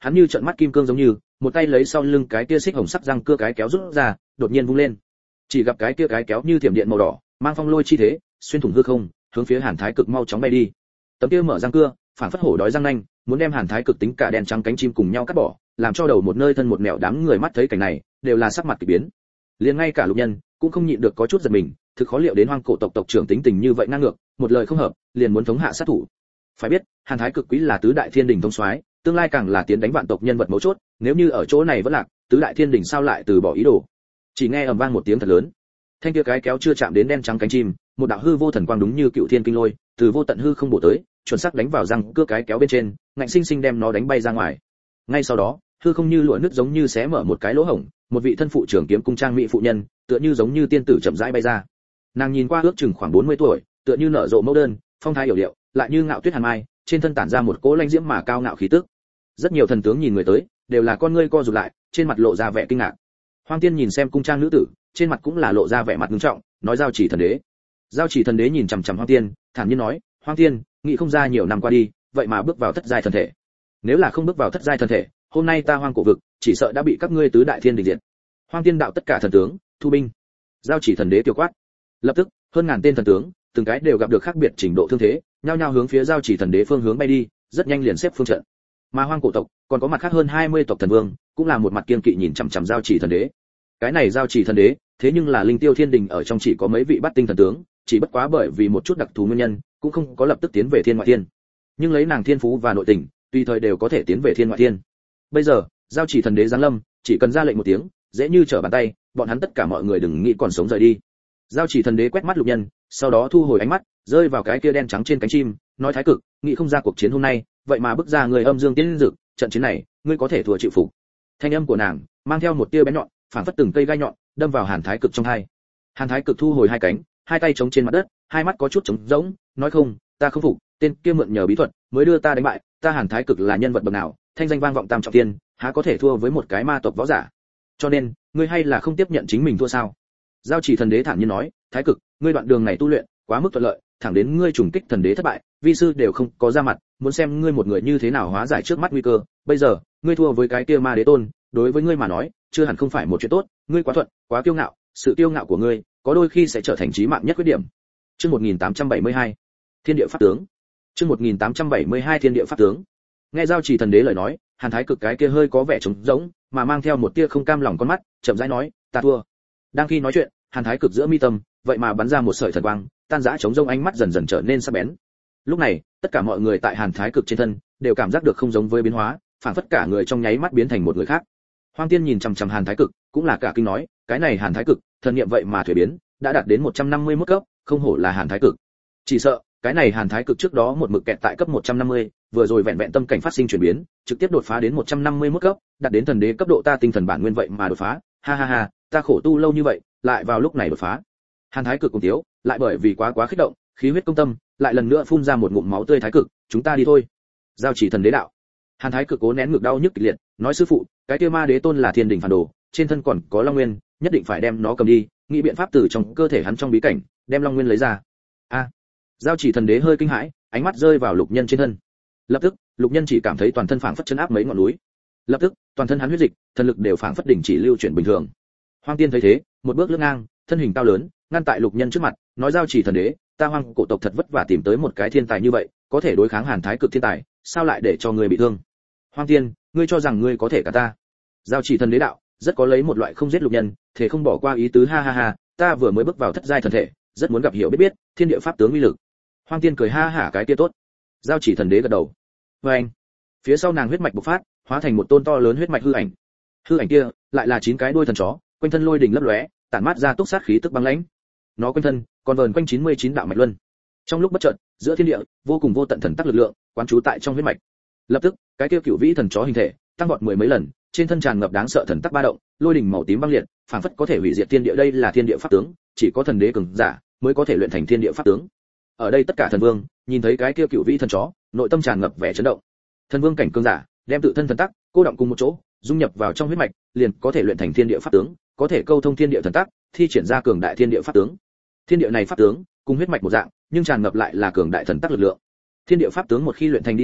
hắn như trợn mắt kim cương giống như, một tay lấy sau lưng cái kia xích hồng sắc răng cưa cái kéo rút ra, đột nhiên vung lên. Chỉ gặp cái kia cái kéo như thiểm điện màu đỏ, mang phong lôi chi thế, xuyên thủng hư không, hướng phía Hàn Thái Cực mau chóng bay đi. Tấm kia mở răng cưa, phản phất hổ đói răng nanh, muốn đem Hàn Thái Cực tính cả đen trắng cánh chim cùng nhau cắt bỏ, làm cho đầu một nơi thân một mẹo đám người mắt thấy cảnh này, đều là sắc mặt kỳ biến. Liền ngay cả Lục Nhân cũng không nhịn được có chút giật mình, thực khó liệu đến Hoang cổ tộc tộc trưởng tính tình như vậy ngang ngược, một lời không hợp, liền muốn thống hạ sát thủ. Phải biết, Hàn Thái Cực quý là tứ đại thiên đình thống soái, tương lai càng là tiến đánh vạn tộc nhân vật mấu chốt, nếu như ở chỗ này vẫn lạc, tứ đại thiên đình sao lại từ bỏ ý đồ. Chỉ nghe ầm vang một tiếng thật lớn, thanh kia cái kéo chưa chạm đến đen trắng cánh chim, một đạo hư vô thần quang đúng như cựu thiên kinh lôi, từ vô tận hư không bổ tới, chuẩn xác đánh vào răng cưa cái kéo bên trên, ngạnh sinh sinh đem nó đánh bay ra ngoài. Ngay sau đó, hư không như lụa nứt giống như xé mở một cái lỗ hổng, một vị thân phụ trưởng kiếm cung trang mỹ phụ nhân, tựa như giống như tiên tử chậm rãi bay ra. Nàng nhìn qua ước chừng khoảng bốn mươi tuổi, tựa như nở rộ mẫu đơn, phong thái hiểu điệu, lại như ngạo tuyết hàn mai, trên thân tản ra một cỗ lãnh diễm mà cao ngạo khí tức. Rất nhiều thần tướng nhìn người tới, đều là con ngươi co rụt lại, trên mặt lộ ra vẻ kinh ngạc. Hoang Tiên nhìn xem cung trang nữ tử, trên mặt cũng là lộ ra vẻ mặt nghiêm trọng, nói Giao Chỉ thần đế. Giao Chỉ thần đế nhìn chằm chằm Hoang Tiên, thản nhiên nói, Hoang Tiên, nghĩ không ra nhiều năm qua đi, vậy mà bước vào thất giai thần thể. Nếu là không bước vào thất giai thần thể, hôm nay ta Hoang cổ vực, chỉ sợ đã bị các ngươi tứ đại thiên đình diệt. Hoang Tiên đạo tất cả thần tướng, thu binh. Giao Chỉ thần đế tiêu quát. Lập tức, hơn ngàn tên thần tướng, từng cái đều gặp được khác biệt trình độ thương thế, nhao nhao hướng phía Giao Chỉ thần đế phương hướng bay đi, rất nhanh liền xếp phương trận. Mà Hoang cổ tộc, còn có mặt khác hơn hai mươi tộc thần vương, cũng là một mặt kiên kỵ nhìn chằm chằm Giao Chỉ thần đế. Cái này Giao Chỉ thần đế, thế nhưng là Linh Tiêu Thiên Đình ở trong chỉ có mấy vị bát tinh thần tướng, chỉ bất quá bởi vì một chút đặc thù nguyên nhân, cũng không có lập tức tiến về Thiên Ngoại Thiên. Nhưng lấy nàng thiên phú và nội tình, tùy thời đều có thể tiến về Thiên Ngoại Thiên. Bây giờ, Giao Chỉ thần đế giáng lâm, chỉ cần ra lệnh một tiếng, dễ như trở bàn tay, bọn hắn tất cả mọi người đừng nghĩ còn sống rời đi. Giao Chỉ thần đế quét mắt Lục Nhân, sau đó thu hồi ánh mắt, rơi vào cái kia đen trắng trên cánh chim, nói Thái Cực, nghĩ không ra cuộc chiến hôm nay, vậy mà bức ra người âm dương tiên dực, trận chiến này, ngươi có thể thua chịu phục. Thanh âm của nàng mang theo một tia bén nhọn, phản phất từng cây gai nhọn, đâm vào Hàn Thái Cực trong hai. Hàn Thái Cực thu hồi hai cánh, hai tay chống trên mặt đất, hai mắt có chút trống rỗng, nói không, ta không phục, tên kia mượn nhờ bí thuật, mới đưa ta đánh bại, ta Hàn Thái Cực là nhân vật bậc nào, thanh danh vang vọng tam trọng thiên, há có thể thua với một cái ma tộc võ giả. Cho nên, ngươi hay là không tiếp nhận chính mình thua sao? Giao Chỉ thần đế thản nhiên nói, Thái Cực, ngươi đoạn đường này tu luyện quá mức thuận lợi, thẳng đến ngươi trùng kích thần đế thất bại, vi sư đều không có ra mặt, muốn xem ngươi một người như thế nào hóa giải trước mắt nguy cơ, bây giờ, ngươi thua với cái kia ma đế tôn, đối với ngươi mà nói, chưa hẳn không phải một chuyện tốt, ngươi quá thuận, quá kiêu ngạo, sự kiêu ngạo của ngươi, có đôi khi sẽ trở thành chí mạng nhất khuyết điểm. Chương một nghìn tám trăm bảy mươi hai, Thiên địa pháp tướng. Chương một nghìn tám trăm bảy mươi hai Thiên địa pháp tướng. Nghe Giao Chỉ thần đế lời nói, Hàn Thái Cực cái kia hơi có vẻ trống rỗng, mà mang theo một tia không cam lòng con mắt, chậm rãi nói, ta thua. Đang khi nói chuyện, Hàn Thái Cực giữa mi tâm, vậy mà bắn ra một sợi thần quang, tan rã trống rỗng ánh mắt dần dần trở nên sắc bén. Lúc này, tất cả mọi người tại Hàn Thái Cực trên thân đều cảm giác được không giống với biến hóa, phản phất cả người trong nháy mắt biến thành một người khác. Hoang Tiên nhìn chằm chằm Hàn Thái Cực, cũng là cả kinh nói, cái này Hàn Thái Cực, thần niệm vậy mà thuế biến, đã đạt đến một trăm năm mươi mốt cấp, không hổ là Hàn Thái Cực. Chỉ sợ, cái này Hàn Thái Cực trước đó một mực kẹt tại cấp một trăm năm mươi, vừa rồi vẹn vẹn tâm cảnh phát sinh chuyển biến, trực tiếp đột phá đến một trăm năm mươi mốt cấp, đạt đến thần đế cấp độ, ta tinh thần bản nguyên vậy mà đột phá, ha ha ha, ta khổ tu lâu như vậy, lại vào lúc này đột phá. Hàn Thái Cực cùng tiếu, lại bởi vì quá quá kích động, khí huyết công tâm, lại lần nữa phun ra một ngụm máu tươi. Thái Cực, chúng ta đi thôi. Giao Chỉ thần đế đạo. Hàn Thái Cực cố nén ngực đau nhức kịch liệt, nói sư phụ, cái kia ma đế tôn là thiên đình phản đồ, trên thân còn có long nguyên, nhất định phải đem nó cầm đi, nghĩ biện pháp từ trong cơ thể hắn trong bí cảnh, đem long nguyên lấy ra. A. Giao Chỉ thần đế hơi kinh hãi, ánh mắt rơi vào Lục Nhân trên thân. Lập tức, Lục Nhân chỉ cảm thấy toàn thân phảng phất chấn áp mấy ngọn núi. Lập tức, toàn thân hắn huyết dịch, thần lực đều phảng phất đình chỉ lưu chuyển bình thường. Hoang Tiên thấy thế, một bước lướt ngang, thân hình cao lớn, ngăn tại Lục Nhân trước mặt, nói Giao Chỉ thần đế, ta Hoang cổ tộc thật vất vả tìm tới một cái thiên tài như vậy, có thể đối kháng Hàn Thái Cực thiên tài, sao lại để cho ngươi bị thương? Hoang Tiên, ngươi cho rằng ngươi có thể cả ta? Giao Chỉ thần đế đạo, rất có lấy một loại không giết Lục Nhân, thể không bỏ qua ý tứ, ha ha ha, ta vừa mới bước vào thất giai thần thể, rất muốn gặp hiểu biết biết thiên địa pháp tướng uy lực. Hoang Tiên cười ha hả, cái kia tốt. Giao Chỉ thần đế gật đầu. Và anh, phía sau nàng huyết mạch bộc phát, hóa thành một tôn to lớn huyết mạch hư ảnh. Hư ảnh kia lại là chín cái đuôi thần chó, quanh thân lôi đỉnh lấp lóe, tản mát ra túc sát khí tức băng lãnh. Nó quanh thân còn vờn quanh chín mươi chín đạo mạch luân. Trong lúc bất chợt, giữa thiên địa vô cùng vô tận thần tắc lực lượng quán trú tại trong huyết mạch. Lập tức, cái kia cựu vĩ thần chó hình thể tăng vọt mười mấy lần, trên thân tràn ngập đáng sợ thần tắc ba động, lôi đỉnh màu tím băng liệt, phảng phất có thể hủy diệt thiên địa. Đây là thiên địa pháp tướng, chỉ có thần đế cường giả mới có thể luyện thành thiên địa pháp tướng. Ở đây tất cả thần vương nhìn thấy cái kia cựu vĩ thần chó, nội tâm tràn ngập vẻ chấn động. Thần vương cảnh cường giả đem tự thân thần tắc cô động cùng một chỗ, dung nhập vào trong huyết mạch, liền có thể luyện thành thiên địa pháp tướng, có thể câu thông thiên địa thần tắc, thi triển ra cường đại thiên địa pháp tướng. Thiên địa này pháp tướng cùng huyết mạch một dạng, nhưng tràn ngập lại là cường đại thần tắc lực lượng. Thiên địa pháp tướng một khi luyện thành đi ra,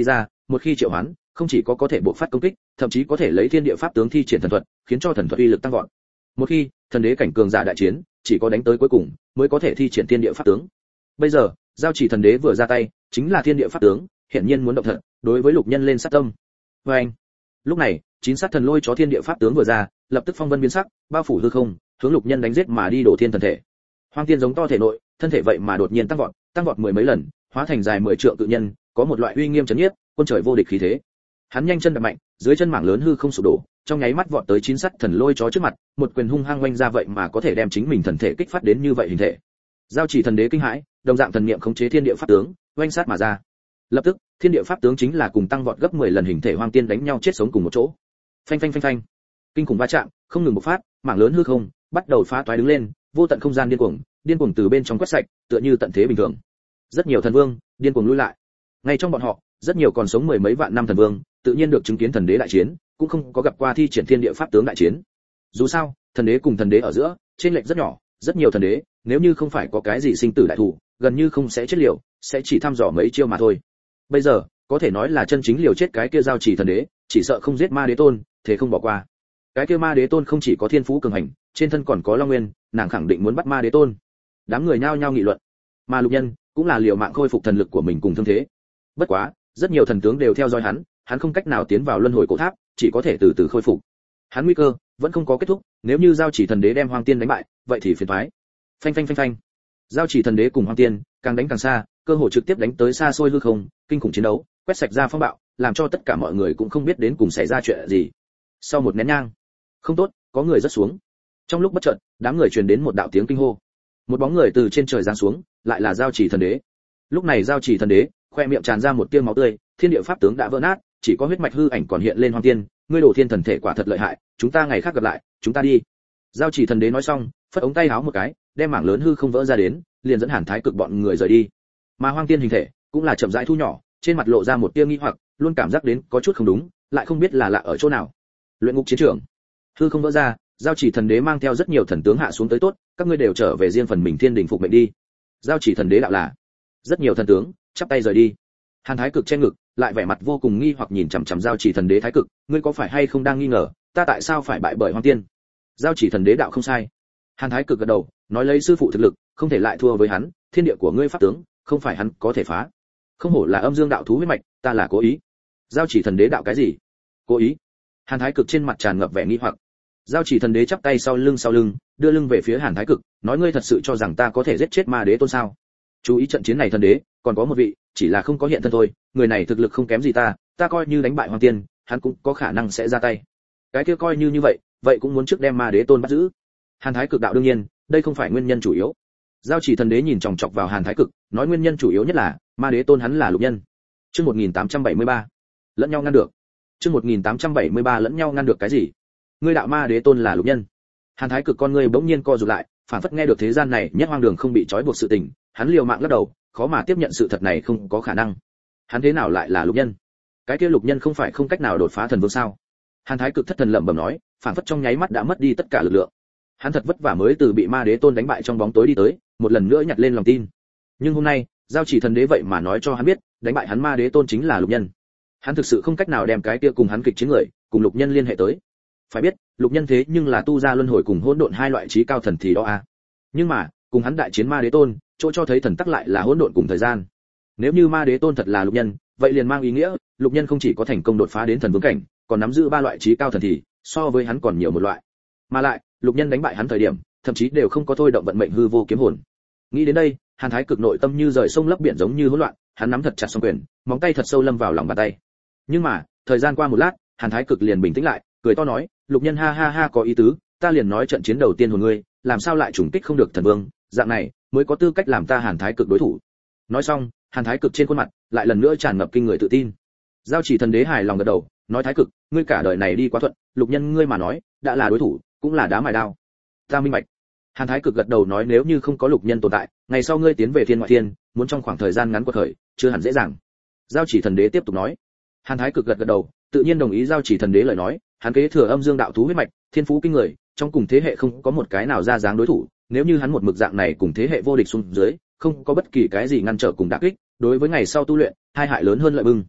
một khi triệu hoán, không chỉ có có thể bộc phát công kích, thậm chí có thể lấy thiên địa pháp tướng thi triển thần thuật, khiến cho thần thuật uy lực tăng vọt. Một khi thần đế cảnh cường giả đại chiến, chỉ có đánh tới cuối cùng mới có thể thi triển thiên địa pháp tướng. Bây giờ, giao chỉ thần đế vừa ra tay, chính là thiên địa pháp tướng, hiển nhiên muốn động thật, đối với Lục Nhân lên sát tâm. Và anh, lúc này, chín sát thần lôi chó thiên địa pháp tướng vừa ra, lập tức phong vân biến sắc, bao phủ hư không, hướng Lục Nhân đánh giết mà đi đổ thiên thần thể. Hoang tiên giống to thể nội, thân thể vậy mà đột nhiên tăng vọt, tăng vọt mười mấy lần, hóa thành dài mười trượng cự nhân, có một loại uy nghiêm chấn nhiếp, quân trời vô địch khí thế. Hắn nhanh chân đạp mạnh, dưới chân mảng lớn hư không sụp đổ, trong nháy mắt vọt tới chín sắt thần lôi chó trước mặt, một quyền hung hăng oanh ra vậy mà có thể đem chính mình thần thể kích phát đến như vậy hình thể. Giao chỉ thần đế kinh hãi, đồng dạng thần niệm khống chế thiên địa pháp tướng, oanh sát mà ra. Lập tức, thiên địa pháp tướng chính là cùng tăng vọt gấp mười lần hình thể hoang tiên đánh nhau chết sống cùng một chỗ. Phanh phanh phanh phanh. Kinh khủng va chạm, không ngừng bộc phát, mảng lớn hư không bắt đầu phá toái đứng lên, vô tận không gian điên cuồng, điên cuồng từ bên trong quét sạch, tựa như tận thế bình thường. Rất nhiều thần vương điên cuồng lui lại. Ngay trong bọn họ, rất nhiều còn sống mười mấy vạn năm thần vương, tự nhiên được chứng kiến thần đế đại chiến, cũng không có gặp qua thi triển thiên địa pháp tướng đại chiến. Dù sao, thần đế cùng thần đế ở giữa, trên lệch rất nhỏ, rất nhiều thần đế, nếu như không phải có cái gì sinh tử đại thủ, gần như không sẽ chết liều, sẽ chỉ thăm dò mấy chiêu mà thôi. Bây giờ, có thể nói là chân chính liều chết cái kia giao chỉ thần đế, chỉ sợ không giết ma đế tôn, thế không bỏ qua. Cái kia ma đế tôn không chỉ có thiên phú cường hành, trên thân còn có long nguyên, nàng khẳng định muốn bắt ma đế tôn. Đám người nhao nhao nghị luận. Mà Lục Nhân cũng là liều mạng khôi phục thần lực của mình cùng thương thế. Bất quá, rất nhiều thần tướng đều theo dõi hắn, hắn không cách nào tiến vào luân hồi cổ tháp, chỉ có thể từ từ khôi phục. Hắn nguy cơ vẫn không có kết thúc, nếu như giao chỉ thần đế đem Hoang Tiên đánh bại, vậy thì phiền toái. Phanh phanh phanh phanh. Giao chỉ thần đế cùng Hoang Tiên, càng đánh càng xa, cơ hội trực tiếp đánh tới xa xôi hư không, kinh khủng chiến đấu, quét sạch ra phong bạo, làm cho tất cả mọi người cũng không biết đến cùng xảy ra chuyện gì. Sau một nén nhang, không tốt, có người rất xuống. Trong lúc bất chợt, đám người truyền đến một đạo tiếng kinh hô. Một bóng người từ trên trời giáng xuống, lại là giao chỉ thần đế. Lúc này giao chỉ thần đế, khoe miệng tràn ra một tia máu tươi, thiên địa pháp tướng đã vỡ nát, chỉ có huyết mạch hư ảnh còn hiện lên Hoang Tiên, ngươi đổ thiên thần thể quả thật lợi hại, chúng ta ngày khác gặp lại, chúng ta đi. Giao chỉ thần đế nói xong, phất ống tay háo một cái, đem mảng lớn hư không vỡ ra đến, liền dẫn Hàn Thái Cực bọn người rời đi. Mà Hoang Tiên hình thể cũng là chậm rãi thu nhỏ, trên mặt lộ ra một tia nghi hoặc, luôn cảm giác đến có chút không đúng, lại không biết là lạ ở chỗ nào. Luyện ngục chiến trường, hư không vỡ ra, giao chỉ thần đế mang theo rất nhiều thần tướng hạ xuống tới tốt, các ngươi đều trở về riêng phần mình thiên đình phục mệnh đi. Giao chỉ thần đế đạo là, rất nhiều thần tướng chắp tay rời đi. Hàn Thái Cực che ngực, lại vẻ mặt vô cùng nghi hoặc nhìn chằm chằm giao chỉ thần đế Thái Cực, ngươi có phải hay không đang nghi ngờ, ta tại sao phải bại bởi Hoang Tiên? Giao chỉ thần đế đạo không sai. Hàn Thái Cực gật đầu, nói lấy sư phụ thực lực, không thể lại thua với hắn, thiên địa của ngươi pháp tướng, không phải hắn có thể phá. Không hổ là âm dương đạo thú huyết mạch, ta là cố ý. Giao chỉ thần đế đạo cái gì? Cố ý? Hàn Thái Cực trên mặt tràn ngập vẻ nghi hoặc. Giao chỉ thần đế chắp tay sau lưng sau lưng, đưa lưng về phía Hàn Thái Cực, nói ngươi thật sự cho rằng ta có thể giết chết ma đế tôn sao? Chú ý trận chiến này thần đế, còn có một vị, chỉ là không có hiện thân thôi, người này thực lực không kém gì ta, ta coi như đánh bại Hoang Tiên, hắn cũng có khả năng sẽ ra tay. Cái kia coi như như vậy, vậy cũng muốn trước đem ma đế tôn bắt giữ. Hàn Thái Cực đạo đương nhiên, đây không phải nguyên nhân chủ yếu. Giao chỉ thần đế nhìn chòng chọc vào Hàn Thái Cực, nói nguyên nhân chủ yếu nhất là ma đế tôn hắn là Lục Nhân. Chương một nghìn tám trăm bảy mươi ba, lẫn nhau ngăn được. Chương một nghìn tám trăm bảy mươi ba lẫn nhau ngăn được cái gì? Ngươi đạo ma đế tôn là Lục Nhân. Hàn Thái Cực con ngươi bỗng nhiên co rụt lại, phản phất nghe được thế gian này nhất hoang đường không bị trói buộc sự tình, hắn liều mạng lắc đầu, khó mà tiếp nhận sự thật này không có khả năng. Hắn thế nào lại là Lục Nhân? Cái kia Lục Nhân không phải không cách nào đột phá thần vương sao? Hàn Thái Cực thất thần lẩm bẩm nói, phản phất trong nháy mắt đã mất đi tất cả lực lượng. Hắn thật vất vả mới từ bị ma đế tôn đánh bại trong bóng tối đi tới, một lần nữa nhặt lên lòng tin. Nhưng hôm nay, giao chỉ thần đế vậy mà nói cho hắn biết, đánh bại hắn ma đế tôn chính là Lục Nhân. Hắn thực sự không cách nào đem cái kia cùng hắn kịch chiến người, cùng Lục Nhân liên hệ tới. Phải biết, Lục Nhân thế nhưng là tu ra luân hồi cùng hỗn độn hai loại trí cao thần thì đó a. À. Nhưng mà, cùng hắn đại chiến ma đế tôn, chỗ cho thấy thần tắc lại là hỗn độn cùng thời gian. Nếu như ma đế tôn thật là Lục Nhân, vậy liền mang ý nghĩa, Lục Nhân không chỉ có thành công đột phá đến thần vương cảnh, còn nắm giữ ba loại trí cao thần thì, so với hắn còn nhiều một loại. Mà lại, Lục Nhân đánh bại hắn thời điểm, thậm chí đều không có thôi động vận mệnh hư vô kiếm hồn. Nghĩ đến đây, Hàn Thái Cực nội tâm như rời sông lấp biển giống như hỗn loạn, hắn nắm thật chặt song quyền, móng tay thật sâu lâm vào lòng bàn tay. Nhưng mà, thời gian qua một lát, Hàn Thái Cực liền bình tĩnh lại, cười to nói, Lục Nhân ha ha ha có ý tứ, ta liền nói trận chiến đầu tiên hồn ngươi, làm sao lại trùng kích không được thần vương, dạng này mới có tư cách làm ta Hàn Thái Cực đối thủ. Nói xong, Hàn Thái Cực trên khuôn mặt lại lần nữa tràn ngập kinh người tự tin. Giao chỉ thần đế hài lòng gật đầu, nói Thái Cực, ngươi cả đời này đi quá thuận, Lục Nhân ngươi mà nói, đã là đối thủ, cũng là đá mài đao. Ta minh bạch. Hàn Thái Cực gật đầu nói nếu như không có Lục Nhân tồn tại, ngày sau ngươi tiến về thiên ngoại thiên, muốn trong khoảng thời gian ngắn quật khởi, chưa hẳn dễ dàng. Giao chỉ thần đế tiếp tục nói. Hàn Thái Cực gật gật đầu, tự nhiên đồng ý giao chỉ thần đế lời nói, hắn kế thừa âm dương đạo thú huyết mạch, thiên phú kinh người, trong cùng thế hệ không có một cái nào ra dáng đối thủ, nếu như hắn một mực dạng này cùng thế hệ vô địch xuống dưới, không có bất kỳ cái gì ngăn trở cùng đả kích, đối với ngày sau tu luyện, hai hại lớn hơn lợi bưng.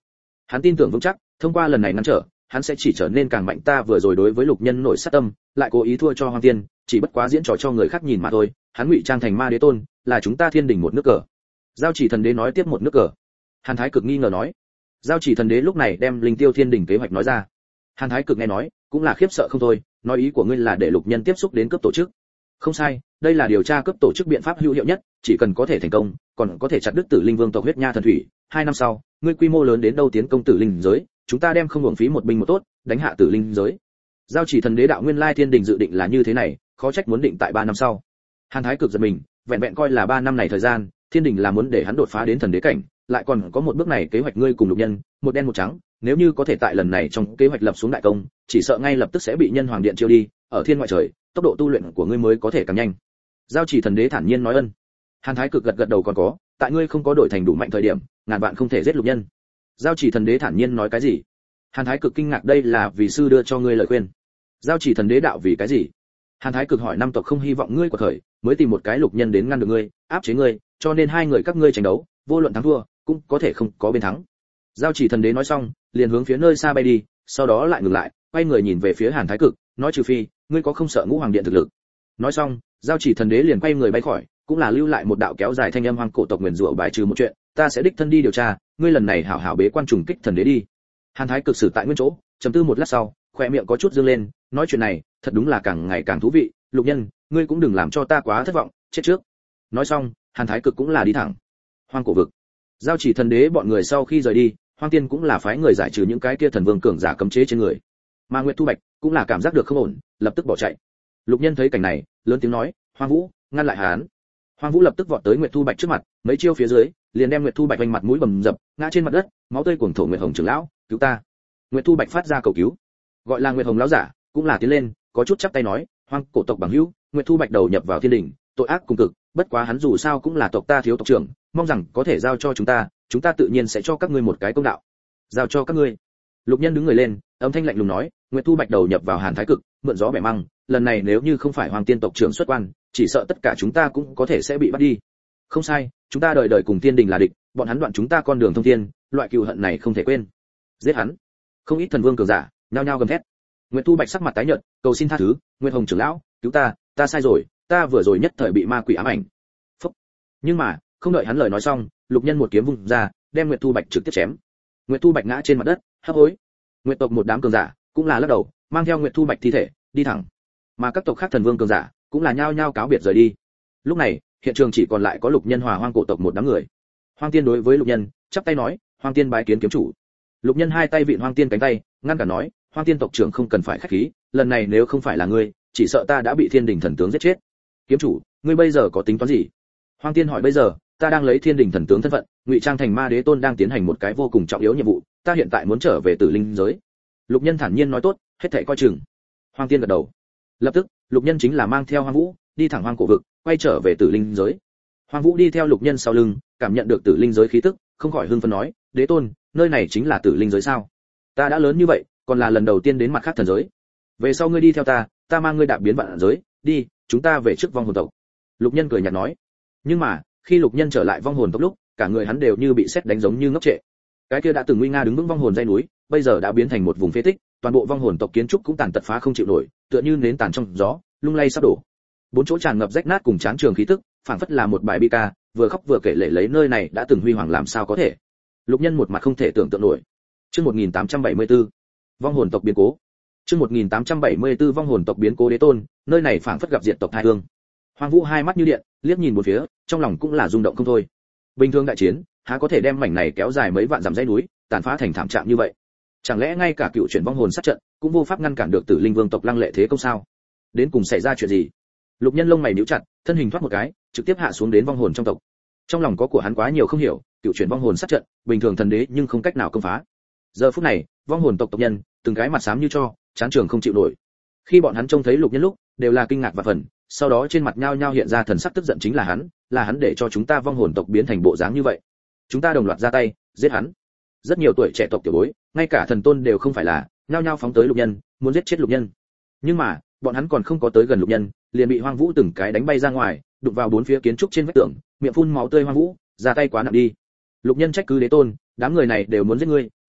Hắn tin tưởng vững chắc, thông qua lần này ngăn trở, hắn sẽ chỉ trở nên càng mạnh. Ta vừa rồi đối với lục nhân nổi sát tâm, lại cố ý thua cho Hoàng Tiên, chỉ bất quá diễn trò cho người khác nhìn mà thôi. Hắn ngụy trang thành ma đế tôn, là chúng ta Thiên Đình một nước cờ. Giao Chỉ Thần Đế nói tiếp một nước cờ. Hàn Thái Cực nghi ngờ nói. Giao Chỉ Thần Đế lúc này đem Linh Tiêu Thiên Đình kế hoạch nói ra. Hàn Thái Cực nghe nói, cũng là khiếp sợ không thôi, nói ý của ngươi là để lục nhân tiếp xúc đến cấp tổ chức. Không sai, đây là điều tra cấp tổ chức biện pháp hữu hiệu nhất, chỉ cần có thể thành công, còn có thể chặt đứt Tử Linh Vương tộc huyết nha thần thủy. Hai năm sau, ngươi quy mô lớn đến đâu tiến công Tử Linh giới, chúng ta đem không hưởng phí một binh một tốt, đánh hạ Tử Linh giới. Giao Chỉ Thần Đế đạo nguyên lai Thiên Đình dự định là như thế này, khó trách muốn định tại ba năm sau. Hàn Thái Cực giật mình, vẹn vẹn coi là ba năm này thời gian, Thiên Đình là muốn để hắn đột phá đến thần đế cảnh, lại còn có một bước này kế hoạch ngươi cùng lục nhân, một đen một trắng, nếu như có thể tại lần này trong kế hoạch lập xuống đại công, chỉ sợ ngay lập tức sẽ bị nhân hoàng điện chiêu đi, ở thiên ngoại trời, tốc độ tu luyện của ngươi mới có thể càng nhanh. Giao Chỉ Thần Đế thản nhiên nói ân. Hàn Thái Cực gật gật đầu còn có, tại ngươi không có đổi thành đủ mạnh thời điểm, ngàn vạn không thể giết lục nhân. Giao Chỉ Thần Đế thản nhiên nói cái gì? Hàn Thái Cực kinh ngạc, đây là vì sư đưa cho ngươi lời khuyên. Giao Chỉ Thần Đế đạo vì cái gì? Hàn Thái Cực hỏi, năm tộc không hy vọng ngươi của khởi, mới tìm một cái lục nhân đến ngăn được ngươi, áp chế ngươi, cho nên hai người các ngươi tranh đấu, vô luận thắng thua, cũng có thể không có bên thắng. Giao Chỉ Thần Đế nói xong, liền hướng phía nơi xa bay đi, sau đó lại ngừng lại, quay người nhìn về phía Hàn Thái Cực, nói trừ phi, ngươi có không sợ Ngũ Hoàng Điện thực lực. Nói xong, Giao Chỉ Thần Đế liền quay người bay khỏi, cũng là lưu lại một đạo kéo dài thanh âm hoang cổ tộc nguyền rủa bài trừ một chuyện, ta sẽ đích thân đi điều tra, ngươi lần này hảo hảo bế quan trùng kích thần đế đi. Hàn Thái Cực xử tại nguyên chỗ, trầm tư một lát sau, khóe miệng có chút dương lên, nói chuyện này, thật đúng là càng ngày càng thú vị, lục nhân, ngươi cũng đừng làm cho ta quá thất vọng, chết trước. Nói xong, Hàn Thái Cực cũng là đi thẳng hoang cổ vực. Giao Chỉ Thần Đế bọn người sau khi rời đi, Hoang Tiên cũng là phái người giải trừ những cái kia thần vương cường giả cấm chế trên người. Mà Nguyệt Thu Bạch cũng là cảm giác được không ổn, lập tức bỏ chạy. Lục Nhân thấy cảnh này, lớn tiếng nói, Hoang Vũ, ngăn lại hắn. Hoang Vũ lập tức vọt tới Nguyệt Thu Bạch trước mặt, mấy chiêu phía dưới, liền đem Nguyệt Thu Bạch vành mặt mũi bầm dập, ngã trên mặt đất, máu tươi cuồng thổ. Nguyệt Hồng trưởng lão, cứu ta. Nguyệt Thu Bạch phát ra cầu cứu. Gọi là Nguyệt Hồng lão giả, cũng là tiến lên, có chút chắp tay nói, Hoang cổ tộc bằng hữu, Nguyệt Thu Bạch đầu nhập vào Thiên Đình, tội ác cùng cực, bất quá hắn dù sao cũng là tộc ta thiếu tộc trưởng, mong rằng có thể giao cho chúng ta, chúng ta tự nhiên sẽ cho các ngươi một cái công đạo. Giao cho các ngươi. Lục Nhân đứng người lên, âm thanh lạnh lùng nói, Nguyệt Thu Bạch đầu nhập vào Hàn Thái Cực, mượn gió bẻ măng, lần này nếu như không phải Hoàng Tiên tộc trưởng xuất quan, chỉ sợ tất cả chúng ta cũng có thể sẽ bị bắt đi. Không sai, chúng ta đời đời cùng Thiên Đình là địch, bọn hắn đoạn chúng ta con đường thông thiên, loại cừu hận này không thể quên. Giết hắn. Không ít thần vương cường giả, nhao nhao gầm thét. Nguyệt Thu Bạch sắc mặt tái nhợt, cầu xin tha thứ, Nguyệt Hồng trưởng lão, cứu ta, ta sai rồi, ta vừa rồi nhất thời bị ma quỷ ám ảnh. Phúc. Nhưng mà, không đợi hắn lời nói xong, Lục Nhân một kiếm vung ra, đem Nguyệt Thu Bạch trực tiếp chém. Nguyệt Thu Bạch ngã trên mặt đất, hấp hối. Nguyệt tộc một đám cường giả, cũng là lắc đầu, mang theo Nguyệt Thu Bạch thi thể, đi thẳng. Mà các tộc khác thần vương cường giả, cũng là nhao nhao cáo biệt rời đi. Lúc này, hiện trường chỉ còn lại có Lục Nhân hòa Hoang cổ tộc một đám người. Hoang Tiên đối với Lục Nhân, chắp tay nói, Hoang Tiên bái kiến kiếm chủ. Lục Nhân hai tay vịn Hoang Tiên cánh tay, ngăn cả nói, Hoang Tiên tộc trưởng không cần phải khách khí, lần này nếu không phải là ngươi, chỉ sợ ta đã bị Thiên Đình thần tướng giết chết. Kiếm chủ, ngươi bây giờ có tính toán gì? Hoang Tiên hỏi, bây giờ, ta đang lấy Thiên Đình thần tướng thân phận, ngụy trang thành ma đế tôn đang tiến hành một cái vô cùng trọng yếu nhiệm vụ, ta hiện tại muốn trở về Tử Linh giới. Lục Nhân thản nhiên nói, tốt, hết thảy coi chừng. Hoang Tiên gật đầu. Lập tức, Lục Nhân chính là mang theo Hoang Vũ, đi thẳng hoang cổ vực, quay trở về Tử Linh giới. Hoang Vũ đi theo Lục Nhân sau lưng, cảm nhận được Tử Linh giới khí tức, không khỏi hưng phấn nói, đế tôn, nơi này chính là Tử Linh giới sao? Ta đã lớn như vậy, còn là lần đầu tiên đến mặt khác thần giới. Về sau ngươi đi theo ta, ta mang ngươi đạp biến vạn giới, đi, chúng ta về trước vong hồn tộc. Lục Nhân cười nhạt nói. Nhưng mà, khi Lục Nhân trở lại vong hồn tộc lúc, cả người hắn đều như bị sét đánh giống như ngốc trệ. Cái kia đã từng nguy nga đứng vững vong hồn dãy núi, bây giờ đã biến thành một vùng phế tích, toàn bộ vong hồn tộc kiến trúc cũng tàn tật phá không chịu nổi, tựa như nến tàn trong gió, lung lay sắp đổ. Bốn chỗ tràn ngập rách nát cùng chán trường khí tức, phảng phất là một bài bi ca, vừa khóc vừa kể lể lấy nơi này đã từng huy hoàng làm sao có thể. Lục Nhân một mặt không thể tưởng tượng nổi. Chương một nghìn tám trăm bảy mươi tư, vong hồn tộc biến cố. Chương một nghìn tám trăm bảy mươi tư vong hồn tộc biến cố, đế tôn, nơi này phảng phất gặp diệt tộc tai ương. Hoang Vũ hai mắt như điện, liếc nhìn một phía, trong lòng cũng là rung động không thôi. Bình thường đại chiến, há có thể đem mảnh này kéo dài mấy vạn dặm dãy núi, tàn phá thành thảm trạng như vậy? Chẳng lẽ ngay cả cựu chuyển vong hồn sát trận, cũng vô pháp ngăn cản được Tử Linh Vương tộc lăng lệ thế công sao? Đến cùng xảy ra chuyện gì? Lục Nhân lông mày nhíu chặt, thân hình thoát một cái, trực tiếp hạ xuống đến vong hồn trong tộc. Trong lòng có của hắn quá nhiều không hiểu, cựu chuyển vong hồn sát trận, bình thường thần đế nhưng không cách nào công phá. Giờ phút này, vong hồn tộc tộc nhân, từng cái mặt xám như tro, chán trường không chịu nổi. Khi bọn hắn trông thấy Lục Nhân lúc, đều là kinh ngạc và phần, sau đó trên mặt nhao nhao hiện ra thần sắc tức giận, chính là hắn, là hắn để cho chúng ta vong hồn tộc biến thành bộ dáng như vậy. Chúng ta đồng loạt ra tay, giết hắn. Rất nhiều tuổi trẻ tộc tiểu bối, ngay cả thần tôn đều không phải là, nhao nhao phóng tới Lục Nhân, muốn giết chết Lục Nhân. Nhưng mà, bọn hắn còn không có tới gần Lục Nhân, liền bị Hoang Vũ từng cái đánh bay ra ngoài, đụng vào bốn phía kiến trúc trên vách tường, miệng phun máu tươi. Hoang Vũ, ra tay quá nặng đi. Lục Nhân trách cứ đế tôn, đám người này đều muốn giết ngươi,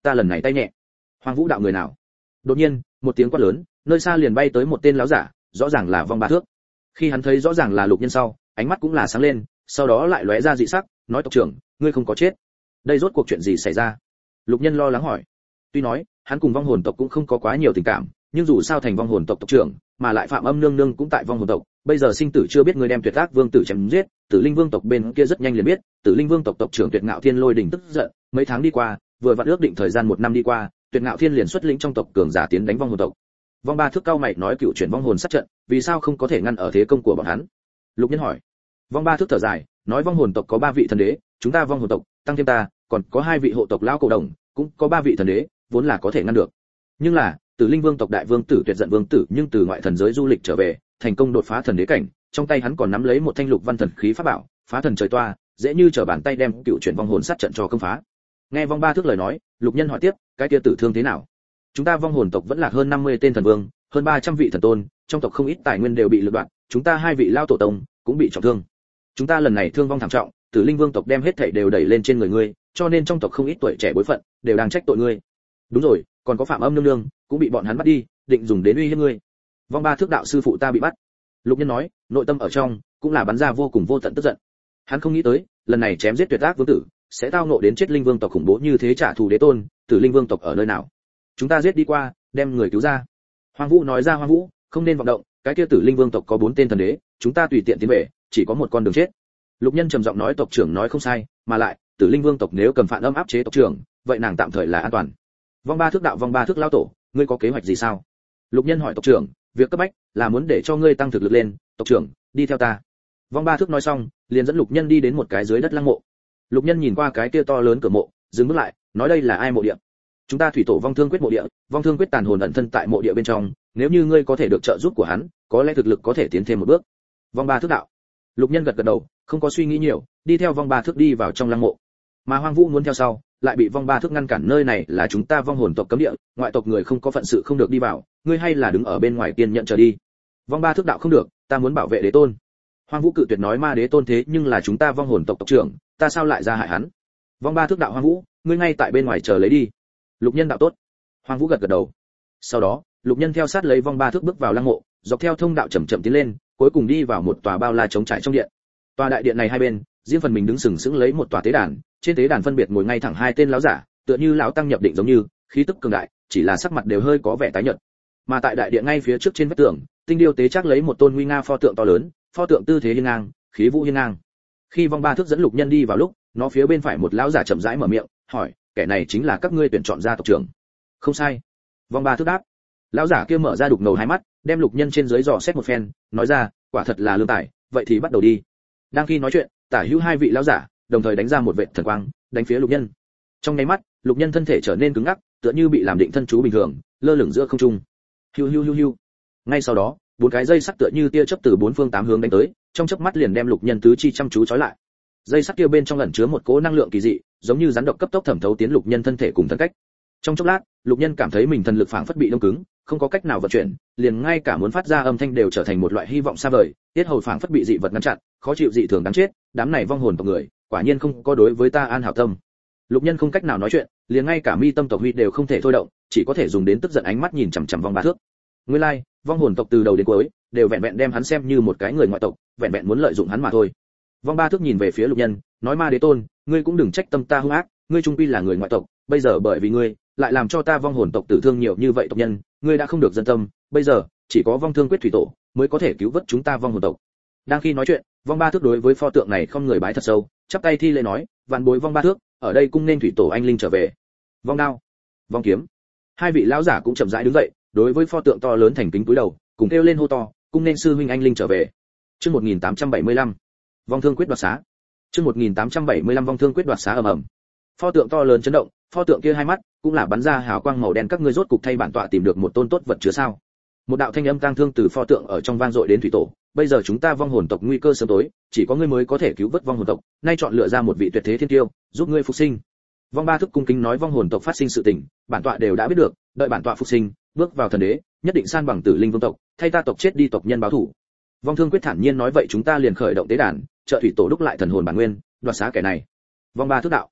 ta lần này tay nhẹ. Hoàng Vũ đạo người nào? Đột nhiên, một tiếng quát lớn, nơi xa liền bay tới một tên lão giả, rõ ràng là Vong Ba Thước. Khi hắn thấy rõ ràng là Lục Nhân sau, ánh mắt cũng là sáng lên, sau đó lại lóe ra dị sắc, nói tộc trưởng, ngươi không có chết. Đây rốt cuộc chuyện gì xảy ra? Lục Nhân lo lắng hỏi. Tuy nói, hắn cùng vong hồn tộc cũng không có quá nhiều tình cảm, nhưng dù sao thành vong hồn tộc tộc trưởng, mà lại Phạm Âm nương nương cũng tại vong hồn tộc, bây giờ sinh tử chưa biết người đem Tuyệt Ác Vương tử chém giết, Tử Linh Vương tộc bên kia rất nhanh liền biết, Tử Linh Vương tộc tộc trưởng Tuyệt Ngạo Thiên lôi đình tức giận, mấy tháng đi qua, vừa vặn ước định thời gian một năm đi qua, Tuyệt Ngạo Thiên liền xuất lĩnh trong tộc cường giả tiến đánh vong hồn tộc. Vong Ba Thước cao mày nói cựu chuyển vong hồn sát trận, vì sao không có thể ngăn ở thế công của bọn hắn? Lục Nhân hỏi. Vong Ba Thước thở dài, nói vong hồn tộc có ba vị thần đế, chúng ta vong hồn tộc, tăng thêm ta, còn có hai vị hộ tộc lão cổ đồng, cũng có ba vị thần đế, vốn là có thể ngăn được. Nhưng là, Tử Linh Vương tộc đại vương tử Tuyệt Giận Vương tử nhưng từ ngoại thần giới du lịch trở về, thành công đột phá thần đế cảnh, trong tay hắn còn nắm lấy một thanh lục văn thần khí pháp bảo, phá thần trời toa, dễ như trở bàn tay đem cựu chuyển vong hồn sát trận cho công phá. Nghe Vong Ba Thước lời nói, Lục Nhân hỏi tiếp, cái kia tử thương thế nào? Chúng ta vong hồn tộc vẫn là hơn năm mươi tên thần vương, hơn ba trăm vị thần tôn, trong tộc không ít tài nguyên đều bị lược đoạt, chúng ta hai vị lao tổ tông cũng bị trọng thương. Chúng ta lần này thương vong thảm trọng, Tử Linh Vương tộc đem hết thảy đều đẩy lên trên người ngươi, cho nên trong tộc không ít tuổi trẻ bối phận đều đang trách tội ngươi. Đúng rồi, còn có Phạm Âm nương nương cũng bị bọn hắn bắt đi, định dùng đến uy hiếp ngươi. Vong Ba Thước đạo sư phụ ta bị bắt. Lục Nhân nói, nội tâm ở trong cũng là bắn ra vô cùng vô tận tức giận. Hắn không nghĩ tới, lần này chém giết Tuyệt Ác Vương tử, sẽ tao ngộ đến chết Linh Vương tộc khủng bố như thế trả thù đế tôn, Tử Linh Vương tộc ở nơi nào? Chúng ta giết đi qua, đem người cứu ra. Hoàng Vũ nói ra Hoàng Vũ, không nên vọng động, cái kia Tử Linh Vương tộc có bốn tên thần đế, chúng ta tùy tiện tiến về, chỉ có một con đường chết. Lục Nhân trầm giọng nói tộc trưởng nói không sai, mà lại, Tử Linh Vương tộc nếu cầm phản âm áp chế tộc trưởng, vậy nàng tạm thời là an toàn. Vong Ba Thước đạo Vong Ba Thước lao tổ, ngươi có kế hoạch gì sao? Lục Nhân hỏi tộc trưởng, việc cấp bách là muốn để cho ngươi tăng thực lực lên, tộc trưởng, đi theo ta. Vong Ba Thước nói xong, liền dẫn Lục Nhân đi đến một cái dưới đất lăng mộ. Lục Nhân nhìn qua cái kia to lớn cửa mộ, dừng bước lại, nói đây là ai mộ địa? Chúng ta thủy tổ Vong Thương Quyết mộ địa, Vong Thương Quyết tàn hồn ẩn thân tại mộ địa bên trong, nếu như ngươi có thể được trợ giúp của hắn, có lẽ thực lực có thể tiến thêm một bước. Vong Ba Thước đạo. Lục Nhân gật gật đầu, không có suy nghĩ nhiều, đi theo Vong Ba Thước đi vào trong lăng mộ. Mà Hoang Vũ muốn theo sau, lại bị Vong Ba Thước ngăn cản, nơi này là chúng ta vong hồn tộc cấm địa, ngoại tộc người không có phận sự không được đi vào, ngươi hay là đứng ở bên ngoài kiên nhận chờ đi. Vong Ba Thước đạo không được, ta muốn bảo vệ đế tôn. Hoang Vũ cự tuyệt nói ma đế tôn thế nhưng là chúng ta vong hồn tộc tộc trưởng, ta sao lại ra hại hắn? Vong Ba Thước đạo Hoang Vũ, ngươi ngay tại bên ngoài chờ lấy đi. Lục Nhân đạo tốt. Hoang Vũ gật gật đầu. Sau đó, Lục Nhân theo sát lấy Vong Ba Thước bước vào lăng mộ, dọc theo thông đạo chậm chậm tiến lên, cuối cùng đi vào một tòa bao la trống trải trong điện. Tòa đại điện này hai bên, riêng phần mình đứng sừng sững lấy một tòa tế đàn, trên tế đàn phân biệt ngồi ngay thẳng hai tên lão giả, tựa như lão tăng nhập định giống như, khí tức cường đại, chỉ là sắc mặt đều hơi có vẻ tái nhợt. Mà tại đại điện ngay phía trước trên vách tường, tinh điêu tế chắc lấy một tôn nguy nga pho tượng to lớn, pho tượng tư thế hiên ngang, khí vũ hiên ngang. Khi Vong Ba Thước dẫn Lục Nhân đi vào lúc, nó phía bên phải một lão giả chậm rãi mở miệng, hỏi, kẻ này chính là các ngươi tuyển chọn ra tộc trưởng? Không sai. Vong Ba Thước đáp. Lão giả kia mở ra đục ngầu hai mắt, đem Lục Nhân trên dưới dò xét một phen, nói ra, quả thật là lương tài, vậy thì bắt đầu đi. Đang khi nói chuyện, tả hữu hai vị lão giả đồng thời đánh ra một vệt thần quang, đánh phía Lục Nhân. Trong nháy mắt, Lục Nhân thân thể trở nên cứng ngắc, tựa như bị làm định thân chú bình thường, lơ lửng giữa không trung. Hiu hiu hiu hiu. Ngay sau đó, bốn cái dây sắt tựa như tia chớp từ bốn phương tám hướng đánh tới, trong chớp mắt liền đem Lục Nhân tứ chi chăm chú trói lại. Dây sắt kia bên trong ẩn chứa một cỗ năng lượng kỳ dị, giống như rắn độc cấp tốc thẩm thấu tiến Lục Nhân thân thể cùng thân cách. Trong chốc lát, Lục Nhân cảm thấy mình thần lực phảng phất bị đông cứng, không có cách nào vận chuyển, liền ngay cả muốn phát ra âm thanh đều trở thành một loại hy vọng xa vời, tiết hầu phảng phất bị dị vật ngăn chặn, khó chịu dị thường đáng chết, đám này vong hồn tộc người, quả nhiên không có đối với ta an hảo tâm. Lục Nhân không cách nào nói chuyện, liền ngay cả mi tâm tộc huy đều không thể thôi động, chỉ có thể dùng đến tức giận ánh mắt nhìn chằm chằm Vong Ba Thước. Nguyên lai, like, vong hồn tộc từ đầu đến cuối đều vẹn vẹn đem hắn xem như một cái người ngoại tộc, vẹn vẹn muốn lợi dụng hắn mà thôi. Vong Ba Thước nhìn về phía Lục Nhân, nói ma đế tôn, ngươi cũng đừng trách tâm ta hung ác, ngươi trung quy là người ngoại tộc, bây giờ bởi vì ngươi, lại làm cho ta vong hồn tộc tử thương nhiều như vậy tộc nhân, ngươi đã không được dân tâm, bây giờ chỉ có Vong Thương Quyết thủy tổ mới có thể cứu vớt chúng ta vong hồn tộc. Đang khi nói chuyện, Vong Ba Thước đối với pho tượng này không người bái thật sâu, chắp tay thi lễ nói, vạn bối Vong Ba Thước, ở đây cung nên thủy tổ anh linh trở về. Vong đao, vong kiếm. Hai vị lão giả cũng chậm rãi đứng dậy, đối với pho tượng to lớn thành kính cúi đầu, cùng kêu lên hô to, cung nên sư huynh anh linh trở về. Chương một nghìn tám trăm bảy mươi lăm, Vong Thương Quyết đoạt xá. Chương một nghìn tám trăm bảy mươi lăm Vong Thương Quyết đoạt xá ầm ầm. Pho tượng to lớn chấn động, pho tượng kia hai mắt cũng là bắn ra hào quang màu đen, các ngươi rốt cục thay bản tọa tìm được một tôn tốt vật chứa sao? Một đạo thanh âm tang thương từ pho tượng ở trong vang dội đến thủy tổ, bây giờ chúng ta vong hồn tộc nguy cơ sớm tối, chỉ có ngươi mới có thể cứu vớt vong hồn tộc, nay chọn lựa ra một vị tuyệt thế thiên tiêu, giúp ngươi phục sinh. Vong Ba Thước cung kính nói, vong hồn tộc phát sinh sự tình, bản tọa đều đã biết được, đợi bản tọa phục sinh, bước vào thần đế, nhất định san bằng Tử Linh Vương tộc, thay ta tộc chết đi tộc nhân báo thủ. Vong Thương Quyết thản nhiên nói, vậy chúng ta liền khởi động tế đàn, trợ thủy tổ đúc lại thần hồn bản nguyên, đoạt xá kẻ này. Vong Ba Thước đạo.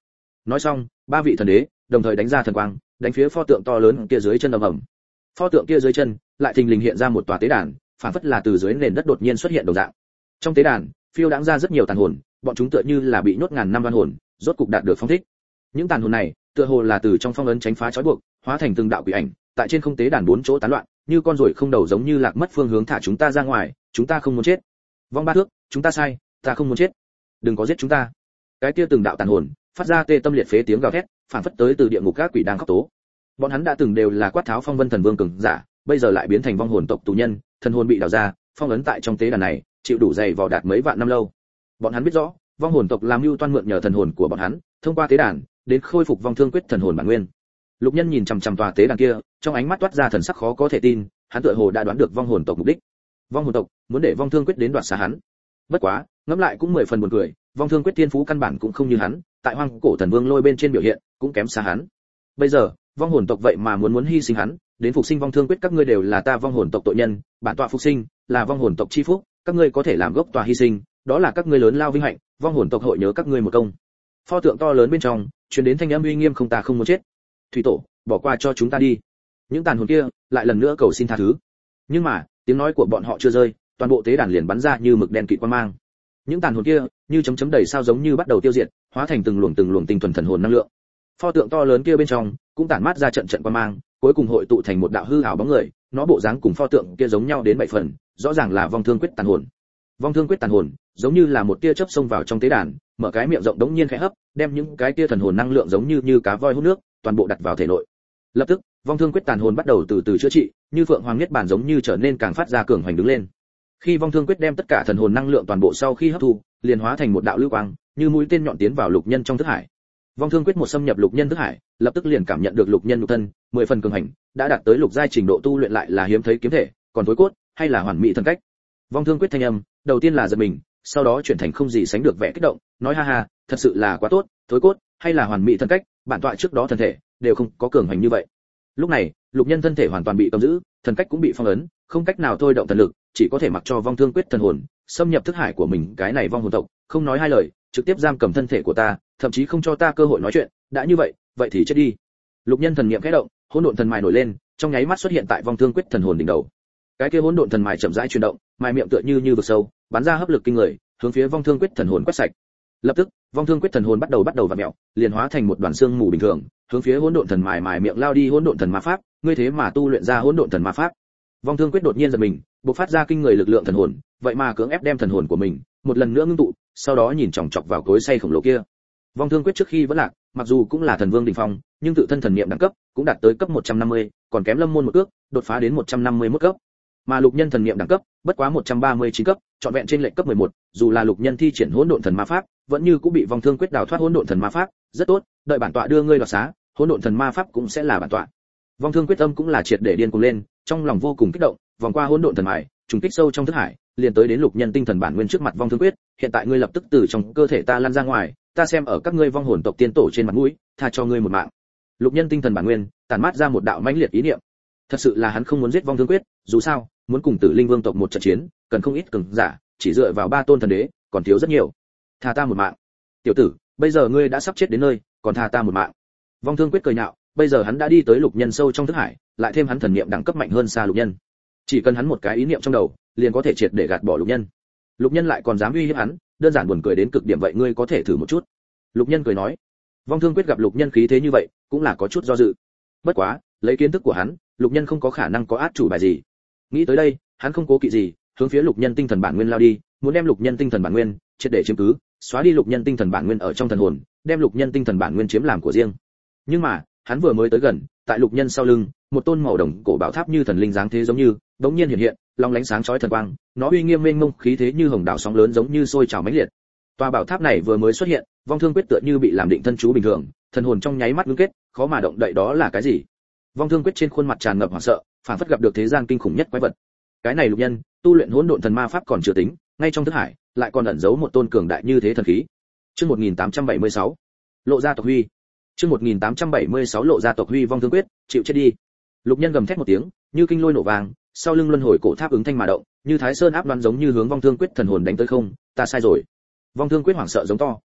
Nói xong, ba vị thần đế đồng thời đánh ra thần quang, đánh phía pho tượng to lớn kia dưới chân ầm ầm. Pho tượng kia dưới chân lại thình lình hiện ra một tòa tế đàn, phản phất là từ dưới nền đất đột nhiên xuất hiện đồng dạng. Trong tế đàn, phiêu đãng ra rất nhiều tàn hồn, bọn chúng tựa như là bị nhốt ngàn năm oan hồn, rốt cục đạt được phong thích. Những tàn hồn này, tựa hồ là từ trong phong ấn tránh phá trói buộc, hóa thành từng đạo quỷ ảnh, tại trên không tế đàn bốn chỗ tán loạn, như con ruồi không đầu giống như lạc mất phương hướng thả chúng ta ra ngoài, chúng ta không muốn chết. Vong ba thước, chúng ta sai, ta không muốn chết. Đừng có giết chúng ta. Cái kia từng đạo tàn hồn, phát ra tê tâm liệt phế tiếng gào thét, phản phất tới từ địa ngục các quỷ đang khóc tố. Bọn hắn đã từng đều là quát tháo phong vân thần vương cường giả, bây giờ lại biến thành vong hồn tộc tù nhân, thần hồn bị đào ra, phong ấn tại trong tế đàn này, chịu đủ dày vò đạt mấy vạn năm lâu. Bọn hắn biết rõ, vong hồn tộc làm mưu toan mượn nhờ thần hồn của bọn hắn, thông qua tế đàn, đến khôi phục vong thương quyết thần hồn bản nguyên. Lục Nhân nhìn chằm chằm tòa tế đàn kia, trong ánh mắt toát ra thần sắc khó có thể tin, hắn tựa hồ đã đoán được vong hồn tộc mục đích. Vong hồn tộc muốn để vong thương quyết đến đoạt xá hắn. Bất quá, ngẫm lại cũng mười phần buồn cười, vong thương quyết tiên phú căn bản cũng không như hắn, tại hoang cổ thần vương lôi bên trên biểu hiện, cũng kém xa hắn. Bây giờ, vong hồn tộc vậy mà muốn muốn hy sinh hắn, đến phục sinh vong thương quyết, các ngươi đều là ta vong hồn tộc tội nhân, bản tọa phục sinh là vong hồn tộc chi phúc, các ngươi có thể làm gốc tòa hy sinh, đó là các ngươi lớn lao vinh hạnh, vong hồn tộc hội nhớ các ngươi một công. Pho tượng to lớn bên trong truyền đến thanh âm uy nghiêm, không ta không muốn chết. Thủy tổ, bỏ qua cho chúng ta đi. Những tàn hồn kia lại lần nữa cầu xin tha thứ. Nhưng mà, tiếng nói của bọn họ chưa rơi, toàn bộ tế đàn liền bắn ra như mực đen kịt quang mang. Những tàn hồn kia như chấm chấm đầy sao giống như bắt đầu tiêu diệt, hóa thành từng luồng từng luồng tinh thuần thần hồn năng lượng. Pho tượng to lớn kia bên trong cũng tản mát ra trận trận quang mang, cuối cùng hội tụ thành một đạo hư ảo bóng người, nó bộ dáng cùng pho tượng kia giống nhau đến bảy phần, rõ ràng là vong thương quyết tàn hồn. Vong thương quyết tàn hồn giống như là một tia chớp xông vào trong tế đàn, mở cái miệng rộng đống nhiên khẽ hấp, đem những cái tia thần hồn năng lượng giống như như cá voi hút nước, toàn bộ đặt vào thể nội. Lập tức, vong thương quyết tàn hồn bắt đầu từ từ chữa trị, như phượng hoàng niết bàn giống như trở nên càng phát ra cường hoành đứng lên. Khi vong thương quyết đem tất cả thần hồn năng lượng toàn bộ sau khi hấp thu, liền hóa thành một đạo lưu quang, như mũi tên nhọn tiến vào lục nhân trong thức hải. Vong thương quyết một xâm nhập lục nhân thức hải, lập tức liền cảm nhận được lục nhân nhục thân, mười phần cường hành, đã đạt tới lục giai trình độ tu luyện lại là hiếm thấy kiếm thể, còn tối cốt hay là hoàn mỹ thân cách. Vong thương quyết thanh âm, đầu tiên là giật mình, sau đó chuyển thành không gì sánh được vẻ kích động, nói ha ha, thật sự là quá tốt, thối cốt hay là hoàn mỹ thân cách, bản tọa trước đó thân thể đều không có cường hành như vậy. Lúc này, lục nhân thân thể hoàn toàn bị cầm giữ, thần cách cũng bị phong ấn, không cách nào thôi động thần lực, chỉ có thể mặc cho vong thương quyết thần hồn xâm nhập thức hải của mình, cái này vong hồn tộc, không nói hai lời, trực tiếp giam cầm thân thể của ta, thậm chí không cho ta cơ hội nói chuyện, đã như vậy, vậy thì chết đi. Lục nhân thần niệm khẽ động, hỗn độn thần mài nổi lên, trong nháy mắt xuất hiện tại vong thương quyết thần hồn đỉnh đầu. Cái kia hỗn độn thần mài chậm rãi chuyển động, mài miệng tựa như như vực sâu, bắn ra hấp lực kinh người, hướng phía vong thương quyết thần hồn quét sạch. Lập tức, vong thương quyết thần hồn bắt đầu bắt đầu vặn mèo, liền hóa thành một đoàn xương mù bình thường, hướng phía hỗn độn thần mài mài miệng lao đi. Hỗn độn thần ma pháp, ngươi thế mà tu luyện ra hỗn độn thần ma pháp. Vong thương quyết đột nhiên giật mình, bộc phát ra kinh người lực lượng thần hồn, vậy mà cưỡng ép đem thần hồn của mình một lần nữa ngưng tụ, sau đó nhìn chòng chọc vào cối xay khổng lồ kia. Vong thương quyết trước khi vẫn lạc, mặc dù cũng là thần vương đỉnh phong, nhưng tự thân thần niệm đẳng cấp cũng đạt tới cấp một trăm năm mươi, còn kém lâm môn một cước, đột phá đến một trăm năm mươi mốt cấp. Mà lục nhân thần niệm đẳng cấp bất quá một trăm ba mươi chín cấp, trọn vẹn trên lệnh cấp mười một, dù là lục nhân thi triển hỗn độn thần ma pháp, vẫn như cũng bị vong thương quyết đào thoát hỗn độn thần ma pháp, rất tốt, đợi bản tọa đưa ngươi đoạt xá, hỗn độn thần ma pháp cũng sẽ là bản tọa. Vong thương quyết tâm cũng là triệt để điên cuồng lên, trong lòng vô cùng kích động, vòng qua hỗn độn thần mài, trùng kích sâu trong thức hải, liền tới đến lục nhân tinh thần bản nguyên trước mặt vong thương quyết, hiện tại ngươi lập tức từ trong cơ thể ta lăn ra ngoài, ta xem ở các ngươi vong hồn tộc tiên tổ trên mặt mũi, tha cho ngươi một mạng. Lục nhân tinh thần bản nguyên tản mát ra một đạo mãnh liệt ý niệm. Thật sự là hắn không muốn giết vong thương quyết, dù sao, muốn cùng Tử Linh Vương tộc một trận chiến, cần không ít cường giả, chỉ dựa vào ba tôn thần đế, còn thiếu rất nhiều. Tha ta một mạng. Tiểu tử, bây giờ ngươi đã sắp chết đến nơi, còn tha ta một mạng. Vong thương quyết cười nhạo, bây giờ hắn đã đi tới lục nhân sâu trong thức hải, lại thêm hắn thần niệm đẳng cấp mạnh hơn xa lục nhân. Chỉ cần hắn một cái ý niệm trong đầu, liền có thể triệt để gạt bỏ lục nhân. Lục nhân lại còn dám uy hiếp hắn, đơn giản buồn cười đến cực điểm, vậy ngươi có thể thử một chút. Lục nhân cười nói. Vong thương quyết gặp lục nhân khí thế như vậy, cũng là có chút do dự. Bất quá, lấy kiến thức của hắn, lục nhân không có khả năng có át chủ bài gì. Nghĩ tới đây, hắn không cố kỵ gì, hướng phía lục nhân tinh thần bản nguyên lao đi, muốn đem lục nhân tinh thần bản nguyên triệt để chiếm cứ, xóa đi lục nhân tinh thần bản nguyên ở trong thần hồn, đem lục nhân tinh thần bản nguyên chiếm làm của riêng. Nhưng mà, hắn vừa mới tới gần, tại lục nhân sau lưng, một tôn màu đồng cổ bảo tháp như thần linh dáng thế giống như, đống nhiên hiện hiện, long lánh sáng chói thần quang, nó uy nghiêm mênh mông, khí thế như hồng đảo sóng lớn giống như sôi trào mãnh liệt. Tòa bảo tháp này vừa mới xuất hiện, vong thương quyết tựa như bị làm định thân chú bình thường, thần hồn trong nháy mắt ngưng kết, khó mà động đậy. Đó là cái gì? Vong thương quyết trên khuôn mặt tràn ngập hoảng sợ, phản phất gặp được thế gian kinh khủng nhất quái vật. Cái này lục nhân, tu luyện hỗn độn thần ma pháp còn chưa tính, ngay trong thức hải lại còn ẩn giấu một tôn cường đại như thế thần khí. Chương một nghìn tám trăm bảy mươi sáu, lộ ra tộc huy. Chương một nghìn tám trăm bảy mươi sáu lộ ra tộc huy. Vong thương quyết, chịu chết đi. Lục nhân gầm thét một tiếng, như kinh lôi nổ vàng, sau lưng luân hồi cổ tháp ứng thanh mà động, như thái sơn áp đoán giống như hướng vong thương quyết thần hồn đánh tới. Không, ta sai rồi. Vong thương quyết hoảng sợ giống to,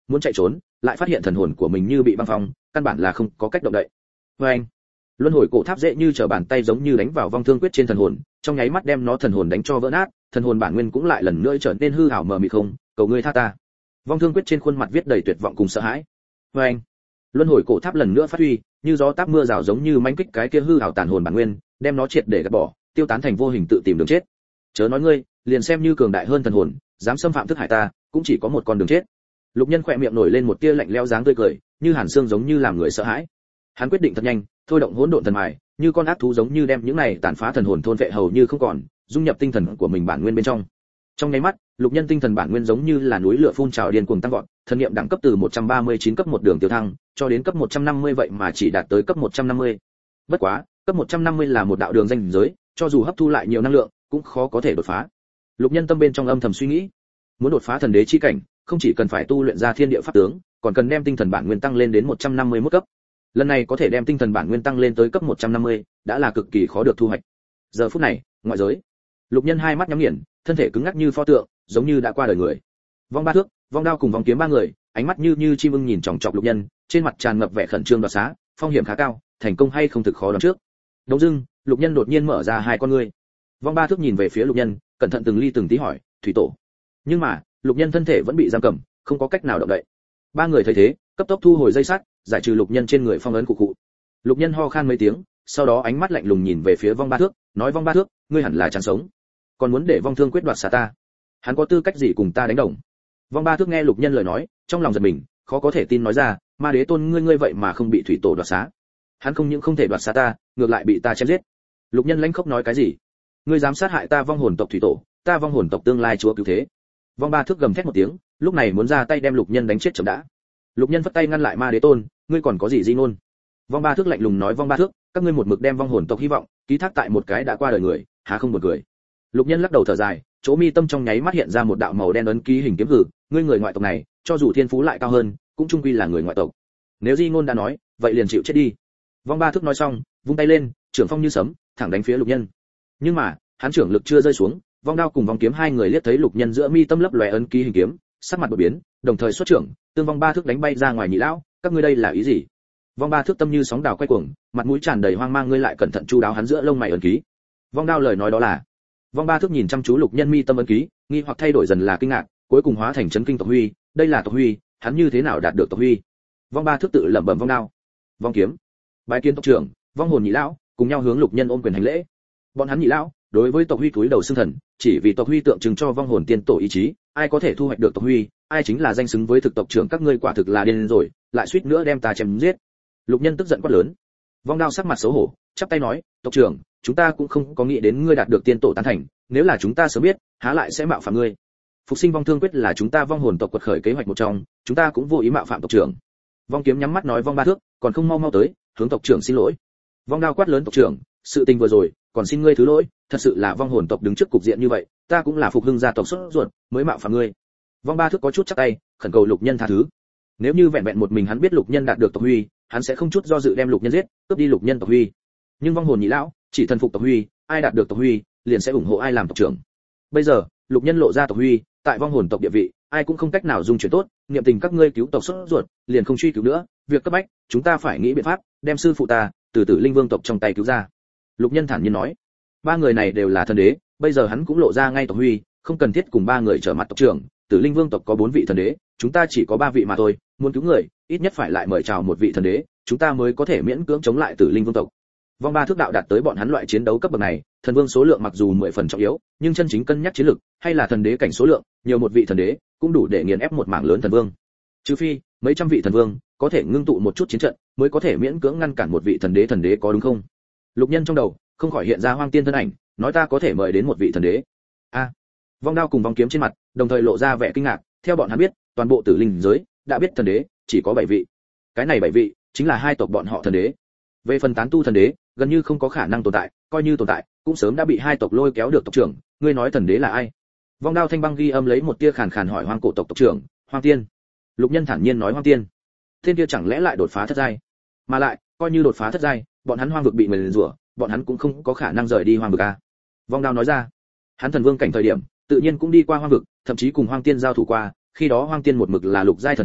muốn chạy trốn, lại phát hiện thần hồn của mình như bị băng phong, căn bản là không có cách động đậy. Với anh, luân hồi cổ tháp dễ như trở bàn tay giống như đánh vào vong thương quyết trên thần hồn, trong nháy mắt đem nó thần hồn đánh cho vỡ nát, thần hồn bản nguyên cũng lại lần nữa trở nên hư ảo mờ mịt không, cầu ngươi tha ta. Vong thương quyết trên khuôn mặt viết đầy tuyệt vọng cùng sợ hãi. Với anh, luân hồi cổ tháp lần nữa phát huy, như gió táp mưa rào giống như mãnh kích cái kia hư ảo tàn hồn bản nguyên, đem nó triệt để gạt bỏ, tiêu tán thành vô hình tự tìm đường chết. Chớ nói ngươi, liền xem như cường đại hơn thần hồn, dám xâm phạm thức hải ta, cũng chỉ có một con đường chết. Lục Nhân khỏe miệng nổi lên một tia lạnh lẽo dáng tươi cười, như hàn xương giống như làm người sợ hãi. Hắn quyết định thật nhanh, thôi động hỗn độn thần mài, như con ác thú giống như đem những này tàn phá thần hồn thôn vệ hầu như không còn, dung nhập tinh thần của mình bản nguyên bên trong. Trong nháy mắt, Lục Nhân tinh thần bản nguyên giống như là núi lửa phun trào điên cuồng tăng vọt, thần niệm đẳng cấp từ một trăm ba mươi chín cấp một đường tiêu thăng, cho đến cấp một trăm năm mươi vậy mà chỉ đạt tới cấp một trăm năm mươi. Bất quá, cấp một trăm năm mươi là một đạo đường ranh giới, cho dù hấp thu lại nhiều năng lượng, cũng khó có thể đột phá. Lục Nhân tâm bên trong âm thầm suy nghĩ, muốn đột phá thần đế chi cảnh, không chỉ cần phải tu luyện ra thiên địa pháp tướng, còn cần đem tinh thần bản nguyên tăng lên đến một trăm năm mươi mốt cấp. Lần này có thể đem tinh thần bản nguyên tăng lên tới cấp một trăm năm mươi, đã là cực kỳ khó được thu hoạch. Giờ phút này, ngoại giới, Lục Nhân hai mắt nhắm nghiền, thân thể cứng ngắc như pho tượng, giống như đã qua đời người. Vong Ba Thước, Vong Đao cùng Vong Kiếm ba người, ánh mắt như như chim ưng nhìn chòng chọc Lục Nhân, trên mặt tràn ngập vẻ khẩn trương đoạt xá, phong hiểm khá cao, thành công hay không thực khó đoán trước. Đống dưng, Lục Nhân đột nhiên mở ra hai con ngươi. Vong Ba Thước nhìn về phía Lục Nhân, cẩn thận từng ly từng tí hỏi, "Thủy tổ?" Nhưng mà, Lục Nhân thân thể vẫn bị giam cầm, không có cách nào động đậy. Ba người thấy thế, cấp tốc thu hồi dây sắt, giải trừ Lục Nhân trên người phong ấn cụ cụ. Lục Nhân ho khan mấy tiếng, sau đó ánh mắt lạnh lùng nhìn về phía Vong Ba Thước, nói: "Vong Ba Thước, ngươi hẳn là chẳng sống, còn muốn để Vong Thương quyết đoạt xá ta, hắn có tư cách gì cùng ta đánh đồng?" Vong Ba Thước nghe Lục Nhân lời nói, trong lòng giật mình, khó có thể tin nói ra: "Ma Đế Tôn ngươi ngươi vậy mà không bị thủy tổ đoạt xá? Hắn không những không thể đoạt xá ta, ngược lại bị ta chém giết." Lục Nhân lãnh khốc nói: "Cái gì? Ngươi dám sát hại ta Vong hồn tộc thủy tổ, ta Vong hồn tộc tương lai chúa cứu thế?" Vong Ba Thước gầm thét một tiếng, lúc này muốn ra tay đem Lục Nhân đánh chết chậm đã. Lục Nhân vất tay ngăn lại Ma Đế Tôn, "Ngươi còn có gì di ngôn?" Vong Ba Thước lạnh lùng nói: "Vong Ba Thước, các ngươi một mực đem Vong hồn tộc hy vọng ký thác tại một cái đã qua đời người, há không buồn cười?" Lục Nhân lắc đầu thở dài, chỗ mi tâm trong nháy mắt hiện ra một đạo màu đen ấn ký hình kiếm hử, "Ngươi người ngoại tộc này, cho dù thiên phú lại cao hơn, cũng trung quy là người ngoại tộc. Nếu di ngôn đã nói, vậy liền chịu chết đi." Vong Ba Thước nói xong, vung tay lên, trưởng phong như sấm, thẳng đánh phía Lục Nhân. Nhưng mà, hắn trưởng lực chưa rơi xuống, Vong Đao cùng Vong Kiếm hai người liếc thấy Lục Nhân giữa mi tâm lấp lóe ấn ký hình kiếm, sắc mặt đổi biến, đồng thời xuất trưởng, tương Vong Ba Thước đánh bay ra ngoài nhị lão, "Các ngươi đây là ý gì?" Vong Ba Thước tâm như sóng đảo quay cuồng, mặt mũi tràn đầy hoang mang, "Ngươi lại cẩn thận chu đáo hắn giữa lông mày ấn ký." Vong Đao lời nói đó là. Vong Ba Thước nhìn chăm chú Lục Nhân mi tâm ấn ký, nghi hoặc thay đổi dần là kinh ngạc, cuối cùng hóa thành chấn kinh tộc huy, đây là tộc huy, hắn như thế nào đạt được tộc huy? Vong Ba Thước tự lẩm bẩm. Vong Đao, Vong Kiếm, bái kiến tộc trưởng, Vong hồn nhị lão, cùng nhau hướng Lục Nhân ôm quyền hành lễ. Bọn hắn nhị lão đối với tộc huy cúi đầu xưng thần, chỉ vì tộc huy tượng trưng cho vong hồn tiên tổ ý chí, ai có thể thu hoạch được tộc huy, ai chính là danh xứng với thực tộc trưởng, các ngươi quả thực là điên rồi, lại suýt nữa đem ta chém giết. Lục Nhân tức giận quát lớn. Vong Đao sắc mặt xấu hổ, chắp tay nói: "Tộc trưởng, chúng ta cũng không có nghĩ đến ngươi đạt được tiên tổ tán thành, nếu là chúng ta sớm biết, há lại sẽ mạo phạm ngươi. Phục sinh vong thương quyết là chúng ta vong hồn tộc quật khởi kế hoạch một trong, chúng ta cũng vô ý mạo phạm tộc trưởng." Vong Kiếm nhắm mắt nói: "Vong Ba Thước, còn không mau mau tới, hướng tộc trưởng xin lỗi." Vong Đao quát lớn: "Tộc trưởng, sự tình vừa rồi, còn xin ngươi thứ lỗi, thật sự là vong hồn tộc đứng trước cục diện như vậy, ta cũng là phục hưng gia tộc xuất ruột, mới mạo phạm ngươi." Vong Ba Thước có chút chắp tay, khẩn cầu Lục Nhân tha thứ. Nếu như vẹn vẹn một mình hắn biết Lục Nhân đạt được tộc huy, hắn sẽ không chút do dự đem Lục Nhân giết, cướp đi Lục Nhân tộc huy. Nhưng vong hồn nhị lão chỉ thần phục tộc huy, ai đạt được tộc huy, liền sẽ ủng hộ ai làm tộc trưởng. Bây giờ, Lục Nhân lộ ra tộc huy, tại vong hồn tộc địa vị, ai cũng không cách nào dung chuyển tốt, niệm tình các ngươi cứu tộc xuất ruột, liền không truy cứu nữa, việc cấp bách, chúng ta phải nghĩ biện pháp, đem sư phụ ta từ Tử Linh Vương tộc trong tay cứu ra. Lục Nhân thản nhiên nói. Ba người này đều là thần đế, bây giờ hắn cũng lộ ra ngay tộc huy, không cần thiết cùng ba người trở mặt tộc trưởng, Tử Linh Vương tộc có bốn vị thần đế, chúng ta chỉ có ba vị mà thôi, muốn cứu người, ít nhất phải lại mời chào một vị thần đế, chúng ta mới có thể miễn cưỡng chống lại Tử Linh Vương tộc. Vong Ba Thước đạo đạt tới bọn hắn loại chiến đấu cấp bậc này, thần vương số lượng mặc dù mười phần trọng yếu, nhưng chân chính cân nhắc chiến lực, hay là thần đế cảnh số lượng, nhiều một vị thần đế cũng đủ để nghiền ép một mảng lớn thần vương. Trừ phi, mấy trăm vị thần vương có thể ngưng tụ một chút chiến trận, mới có thể miễn cưỡng ngăn cản một vị thần đế, thần đế có đúng không? Lục Nhân trong đầu không khỏi hiện ra Hoang Tiên thân ảnh, nói: "Ta có thể mời đến một vị thần đế." A. À, Vong Đao cùng Vong Kiếm trên mặt đồng thời lộ ra vẻ kinh ngạc, theo bọn hắn biết, toàn bộ Tử Linh giới đã biết thần đế chỉ có bảy vị. Cái này bảy vị chính là hai tộc bọn họ thần đế. Về phần tán tu thần đế, gần như không có khả năng tồn tại, coi như tồn tại, cũng sớm đã bị hai tộc lôi kéo được tộc trưởng, ngươi nói thần đế là ai? Vong Đao thanh băng ghi âm lấy một tia khàn khàn hỏi Hoang cổ tộc tộc trưởng, Hoang Tiên. Lục Nhân thản nhiên nói: "Hoang Tiên." Thiên kia chẳng lẽ lại đột phá thất giai? Mà lại, coi như đột phá thất giai, bọn hắn hoang vực bị nguyền rủa, bọn hắn cũng không có khả năng rời đi hoang vực a. Vong Đao nói ra. Hắn thần vương cảnh thời điểm, tự nhiên cũng đi qua hoang vực, thậm chí cùng Hoang Tiên giao thủ qua, khi đó Hoang Tiên một mực là lục giai thần thể,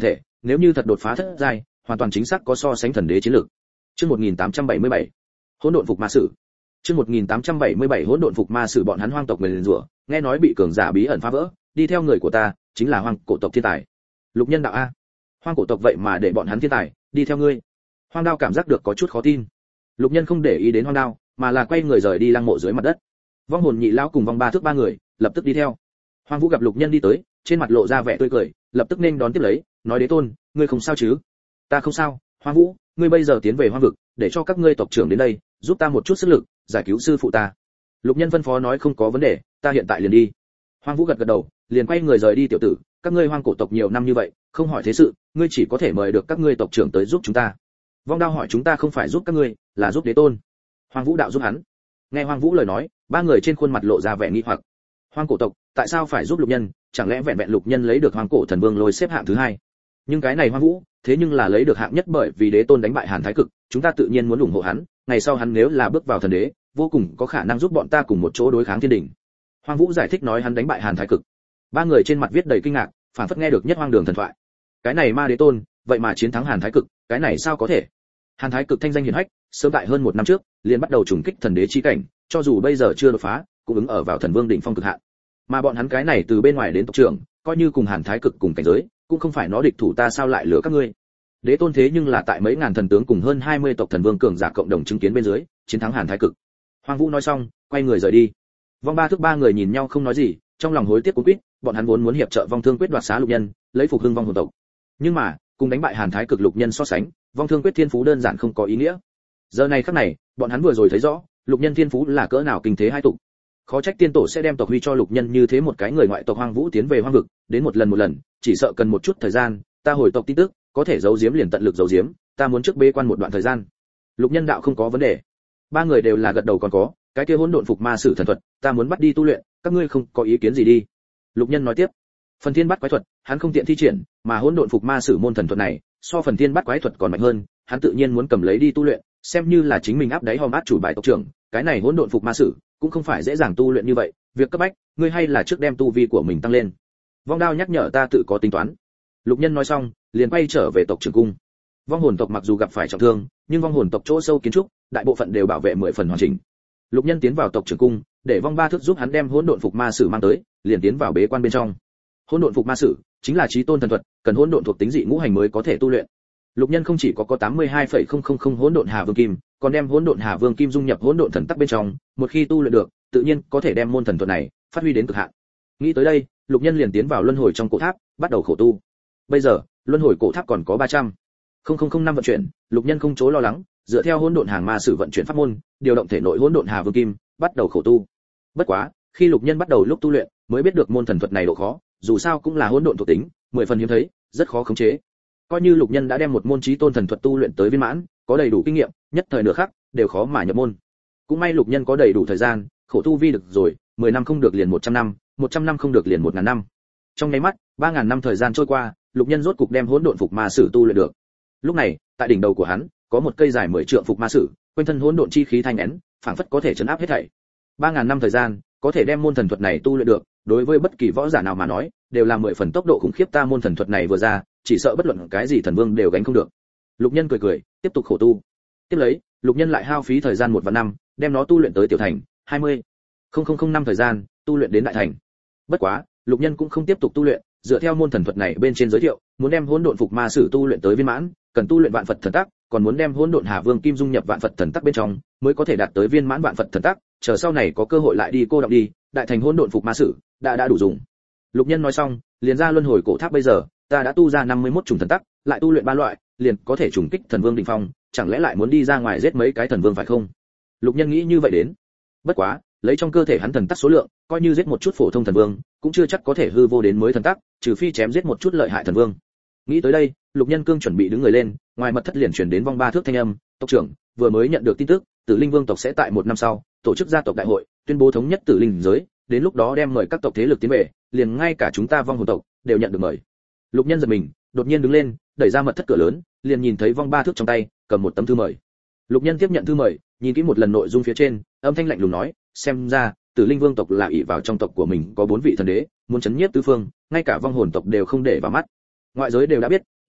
nếu như thật đột phá thất giai, hoàn toàn chính xác có so sánh thần đế chiến lược. Chương một nghìn tám trăm bảy mươi bảy, hỗn độn phục ma sử. Chương một nghìn tám trăm bảy mươi bảy hỗn độn phục ma sử bọn hắn hoang tộc người liền rủa, nghe nói bị cường giả bí ẩn phá vỡ, đi theo người của ta, chính là hoang cổ tộc thiên tài. Lục Nhân đạo a, hoang cổ tộc vậy mà để bọn hắn thiên tài đi theo ngươi. Hoang Đao cảm giác được có chút khó tin. Lục Nhân không để ý đến Hoang Đao, mà là quay người rời đi lăng mộ dưới mặt đất. Vong hồn nhị lão cùng vong ba thước ba người lập tức đi theo. Hoang Vũ gặp Lục Nhân đi tới, trên mặt lộ ra vẻ tươi cười, lập tức nên đón tiếp lấy, nói đế tôn, ngươi không sao chứ? Ta không sao, Hoang Vũ, ngươi bây giờ tiến về hoang vực, để cho các ngươi tộc trưởng đến đây, giúp ta một chút sức lực, giải cứu sư phụ ta. Lục Nhân phân phó nói không có vấn đề, ta hiện tại liền đi. Hoang Vũ gật gật đầu, liền quay người rời đi. Tiểu tử, các ngươi hoang cổ tộc nhiều năm như vậy, không hỏi thế sự, ngươi chỉ có thể mời được các ngươi tộc trưởng tới giúp chúng ta. Vong Đao hỏi chúng ta không phải giúp các ngươi, là giúp đế tôn. Hoang Vũ đạo giúp hắn. Nghe Hoang Vũ lời nói, ba người trên khuôn mặt lộ ra vẻ nghi hoặc. Hoang cổ tộc, tại sao phải giúp Lục Nhân? Chẳng lẽ vẹn vẹn Lục Nhân lấy được hoang cổ thần vương lôi xếp hạng thứ hai? Nhưng cái này Hoang Vũ, thế nhưng là lấy được hạng nhất bởi vì đế tôn đánh bại Hàn Thái Cực, chúng ta tự nhiên muốn ủng hộ hắn, ngày sau hắn nếu là bước vào thần đế, vô cùng có khả năng giúp bọn ta cùng một chỗ đối kháng thiên đình. Hoang Vũ giải thích nói hắn đánh bại Hàn Thái Cực. Ba người trên mặt viết đầy kinh ngạc, phản phất nghe được nhất hoang đường thần thoại. Cái này ma đế tôn, vậy mà chiến thắng Hàn Thái Cực, cái này sao có thể? Hàn Thái Cực thanh danh hiển hách, sớm tại hơn một năm trước, liền bắt đầu trùng kích thần đế chi cảnh, cho dù bây giờ chưa đột phá, cũng ứng ở vào thần vương đỉnh phong cực hạn. Mà bọn hắn cái này từ bên ngoài đến tộc trưởng, coi như cùng Hàn Thái Cực cùng cảnh giới, cũng không phải nó địch thủ, ta sao lại lừa các ngươi? Đế tôn thế nhưng là tại mấy ngàn thần tướng cùng hơn hai mươi tộc thần vương cường giả cộng đồng chứng kiến bên dưới, chiến thắng Hàn Thái Cực. Hoang Vũ nói xong, quay người rời đi. Vong ba thước ba người nhìn nhau không nói gì, trong lòng hối tiếc cuống quýt, bọn hắn vốn muốn hiệp trợ Vong Thương Quyết đoạt xá Lục Nhân, lấy phục hưng vong hồn tộc. Nhưng mà, cùng đánh bại Hàn Thái Cực Lục Nhân so sánh, Vong Thương Quyết thiên phú đơn giản không có ý nghĩa. Giờ này khắc này, bọn hắn vừa rồi thấy rõ, Lục Nhân thiên phú là cỡ nào kinh thế hai tục. Khó trách tiên tổ sẽ đem tộc huy cho Lục Nhân như thế một cái người ngoại tộc Hoang Vũ tiến về hoang vực, đến một lần một lần, chỉ sợ cần một chút thời gian, ta hồi tộc tin tức, có thể giấu giếm liền tận lực giấu giếm, ta muốn trước bế quan một đoạn thời gian. Lục Nhân đạo không có vấn đề. Ba người đều là gật đầu còn có, cái kia hỗn độn phục ma sử thần thuật, ta muốn bắt đi tu luyện, các ngươi không có ý kiến gì đi. Lục Nhân nói tiếp, phần thiên bắt quái thuật, hắn không tiện thi triển, mà hỗn độn phục ma sử môn thần thuật này, so phần thiên bắt quái thuật còn mạnh hơn, hắn tự nhiên muốn cầm lấy đi tu luyện, xem như là chính mình áp đáy hòm át chủ bài tộc trưởng, cái này hỗn độn phục ma sử cũng không phải dễ dàng tu luyện như vậy, việc cấp bách, ngươi hay là trước đem tu vi của mình tăng lên. Vong Đao nhắc nhở ta tự có tính toán. Lục Nhân nói xong, liền quay trở về tộc trưởng cung. Vong hồn tộc mặc dù gặp phải trọng thương, nhưng vong hồn tộc chỗ sâu kiến trúc, đại bộ phận đều bảo vệ mười phần hoàn chỉnh. Lục Nhân tiến vào tộc trưởng cung, để vong ba thước giúp hắn đem hỗn độn phục ma sử mang tới, liền tiến vào bế quan bên trong. Hỗn độn phục ma sử chính là chí tôn thần thuật, cần hỗn độn thuộc tính dị ngũ hành mới có thể tu luyện. Lục Nhân không chỉ có có tám mươi hai phẩy không không không hỗn độn hà vương kim, còn đem hỗn độn hà vương kim dung nhập hỗn độn thần tắc bên trong, một khi tu luyện được, tự nhiên có thể đem môn thần thuật này phát huy đến cực hạn. Nghĩ tới đây, Lục Nhân liền tiến vào luân hồi trong cổ tháp, bắt đầu khổ tu. Bây giờ, luân hồi cổ tháp còn có ba trăm linh năm vận chuyển, Lục Nhân không chỗ lo lắng, dựa theo hỗn độn hàng ma sử vận chuyển pháp môn, điều động thể nội hỗn độn hà vương kim, bắt đầu khổ tu. Bất quá, khi Lục Nhân bắt đầu lúc tu luyện, mới biết được môn thần thuật này độ khó, dù sao cũng là hỗn độn thuộc tính, mười phần hiếm thấy, rất khó khống chế. Coi như Lục Nhân đã đem một môn chí tôn thần thuật tu luyện tới viên mãn, có đầy đủ kinh nghiệm, nhất thời nửa khắc đều khó mà nhập môn. Cũng may Lục Nhân có đầy đủ thời gian, khổ tu vi được rồi, mười năm không được liền một trăm năm, một trăm năm không được liền một ngàn năm. Trong nháy mắt, ba ngàn năm thời gian trôi qua, Lục Nhân rốt cục đem hỗn độn phục ma sử tu luyện được. Lúc này, tại đỉnh đầu của hắn, có một cây dài mười trượng phục ma sử, quanh thân hỗn độn chi khí thanh nén, phảng phất có thể chấn áp hết thảy. ba ngàn năm thời gian, có thể đem môn thần thuật này tu luyện được, đối với bất kỳ võ giả nào mà nói, đều là mười phần tốc độ khủng khiếp, ta môn thần thuật này vừa ra, chỉ sợ bất luận cái gì thần vương đều gánh không được. Lục Nhân cười cười, tiếp tục khổ tu. Tiếp lấy, Lục Nhân lại hao phí thời gian một vạn năm, đem nó tu luyện tới tiểu thành, hai mươi phẩy năm thời gian, tu luyện đến đại thành. Bất quá, Lục Nhân cũng không tiếp tục tu luyện, dựa theo môn thần thuật này bên trên giới thiệu, muốn đem hỗn độn phục ma sử tu luyện tới viên mãn, cần tu luyện vạn Phật thần tắc, còn muốn đem hỗn độn hà vương kim dung nhập vạn Phật thần tắc bên trong, mới có thể đạt tới viên mãn vạn Phật thần tắc, chờ sau này có cơ hội lại đi cô đọng đi, đại thành hỗn độn phục ma sử, đã đã đủ dùng. Lục Nhân nói xong, liền ra luân hồi cổ tháp, bây giờ, ta đã tu ra năm mươi mốt chủng thần tắc, lại tu luyện ba loại, liền có thể trùng kích thần vương đỉnh phong, chẳng lẽ lại muốn đi ra ngoài giết mấy cái thần vương phải không? Lục Nhân nghĩ như vậy đến. Bất quá, lấy trong cơ thể hắn thần tắc số lượng, coi như giết một chút phổ thông thần vương, cũng chưa chắc có thể hư vô đến mới thần tắc, trừ phi chém giết một chút lợi hại thần vương. Nghĩ tới đây, Lục Nhân cương chuẩn bị đứng người lên, ngoài mật thất liền truyền đến vong ba thước thanh âm, tộc trưởng vừa mới nhận được tin tức, Tử Linh Vương tộc sẽ tại một năm sau tổ chức gia tộc đại hội, tuyên bố thống nhất Tử Linh giới, đến lúc đó đem mời các tộc thế lực tiến về, liền ngay cả chúng ta vong hồn tộc đều nhận được mời. Lục Nhân giật mình, đột nhiên đứng lên, đẩy ra mật thất cửa lớn, liền nhìn thấy vong ba thước trong tay cầm một tấm thư mời. Lục Nhân tiếp nhận thư mời, nhìn kỹ một lần nội dung phía trên, âm thanh lạnh lùng nói, xem ra Tử Linh Vương tộc là ỷ vào trong tộc của mình có bốn vị thần đế, muốn chấn nhiếp tứ phương, ngay cả vong hồn tộc đều không để vào mắt. Ngoại giới đều đã biết,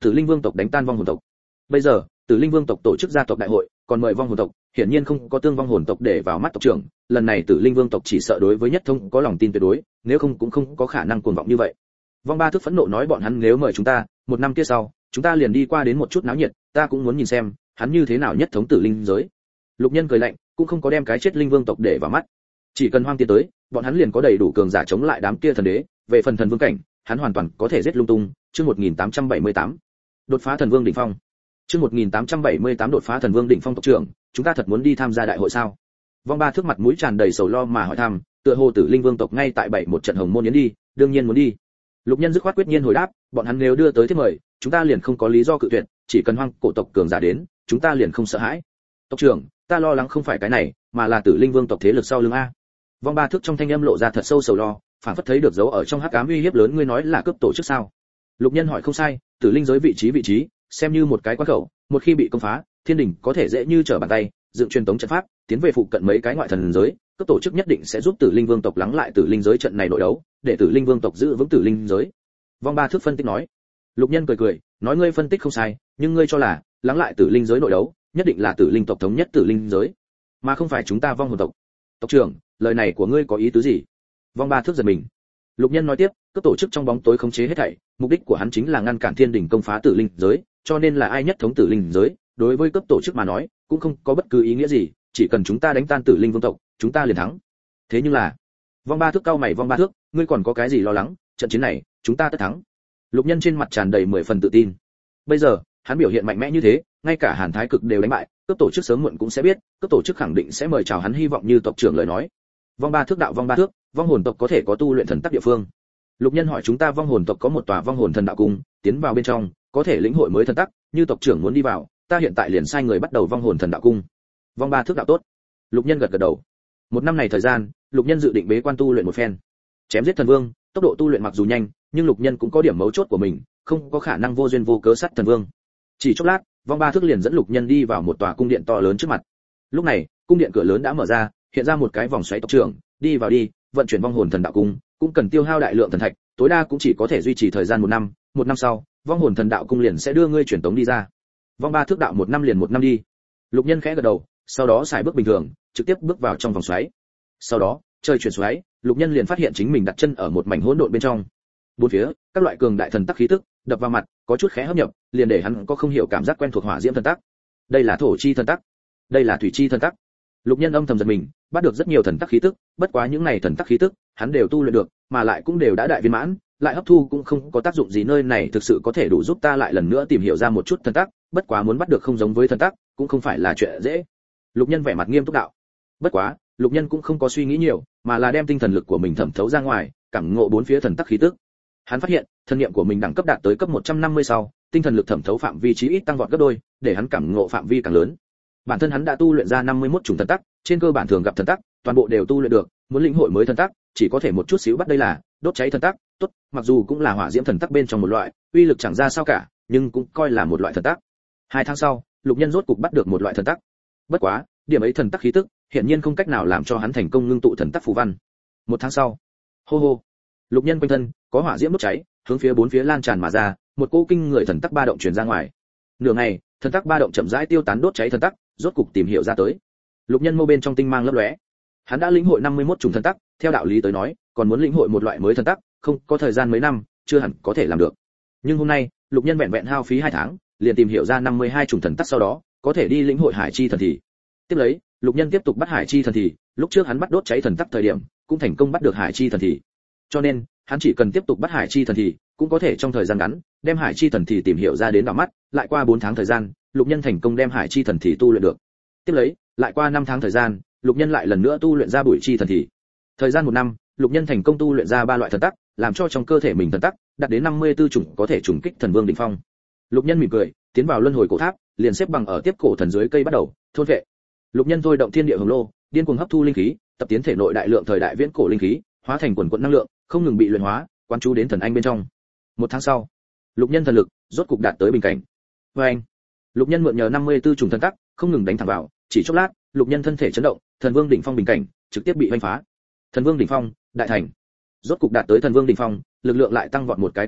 Tử Linh Vương tộc đánh tan vong hồn tộc. Bây giờ, Tử Linh Vương tộc tổ chức gia tộc đại hội, còn mời vong hồn tộc, hiển nhiên không có tương vong hồn tộc để vào mắt tộc trưởng, lần này Tử Linh Vương tộc chỉ sợ đối với Nhất Thông có lòng tin tuyệt đối, nếu không cũng không có khả năng cuồng vọng như vậy. Vong Ba Thước phẫn nộ nói bọn hắn nếu mời chúng ta, một năm kia sau, chúng ta liền đi qua đến một chút náo nhiệt, ta cũng muốn nhìn xem, hắn như thế nào nhất thống Tử Linh giới. Lục Nhân cười lạnh, cũng không có đem cái chết Linh Vương tộc để vào mắt. Chỉ cần Hoang Tiên tới, bọn hắn liền có đầy đủ cường giả chống lại đám kia thần đế, về phần thần vương cảnh, hắn hoàn toàn có thể giết lung tung. Chương một nghìn tám trăm bảy mươi tám, đột phá thần vương đỉnh phong. Chương một nghìn tám trăm bảy mươi tám đột phá thần vương đỉnh phong tộc trưởng, chúng ta thật muốn đi tham gia đại hội sao? Vong Ba Thước mặt mũi tràn đầy sầu lo mà hỏi thăm, tựa hồ Tử Linh Vương tộc ngay tại bảy một trận hồng môn yến đi, đương nhiên muốn đi. Lục Nhân dứt khoát quyết nhiên hồi đáp, bọn hắn nếu đưa tới thiệp mời, chúng ta liền không có lý do cự tuyệt, chỉ cần Hoang cổ tộc cường giả đến, chúng ta liền không sợ hãi. Tộc trưởng, ta lo lắng không phải cái này, mà là Tử Linh Vương tộc thế lực sau lưng a. Vong Ba Thước trong thanh âm lộ ra thật sâu sầu lo, phản phất thấy được dấu ở trong hắc ám uy hiếp lớn, ngươi nói là cướp tổ chức sao? Lục Nhân hỏi không sai, Tử Linh giới vị trí vị trí, xem như một cái quan khẩu, một khi bị công phá, thiên đình có thể dễ như trở bàn tay, dựng truyền tống trận pháp, tiến về phụ cận mấy cái ngoại thần giới, các tổ chức nhất định sẽ giúp Tử Linh Vương tộc lắng lại Tử Linh giới trận này nội đấu, để Tử Linh Vương tộc giữ vững Tử Linh giới. Vong Ba Thước phân tích nói. Lục Nhân cười cười, nói ngươi phân tích không sai, nhưng ngươi cho là lắng lại Tử Linh giới nội đấu, nhất định là Tử Linh tộc thống nhất Tử Linh giới, mà không phải chúng ta vong hồn tộc. Tộc trưởng, lời này của ngươi có ý tứ gì? Vong Ba Thước giật mình. Lục Nhân nói tiếp, các tổ chức trong bóng tối khống chế hết thảy, mục đích của hắn chính là ngăn cản thiên đình công phá Tử Linh giới, cho nên là ai nhất thống Tử Linh giới, đối với cấp tổ chức mà nói, cũng không có bất cứ ý nghĩa gì, chỉ cần chúng ta đánh tan Tử Linh Vương tộc, chúng ta liền thắng. Thế nhưng là, Vong Ba Thước cao mày, Vong Ba Thước, ngươi còn có cái gì lo lắng, trận chiến này, chúng ta tất thắng. Lục Nhân trên mặt tràn đầy mười phần tự tin. Bây giờ, hắn biểu hiện mạnh mẽ như thế, ngay cả Hàn Thái Cực đều đánh bại, cấp tổ chức sớm muộn cũng sẽ biết, cấp tổ chức khẳng định sẽ mời chào hắn, hy vọng như tộc trưởng lời nói. Vong Ba Thước đạo, Vong Ba Thước, vong hồn tộc có thể có tu luyện thần tắc địa phương. Lục Nhân hỏi, chúng ta vong hồn tộc có một tòa vong hồn thần đạo cung, tiến vào bên trong, có thể lĩnh hội mới thần tắc, như tộc trưởng muốn đi vào, ta hiện tại liền sai người bắt đầu vong hồn thần đạo cung. Vong Ba Thước đạo tốt. Lục Nhân gật gật đầu. Một năm này thời gian, Lục Nhân dự định bế quan tu luyện một phen. Chém giết thần vương, tốc độ tu luyện mặc dù nhanh, nhưng Lục Nhân cũng có điểm mấu chốt của mình, không có khả năng vô duyên vô cớ sát thần vương. Chỉ chốc lát, Vong Ba Thước liền dẫn Lục Nhân đi vào một tòa cung điện to lớn trước mặt. Lúc này, cung điện cửa lớn đã mở ra, hiện ra một cái vòng xoáy. Tộc trưởng, đi vào đi, vận chuyển vong hồn thần đạo cung, cũng cần tiêu hao đại lượng thần thạch, tối đa cũng chỉ có thể duy trì thời gian một năm, một năm sau, vong hồn thần đạo cung liền sẽ đưa ngươi truyền tống đi ra. Vong Ba Thước đạo, một năm liền một năm đi. Lục Nhân khẽ gật đầu, sau đó xài bước bình thường, trực tiếp bước vào trong vòng xoáy. Sau đó, trời chuyển xoáy, Lục Nhân liền phát hiện chính mình đặt chân ở một mảnh hỗn độn bên trong. Bốn phía, các loại cường đại thần tắc khí tức đập vào mặt, có chút khẽ hấp nhập, liền để hắn có không hiểu cảm giác quen thuộc. Hỏa diễm thần tắc, đây là thổ chi thần tắc, đây là thủy chi thần tắc. Lục Nhân âm thầm giật mình, bắt được rất nhiều thần tắc khí tức, bất quá những này thần tắc khí tức, hắn đều tu luyện được, mà lại cũng đều đã đại viên mãn, lại hấp thu cũng không có tác dụng gì. Nơi này thực sự có thể đủ giúp ta lại lần nữa tìm hiểu ra một chút thần tắc, bất quá muốn bắt được không giống với thần tắc, cũng không phải là chuyện dễ. Lục Nhân vẻ mặt nghiêm túc đạo. Bất quá, Lục Nhân cũng không có suy nghĩ nhiều, mà là đem tinh thần lực của mình thẩm thấu ra ngoài, cảm ngộ bốn phía thần tắc khí tức. Hắn phát hiện, thần niệm của mình đẳng cấp đạt tới cấp một trăm năm mươi sau, tinh thần lực thẩm thấu phạm vi chí ít tăng vọt gấp đôi, để hắn cảm ngộ phạm vi càng lớn. Bản thân hắn đã tu luyện ra năm mươi mốt chủng thần tắc, trên cơ bản thường gặp thần tắc, toàn bộ đều tu luyện được, muốn lĩnh hội mới thần tắc, chỉ có thể một chút xíu bắt. Đây là đốt cháy thần tắc, tốt, mặc dù cũng là hỏa diễm thần tắc bên trong một loại, uy lực chẳng ra sao cả, nhưng cũng coi là một loại thần tắc. Hai tháng sau, Lục Nhân rốt cục bắt được một loại thần tắc. Bất quá, điểm ấy thần tắc khí tức, hiện nhiên không cách nào làm cho hắn thành công ngưng tụ thần tắc phù văn. Một tháng sau, hô hô, Lục Nhân quanh thân có hỏa diễm đốt cháy, hướng phía bốn phía lan tràn mà ra, một cỗ kinh người thần tắc ba động truyền ra ngoài. Nửa ngày, thần tắc ba động chậm rãi tiêu tán, đốt cháy thần tắc rốt cục tìm hiểu ra tới. Lục Nhân mâu bên trong tinh mang lấp lóe. Hắn đã lĩnh hội năm mươi mốt chủng thần tắc, theo đạo lý tới nói, còn muốn lĩnh hội một loại mới thần tắc, không có thời gian mấy năm, chưa hẳn có thể làm được. Nhưng hôm nay, Lục Nhân vẹn vẹn hao phí hai tháng, liền tìm hiểu ra năm mươi hai chủng thần tắc, sau đó có thể đi lĩnh hội hải chi thần thì. Tiếp lấy, Lục Nhân tiếp tục bắt hải chi thần thì, lúc trước hắn bắt đốt cháy thần tắc thời điểm, cũng thành công bắt được hải chi thần thì. Cho nên, hắn chỉ cần tiếp tục bắt hải chi thần thì, cũng có thể trong thời gian ngắn, đem hải chi thần thì tìm hiểu ra đến đỏ mắt, lại qua bốn tháng thời gian, Lục Nhân thành công đem hải chi thần thì tu luyện được. Tiếp lấy, lại qua năm tháng thời gian, Lục Nhân lại lần nữa tu luyện ra bụi chi thần thì. Thời gian một năm, Lục Nhân thành công tu luyện ra ba loại thần tắc, làm cho trong cơ thể mình thần tắc đạt đến năm mươi tư chủng, có thể trùng kích thần vương đỉnh phong. Lục Nhân mỉm cười, tiến vào luân hồi cổ tháp, liền xếp bằng ở tiếp cổ thần dưới cây bắt đầu thôn vệ. Lục Nhân thôi động thiên địa hồng lô, điên cuồng hấp thu linh khí, tập tiến thể nội đại lượng thời đại viễn cổ linh khí, hóa thành quần quần năng lượng, không ngừng bị luyện hóa, quán chú đến thần anh bên trong. Một tháng sau, Lục Nhân thần lực rốt cục đạt tới bình cảnh. Và anh, Lục Nhân mượn nhờ năm mươi tư chủng thần tắc, không ngừng đánh thẳng vào, chỉ chốc lát, Lục Nhân thân thể chấn động, thần vương đỉnh phong bình cảnh trực tiếp bị hoành phá. Thần vương đỉnh phong, đại thành. Rốt cục đạt tới thần vương đỉnh phong, lực lượng lại tăng vọt một cái cấp độ,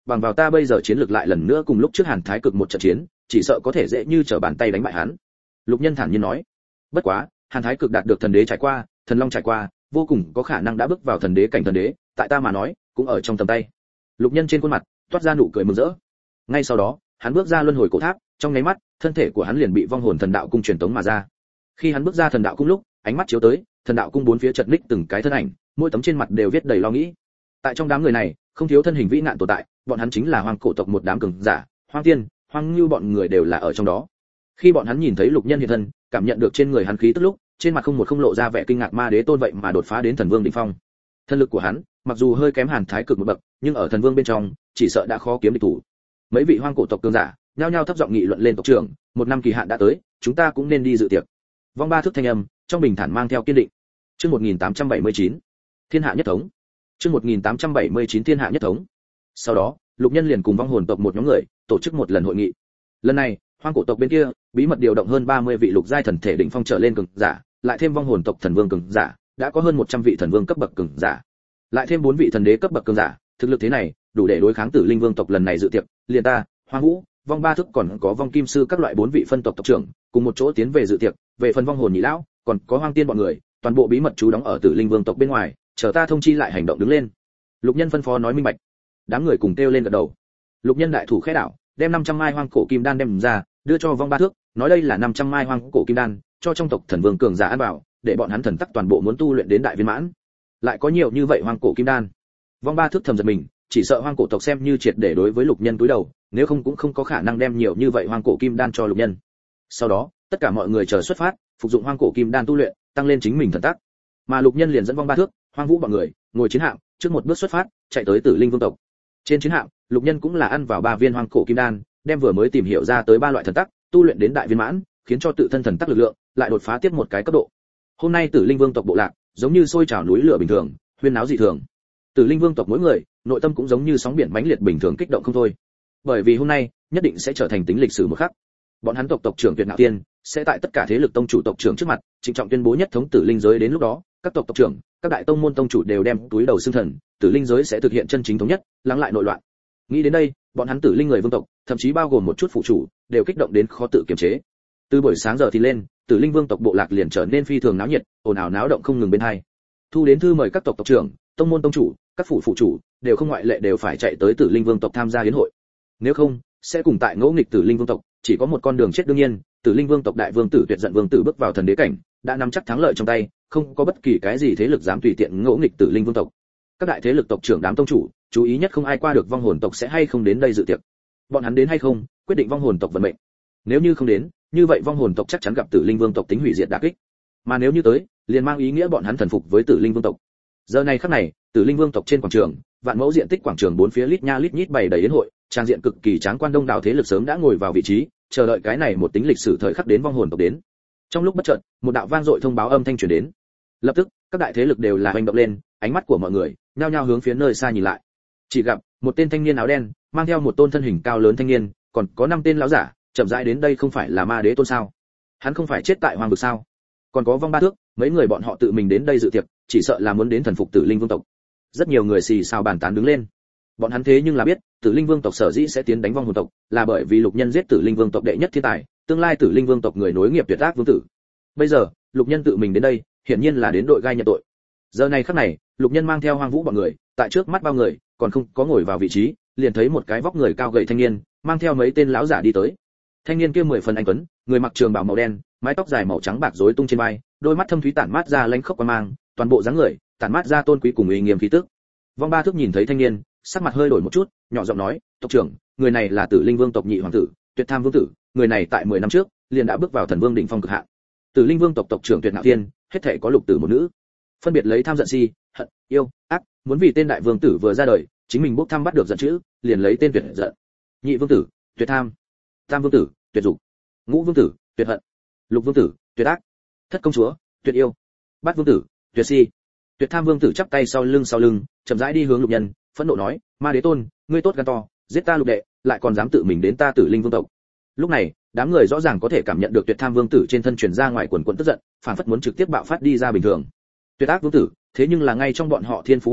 bằng vào ta bây giờ chiến lược lại lần nữa cùng lúc trước Hàn Thái Cực một trận chiến, chỉ sợ có thể dễ như trở bàn tay đánh bại hắn. Lục Nhân thản nhiên nói. Bất quá, Hàn Thái Cực đạt được thần đế trải qua, thần long trải qua, vô cùng có khả năng đã bước vào thần đế cảnh thần đế, tại ta mà nói, cũng ở trong tầm tay. Lục Nhân trên khuôn mặt toát ra nụ cười mừng rỡ. Ngay sau đó, hắn bước ra luân hồi cổ tháp, trong nháy mắt, thân thể của hắn liền bị vong hồn thần đạo cung truyền tống mà ra. Khi hắn bước ra thần đạo cung lúc, ánh mắt chiếu tới, thần đạo cung bốn phía chật ních từng cái thân ảnh, mỗi tấm trên mặt đều viết đầy lo nghĩ. Tại trong đám người này, không thiếu thân hình vĩ nạn tồn tại, bọn hắn chính là Hoang cổ tộc một đám cường giả, Hoang Tiên, Hoang Nưu bọn người đều là ở trong đó. Khi bọn hắn nhìn thấy Lục Nhân hiện thân, cảm nhận được trên người hắn khí tức lúc, trên mặt không một không lộ ra vẻ kinh ngạc, Ma Đế Tôn vậy mà đột phá đến thần vương đỉnh phong. Thân lực của hắn, mặc dù hơi kém Hàn Thái Cực một bậc, nhưng ở thần vương bên trong, chỉ sợ đã khó kiếm địch thủ. Mấy vị Hoang cổ tộc cường giả, nhao nhao thấp giọng nghị luận lên tộc trưởng, một năm kỳ hạn đã tới, chúng ta cũng nên đi dự tiệc. Vong Ba Thức thanh âm, trong bình thản mang theo kiên định. Chương một nghìn tám trăm bảy mươi chín, Thiên hạ nhất thống. Chương một nghìn tám trăm bảy mươi chín Thiên hạ nhất thống. Sau đó, Lục Nhân liền cùng vong hồn tộc một nhóm người, tổ chức một lần hội nghị. Lần này, Hoang cổ tộc bên kia, bí mật điều động hơn ba mươi vị lục giai thần thể đỉnh phong trở lên cường giả, lại thêm vong hồn tộc thần vương cường giả, đã có hơn một trăm vị thần vương cấp bậc cường giả. Lại thêm bốn vị thần đế cấp bậc cường giả, thực lực thế này, đủ để đối kháng Tử Linh Vương tộc lần này dự tiệc, liền ta, Hoang Vũ, Vong Ba Thức còn có Vong Kim Sư các loại bốn vị phân tộc tộc trưởng, cùng một chỗ tiến về dự tiệc, về phần vong hồn nhị lão, còn có Hoang Tiên bọn người, toàn bộ bí mật trú đóng ở Tử Linh Vương tộc bên ngoài, chờ ta thông chi lại hành động đứng lên. Lục Nhân phân phó nói minh bạch. Đám người cùng kêu lên gật đầu. Lục Nhân đại thủ khẽ đảo, đem năm trăm mai hoang cổ kim đan đem ra, đưa cho Vong Ba Thước, nói đây là năm trăm mai hoang cổ kim đan, cho trong tộc thần vương cường giả ăn bảo, để bọn hắn thần tắc toàn bộ muốn tu luyện đến đại viên mãn. Lại có nhiều như vậy hoang cổ kim đan. Vong Ba Thước thầm giật mình, chỉ sợ hoang cổ tộc xem như triệt để đối với Lục Nhân túi đầu, nếu không cũng không có khả năng đem nhiều như vậy hoang cổ kim đan cho Lục Nhân. Sau đó, tất cả mọi người chờ xuất phát, phục dụng hoang cổ kim đan tu luyện, tăng lên chính mình thần tắc. Mà Lục Nhân liền dẫn Vong Ba Thước, Hoang Vũ bọn người, ngồi chiến hạm, trước một bước xuất phát, chạy tới Tử Linh Vương tộc. Trên chiến hạm, Lục Nhân cũng là ăn vào ba viên hoang cổ kim đan, đem vừa mới tìm hiểu ra tới ba loại thần tắc, tu luyện đến đại viên mãn, khiến cho tự thân thần tắc lực lượng lại đột phá tiếp một cái cấp độ. Hôm nay Tử Linh Vương tộc bộ lạc, giống như sôi trào núi lửa bình thường, huyên náo dị thường. Tử Linh Vương tộc mỗi người, nội tâm cũng giống như sóng biển mãnh liệt bình thường kích động không thôi. Bởi vì hôm nay, nhất định sẽ trở thành tính lịch sử một khắc. Bọn hắn tộc tộc trưởng Tuyệt Ngạo Tiên sẽ tại tất cả thế lực tông chủ tộc trưởng trước mặt, trịnh trọng tuyên bố nhất thống Tử Linh giới, đến lúc đó, các tộc tộc trưởng, các đại tông môn tông chủ đều đem túi đầu xương thần, Tử Linh giới sẽ thực hiện chân chính thống nhất, lắng lại nội loạn. Nghĩ đến đây, bọn hắn Tử Linh người vương tộc, thậm chí bao gồm một chút phụ chủ, đều kích động đến khó tự kiềm chế. Từ buổi sáng giờ thì lên, Tử Linh Vương tộc bộ lạc liền trở nên phi thường náo nhiệt, ồn ào náo động không ngừng bên hai. Thu đến thư mời các tộc tộc trưởng, tông môn tông chủ, các phủ phụ chủ, đều không ngoại lệ đều phải chạy tới Tử Linh Vương tộc tham gia yến hội. Nếu không, sẽ cùng tại ngỗ nghịch Tử Linh Vương tộc, chỉ có một con đường chết đương nhiên, Tử Linh Vương tộc đại vương tử Tuyệt Giận vương tử bước vào thần đế cảnh, đã nắm chắc thắng lợi trong tay, không có bất kỳ cái gì thế lực dám tùy tiện ngỗ nghịch Tử Linh Vương tộc. Các đại thế lực tộc trưởng đám tông chủ, chú ý nhất không ai qua được vong hồn tộc sẽ hay không đến đây dự tiệc. Bọn hắn đến hay không, quyết định vong hồn tộc vận mệnh. Nếu như không đến, như vậy vong hồn tộc chắc chắn gặp Tử Linh Vương tộc tính hủy diệt đả kích. Mà nếu như tới, liền mang ý nghĩa bọn hắn thần phục với Tử Linh Vương tộc. Giờ này khắc này, Tử Linh Vương tộc trên quảng trường, vạn mẫu diện tích quảng trường bốn phía lít nha lít nhít bày đầy yến hội, trang diện cực kỳ tráng quan, đông đảo thế lực sớm đã ngồi vào vị trí, chờ đợi cái này một tính lịch sử thời khắc đến vong hồn tộc đến. Trong lúc bất chợt, một đạo vang dội thông báo âm thanh truyền đến. Lập tức, các đại thế lực đều là hành động lên, ánh mắt của mọi người nhao nhao hướng phía nơi xa nhìn lại. Chỉ gặp một tên thanh niên áo đen, mang theo một tôn thân hình cao lớn thanh niên, còn có năm tên lão giả, chậm rãi đến đây, không phải là Ma Đế Tôn sao? Hắn không phải chết tại Hoàng vực sao? Còn có Vong Ba Thước, mấy người bọn họ tự mình đến đây dự tiệc, chỉ sợ là muốn đến thần phục Tử Linh Vương tộc. Rất nhiều người xì xào bàn tán đứng lên. Bọn hắn thế nhưng là biết, Tử Linh Vương tộc sở dĩ sẽ tiến đánh vong hồn tộc, là bởi vì Lục Nhân giết Tử Linh Vương tộc đệ nhất thiên tài, tương lai Tử Linh Vương tộc người nối nghiệp tuyệt ác vương tử. Bây giờ, Lục Nhân tự mình đến đây, hiển nhiên là đến đội gai nhận tội. Giờ này khắc này, Lục Nhân mang theo Hoang Vũ bọn người, tại trước mắt bao người, còn không có ngồi vào vị trí, liền thấy một cái vóc người cao gầy thanh niên, mang theo mấy tên lão giả đi tới. Thanh niên kia mười phần anh tuấn, người mặc trường bào màu đen, mái tóc dài màu trắng bạc rối tung trên vai, đôi mắt thâm thúy tản mát ra lánh khốc quan mang, toàn bộ dáng người tản mát ra tôn quý cùng uy nghiêm khí tức. Vong Ba Thước nhìn thấy thanh niên, sắc mặt hơi đổi một chút, nhỏ giọng nói, tộc trưởng, người này là Tử Linh Vương tộc nhị hoàng tử, Tuyệt Tham vương tử, người này tại mười năm trước liền đã bước vào thần vương đỉnh phong cực hạn. Tử Linh Vương tộc tộc trưởng Tuyệt Ngạo Thiên, hết thảy có lục tử một nữ, phân biệt lấy tham giận si, hận, yêu, ác, muốn vì tên đại vương tử vừa ra đời, chính mình bốc thăm bắt được giận chữ, liền lấy tên Tuyệt Giận. Nhị vương tử, Tuyệt Tham. Tam vương tử, Tuyệt Dục. Ngũ vương tử, Tuyệt Hận. Lục vương tử, Tuyệt Ác. Thất công chúa, Tuyệt Yêu. Bát vương tử, Tuyệt Si. Tuyệt Tham vương tử chắp tay sau lưng sau lưng, chậm rãi đi hướng Lục Nhân, phẫn nộ nói, Ma Đế Tôn, ngươi tốt gan to, giết ta Lục đệ, lại còn dám tự mình đến ta Tử Linh Vương tộc. Lúc này, đám người rõ ràng có thể cảm nhận được Tuyệt Tham vương tử trên thân truyền ra ngoài quần quần tức giận, phản phất muốn trực tiếp bạo phát đi ra bình thường. Tuyệt Ác vương tử, thế nhưng là ngay trong bọn họ thiên phú mạnh nhất,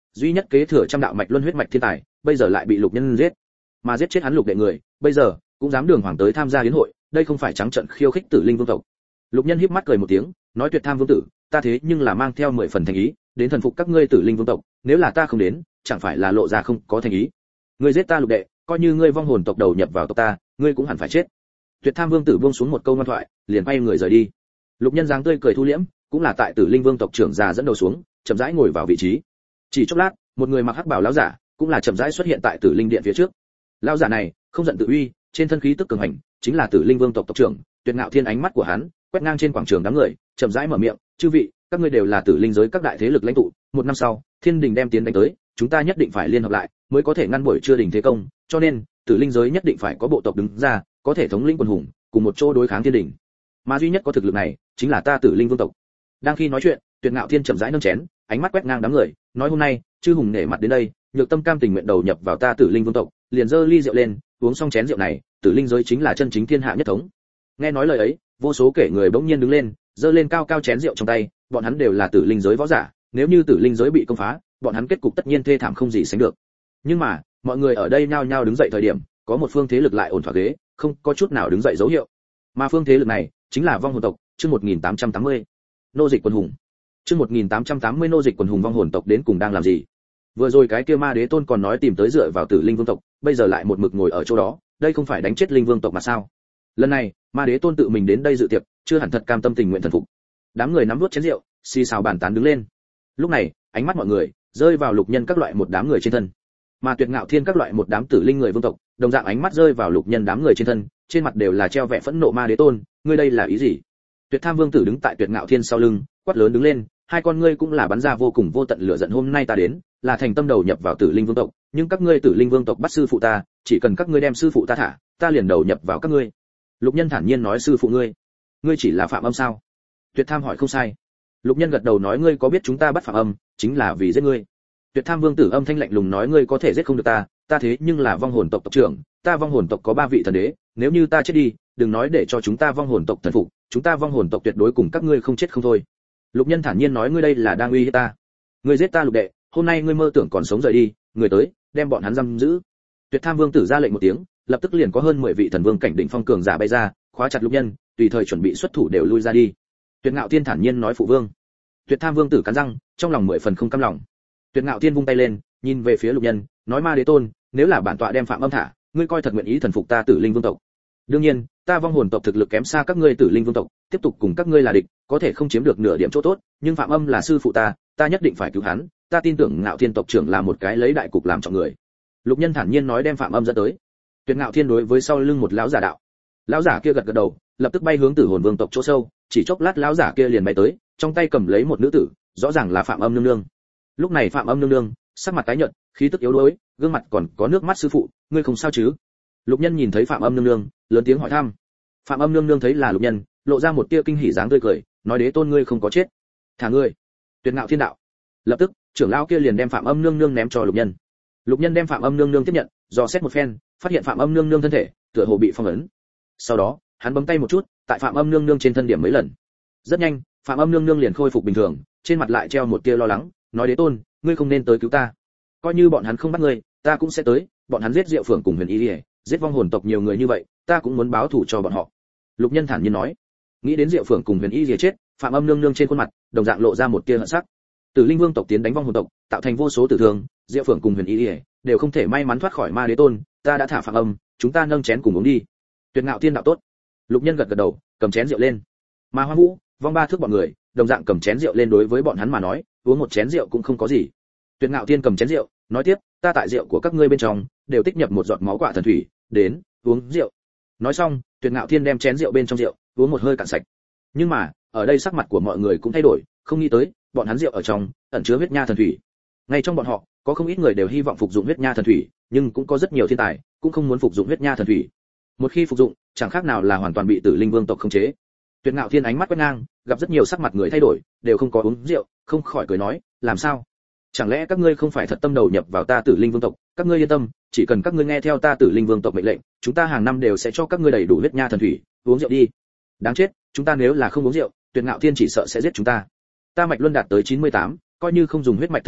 duy nhất kế thừa trăm đạo mạch luân huyết mạch thiên tài, bây giờ lại bị Lục Nhân giết. Mà giết chết hắn Lục đệ người, bây giờ cũng dám đường hoàng tới tham gia yến hội, đây không phải trắng trợn khiêu khích Tử Linh Vương tộc. Lục Nhân híp mắt cười một tiếng, nói Tuyệt Tham Vương tử, ta thế nhưng là mang theo mười phần thành ý, đến thần phục các ngươi Tử Linh Vương tộc, nếu là ta không đến, chẳng phải là lộ ra không có thành ý. Ngươi giết ta Lục đệ, coi như ngươi vong hồn tộc đầu nhập vào tộc ta, ngươi cũng hẳn phải chết. Tuyệt Tham Vương tử buông xuống một câu ngoan thoại, liền quay người rời đi. Lục Nhân dáng tươi cười thu liễm, cũng là tại Tử Linh Vương tộc trưởng già dẫn đầu xuống, chậm rãi ngồi vào vị trí. Chỉ chốc lát, một người mặc hắc bào lão giả, cũng là chậm rãi xuất hiện tại Tử Linh điện phía trước. Lão giả này, không giận tự uy, trên thân khí tức cường hành, chính là Tử Linh Vương tộc tộc trưởng, Tuyệt Ngạo Thiên. Ánh mắt của hắn quét ngang trên quảng trường đám người, chậm rãi mở miệng, "Chư vị, các ngươi đều là Tử Linh giới các đại thế lực lãnh tụ, một năm sau, Thiên Đình đem tiến đánh tới, chúng ta nhất định phải liên hợp lại, mới có thể ngăn buổi trưa đỉnh thế công, cho nên, Tử Linh giới nhất định phải có bộ tộc đứng ra, có thể thống lĩnh quần hùng, cùng một chỗ đối kháng Thiên Đình. Mà duy nhất có thực lực này, chính là ta Tử Linh Vương tộc." Đang khi nói chuyện, Tuyệt Ngạo Thiên chậm rãi nâng chén, ánh mắt quét ngang đám người, nói hôm nay, chư hùng nể mặt đến đây, nhược tâm cam tình nguyện đầu nhập vào ta Tử Linh Vương tộc, liền giơ ly rượu lên, uống xong chén rượu này, Tử Linh giới chính là chân chính thiên hạ nhất thống. Nghe nói lời ấy, vô số kẻ người bỗng nhiên đứng lên, giơ lên cao cao chén rượu trong tay, bọn hắn đều là Tử Linh giới võ giả, nếu như Tử Linh giới bị công phá, bọn hắn kết cục tất nhiên thê thảm không gì sánh được. Nhưng mà, mọi người ở đây nhao nhao đứng dậy thời điểm, có một phương thế lực lại ổn thỏa ghế, không có chút nào đứng dậy dấu hiệu. Mà phương thế lực này, chính là vong hồn tộc, chương một nghìn tám trăm tám mươi. Nô dịch quần hùng. Chương một nghìn tám trăm tám mươi nô dịch quần hùng vong hồn tộc đến cùng đang làm gì? Vừa rồi cái kia Ma Đế Tôn còn nói tìm tới dựa vào Tử Linh Vương tộc, bây giờ lại một mực ngồi ở chỗ đó, đây không phải đánh chết Linh Vương tộc mà sao? Lần này, Ma Đế Tôn tự mình đến đây dự tiệc, chưa hẳn thật cam tâm tình nguyện thần phục. Đám người nắm nuốt chén rượu, xì xào bàn tán đứng lên. Lúc này, ánh mắt mọi người rơi vào Lục Nhân các loại một đám người trên thân. Mà Tuyệt Ngạo Thiên các loại một đám Tử Linh người vương tộc, đồng dạng ánh mắt rơi vào Lục Nhân đám người trên thân, trên mặt đều là treo vẻ phẫn nộ. Ma Đế Tôn, ngươi đây là ý gì? Tuyệt Tham Vương tử đứng tại Tuyệt Ngạo Thiên sau lưng, quát lớn đứng lên, hai con ngươi cũng là bắn ra vô cùng vô tận lửa giận. Hôm nay ta đến, là thành tâm đầu nhập vào Tử Linh Vương tộc, nhưng các ngươi Tử Linh Vương tộc bắt sư phụ ta, chỉ cần các ngươi đem sư phụ ta thả, ta liền đầu nhập vào các ngươi. Lục Nhân thản nhiên nói, sư phụ ngươi, ngươi chỉ là Phạm Âm sao? Tuyệt Tham hỏi, không sai. Lục Nhân gật đầu nói, ngươi có biết chúng ta bắt Phạm Âm chính là vì giết ngươi? Tuyệt Tham Vương tử âm thanh lạnh lùng nói, ngươi có thể giết không được ta, ta thế nhưng là vong hồn tộc tộc trưởng, ta vong hồn tộc có ba vị thần đế, nếu như ta chết đi, đừng nói để cho chúng ta vong hồn tộc thần phục, chúng ta vong hồn tộc tuyệt đối cùng các ngươi không chết không thôi. Lục Nhân thản nhiên nói, ngươi đây là đang uy hiếp ta. Ngươi giết ta Lục đệ, hôm nay ngươi mơ tưởng còn sống rời đi, người tới, đem bọn hắn giam giữ. Tuyệt Tham Vương tử ra lệnh một tiếng, lập tức liền có hơn mười vị thần vương cảnh đỉnh phong cường giả bay ra, khóa chặt Lục Nhân, tùy thời chuẩn bị xuất thủ đều lui ra đi. Tuyệt Ngạo Thiên thản nhiên nói, phụ vương. Tuyệt Tham Vương tử cắn răng, trong lòng mười phần không cam lòng. Tuyệt Ngạo Thiên vung tay lên, nhìn về phía Lục Nhân, nói, Ma Đế Tôn, nếu là bản tọa đem Phạm Âm thả, ngươi coi thật nguyện ý thần phục ta Tử Linh Vương tộc? Đương nhiên, ta vong hồn tộc thực lực kém xa các ngươi Tử Linh Vương tộc, tiếp tục cùng các ngươi là địch, có thể không chiếm được nửa điểm chỗ tốt, nhưng Phạm Âm là sư phụ ta, ta nhất định phải cứu hắn, ta tin tưởng Ngạo Thiên tộc trưởng là một cái lấy đại cục làm trọng người. Lục Nhân thản nhiên nói, đem Phạm Âm dẫn tới. Tuyệt Ngạo Thiên đối với sau lưng một lão giả đạo. Lão giả kia gật gật đầu, lập tức bay hướng Tử Hồn Vương tộc chỗ sâu, chỉ chốc lát lão giả kia liền bay tới, trong tay cầm lấy một nữ tử, rõ ràng là Phạm Âm nương nương. Lúc này Phạm Âm nương nương sắc mặt tái nhợt, khí tức yếu đuối, gương mặt còn có nước mắt, sư phụ, ngươi không sao chứ? Lục Nhân nhìn thấy Phạm Âm nương nương, lớn tiếng hỏi thăm. Phạm Âm nương nương thấy là Lục Nhân, lộ ra một tia kinh hỉ dáng tươi cười, nói, Đế Tôn ngươi không có chết, thả ngươi. Tuyệt Ngạo Thiên đạo. Lập tức, trưởng lão kia liền đem Phạm Âm nương nương ném cho Lục Nhân. Lục Nhân đem Phạm Âm nương nương tiếp nhận, dò xét một phen, phát hiện Phạm Âm nương nương thân thể tựa hồ bị phong ấn. Sau đó, hắn bấm tay một chút, tại Phạm Âm nương nương trên thân điểm mấy lần. Rất nhanh, Phạm Âm nương nương liền khôi phục bình thường, trên mặt lại treo một tia lo lắng, nói, Đế Tôn, ngươi không nên tới cứu ta. Coi như bọn hắn không bắt ngươi, ta cũng sẽ tới, bọn hắn giết Diệu Phượng cùng Huyền Y Lệ, giết vong hồn tộc nhiều người như vậy, ta cũng muốn báo thù cho bọn họ. Lục Nhân thản nhiên nói. Nghĩ đến Diệu Phượng cùng Huyền Y Lệ chết, Phạm Âm nương nương trên khuôn mặt đồng dạng lộ ra một tia hận sắc. Tử Linh Vương tộc tiến đánh vong hồn tộc, tạo thành vô số tử thương, Diệu Phượng cùng Huyền Y Lệ đều không thể may mắn thoát khỏi Ma Đế Tôn, ta đã thả Phạm Âm, chúng ta nâng chén cùng uống đi. Tuyệt Ngạo Thiên đạo tốt. Lục Nhân gật gật đầu, cầm chén rượu lên. Mà Hoa Vũ, vong ba thước bọn người, đồng dạng cầm chén rượu lên, đối với bọn hắn mà nói, uống một chén rượu cũng không có gì. Tuyệt Ngạo Thiên cầm chén rượu, nói tiếp, ta tại rượu của các ngươi bên trong đều tích nhập một giọt máu quả thần thủy, đến, uống rượu. Nói xong, Tuyệt Ngạo Thiên đem chén rượu bên trong rượu uống một hơi cạn sạch. Nhưng mà, ở đây sắc mặt của mọi người cũng thay đổi, không nghĩ tới, bọn hắn rượu ở trong ẩn chứa huyết nha thần thủy. Ngay trong bọn họ, có không ít người đều hy vọng phục dụng huyết nha thần thủy, nhưng cũng có rất nhiều thiên tài cũng không muốn phục dụng huyết nha thần thủy. Một khi phục dụng, chẳng khác nào là hoàn toàn bị Tử Linh Vương tộc khống chế. Tuyệt Ngạo Thiên ánh mắt quét ngang, gặp rất nhiều sắc mặt người thay đổi, đều không có uống rượu, không khỏi cười nói, làm sao? Chẳng lẽ các ngươi không phải thật tâm đầu nhập vào ta Tử Linh Vương tộc? Các ngươi yên tâm, chỉ cần các ngươi nghe theo ta Tử Linh Vương tộc mệnh lệnh, chúng ta hàng năm đều sẽ cho các ngươi đầy đủ huyết nha thần thủy, uống rượu đi. Đáng chết, chúng ta nếu là không uống rượu, Tuyệt Ngạo Thiên chỉ sợ sẽ giết chúng ta. Ta mạch luân đạt tới chín mươi tám, coi như không dùng huyết mạch thần thủy,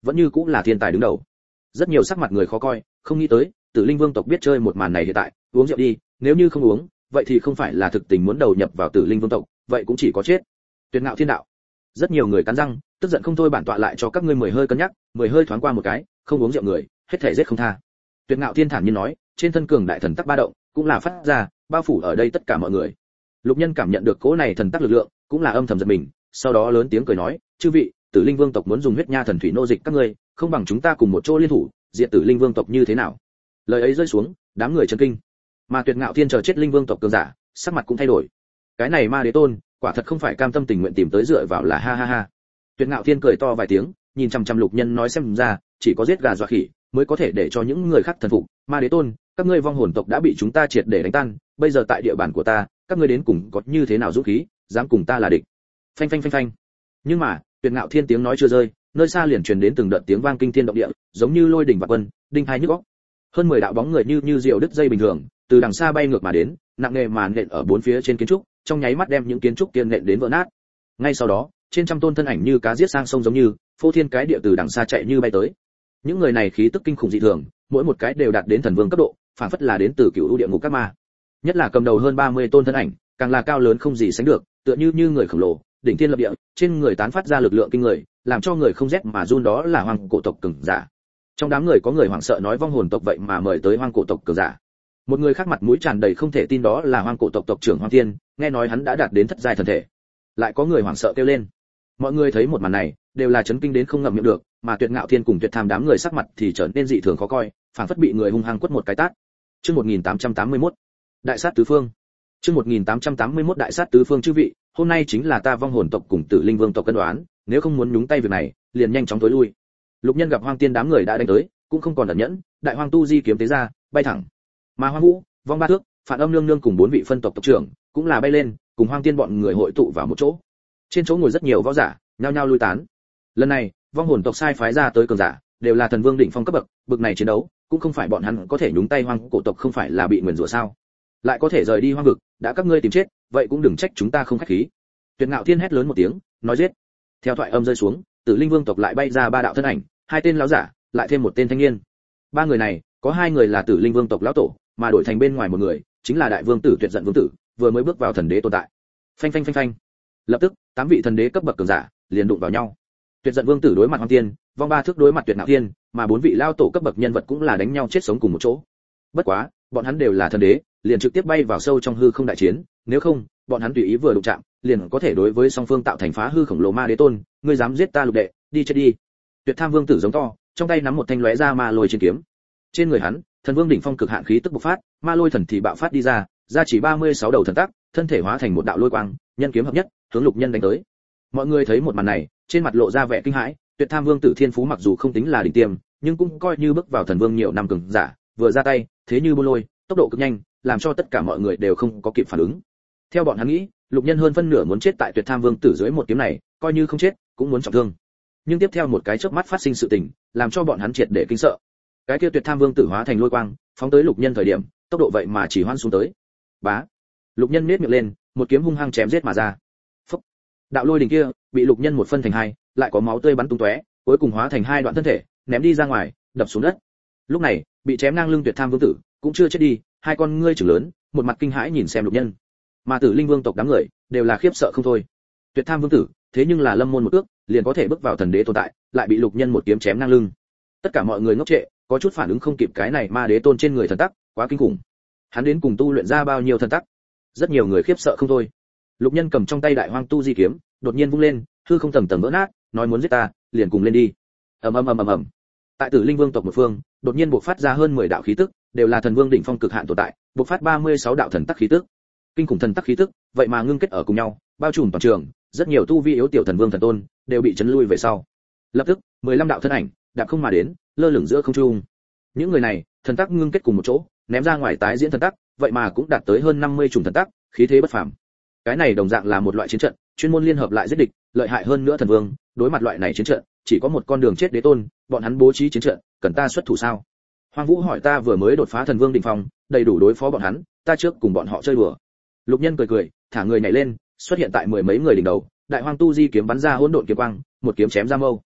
vẫn như cũng là thiên tài đứng đầu. Rất nhiều sắc mặt người khó coi, không nghĩ tới Tử Linh Vương tộc biết chơi một màn này hiện tại, uống rượu đi, nếu như không uống, vậy thì không phải là thực tình muốn đầu nhập vào Tử Linh Vương tộc, vậy cũng chỉ có chết. Tuyệt ngạo thiên đạo. Rất nhiều người cắn răng, tức giận không thôi bản tọa lại cho các ngươi mười hơi cân nhắc, mười hơi thoáng qua một cái, không uống rượu người, hết thể giết không tha. Tuyệt ngạo thiên thản nhiên nói, trên thân cường đại thần tắc ba động, cũng là phát ra, bao phủ ở đây tất cả mọi người. Lục Nhân cảm nhận được cỗ này thần tắc lực lượng, cũng là âm thầm giật mình, sau đó lớn tiếng cười nói, chư vị, Tử Linh Vương tộc muốn dùng huyết nha thần thủy nô dịch các ngươi, không bằng chúng ta cùng một chỗ liên thủ, diệt Tử Linh Vương tộc như thế nào? Lời ấy rơi xuống, đám người chấn kinh. Mà Tuyệt Ngạo Thiên chờ chết Linh Vương tộc cường giả, sắc mặt cũng thay đổi. Cái này Ma Đế Tôn, quả thật không phải cam tâm tình nguyện tìm tới dựa vào là ha ha ha. Tuyệt Ngạo Thiên cười to vài tiếng, nhìn chằm chằm Lục Nhân nói xem ra, chỉ có giết gà dọa khỉ mới có thể để cho những người khác thần phục. Ma Đế Tôn, các ngươi vong hồn tộc đã bị chúng ta triệt để đánh tan, bây giờ tại địa bàn của ta, các ngươi đến cùng có như thế nào dũng khí, dám cùng ta là địch? Phanh phanh phanh phanh. Nhưng mà, Tuyệt Ngạo Thiên tiếng nói chưa rơi, nơi xa liền truyền đến từng đợt tiếng vang kinh thiên động địa, giống như lôi đỉnh và quân, đinh hai nhức óc. Hơn mười đạo bóng người như như diều đứt dây bình thường, từ đằng xa bay ngược mà đến, nặng nề mà nện ở bốn phía trên kiến trúc, trong nháy mắt đem những kiến trúc kia nện đến vỡ nát. Ngay sau đó, trên trăm tôn thân ảnh như cá giết sang sông giống như, phô thiên cái địa từ đằng xa chạy như bay tới. Những người này khí tức kinh khủng dị thường, mỗi một cái đều đạt đến thần vương cấp độ, phản phất là đến từ cựu u địa ngục các ma. Nhất là cầm đầu hơn ba mươi tôn thân ảnh, càng là cao lớn không gì sánh được, tựa như như người khổng lồ, đỉnh thiên lập địa, trên người tán phát ra lực lượng kinh người, làm cho người không rét mà run, đó là hoang cổ tộc cường giả. Trong đám người có người hoảng sợ nói vong hồn tộc vậy mà mời tới hoang cổ tộc cường giả. Một người khác mặt mũi tràn đầy không thể tin, đó là hoang cổ tộc tộc trưởng Hoang Thiên, nghe nói hắn đã đạt đến thất giai thần thể. Lại có người hoảng sợ kêu lên. Mọi người thấy một màn này, đều là chấn kinh đến không ngậm miệng được, mà Tuyệt Ngạo Thiên cùng Tuyệt Tham đám người sắc mặt thì trở nên dị thường khó coi, phảng phất bị người hung hăng quất một cái tát. Chương một nghìn tám trăm tám mươi mốt, Đại sát tứ phương. Chương một nghìn tám trăm tám mươi mốt Đại sát tứ phương. Chư vị, hôm nay chính là ta vong hồn tộc cùng Tử Linh Vương tộc cân đoán, nếu không muốn nhúng tay việc này, liền nhanh chóng tối lui. Lục Nhân gặp Hoang Tiên đám người đã đánh tới, cũng không còn ẩn nhẫn, đại hoang tu di kiếm tế ra, bay thẳng. Mà Hoang Vũ, Vong Ba Thước, Phản Âm Nương Nương cùng bốn vị phân tộc tộc trưởng, cũng là bay lên, cùng Hoang Tiên bọn người hội tụ vào một chỗ. Trên chỗ ngồi rất nhiều võ giả, nhao nhao lui tán. Lần này, vong hồn tộc sai phái ra tới cường giả, đều là thần vương đỉnh phong cấp bậc, bậc này chiến đấu, cũng không phải bọn hắn có thể nhúng tay. Hoang cổ tộc không phải là bị nguyền rủa sao? Lại có thể rời đi hoang vực, đã các ngươi tìm chết, vậy cũng đừng trách chúng ta không khách khí. Tuyệt Ngạo Thiên hét lớn một tiếng, nói giết. Theo thoại âm rơi xuống, Tử Linh Vương tộc lại bay ra ba đạo thân ảnh, hai tên lão giả, lại thêm một tên thanh niên. Ba người này, có hai người là Tử Linh Vương tộc lão tổ, mà đổi thành bên ngoài một người, chính là đại vương tử Tuyệt Giận Vương tử, vừa mới bước vào thần đế tồn tại. Phanh phanh phanh phanh. Lập tức, tám vị thần đế cấp bậc cường giả liền đụng vào nhau. Tuyệt Giận Vương tử đối mặt Hoang Tiên, Vong Ba Thước đối mặt Tuyệt Ngạo Thiên, mà bốn vị lão tổ cấp bậc nhân vật cũng là đánh nhau chết sống cùng một chỗ. Bất quá, bọn hắn đều là thần đế, liền trực tiếp bay vào sâu trong hư không đại chiến, nếu không, bọn hắn tùy ý vừa đụng chạm, liền có thể đối với song phương tạo thành phá hư khổng lồ. Ma Đế Tôn, ngươi dám giết ta lục đệ, đi chết đi. Tuyệt Tham Vương tử giống to, trong tay nắm một thanh lóe ra ma lôi trên kiếm. Trên người hắn, thần vương đỉnh phong cực hạn khí tức bộc phát, ma lôi thần thì bạo phát đi ra, ra chỉ ba mươi sáu đầu thần tắc, thân thể hóa thành một đạo lôi quang, nhân kiếm hợp nhất, hướng Lục Nhân đánh tới. Mọi người thấy một màn này, trên mặt lộ ra vẻ kinh hãi. Tuyệt Tham Vương tử thiên phú mặc dù không tính là đỉnh tiêm, nhưng cũng coi như bước vào thần vương nhiều năm cường giả, vừa ra tay, thế như buôn lôi, tốc độ cực nhanh, làm cho tất cả mọi người đều không có kịp phản ứng. Theo bọn hắn nghĩ, Lục Nhân hơn phân nửa muốn chết tại Tuyệt Tham Vương tử dưới một kiếm này, coi như không chết, cũng muốn trọng thương. Nhưng tiếp theo một cái chớp mắt phát sinh sự tình, làm cho bọn hắn triệt để kinh sợ. Cái kia Tuyệt Tham Vương tử hóa thành lôi quang, phóng tới Lục Nhân thời điểm, tốc độ vậy mà chỉ hoan xuống tới. Bá. Lục Nhân nhếch miệng lên, một kiếm hung hăng chém giết mà ra. Phốc. Đạo lôi đỉnh kia bị Lục Nhân một phân thành hai, lại có máu tươi bắn tung tóe, cuối cùng hóa thành hai đoạn thân thể, ném đi ra ngoài, đập xuống đất. Lúc này, bị chém ngang lưng Tuyệt Tham Vương tử cũng chưa chết đi, hai con ngươi trừng lớn, một mặt kinh hãi nhìn xem Lục Nhân. Mà Tử Linh Vương tộc đám người đều là khiếp sợ không thôi. Tuyệt Tham Vương tử, thế nhưng là lâm môn một ước, liền có thể bước vào thần đế tồn tại, lại bị Lục Nhân một kiếm chém ngang lưng. Tất cả mọi người ngốc trệ, có chút phản ứng không kịp, cái này Ma Đế Tôn trên người thần tắc, quá kinh khủng. Hắn đến cùng tu luyện ra bao nhiêu thần tắc? Rất nhiều người khiếp sợ không thôi. Lục Nhân cầm trong tay đại hoang tu di kiếm, đột nhiên vung lên, hư không tầng tầng vỡ nát, nói muốn giết ta, liền cùng lên đi. Ầm ầm ầm ầm ầm. Tại Tử Linh Vương tộc một phương, đột nhiên bộc phát ra hơn mười đạo khí tức, đều là thần vương đỉnh phong cực hạn tồn tại, bộc phát ba mươi sáu đạo thần tắc khí tức. Kinh khủng thần tắc khí tức, vậy mà ngưng kết ở cùng nhau, bao trùm toàn trường, rất nhiều tu vi yếu tiểu thần vương thần tôn đều bị chấn lui về sau. Lập tức, mười lăm đạo thân ảnh đạp không mà đến, lơ lửng giữa không trung. Những người này, thần tắc ngưng kết cùng một chỗ, ném ra ngoài tái diễn thần tắc, vậy mà cũng đạt tới hơn năm mươi chủng thần tắc, khí thế bất phàm. Cái này đồng dạng là một loại chiến trận, chuyên môn liên hợp lại giết địch, lợi hại hơn nữa thần vương, đối mặt loại này chiến trận, chỉ có một con đường chết. Đế Tôn, bọn hắn bố trí chiến trận, cần ta xuất thủ sao? Hoang Vũ hỏi. Ta vừa mới đột phá thần vương đỉnh phong, đầy đủ đối phó bọn hắn, ta trước cùng bọn họ chơi đùa. Lục Nhân cười cười, thả người nhảy lên, xuất hiện tại mười mấy người đỉnh đầu, đại hoang tu di kiếm bắn ra hỗn độn kiếm quang, một kiếm chém ra mâu.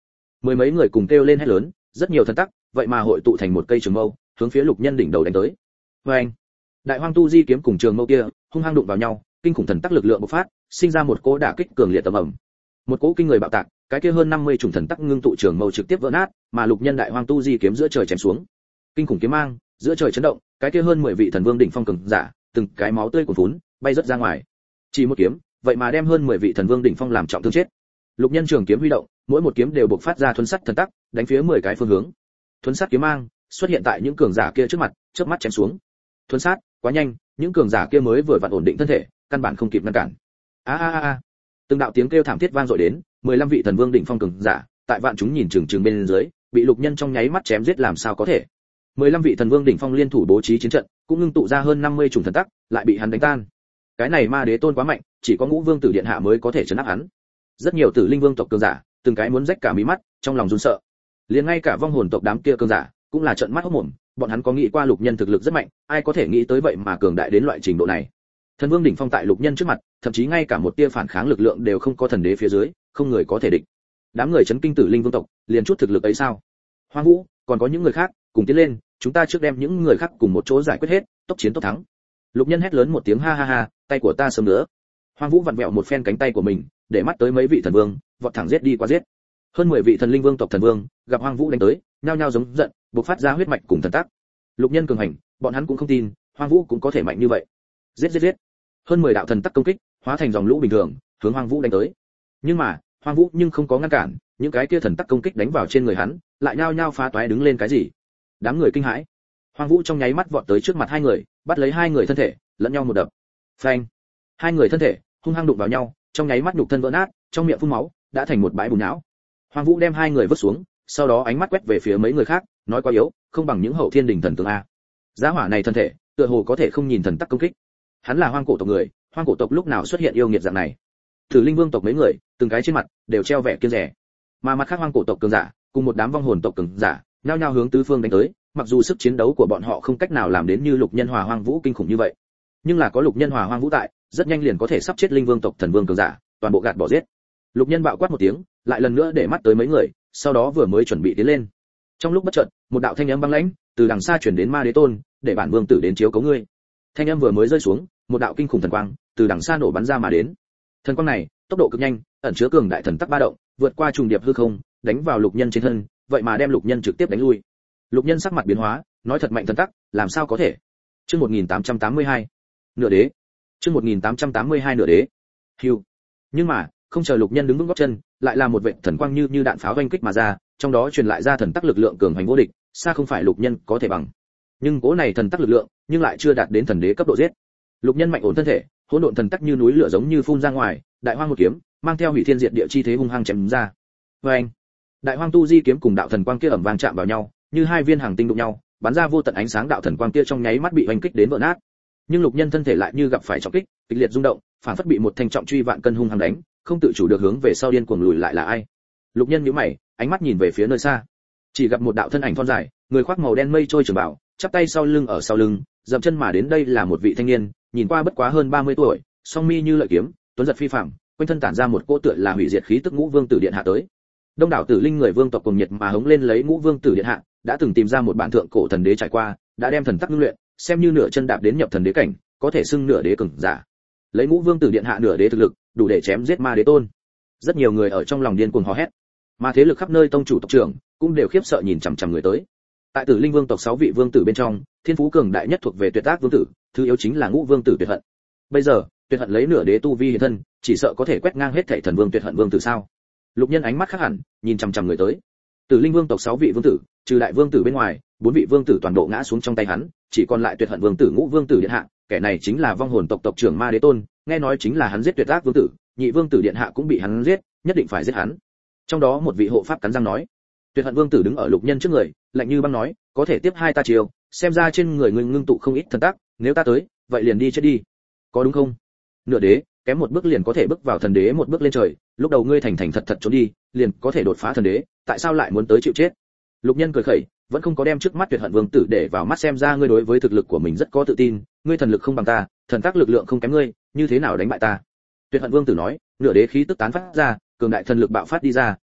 Mười mấy người cùng kêu lên hét lớn, rất nhiều thần tắc, vậy mà hội tụ thành một cây trường mâu, hướng phía Lục Nhân đỉnh đầu đánh tới. Oeng! Đại Hoang Tu Di kiếm cùng trường mâu kia, hung hăng đụng vào nhau, kinh khủng thần tắc lực lượng bộc phát, sinh ra một cỗ đả kích cường liệt tầm ầm. Một cỗ kinh người bạo tạc, cái kia hơn năm mươi chủng thần tắc ngưng tụ trường mâu trực tiếp vỡ nát, mà Lục Nhân Đại Hoang Tu Di kiếm giữa trời chém xuống. Kinh khủng kiếm mang, giữa trời chấn động, cái kia hơn mười vị thần vương đỉnh phong cường giả, từng cái máu tươi cuồn phún, bay rất ra ngoài. Chỉ một kiếm, vậy mà đem hơn mười vị thần vương đỉnh phong làm trọng thương chết. Lục Nhân trường kiếm huy động, mỗi một kiếm đều bộc phát ra thuần sắt thần tắc, đánh phía mười cái phương hướng. Thuần sắt kiếm mang xuất hiện tại những cường giả kia trước mặt, chớp mắt chém xuống. Thuần sát, quá nhanh, những cường giả kia mới vừa vặn ổn định thân thể, căn bản không kịp ngăn cản. A a a, từng đạo tiếng kêu thảm thiết vang dội đến, mười lăm vị thần vương đỉnh phong cường giả, tại vạn chúng nhìn chừng chừng bên dưới, bị Lục Nhân trong nháy mắt chém giết làm sao có thể. mười lăm vị thần vương đỉnh phong liên thủ bố trí chiến trận, cũng ngưng tụ ra hơn năm mươi chủng thần tắc, lại bị hắn đánh tan. Cái này Ma Đế Tôn quá mạnh, chỉ có Ngũ Vương Tử Điện hạ mới có thể trấn áp hắn. Rất nhiều Tử Linh Vương tộc cường giả, từng cái muốn rách cả mí mắt, trong lòng run sợ. Liền ngay cả vong hồn tộc đám kia cường giả, cũng là trợn mắt hốt mồm, bọn hắn có nghĩ qua Lục Nhân thực lực rất mạnh, ai có thể nghĩ tới vậy mà cường đại đến loại trình độ này. Thần Vương đỉnh phong tại Lục Nhân trước mặt, thậm chí ngay cả một tia phản kháng lực lượng đều không có, thần đế phía dưới, không người có thể địch. Đám người chấn kinh Tử Linh Vương tộc, liền chút thực lực ấy sao? Hoang Vũ, còn có những người khác, cùng tiến lên, chúng ta trước đem những người khác cùng một chỗ giải quyết hết, tốc chiến tốc thắng. Lục Nhân hét lớn một tiếng ha ha ha, tay của ta sớm nữa. Hoang Vũ vặn vẹo một phen cánh tay của mình, để mắt tới mấy vị thần vương, vọt thẳng giết đi qua giết. Hơn mười vị thần linh vương tộc thần vương, gặp Hoang Vũ đánh tới, nhao nhao giống giận, bộc phát ra huyết mạch cùng thần tác. Lục Nhân cường hành, bọn hắn cũng không tin, Hoang Vũ cũng có thể mạnh như vậy. Giết giết giết. Hơn mười đạo thần tắc công kích, hóa thành dòng lũ bình thường, hướng Hoang Vũ đánh tới. Nhưng mà, Hoang Vũ nhưng không có ngăn cản, những cái kia thần tắc công kích đánh vào trên người hắn, lại nhao nhao phá toái đứng lên cái gì? Đám người kinh hãi. Hoang Vũ trong nháy mắt vọt tới trước mặt hai người, bắt lấy hai người thân thể, lẫn nhau một đập. Phanh! Hai người thân thể hung hăng đụng vào nhau, trong nháy mắt nhục thân vỡ nát, trong miệng phun máu, đã thành một bãi bùn não. Hoang Vũ đem hai người vứt xuống, sau đó ánh mắt quét về phía mấy người khác, nói quá yếu, không bằng những hậu thiên đỉnh thần tướng a. Giá hỏa này thân thể, tựa hồ có thể không nhìn thần tắc công kích. Hắn là hoang cổ tộc người, hoang cổ tộc lúc nào xuất hiện yêu nghiệt dạng này? Tử Linh Vương tộc mấy người, từng cái trên mặt đều treo vẻ kiêng dè. Mà mặt khác hoang cổ tộc cường giả, cùng một đám vong hồn tộc cường giả, nhao nhao hướng tứ phương đánh tới, mặc dù sức chiến đấu của bọn họ không cách nào làm đến như Lục Nhân Hòa Hoang Vũ kinh khủng như vậy, nhưng là có Lục Nhân Hòa Hoang Vũ tại, rất nhanh liền có thể sắp chết Linh Vương tộc thần vương cường giả, toàn bộ gạt bỏ giết. Lục Nhân bạo quát một tiếng, lại lần nữa để mắt tới mấy người, sau đó vừa mới chuẩn bị tiến lên. Trong lúc bất chợt, một đạo thanh âm băng lãnh từ đằng xa truyền đến Ma Đế Tôn, để bản vương tử đến chiếu cố ngươi. Thanh âm vừa mới rơi xuống, một đạo kinh khủng thần quang từ đằng xa nổ bắn ra mà đến. Thần quang này, tốc độ cực nhanh, ẩn chứa cường đại thần tắc ba động, vượt qua trùng điệp hư không, đánh vào Lục Nhân trên thân, vậy mà đem Lục Nhân trực tiếp đánh lui. Lục Nhân sắc mặt biến hóa, nói thật mạnh thần tắc, làm sao có thể? Chương một nghìn tám trăm tám mươi hai, nửa đế. Chương một nghìn tám trăm tám mươi hai nửa đế. Hưu. Nhưng mà, không chờ Lục Nhân đứng vững gót chân, lại là một vệt thần quang như như đạn pháo vanh kích mà ra, trong đó truyền lại ra thần tắc lực lượng cường hành vô địch, xa không phải Lục Nhân có thể bằng. Nhưng cố này thần tắc lực lượng, nhưng lại chưa đạt đến thần đế cấp độ giết. Lục Nhân mạnh ổn thân thể, hỗn độn thần tắc như núi lửa giống như phun ra ngoài, đại hoang một kiếm, mang theo hủy thiên diệt địa chi thế hung hăng chém ra. Oeng! Đại hoang tu di kiếm cùng đạo thần quang kia ầm vang chạm vào nhau, như hai viên hàng tinh đụng nhau, bắn ra vô tận ánh sáng, đạo thần quang kia trong nháy mắt bị hoành kích đến vỡ nát. Nhưng Lục Nhân thân thể lại như gặp phải trọng kích, kịch liệt rung động, phản phất bị một thanh trọng truy vạn cân hung hăng đánh, không tự chủ được hướng về sau điên cuồng lùi lại là ai. Lục Nhân nhíu mày, ánh mắt nhìn về phía nơi xa, chỉ gặp một đạo thân ảnh thon dài, người khoác màu đen mây trôi trường bảo, chắp tay sau lưng ở sau lưng, dậm chân mà đến. Đây là một vị thanh niên, nhìn qua bất quá hơn ba mươi tuổi, song mi như lợi kiếm, tuấn giật phi phàm, quanh thân tản ra một cỗ tựa là hủy diệt khí tức. Ngũ Vương Tử Điện hạ tới. Đông đảo Tử Linh người vương tộc cùng nhiệt mà hống lên lấy Ngũ Vương Tử Điện hạ, đã từng tìm ra một bản thượng cổ thần đế trải qua, đã đem thần tắc ngưng luyện, xem như nửa chân đạp đến nhập thần đế cảnh, có thể xưng nửa đế cường giả. Lấy Ngũ Vương Tử Điện hạ nửa đế thực lực, đủ để chém giết Ma Đế Tôn. Rất nhiều người ở trong lòng điên cuồng hò hét, mà thế lực khắp nơi tông chủ tộc trưởng cũng đều khiếp sợ nhìn chằm chằm người tới. Tại Tử Linh vương tộc sáu vị vương tử bên trong, thiên phú cường đại nhất thuộc về Tuyệt Ác vương tử, thứ yếu chính là Ngũ Vương Tử Tuyệt Hận. Bây giờ, Tuyệt Hận lấy nửa đế tu vi hiện thân, chỉ sợ có thể quét ngang hết thảy thần vương Tuyệt Hận vương tử sao? Lục Nhân ánh mắt khác hẳn, nhìn chằm chằm người tới. Tử Linh vương tộc sáu vị vương tử, trừ đại vương tử bên ngoài, bốn vị vương tử toàn bộ ngã xuống trong tay hắn, chỉ còn lại Tuyệt Hận vương tử Ngũ Vương Tử Điện hạ, kẻ này chính là vong hồn tộc tộc trưởng Ma Đế Tôn, nghe nói chính là hắn giết Tuyệt Ác vương tử, nhị vương tử điện hạ cũng bị hắn giết, nhất định phải giết hắn. Trong đó một vị hộ pháp cắn răng nói. Tuyệt Hận vương tử đứng ở Lục Nhân trước người, lạnh như băng nói, có thể tiếp hai ta chiều, xem ra trên người ngươi ngưng tụ không ít thần tác, nếu ta tới, vậy liền đi chết đi, có đúng không? Nửa đế, kém một bước liền có thể bước vào thần đế, một bước lên trời, lúc đầu ngươi thành thành thật thật trốn đi, liền có thể đột phá thần đế, tại sao lại muốn tới chịu chết? Lục Nhân cười khẩy, vẫn không có đem trước mắt Tuyệt Hận vương tử để vào mắt, xem ra ngươi đối với thực lực của mình rất có tự tin, ngươi thần lực không bằng ta, thần tác lực lượng không kém ngươi, như thế nào đánh bại ta? Tuyệt Hận vương tử nói, nửa đế khí tức tán phát ra, cường đại thần lực bạo phát đi ra,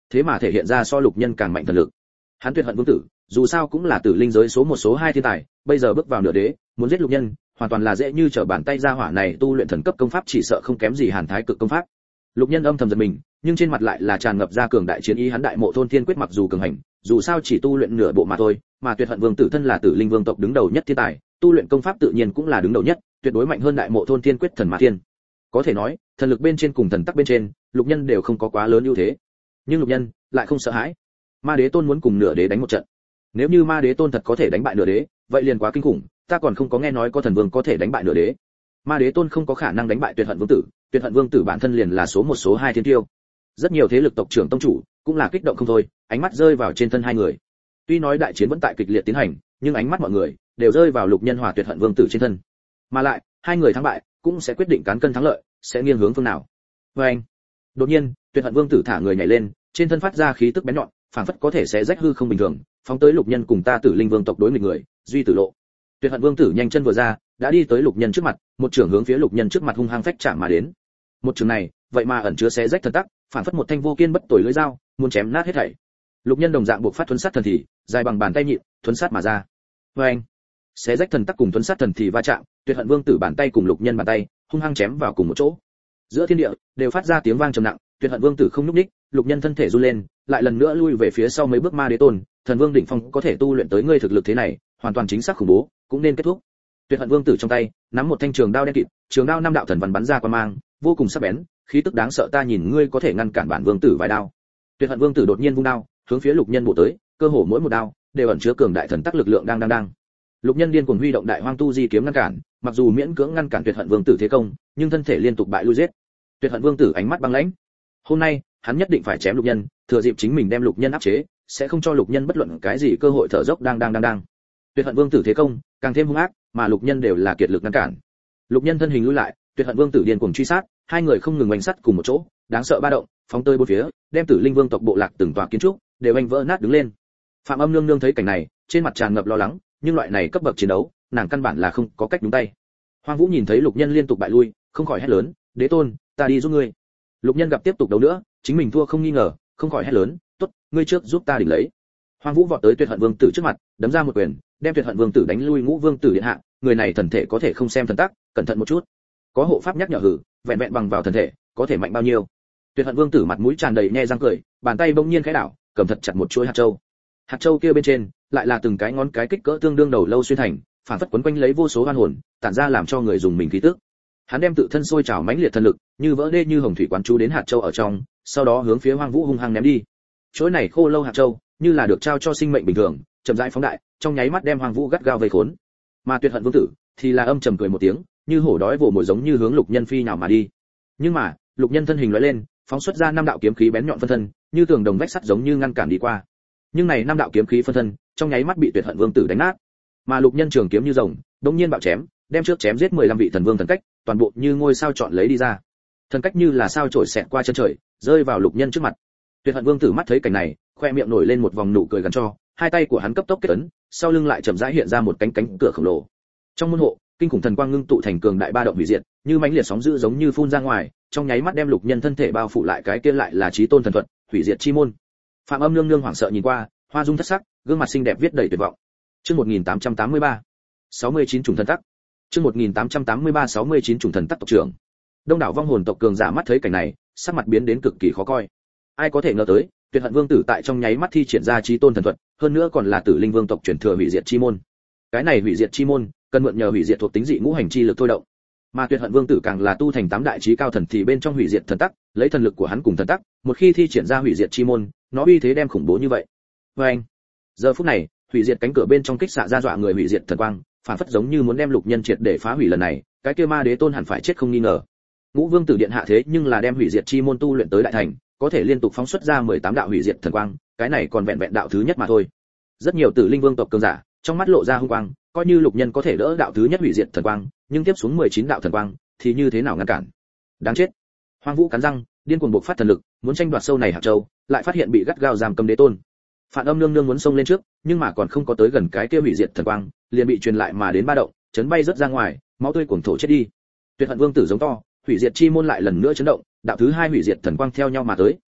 thế mà thể hiện ra so Lục Nhân càng mạnh thần lực. Hắn Tuyệt Hận Vương tử, dù sao cũng là tử linh giới số một số hai thiên tài, bây giờ bước vào nửa đế, muốn giết Lục Nhân, hoàn toàn là dễ như trở bàn tay. Ra hỏa này tu luyện thần cấp công pháp chỉ sợ không kém gì Hàn Thái Cực công pháp. Lục Nhân âm thầm giật mình, nhưng trên mặt lại là tràn ngập ra cường đại chiến ý. Hắn Đại Mộ Thôn Thiên Quyết mặc dù cường hành, dù sao chỉ tu luyện nửa bộ mà thôi, mà Tuyệt Hận Vương tử thân là tử linh vương tộc đứng đầu nhất thiên tài, tu luyện công pháp tự nhiên cũng là đứng đầu nhất, tuyệt đối mạnh hơn Đại Mộ Thôn Thiên Quyết thần ma thiên. Có thể nói, thần lực bên trên cùng thần tắc bên trên, Lục Nhân đều không có quá lớn ưu thế. Nhưng Lục Nhân lại không sợ hãi. Ma Đế Tôn muốn cùng nửa đế đánh một trận. Nếu như Ma Đế Tôn thật có thể đánh bại nửa đế, vậy liền quá kinh khủng, ta còn không có nghe nói có thần vương có thể đánh bại nửa đế. Ma Đế Tôn không có khả năng đánh bại Tuyệt Hận Vương tử, Tuyệt Hận Vương tử bản thân liền là số một số hai thiên tiêu. Rất nhiều thế lực tộc trưởng tông chủ cũng là kích động không thôi, ánh mắt rơi vào trên thân hai người. Tuy nói đại chiến vẫn tại kịch liệt tiến hành, nhưng ánh mắt mọi người đều rơi vào Lục Nhân hòa Tuyệt Hận Vương tử trên thân. Mà lại, hai người thắng bại cũng sẽ quyết định cán cân thắng lợi, sẽ nghiêng hướng phương nào. Và anh, đột nhiên, Tuyệt Hận Vương tử thả người nhảy lên, trên thân phát ra khí tức bén nhọn, phảng phất có thể sẽ rách hư không bình thường, phóng tới Lục Nhân cùng ta Tử Linh Vương tộc đối nghịch người, Duy Tử Lộ. Tuyệt Hận Vương tử nhanh chân vừa ra, đã đi tới Lục Nhân trước mặt, một trường hướng phía Lục Nhân trước mặt hung hăng phách chạm mà đến. Một trường này, vậy mà ẩn chứa xé rách thần tắc, phảng phất một thanh vô kiên bất tồi lưỡi dao, muốn chém nát hết thảy. Lục Nhân đồng dạng buộc phát thuần sát thần thị, dài bằng bàn tay nhịn, thuần sát mà ra. Và anh, xé rách thần tắc cùng thuần sát thần thị va chạm, Tuyệt Hận Vương tử bàn tay cùng Lục Nhân bàn tay, hung hăng chém vào cùng một chỗ. Giữa thiên địa đều phát ra tiếng vang trầm nặng, Tuyệt Hận Vương tử không nhúc nhích, Lục Nhân thân thể run lên, lại lần nữa lui về phía sau mấy bước. Ma Đế Tôn, thần vương đỉnh phong có thể tu luyện tới ngươi thực lực thế này, hoàn toàn chính xác khủng bố, cũng nên kết thúc. Tuyệt Hận Vương tử trong tay nắm một thanh trường đao đen kịt, trường đao năm đạo thần văn bắn ra qua mang, vô cùng sắc bén, khí tức đáng sợ. Ta nhìn ngươi có thể ngăn cản bản vương tử vài đao. Tuyệt Hận Vương tử đột nhiên vung đao, hướng phía Lục Nhân bổ tới, cơ hồ mỗi một đao đều ẩn chứa cường đại thần tắc lực lượng. Đang đang đang. Lục Nhân điên cuồng huy động Đại Hoang Tu Di kiếm ngăn cản, mặc dù miễn cưỡng ngăn cản Tuyệt Hận Vương tử thế công, nhưng thân thể liên tục bại lui giết. Tuyệt Hận Vương tử ánh mắt băng lãnh. Hôm nay, hắn nhất định phải chém Lục Nhân, thừa dịp chính mình đem Lục Nhân áp chế, sẽ không cho Lục Nhân bất luận cái gì cơ hội thở dốc. Đang đang đang đang. Tuyệt Hận Vương tử thế công càng thêm hung ác, mà Lục Nhân đều là kiệt lực ngăn cản. Lục Nhân thân hình lùi lại, Tuyệt Hận Vương tử điên cuồng truy sát, hai người không ngừng oanh sắt cùng một chỗ, đáng sợ ba động, phóng tơi bốn phía, đem Tử Linh Vương tộc bộ lạc từng tòa kiến trúc đều anh vỡ nát đứng lên. Phạm Âm Nương Nương thấy cảnh này, trên mặt tràn ngập lo lắng, nhưng loại này cấp bậc chiến đấu, nàng căn bản là không có cách nhúng tay. Hoang Vũ nhìn thấy Lục Nhân liên tục bại lui, không khỏi hét lớn, "Đế Tôn, ta đi giúp ngươi." Lục Nhân gặp tiếp tục đấu nữa, chính mình thua không nghi ngờ, không khỏi hét lớn, "Tốt, ngươi trước giúp ta đỉnh lấy." Hoang Vũ vọt tới Tuyệt Hận Vương tử trước mặt, đấm ra một quyền, đem Tuyệt Hận Vương tử đánh lui. Ngũ Vương tử điện hạ, người này thần thể có thể không xem thần tắc, cẩn thận một chút. Có hộ pháp nhắc nhở hử, vẹn vẹn bằng vào thần thể, có thể mạnh bao nhiêu? Tuyệt Hận Vương tử mặt mũi tràn đầy nhe răng cười, bàn tay bỗng nhiên khẽ đảo, cầm thật chặt một chuỗi hạt châu. Hạt châu kia bên trên lại là từng cái ngón cái kích cỡ tương đương đầu lâu xuyên thành, phản phất quấn quanh lấy vô số oan hồn, tản ra làm cho người dùng mình khí tức. Hắn đem tự thân sôi trào mãnh liệt thần lực, như vỡ đê như hồng thủy quán chú đến hạt châu ở trong, sau đó hướng phía Hoang Vũ hung hăng ném đi. Chuỗi này khô lâu hạt châu, như là được trao cho sinh mệnh bình thường, chậm rãi phóng đại, trong nháy mắt đem Hoang Vũ gắt gao vây khốn. Mà Tuyệt Hận Vương tử thì là âm trầm cười một tiếng, như hổ đói vồ mồi giống như hướng Lục Nhân phi nhào mà đi. Nhưng mà, Lục Nhân thân hình lóe lên, phóng xuất ra năm đạo kiếm khí bén nhọn phân thân, như tường đồng vách sắt giống như ngăn cản đi qua. Nhưng này năm đạo kiếm khí phân thân, trong nháy mắt bị Tuyệt Hận Vương tử đánh nát. Mà Lục Nhân trường kiếm như rồng, đống nhiên bạo chém, đem trước chém giết mười lăm vị thần vương thần cách, toàn bộ như ngôi sao chọn lấy đi ra. Thần cách như là sao chổi xẹt qua chân trời, rơi vào Lục Nhân trước mặt. Tuyệt Hận Vương tử mắt thấy cảnh này, khoe miệng nổi lên một vòng nụ cười gần cho, hai tay của hắn cấp tốc kết ấn, sau lưng lại chậm rãi hiện ra một cánh cánh cửa khổng lồ. Trong môn hộ, kinh khủng thần quang ngưng tụ thành cường đại ba động hủy diệt, như mãnh liệt sóng dữ giống như phun ra ngoài, trong nháy mắt đem Lục Nhân thân thể bao phủ lại. Cái kia lại là chí tôn thần thuật, hủy diệt chi môn. Phạm Âm Nương Nương hoảng sợ nhìn qua, hoa dung thất sắc, gương mặt xinh đẹp viết đầy tuyệt vọng. Chương một nghìn tám trăm tám mươi ba, sáu mươi chín trùng thần tắc. Chương một nghìn tám trăm tám mươi ba sáu mươi chín trùng thần tắc tộc trưởng. Đông đảo vong hồn tộc cường giả mắt thấy cảnh này, sắc mặt biến đến cực kỳ khó coi. Ai có thể ngờ tới, Tuyệt Hận Vương tử tại trong nháy mắt thi triển ra chí tôn thần thuật, hơn nữa còn là Tử Linh Vương tộc truyền thừa hủy diệt chi môn. Cái này hủy diệt chi môn, cần mượn nhờ hủy diệt thuộc tính dị ngũ hành chi lực thôi động. Mà Tuyệt Hận Vương tử càng là tu thành tám đại chí cao thần thì bên trong hủy diệt thần tắc, lấy thần lực của hắn cùng thần tắc, một khi thi triển ra hủy diệt chi môn, nó uy thế đem khủng bố như vậy. Và anh, giờ phút này, hủy diệt cánh cửa bên trong kích xạ ra dọa người hủy diệt thần quang, phản phất giống như muốn đem Lục Nhân triệt để phá hủy lần này, cái kia Ma Đế Tôn hẳn phải chết không nghi ngờ. Ngũ Vương tử điện hạ thế nhưng là đem hủy diệt chi môn tu luyện tới đại thành, có thể liên tục phóng xuất ra mười tám đạo hủy diệt thần quang, cái này còn vẹn vẹn đạo thứ nhất mà thôi. Rất nhiều Tử Linh Vương tộc cường giả, trong mắt lộ ra hung quang, coi như Lục Nhân có thể đỡ đạo thứ nhất hủy diệt thần quang, nhưng tiếp xuống mười chín đạo thần quang thì như thế nào ngăn cản? Đáng chết. Hoang Vũ cắn răng, điên cuồng bộc phát thần lực, muốn tranh đoạt sâu này hạt châu, lại phát hiện bị gắt gao giam cầm Đế Tôn. Phản Âm Nương Nương muốn xông lên trước, nhưng mà còn không có tới gần cái kia hủy diệt thần quang, liền bị truyền lại mà đến ba động, chấn bay rất ra ngoài, máu tươi cuồng thổ chết đi. Tuyệt Hận Vương tử giống to, hủy diệt chi môn lại lần nữa chấn động, đạo thứ hai hủy diệt thần quang theo nhau mà tới,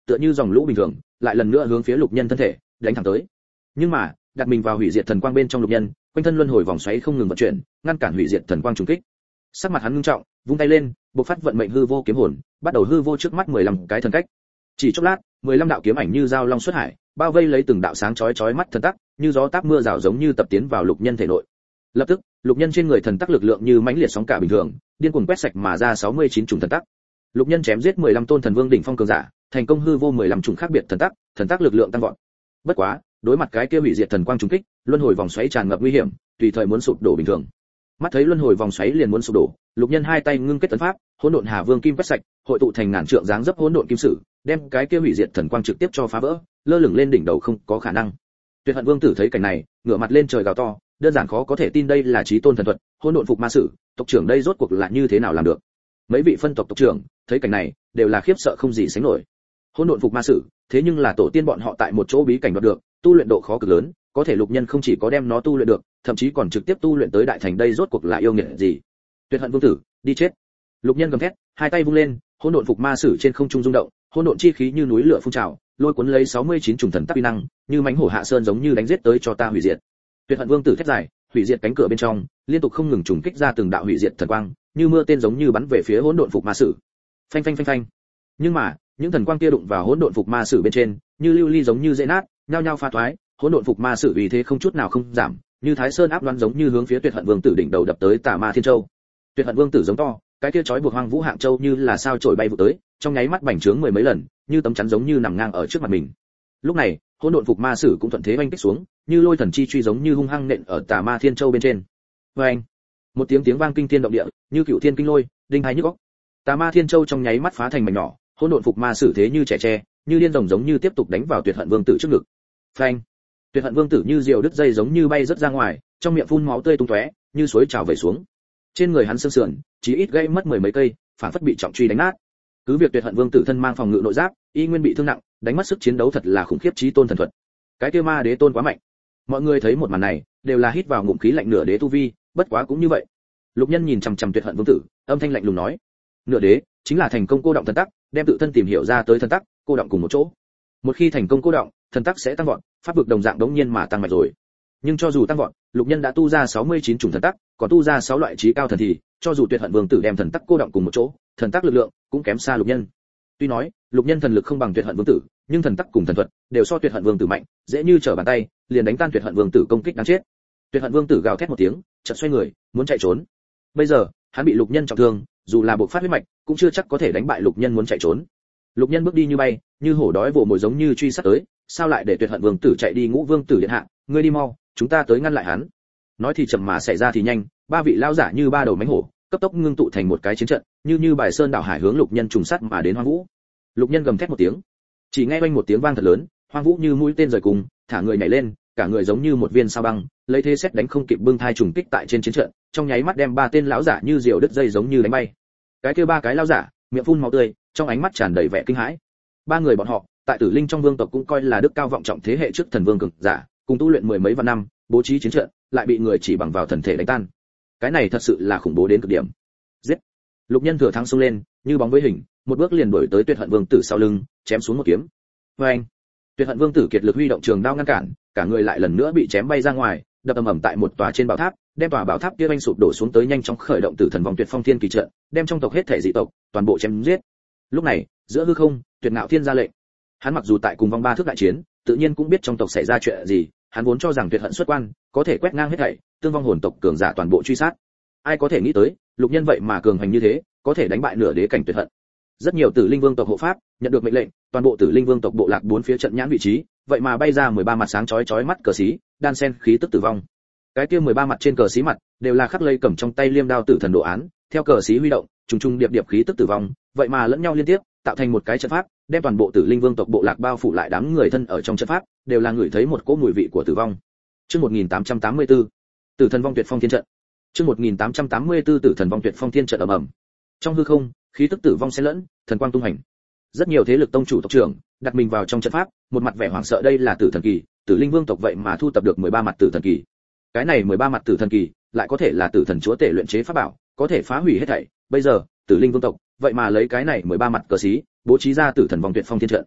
tựa như dòng lũ bình thường, lại lần nữa hướng phía Lục Nhân thân thể đánh thẳng tới. Nhưng mà, đặt mình vào hủy diệt thần quang bên trong Lục Nhân, quanh thân luân hồi vòng xoáy không ngừng vận chuyển, ngăn cản hủy diệt thần quang trùng kích. Sắc mặt hắn ngưng trọng, vung tay lên, bộc phát vận mệnh hư vô kiếm hồn, bắt đầu hư vô trước mắt mười lăm cái thần cách. Chỉ chốc lát, mười lăm đạo kiếm ảnh như dao long xuất hải, bao vây lấy từng đạo sáng chói chói mắt thần tắc, như gió táp mưa rào giống như tập tiến vào Lục Nhân thể nội. Lập tức, Lục Nhân trên người thần tắc lực lượng như mãnh liệt sóng cả bình thường, điên cuồng quét sạch mà ra sáu mươi chín chủng thần tắc. Lục Nhân chém giết mười lăm tôn thần vương đỉnh phong cường giả, thành công hư vô mười lăm chủng khác biệt thần tắc, thần tắc lực lượng tăng vọt. Bất quá, đối mặt cái kia hủy diệt thần quang trùng kích, luân hồi vòng xoáy tràn ngập nguy hiểm, tùy thời muốn sụp đổ bình thường. Mắt thấy luân hồi vòng xoáy liền muốn sụp đổ, Lục Nhân hai tay ngưng kết tấn pháp, hỗn độn hà vương kim quét sạch, hội tụ thành ngàn trượng dáng dấp hỗn độn kim sử, đem cái kia hủy diệt thần quang trực tiếp cho phá vỡ, lơ lửng lên đỉnh đầu không có khả năng. Tuyệt Hận Vương tử thấy cảnh này, ngửa mặt lên trời gào to, đơn giản khó có thể tin đây là chí tôn thần thuật, hỗn độn phục ma sử, tộc trưởng đây rốt cuộc là như thế nào làm được? Mấy vị phân tộc tộc trưởng thấy cảnh này, đều là khiếp sợ không gì sánh nổi. Hỗn độn phục ma sử, thế nhưng là tổ tiên bọn họ tại một chỗ bí cảnh đoạt được, tu luyện độ khó cực lớn, có thể Lục Nhân không chỉ có đem nó tu luyện được, thậm chí còn trực tiếp tu luyện tới đại thành đây rốt cuộc là yêu nghiệt gì? Tuyệt Hận Vương tử, đi chết. Lục Nhân gầm thét, hai tay vung lên, hỗn độn phục ma sử trên không trung rung động, hỗn độn chi khí như núi lửa phun trào, lôi cuốn lấy sáu mươi chín chủng thần tắc uy năng, như mãnh hổ hạ sơn giống như đánh giết tới cho ta hủy diệt. Tuyệt Hận Vương tử thét dài, hủy diệt cánh cửa bên trong, liên tục không ngừng trùng kích ra từng đạo hủy diệt thần quang, như mưa tên giống như bắn về phía hỗn độn phục ma sử. Phanh phanh phanh phanh. Nhưng mà, những thần quang kia đụng vào hỗn độn phục ma sử bên trên, như lưu ly giống như dễ nát, nhao nhao pha thoái, hỗn độn phục ma sử vì thế không chút nào không giảm, như Thái Sơn áp đoán giống như hướng phía Tuyệt Hận Vương tử đỉnh đầu đập tới Tà Ma Thiên Châu. Tuyệt Hận Vương tử giống to, cái kia chói buộc Hoang Vũ Hạng Châu như là sao chổi bay vụ tới, trong nháy mắt bành trướng mười mấy lần, như tấm chắn giống như nằm ngang ở trước mặt mình. Lúc này, hỗn độn phục ma sử cũng thuận thế oanh kích xuống, như lôi thần chi truy giống như hung hăng nện ở Tà Ma Thiên Châu bên trên. Oanh! Một tiếng tiếng vang kinh thiên động địa, như cựu thiên kinh lôi, đinh hai nhức óc. Tà Ma Thiên Châu trong nháy mắt phá thành mảnh nhỏ, hỗn độn phục ma sử thế như trẻ tre, như điên rồng giống như tiếp tục đánh vào Tuyệt Hận Vương tử trước ngực. Phanh! Tuyệt Hận Vương tử như diều đứt dây giống như bay rất ra ngoài, trong miệng phun máu tươi tung tóe, như suối trào vẩy xuống. Trên người hắn xương sườn, chỉ ít gãy mất mười mấy cây, phản phất bị trọng truy đánh nát. Cứ việc Tuyệt Hận Vương tử thân mang phòng ngự nội giáp, y nguyên bị thương nặng, đánh mất sức chiến đấu thật là khủng khiếp chí tôn thần thuật. Cái kia ma đế tôn quá mạnh. Mọi người thấy một màn này, đều là hít vào ngụm khí lạnh nửa đế tu vi, bất quá cũng như vậy. Lục Nhân nhìn chằm chằm Tuyệt Hận Vương tử, âm thanh lạnh lùng nói: "Nửa đế chính là thành công cô động thần tắc, đem tự thân tìm hiểu ra tới thần tắc, cô động cùng một chỗ. Một khi thành công cô động, thần tắc sẽ tăng vọt, pháp vực đồng dạng đống nhiên mà tăng mạnh rồi. Nhưng cho dù tăng vọt, Lục Nhân đã tu ra sáu mươi chín chủng thần tắc, còn tu ra sáu loại trí cao thần thì, cho dù Tuyệt Hận Vương tử đem thần tắc cô động cùng một chỗ, thần tắc lực lượng cũng kém xa Lục Nhân. Tuy nói, Lục Nhân thần lực không bằng Tuyệt Hận Vương tử, nhưng thần tắc cùng thần thuật đều so Tuyệt Hận Vương tử mạnh, dễ như trở bàn tay, liền đánh tan Tuyệt Hận Vương tử công kích đáng chết." Tuyệt Hận Vương tử gào thét một tiếng, chợt xoay người, muốn chạy trốn. Bây giờ, hắn bị Lục Nhân trọng thương, dù là bộc phát huyết mạch, cũng chưa chắc có thể đánh bại Lục Nhân muốn chạy trốn. Lục Nhân bước đi như bay, như hổ đói vồ mồi giống như truy sát tới, sao lại để Tuyệt Hận Vương tử chạy đi? Ngũ Vương tử điện hạ, ngươi đi mau, chúng ta tới ngăn lại hắn. Nói thì chậm mà xảy ra thì nhanh, ba vị lão giả như ba đầu mãnh hổ, cấp tốc ngưng tụ thành một cái chiến trận, như như bài sơn đảo hải hướng Lục Nhân trùng sát mà đến Hoang Vũ. Lục Nhân gầm thét một tiếng, chỉ nghe oanh một tiếng vang thật lớn, Hoang Vũ như mũi tên rời cùng, thả người nhảy lên, cả người giống như một viên sao băng, lấy thế xét đánh không kịp bưng thai trùng kích tại trên chiến trận, trong nháy mắt đem ba tên lão giả như diều đứt dây giống như đánh bay. Cái kia ba cái lão giả, miệng phun máu tươi, trong ánh mắt tràn đầy vẻ kinh hãi. Ba người bọn họ, tại Tử Linh trong vương tộc cũng coi là đức cao vọng trọng thế hệ trước thần vương cường giả, cùng tu luyện mười mấy vạn năm, bố trí chiến trận, lại bị người chỉ bằng vào thần thể đánh tan. Cái này thật sự là khủng bố đến cực điểm. Giết! Lục Nhân thừa thắng xông lên, như bóng với hình, một bước liền đuổi tới Tuyệt Hận Vương tử sau lưng, chém xuống một kiếm. Oeng! Tuyệt Hận Vương tử kiệt lực huy động trường đao ngăn cản, cả người lại lần nữa bị chém bay ra ngoài, đập ầm ầm tại một tòa trên bảo tháp, đem tòa bảo tháp kia vanh sụp đổ xuống tới, nhanh chóng khởi động Tử Thần Vòng Tuyệt Phong Thiên Kỳ trận, đem trong tộc hết thể dị tộc toàn bộ chém giết. Lúc này, giữa hư không, Tuyệt Ngạo Thiên ra lệnh. Hắn mặc dù tại cùng vong ba thước đại chiến, tự nhiên cũng biết trong tộc xảy ra chuyện gì, hắn vốn cho rằng Tuyệt Hận xuất quan, có thể quét ngang hết thảy, tương vong hồn tộc cường giả toàn bộ truy sát. Ai có thể nghĩ tới, Lục Nhân vậy mà cường hành như thế, có thể đánh bại nửa đế cảnh Tuyệt Hận. Rất nhiều Tử Linh Vương tộc hộ pháp nhận được mệnh lệnh, toàn bộ Tử Linh Vương tộc bộ lạc bốn phía trận nhãn vị trí, vậy mà bay ra mười ba mặt sáng chói chói mắt cờ xí, đan sen khí tức tử vong. Cái kia mười ba mặt trên cờ xí mặt đều là khắc lây cầm trong tay liêm đao tử thần đồ án, theo cờ xí huy động, trùng trùng điệp điệp khí tức tử vong, vậy mà lẫn nhau liên tiếp, tạo thành một cái trận pháp, đem toàn bộ Tử Linh Vương tộc bộ lạc bao phủ lại. Đám người thân ở trong trận pháp đều là người thấy một cỗ mùi vị của tử vong. Chương một nghìn tám trăm tám mươi tư, Tử Thần Vong Tuyệt Phong Thiên trận. Chương một nghìn tám trăm tám mươi tư, Tử Thần Vong Tuyệt Phong Thiên trận ầm ầm. Trong hư không, khí tức tử vong xen lẫn, thần quang tung hành. Rất nhiều thế lực tông chủ tộc trưởng đặt mình vào trong trận pháp, một mặt vẻ hoảng sợ, đây là Tử Thần Kỳ, Tử Linh Vương tộc vậy mà thu tập được mười ba mặt Tử Thần Kỳ. Cái này mười ba mặt Tử Thần Kỳ, lại có thể là Tử Thần Chúa tể luyện chế pháp bảo, có thể phá hủy hết thảy. Bây giờ, Tử Linh Vương tộc vậy mà lấy cái này mười ba mặt cờ xí, bố trí ra Tử Thần Vong Tuyệt Phong Thiên trận.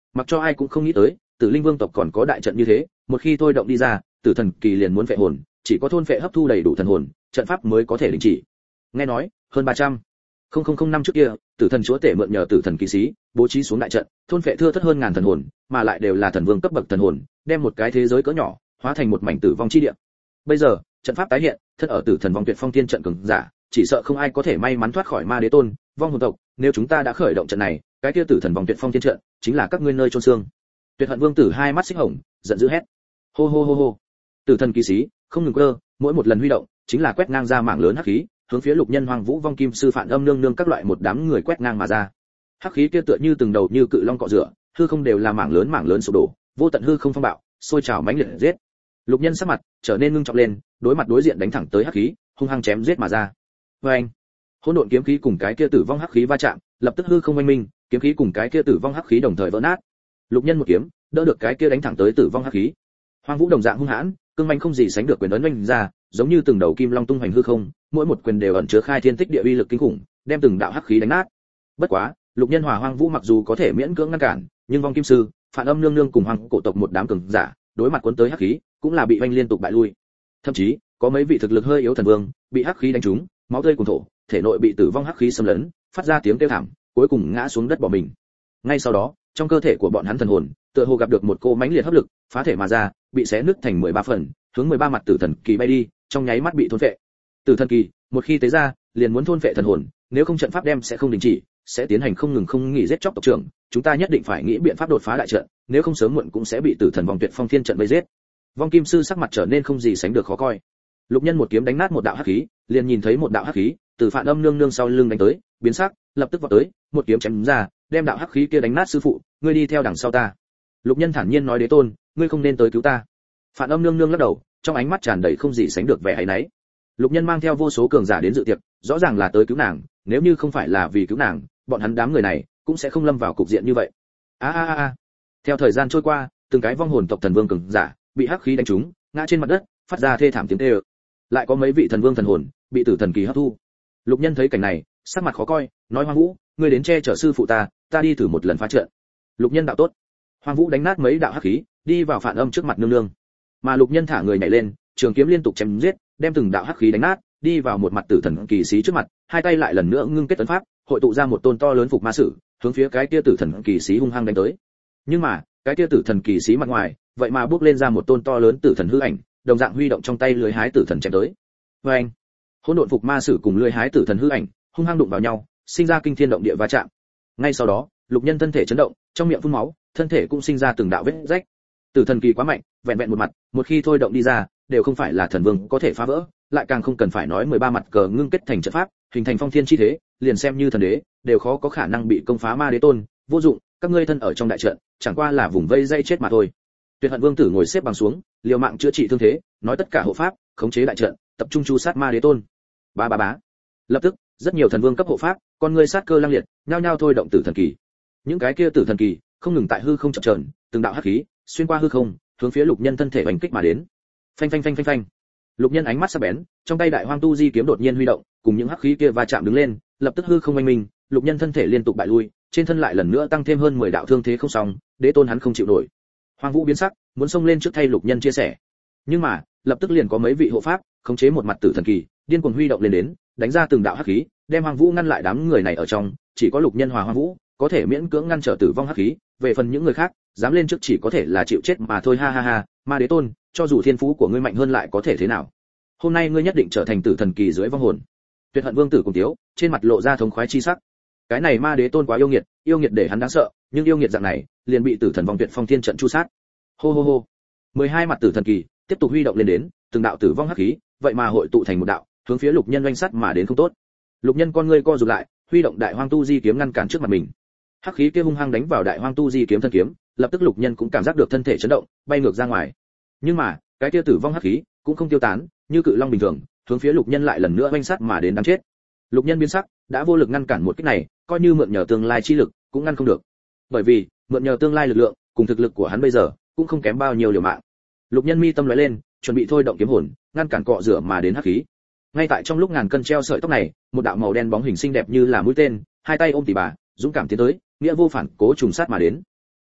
mặc cho ai cũng không nghĩ tới Tử Linh Vương tộc còn có đại trận như thế, một khi thôi động đi ra, Tử Thần Kỳ liền muốn phệ hồn, chỉ có thôn phệ hấp thu đầy đủ thần hồn, trận pháp mới có thể đình chỉ. Nghe nói, hơn ba trăm không năm trước kia, Tử Thần Chúa Tể mượn nhờ Tử Thần Kỳ sĩ, bố trí xuống đại trận, thôn phệ thưa thất hơn ngàn thần hồn, mà lại đều là thần vương cấp bậc thần hồn, đem một cái thế giới cỡ nhỏ hóa thành một mảnh tử vong chi địa. Bây giờ, trận pháp tái hiện, thân ở Tử Thần Vong Tuyệt Phong Thiên trận cường giả, chỉ sợ không ai có thể may mắn thoát khỏi Ma Đế Tôn, vong hồn tộc, nếu chúng ta đã khởi động trận này, cái kia Tử Thần Vong Tuyệt Phong Thiên trận chính là các ngươi nơi chôn xương. Tuyệt Hận Vương tử hai mắt xích hồng, giận dữ hét. Hô hô hô hô. Tử Thần Kỳ sĩ không ngừng cơ, mỗi một lần huy động, chính là quét ngang ra mảng lớn hắc khí, hướng phía Lục Nhân Hoàng Vũ Vong Kim Sư Phản Âm Nương Nương các loại một đám người quét ngang mà ra. Hắc khí kia tựa như từng đầu như cự long cọ rửa, hư không đều là mảng lớn mảng lớn sụp đổ, vô tận hư không phong bạo, sôi trào mãnh liệt giết. Lục Nhân sắc mặt trở nên ngưng trọng lên, đối mặt đối diện đánh thẳng tới hắc khí, hung hăng chém giết mà ra. Oeng! Hỗn độn kiếm khí cùng cái kia tử vong hắc khí va chạm, lập tức hư không oanh minh, kiếm khí cùng cái kia tử vong hắc khí đồng thời vỡ nát. Lục Nhân một kiếm, đỡ được cái kia đánh thẳng tới tử vong hắc khí. Hoang Vũ đồng dạng hung hãn, cương manh không gì sánh được quyền ấn oanh ra, giống như từng đầu kim long tung hoành hư không, mỗi một quyền đều ẩn chứa khai thiên tích địa uy lực kinh khủng, đem từng đạo hắc khí đánh nát. Bất quá, Lục Nhân hòa Hoang Vũ mặc dù có thể miễn cưỡng ngăn cản, nhưng Vong Kim Sư, Phản Âm Nương Nương cùng Hoàng cổ tộc một đám cường giả, đối mặt cuốn tới hắc khí, cũng là bị oanh liên tục bại lui. Thậm chí, có mấy vị thực lực hơi yếu thần vương, bị hắc khí đánh trúng, máu tươi cuồn thổ, thể nội bị tử vong hắc khí xâm lấn, phát ra tiếng kêu thảm, cuối cùng ngã xuống đất bỏ mình. Ngay sau đó, trong cơ thể của bọn hắn thần hồn, tựa hồ gặp được một cô mãnh liệt hấp lực, phá thể mà ra, bị xé nứt thành mười ba phần, hướng mười ba mặt Tử Thần Kỳ bay đi, trong nháy mắt bị thôn phệ. Tử Thần Kỳ, một khi tế ra, liền muốn thôn phệ thần hồn, nếu không trận pháp đem sẽ không đình chỉ, sẽ tiến hành không ngừng không nghỉ giết chóc tộc trưởng, chúng ta nhất định phải nghĩ biện pháp đột phá đại trận, nếu không sớm muộn cũng sẽ bị Tử Thần Vong Tuyệt Phong Thiên trận vây giết. Vong Kim Sư sắc mặt trở nên không gì sánh được khó coi. Lục Nhân một kiếm đánh nát một đạo hắc khí, liền nhìn thấy một đạo hắc khí từ Phản Âm Nương Nương sau lưng đánh tới, biến sắc, lập tức vọt tới, một kiếm chém ra, đem đạo hắc khí kia đánh nát. Sư phụ, ngươi đi theo đằng sau ta. Lục Nhân thản nhiên nói: Đế tôn, ngươi không nên tới cứu ta. Phản Âm Nương Nương lắc đầu, trong ánh mắt tràn đầy không gì sánh được vẻ áy náy. Lục Nhân mang theo vô số cường giả đến dự tiệc, rõ ràng là tới cứu nàng, nếu như không phải là vì cứu nàng, bọn hắn đám người này cũng sẽ không lâm vào cục diện như vậy. A a a a. Theo thời gian trôi qua, từng cái vong hồn tộc thần vương cường giả bị hắc khí đánh trúng, ngã trên mặt đất, phát ra thê thảm tiếng kêu. Lại có mấy vị thần vương thần hồn bị Tử Thần Kỳ hấp thu. Lục Nhân thấy cảnh này, sắc mặt khó coi, nói: Hoang Vũ, ngươi đến che chở sư phụ ta, ta đi thử một lần phá trận. Lục Nhân đạo tốt. Hoang Vũ đánh nát mấy đạo hắc khí, đi vào Phản Âm trước mặt nương nương. Mà Lục Nhân thả người nhảy lên, trường kiếm liên tục chém giết, đem từng đạo hắc khí đánh nát, đi vào một mặt Tử Thần Kỳ sĩ trước mặt, hai tay lại lần nữa ngưng kết ấn pháp, hội tụ ra một tôn to lớn phục ma sử, hướng phía cái kia Tử Thần Kỳ sĩ hung hăng đánh tới. Nhưng mà, cái kia Tử Thần Kỳ sĩ mặt ngoài, vậy mà bước lên ra một tôn to lớn tử thần hư ảnh, đồng dạng huy động trong tay lưới hái tử thần chém tới. Và anh, hỗn độn phục ma sử cùng lưới hái tử thần hư ảnh hung hăng đụng vào nhau, sinh ra kinh thiên động địa va chạm. Ngay sau đó, Lục Nhân thân thể chấn động, trong miệng phun máu, thân thể cũng sinh ra từng đạo vết rách. Tử thần kỳ quá mạnh, vẹn vẹn một mặt, một khi thôi động đi ra, đều không phải là thần vương có thể phá vỡ, lại càng không cần phải nói mười ba mặt cờ ngưng kết thành trận pháp, hình thành phong thiên chi thế, liền xem như thần đế, đều khó có khả năng bị công phá. Ma Đế Tôn, vô dụng, các ngươi thân ở trong đại trận, chẳng qua là vùng vây dây chết mà thôi. Tuyệt Hận Vương tử ngồi xếp bằng xuống, liều mạng chữa trị thương thế, nói tất cả hộ pháp, khống chế đại trận, tập trung chu sát Ma Đế Tôn. Ba ba bá. Lập tức, rất nhiều thần vương cấp hộ pháp, con ngươi sát cơ lang liệt, nhao nhao thôi động tử thần kỳ. Những cái kia tử thần kỳ, không ngừng tại hư không chập chờn, từng đạo hắc khí xuyên qua hư không, hướng phía Lục Nhân thân thể đánh kích mà đến. Phanh phanh phanh phanh phanh. Lục Nhân ánh mắt sắc bén, trong tay Đại Hoang Tu Di kiếm đột nhiên huy động, cùng những hắc khí kia va chạm đứng lên, lập tức hư không oanh minh, Lục Nhân thân thể liên tục bại lui, trên thân lại lần nữa tăng thêm hơn mười đạo thương thế không xong, Đế Tôn hắn không chịu nổi. Hoang Vũ biến sắc, muốn xông lên trước thay Lục Nhân chia sẻ. Nhưng mà, lập tức liền có mấy vị hộ pháp, khống chế một mặt tử thần kỳ, điên cuồng huy động lên đến, đánh ra từng đạo hắc khí, đem Hoang Vũ ngăn lại. Đám người này ở trong, chỉ có Lục Nhân hòa Hoang Vũ có thể miễn cưỡng ngăn trở tử vong hắc khí, về phần những người khác, dám lên trước chỉ có thể là chịu chết mà thôi. Ha ha ha, Ma Đế Tôn, cho dù thiên phú của ngươi mạnh hơn lại có thể thế nào? Hôm nay ngươi nhất định trở thành tử thần kỳ dưới vong hồn. Tuyệt Hận Vương tử cùng tiếu, trên mặt lộ ra thống khoái chi sắc. Cái này Ma Đế Tôn quá yêu nghiệt, yêu nghiệt để hắn đáng sợ, nhưng yêu nghiệt dạng này, liền bị tử thần vong tuyệt phong thiên trận chu sát. Hô hô hô. mười hai mặt tử thần kỳ tiếp tục huy động lên đến, từng đạo tử vong hắc khí, vậy mà hội tụ thành một đạo, hướng phía Lục Nhân oanh sát mà đến. Không tốt. Lục Nhân con ngươi co rụt lại, huy động Đại Hoang Tu Di kiếm ngăn cản trước mặt mình. Hắc khí kia hung hăng đánh vào Đại Hoang Tu Di kiếm thân kiếm, lập tức Lục Nhân cũng cảm giác được thân thể chấn động, bay ngược ra ngoài. Nhưng mà, cái kia tử vong hắc khí cũng không tiêu tán, như cự long bình thường, hướng phía Lục Nhân lại lần nữa oanh sát mà đến. Đáng chết. Lục Nhân biến sắc, đã vô lực ngăn cản một kích này, coi như mượn nhờ tương lai chi lực, cũng ngăn không được. Bởi vì, mượn nhờ tương lai lực lượng, cùng thực lực của hắn bây giờ, cũng không kém bao nhiêu liều mạng. Lục Nhân mi tâm lóe lên, chuẩn bị thôi động kiếm hồn, ngăn cản cọ rửa mà đến hắc khí. Ngay tại trong lúc ngàn cân treo sợi tóc này, một đạo màu đen bóng hình xinh đẹp như là mũi tên, hai tay ôm tỷ bà, dũng cảm tiến tới, nghĩa vô phản cố trùng sát mà đến.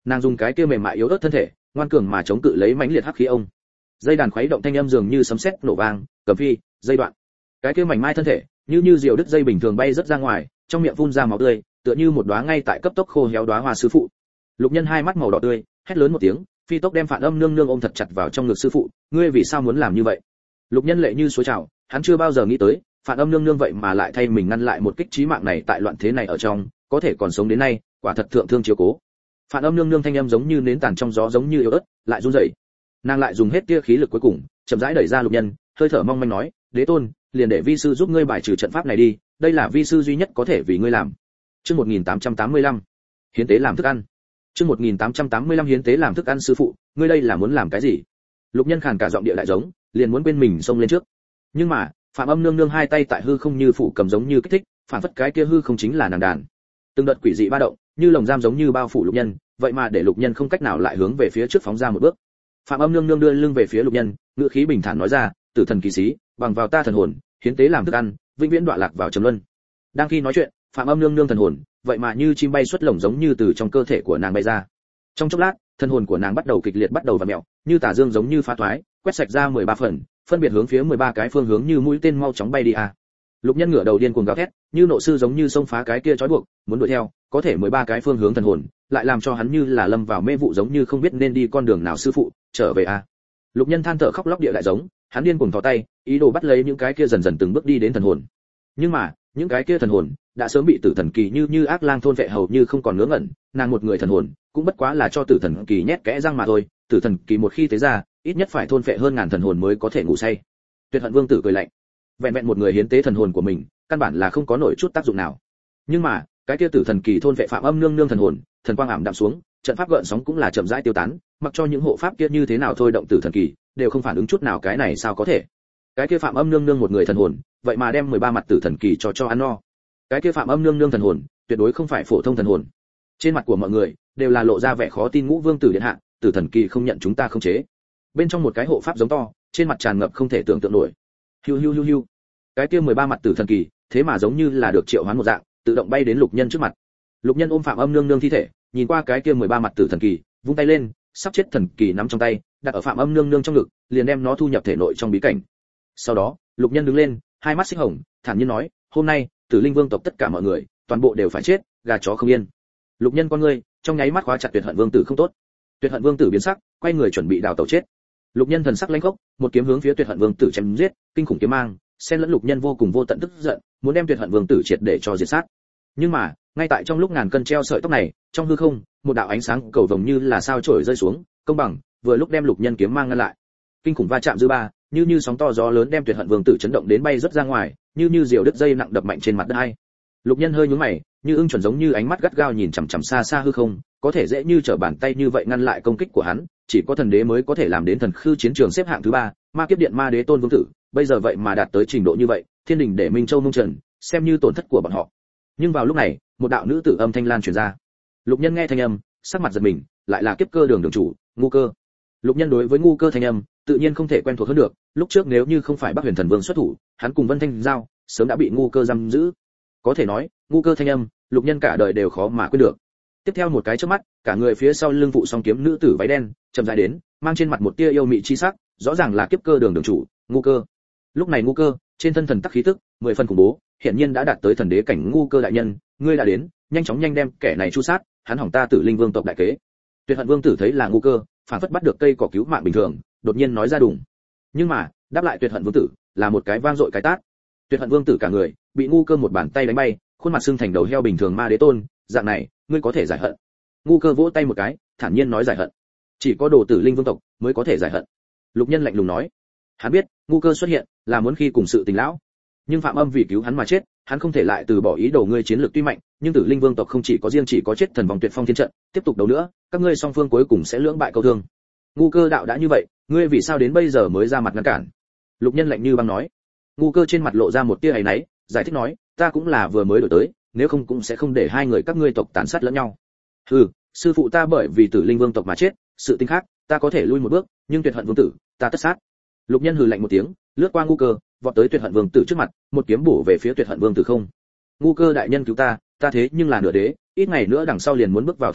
Nàng dùng cái kia mềm mại yếu ớt thân thể, ngoan cường mà chống cự lấy mãnh liệt hắc khí ông. Dây đàn khuấy động thanh âm dường như sấm sét nổ vang, cầm phi, dây đoạn. Cái kia mảnh mai thân thể, như như diều đứt dây bình thường bay rất ra ngoài, trong miệng phun ra máu tươi, tựa như một đóa ngay tại cấp tốc khô héo đóa hoa sư phụ. Lục Nhân hai mắt màu đỏ tươi, hét lớn một tiếng, phi tốc đem Phản Âm Nương Nương ôm thật chặt vào trong ngực sư phụ, ngươi vì sao muốn làm như vậy? Lục Nhân lệ như suối trào, hắn chưa bao giờ nghĩ tới, Phản Âm Nương Nương vậy mà lại thay mình ngăn lại một kích chí mạng này tại loạn thế này ở trong, có thể còn sống đến nay, quả thật thượng thương chiếu cố. Phản Âm Nương Nương thanh âm giống như nến tàn trong gió giống như yếu ớt, lại run rẩy. Nàng lại dùng hết tia khí lực cuối cùng, chậm rãi đẩy ra Lục Nhân, hơi thở mong manh nói, "Đế tôn, liền để vi sư giúp ngươi bài trừ trận pháp này đi, đây là vi sư duy nhất có thể vì ngươi làm." Chương một nghìn tám trăm tám mươi lăm, hiến tế làm thức ăn. Chương một nghìn tám trăm tám mươi lăm hiến tế làm thức ăn sư phụ, ngươi đây là muốn làm cái gì? Lục Nhân khàn cả giọng địa lại giống, liền muốn quên mình xông lên trước. Nhưng mà, Phạm Âm Nương Nương hai tay tại hư không như phụ cầm giống như kích thích, phản phất cái kia hư không chính là nàng đàn. Từng đợt quỷ dị ba động, như lồng giam giống như bao phủ Lục Nhân, vậy mà để Lục Nhân không cách nào lại hướng về phía trước phóng ra một bước. Phạm Âm Nương Nương đưa lưng về phía Lục Nhân, ngữ khí bình thản nói ra, "Tử thần kỳ sĩ, bằng vào ta thần hồn, hiến tế làm thức ăn, vĩnh viễn đọa lạc vào trầm luân." Đang khi nói chuyện, Phạm Âm Nương Nương thần hồn, vậy mà như chim bay xuất lồng giống như từ trong cơ thể của nàng bay ra. Trong chốc lát, thần hồn của nàng bắt đầu kịch liệt bắt đầu vặn mèo, như tà dương giống như phá thoái, quét sạch ra mười ba phần, phân biệt hướng phía mười ba cái phương hướng như mũi tên mau chóng bay đi à. Lục Nhân ngửa đầu điên cuồng gào thét, như nộ sư giống như xông phá cái kia trói buộc, muốn đuổi theo, có thể mười ba cái phương hướng thần hồn, lại làm cho hắn như là lâm vào mê vụ giống như không biết nên đi con đường nào sư phụ, trở về à. Lục Nhân than thở khóc lóc địa lại giống, hắn điên cuồng thò tay, ý đồ bắt lấy những cái kia dần dần từng bước đi đến thần hồn. Nhưng mà, những cái kia thần hồn đã sớm bị tử thần kỳ như như ác lang thôn vệ hầu như không còn ngớ ngẩn, nàng một người thần hồn cũng bất quá là cho tử thần kỳ nhét kẽ răng mà thôi, tử thần kỳ một khi tế ra, ít nhất phải thôn vệ hơn ngàn thần hồn mới có thể ngủ say. Tuyệt Hận Vương tử cười lạnh, vẹn vẹn một người hiến tế thần hồn của mình, căn bản là không có nổi chút tác dụng nào. Nhưng mà, cái kia tử thần kỳ thôn vệ Phạm Âm Nương Nương thần hồn, thần quang ảm đạm xuống, trận pháp gợn sóng cũng là chậm rãi tiêu tán, mặc cho những hộ pháp kia như thế nào thôi động tử thần kỳ, đều không phản ứng chút nào, cái này sao có thể? Cái kia Phạm Âm Nương Nương một người thần hồn, vậy mà đem mười ba mặt tử thần kỳ cho cho ăn no. Cái kia Phạm Âm Nương Nương thần hồn, tuyệt đối không phải phổ thông thần hồn. Trên mặt của mọi người đều là lộ ra vẻ khó tin. Ngũ Vương tử điện hạ, tử thần kỳ không nhận chúng ta không chế. Bên trong một cái hộ pháp giống to, trên mặt tràn ngập không thể tưởng tượng nổi. Hiu hiu hiu hiu. Cái kia mười ba mặt tử thần kỳ, thế mà giống như là được triệu hoán một dạng, tự động bay đến Lục Nhân trước mặt. Lục Nhân ôm Phạm Âm Nương Nương thi thể, nhìn qua cái kia mười ba mặt tử thần kỳ, vung tay lên, sắp chết thần kỳ nắm trong tay, đặt ở Phạm Âm Nương Nương trong ngực, liền đem nó thu nhập thể nội trong bí cảnh. Sau đó, Lục Nhân đứng lên, hai mắt xích hồng, thản nhiên nói, "Hôm nay, Tử Linh Vương tộc tất cả mọi người, toàn bộ đều phải chết, gà chó không yên." Lục Nhân con ngươi, trong nháy mắt khóa chặt Tuyệt Hận Vương tử không tốt. Tuyệt Hận Vương tử biến sắc, quay người chuẩn bị đào tẩu chết. Lục Nhân thần sắc lãnh khốc, một kiếm hướng phía Tuyệt Hận Vương tử chém giết, kinh khủng kiếm mang, xen lẫn Lục Nhân vô cùng vô tận tức giận, muốn đem Tuyệt Hận Vương tử triệt để cho diệt sát. Nhưng mà, ngay tại trong lúc ngàn cân treo sợi tóc này, trong hư không, một đạo ánh sáng cầu vồng như là sao chổi rơi xuống, công bằng, vừa lúc đem Lục Nhân kiếm mang ngăn lại. Kinh khủng va chạm dư ba, như như sóng to gió lớn đem Tuyệt Hận Vương tử chấn động đến bay rất ra ngoài, như như diều đứt dây nặng đập mạnh trên mặt đất hay. Lục Nhân hơi nhướng mày, như ưng chuẩn giống như ánh mắt gắt gao nhìn chằm chằm xa xa hư không, có thể dễ như trở bàn tay như vậy ngăn lại công kích của hắn, chỉ có thần đế mới có thể làm đến thần khư chiến trường xếp hạng thứ ba, ma kiếp điện ma đế tôn vương tử, bây giờ vậy mà đạt tới trình độ như vậy, thiên đình để Minh Châu mông trần, xem như tổn thất của bọn họ. Nhưng vào lúc này, một đạo nữ tử âm thanh lan truyền ra. Lục Nhân nghe thanh âm, sắc mặt giật mình, lại là kiếp cơ đường đường chủ, Ngu Cơ. Lục Nhân đối với Ngu Cơ thanh âm, tự nhiên không thể quen thuộc hơn được, lúc trước nếu như không phải Bắc Huyền Thần Vương xuất thủ, hắn cùng Vân Thanh giao, sớm đã bị Ngu Cơ giam giữ. Có thể nói, Ngu Cơ thanh âm, Lục Nhân cả đời đều khó mà quên được. Tiếp theo một cái chớp mắt, cả người phía sau lưng phụ song kiếm nữ tử váy đen, chậm rãi đến, mang trên mặt một tia yêu mị chi sắc, rõ ràng là kiếp cơ đường đường chủ, Ngu Cơ. Lúc này Ngu Cơ, trên thân thần tắc khí tức, mười phần khủng bố, hiện nhiên đã đạt tới thần đế cảnh. Ngu Cơ đại nhân, ngươi đã đến, nhanh chóng nhanh đem kẻ này chu sát, hắn hỏng ta Tử Linh Vương tộc đại kế. Tuyệt Hận Vương tử thấy là Ngu Cơ, phản phất bắt được cây cỏ cứu mạng bình thường, đột nhiên nói ra đùng. Nhưng mà, đáp lại Tuyệt Hận Vương tử, là một cái vang dội cái tát. Tuyệt Hận Vương tử cả người bị Ngu Cơ một bàn tay đánh bay, khuôn mặt xương thành đầu heo bình thường. Ma đế tôn, dạng này, ngươi có thể giải hận. Ngu Cơ vỗ tay một cái, thản nhiên nói giải hận. Chỉ có đồ Tử Linh Vương tộc mới có thể giải hận. Lục Nhân lạnh lùng nói. Hắn biết, Ngu Cơ xuất hiện là muốn khi cùng sự tình lão. Nhưng Phạm Âm vì cứu hắn mà chết, hắn không thể lại từ bỏ ý đồ. Ngươi chiến lược tuy mạnh, nhưng Tử Linh Vương tộc không chỉ có riêng chỉ có chết thần vòng tuyệt phong thiên trận, tiếp tục đấu nữa, các ngươi song phương cuối cùng sẽ lưỡng bại câu thương. Ngu Cơ đạo đã như vậy, ngươi vì sao đến bây giờ mới ra mặt ngăn cản? Lục Nhân lạnh như băng nói. Ngu Cơ trên mặt lộ ra một tia áy náy, giải thích nói, ta cũng là vừa mới đổi tới, nếu không cũng sẽ không để hai người các ngươi tộc tàn sát lẫn nhau. Hừ, sư phụ ta bởi vì Tử Linh Vương tộc mà chết, sự tình khác, ta có thể lui một bước, nhưng Tuyệt Hận Vương tử, ta tất sát. Lục Nhân hừ lạnh một tiếng, lướt qua Ngu Cơ, vọt tới Tuyệt Hận Vương tử trước mặt, một kiếm bổ về phía Tuyệt Hận Vương tử. Không, Ngu Cơ đại nhân cứu ta, ta thế nhưng là nửa đế, ít ngày nữa đằng sau liền muốn bước vào thần đế,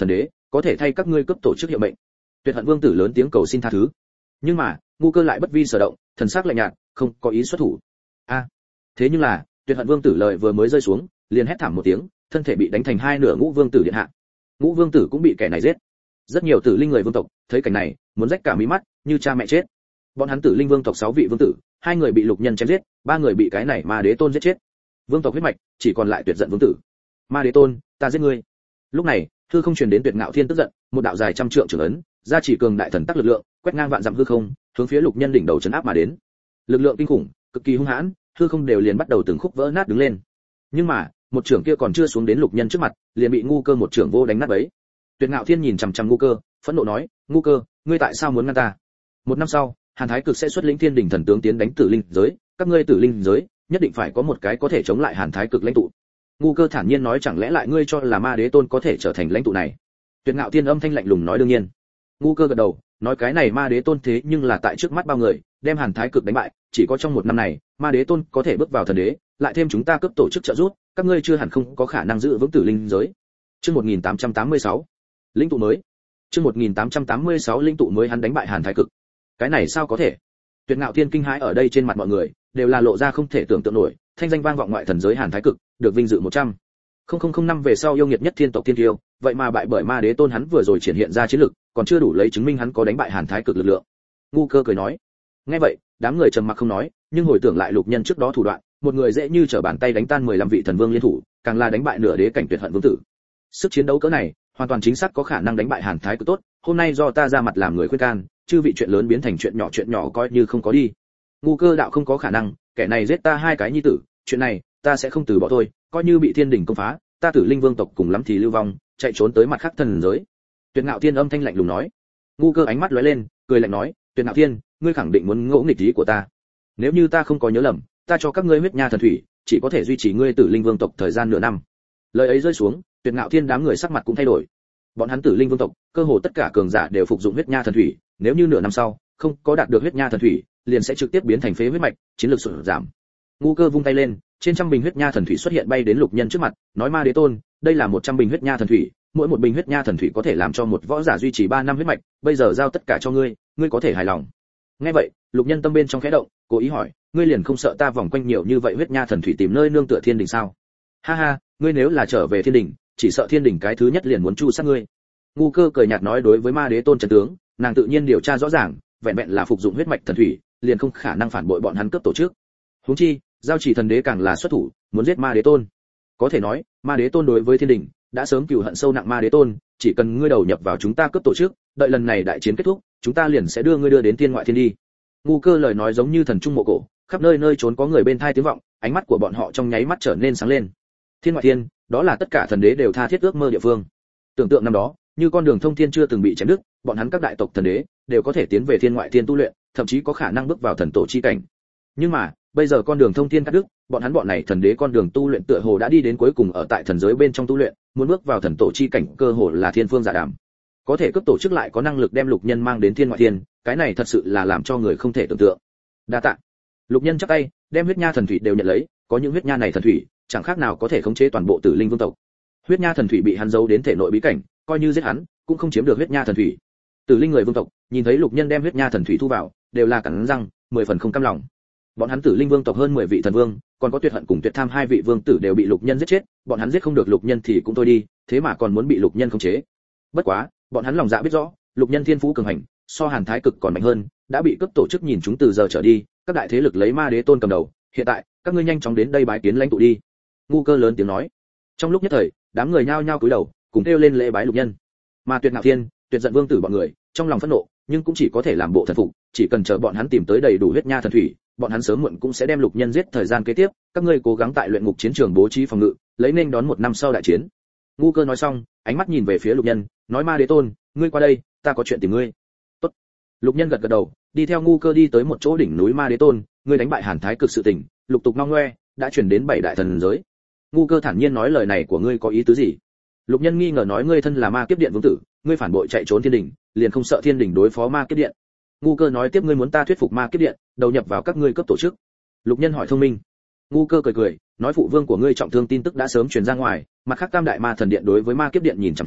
có thể thay các ngươi cấp tổ chức hiệu mệnh. Tuyệt Hận Vương tử lớn tiếng cầu xin tha thứ. Nhưng mà, ngu cơ lại bất vi sở động, thần sắc lạnh nhạt, không có ý xuất thủ. A, thế nhưng là, Tuyệt Hận Vương tử lời vừa mới rơi xuống, liền hét thảm một tiếng, thân thể bị đánh thành hai nửa. Ngũ Vương tử điện hạ. Ngũ Vương tử cũng bị kẻ này giết. Rất nhiều tử linh người vương tộc thấy cảnh này, muốn rách cả mí mắt, như cha mẹ chết. Bọn hắn tử linh vương tộc sáu vị vương tử, hai người bị Lục Nhân chém giết, ba người bị cái này Ma Đế Tôn giết chết. Vương tộc huyết mạch, chỉ còn lại Tuyệt Giận Vương tử. Ma Đế Tôn, ta giết ngươi. Lúc này, hư không truyền đến Tuyệt Ngạo Thiên tức giận, một đạo dài trăm trượng trưởng ấn, gia chỉ cường đại thần tắc lực lượng, quét ngang vạn dặm hư không, hướng phía Lục Nhân đỉnh đầu chấn áp mà đến. Lực lượng kinh khủng, cực kỳ hung hãn, hư không đều liền bắt đầu từng khúc vỡ nát đứng lên. Nhưng mà, một trưởng kia còn chưa xuống đến Lục Nhân trước mặt, liền bị ngu cơ một trưởng vô đánh nát bấy. Tuyệt Ngạo Thiên nhìn chằm chằm ngu cơ, phẫn nộ nói, ngu cơ, ngươi tại sao muốn ngăn ta? Một năm sau, Hàn Thái Cực sẽ xuất lĩnh Thiên Đình thần tướng tiến đánh Tử Linh giới, các ngươi Tử Linh giới nhất định phải có một cái có thể chống lại Hàn Thái Cực lãnh tụ. Ngu cơ thản nhiên nói, chẳng lẽ lại ngươi cho là Ma Đế Tôn có thể trở thành lãnh tụ này? Tuyệt Ngạo Thiên âm thanh lạnh lùng nói, đương nhiên. Ngu cơ gật đầu, nói cái này Ma Đế Tôn thế nhưng là tại trước mắt bao người, đem Hàn Thái Cực đánh bại, chỉ có trong một năm này, Ma Đế Tôn có thể bước vào thần đế, lại thêm chúng ta cấp tổ chức trợ giúp, các ngươi chưa hẳn không có khả năng giữ vững Tử Linh giới. Chương một nghìn tám trăm tám mươi sáu, lĩnh tụ mới. Chương một nghìn tám trăm tám mươi sáu lĩnh tụ mới, hắn đánh bại Hàn Thái Cực. Cái này sao có thể? Tuyệt Ngạo Thiên kinh hãi ở đây trên mặt mọi người, đều là lộ ra không thể tưởng tượng nổi, thanh danh vang vọng ngoại thần giới Hàn Thái Cực, được vinh dự một trăm nghìn năm về sau yêu nghiệt nhất thiên tộc thiên kiêu, vậy mà bại bởi Ma Đế Tôn, hắn vừa rồi triển hiện ra chiến lực, còn chưa đủ lấy chứng minh hắn có đánh bại Hàn Thái Cực lực lượng. Ngu cơ cười nói. Nghe vậy, đám người trầm mặc không nói, nhưng hồi tưởng lại Lục Nhân trước đó thủ đoạn, một người dễ như trở bàn tay đánh tan mười lăm vị thần vương liên thủ, càng là đánh bại nửa đế cảnh Tuyệt Hận Vương tử. Sức chiến đấu cỡ này, hoàn toàn chính xác có khả năng đánh bại Hàn Thái Cực tốt, hôm nay do ta ra mặt làm người khuyên can, chư vị chuyện lớn biến thành chuyện nhỏ, chuyện nhỏ coi như không có đi. Ngu cơ đạo, không có khả năng, kẻ này giết ta hai cái nhi tử, chuyện này ta sẽ không từ bỏ thôi, coi như bị Thiên Đình công phá, ta Tử Linh Vương tộc cùng lắm thì lưu vong, chạy trốn tới mặt khác thần giới. Tuyệt Ngạo Thiên âm thanh lạnh lùng nói. Ngu cơ ánh mắt lóe lên, cười lạnh nói, Tuyệt Ngạo Thiên, ngươi khẳng định muốn ngỗ nghịch ý của ta. Nếu như ta không có nhớ lầm, ta cho các ngươi huyết nha thần thủy, chỉ có thể duy trì ngươi Tử Linh Vương tộc thời gian nửa năm. Lời ấy rơi xuống, Tuyệt Ngạo Thiên đám người sắc mặt cũng thay đổi. Bọn hắn Tử Linh Vương tộc, cơ hồ tất cả cường giả đều phục dụng huyết nha thần thủy, nếu như nửa năm sau không có đạt được huyết nha thần thủy, liền sẽ trực tiếp biến thành phế huyết mạch, chiến lược sụt giảm. Ngu cơ vung tay lên, trên trăm bình huyết nha thần thủy xuất hiện bay đến Lục Nhân trước mặt, nói, Ma Đế Tôn, đây là một trăm bình huyết nha thần thủy, mỗi một bình huyết nha thần thủy có thể làm cho một võ giả duy trì ba năm huyết mạch, bây giờ giao tất cả cho ngươi, ngươi có thể hài lòng. Nghe vậy, Lục Nhân tâm bên trong khẽ động, cố ý hỏi, ngươi liền không sợ ta vòng quanh nhiều như vậy huyết nha thần thủy tìm nơi nương tựa Thiên Đình sao? Ha ha, ngươi nếu là trở về Thiên Đình, chỉ sợ Thiên Đình cái thứ nhất liền muốn chu sát ngươi. Ngu cơ cười nhạt nói, đối với Ma Đế Tôn chân tướng, nàng tự nhiên điều tra rõ ràng, vẹn vẹn là phục dụng huyết mạch thần thủy, liền không khả năng phản bội bọn hắn cấp tổ chức. Huống chi, giao chỉ thần đế càng là xuất thủ, muốn giết Ma Đế Tôn. Có thể nói, Ma Đế Tôn đối với Thiên Đình đã sớm cừu hận sâu nặng. Ma Đế Tôn, chỉ cần ngươi đầu nhập vào chúng ta cấp tổ chức, đợi lần này đại chiến kết thúc, chúng ta liền sẽ đưa ngươi đưa đến thiên ngoại thiên đi. Ngu cơ lời nói giống như thần trung mộ cổ, khắp nơi nơi trốn có người bên tai tiếng vọng, ánh mắt của bọn họ trong nháy mắt trở nên sáng lên. Thiên ngoại thiên, đó là tất cả thần đế đều tha thiết ước mơ địa phương. Tưởng tượng năm đó, như con đường thông thiên chưa từng bị chém đứt, bọn hắn các đại tộc thần đế đều có thể tiến về thiên ngoại thiên tu luyện, thậm chí có khả năng bước vào thần tổ chi cảnh. Nhưng mà, bây giờ con đường thông thiên cắt đứt, bọn hắn bọn này thần đế con đường tu luyện tựa hồ đã đi đến cuối cùng, ở tại thần giới bên trong tu luyện, muốn bước vào thần tổ chi cảnh cơ hồ là thiên phương dạ đàm. Có thể cấp tổ chức lại có năng lực đem Lục Nhân mang đến thiên ngoại thiên, cái này thật sự là làm cho người không thể tưởng tượng. Đa tạ. Lục Nhân chắp tay, đem huyết nha thần thủy đều nhận lấy, có những huyết nha này thần thủy, chẳng khác nào có thể khống chế toàn bộ Tử Linh Vương tộc. Huyết nha thần thủy bị hắn giấu đến thể nội bí cảnh, coi như giết hắn, cũng không chiếm được huyết nha thần thủy. Tử Linh người vương tộc, nhìn thấy Lục Nhân đem huyết nha thần thủy thu vào, đều là cắn răng, mười phần không cam lòng. Bọn hắn Tử Linh Vương tộc hơn mười vị thần vương, còn có Tuyệt Hận cùng Tuyệt Tham hai vị vương tử đều bị Lục Nhân giết chết, bọn hắn giết không được Lục Nhân thì cũng thôi đi, thế mà còn muốn bị Lục Nhân khống chế. Bất quá, bọn hắn lòng dạ biết rõ, Lục Nhân thiên phú cường hành, so Hàn Thái Cực còn mạnh hơn, đã bị cấp tổ chức nhìn chúng từ giờ trở đi, các đại thế lực lấy Ma Đế Tôn cầm đầu, hiện tại, các ngươi nhanh chóng đến đây bái kiến lãnh tụ đi. Ngu cơ lớn tiếng nói. Trong lúc nhất thời, đám người nhao nhao cúi đầu, cùng kêu lên lễ bái Lục Nhân. Mà Tuyệt Ngạo Thiên, Tuyệt Giận Vương tử bọn người, trong lòng phẫn nộ, nhưng cũng chỉ có thể làm bộ thần phục, chỉ cần chờ bọn hắn tìm tới đầy đủ huyết nha thần thủy, bọn hắn sớm muộn cũng sẽ đem Lục Nhân giết. Thời gian kế tiếp, các ngươi cố gắng tại luyện ngục chiến trường bố trí phòng ngự, lấy nên đón một năm sau đại chiến. Ngu cơ nói xong, ánh mắt nhìn về phía Lục Nhân, nói, Ma Đế Tôn, ngươi qua đây, ta có chuyện tìm ngươi. Tốt. Lục Nhân gật gật đầu, đi theo Ngu cơ đi tới một chỗ đỉnh núi. Ma Đế Tôn, ngươi đánh bại Hàn Thái Cực sự tình, lục tục ngong ngoe, đã truyền đến bảy đại thần giới. Ngu cơ thản nhiên nói, lời này của ngươi có ý tứ gì? Lục Nhân nghi ngờ nói, ngươi thân là Ma Kiếp Điện vương tử, ngươi phản bội chạy trốn Thiên Đình, liền không sợ Thiên Đình đối phó Ma Kiếp Điện? Ngu cơ nói tiếp, ngươi muốn ta thuyết phục Ma Kiếp Điện đầu nhập vào các ngươi cấp tổ chức? Lục Nhân hỏi thông minh. Ngu cơ cười cười, nói, phụ vương của ngươi trọng thương tin tức đã sớm truyền ra ngoài, mặt khác tam đại ma thần điện đối với Ma Kiếp Điện nhìn chằm chằm,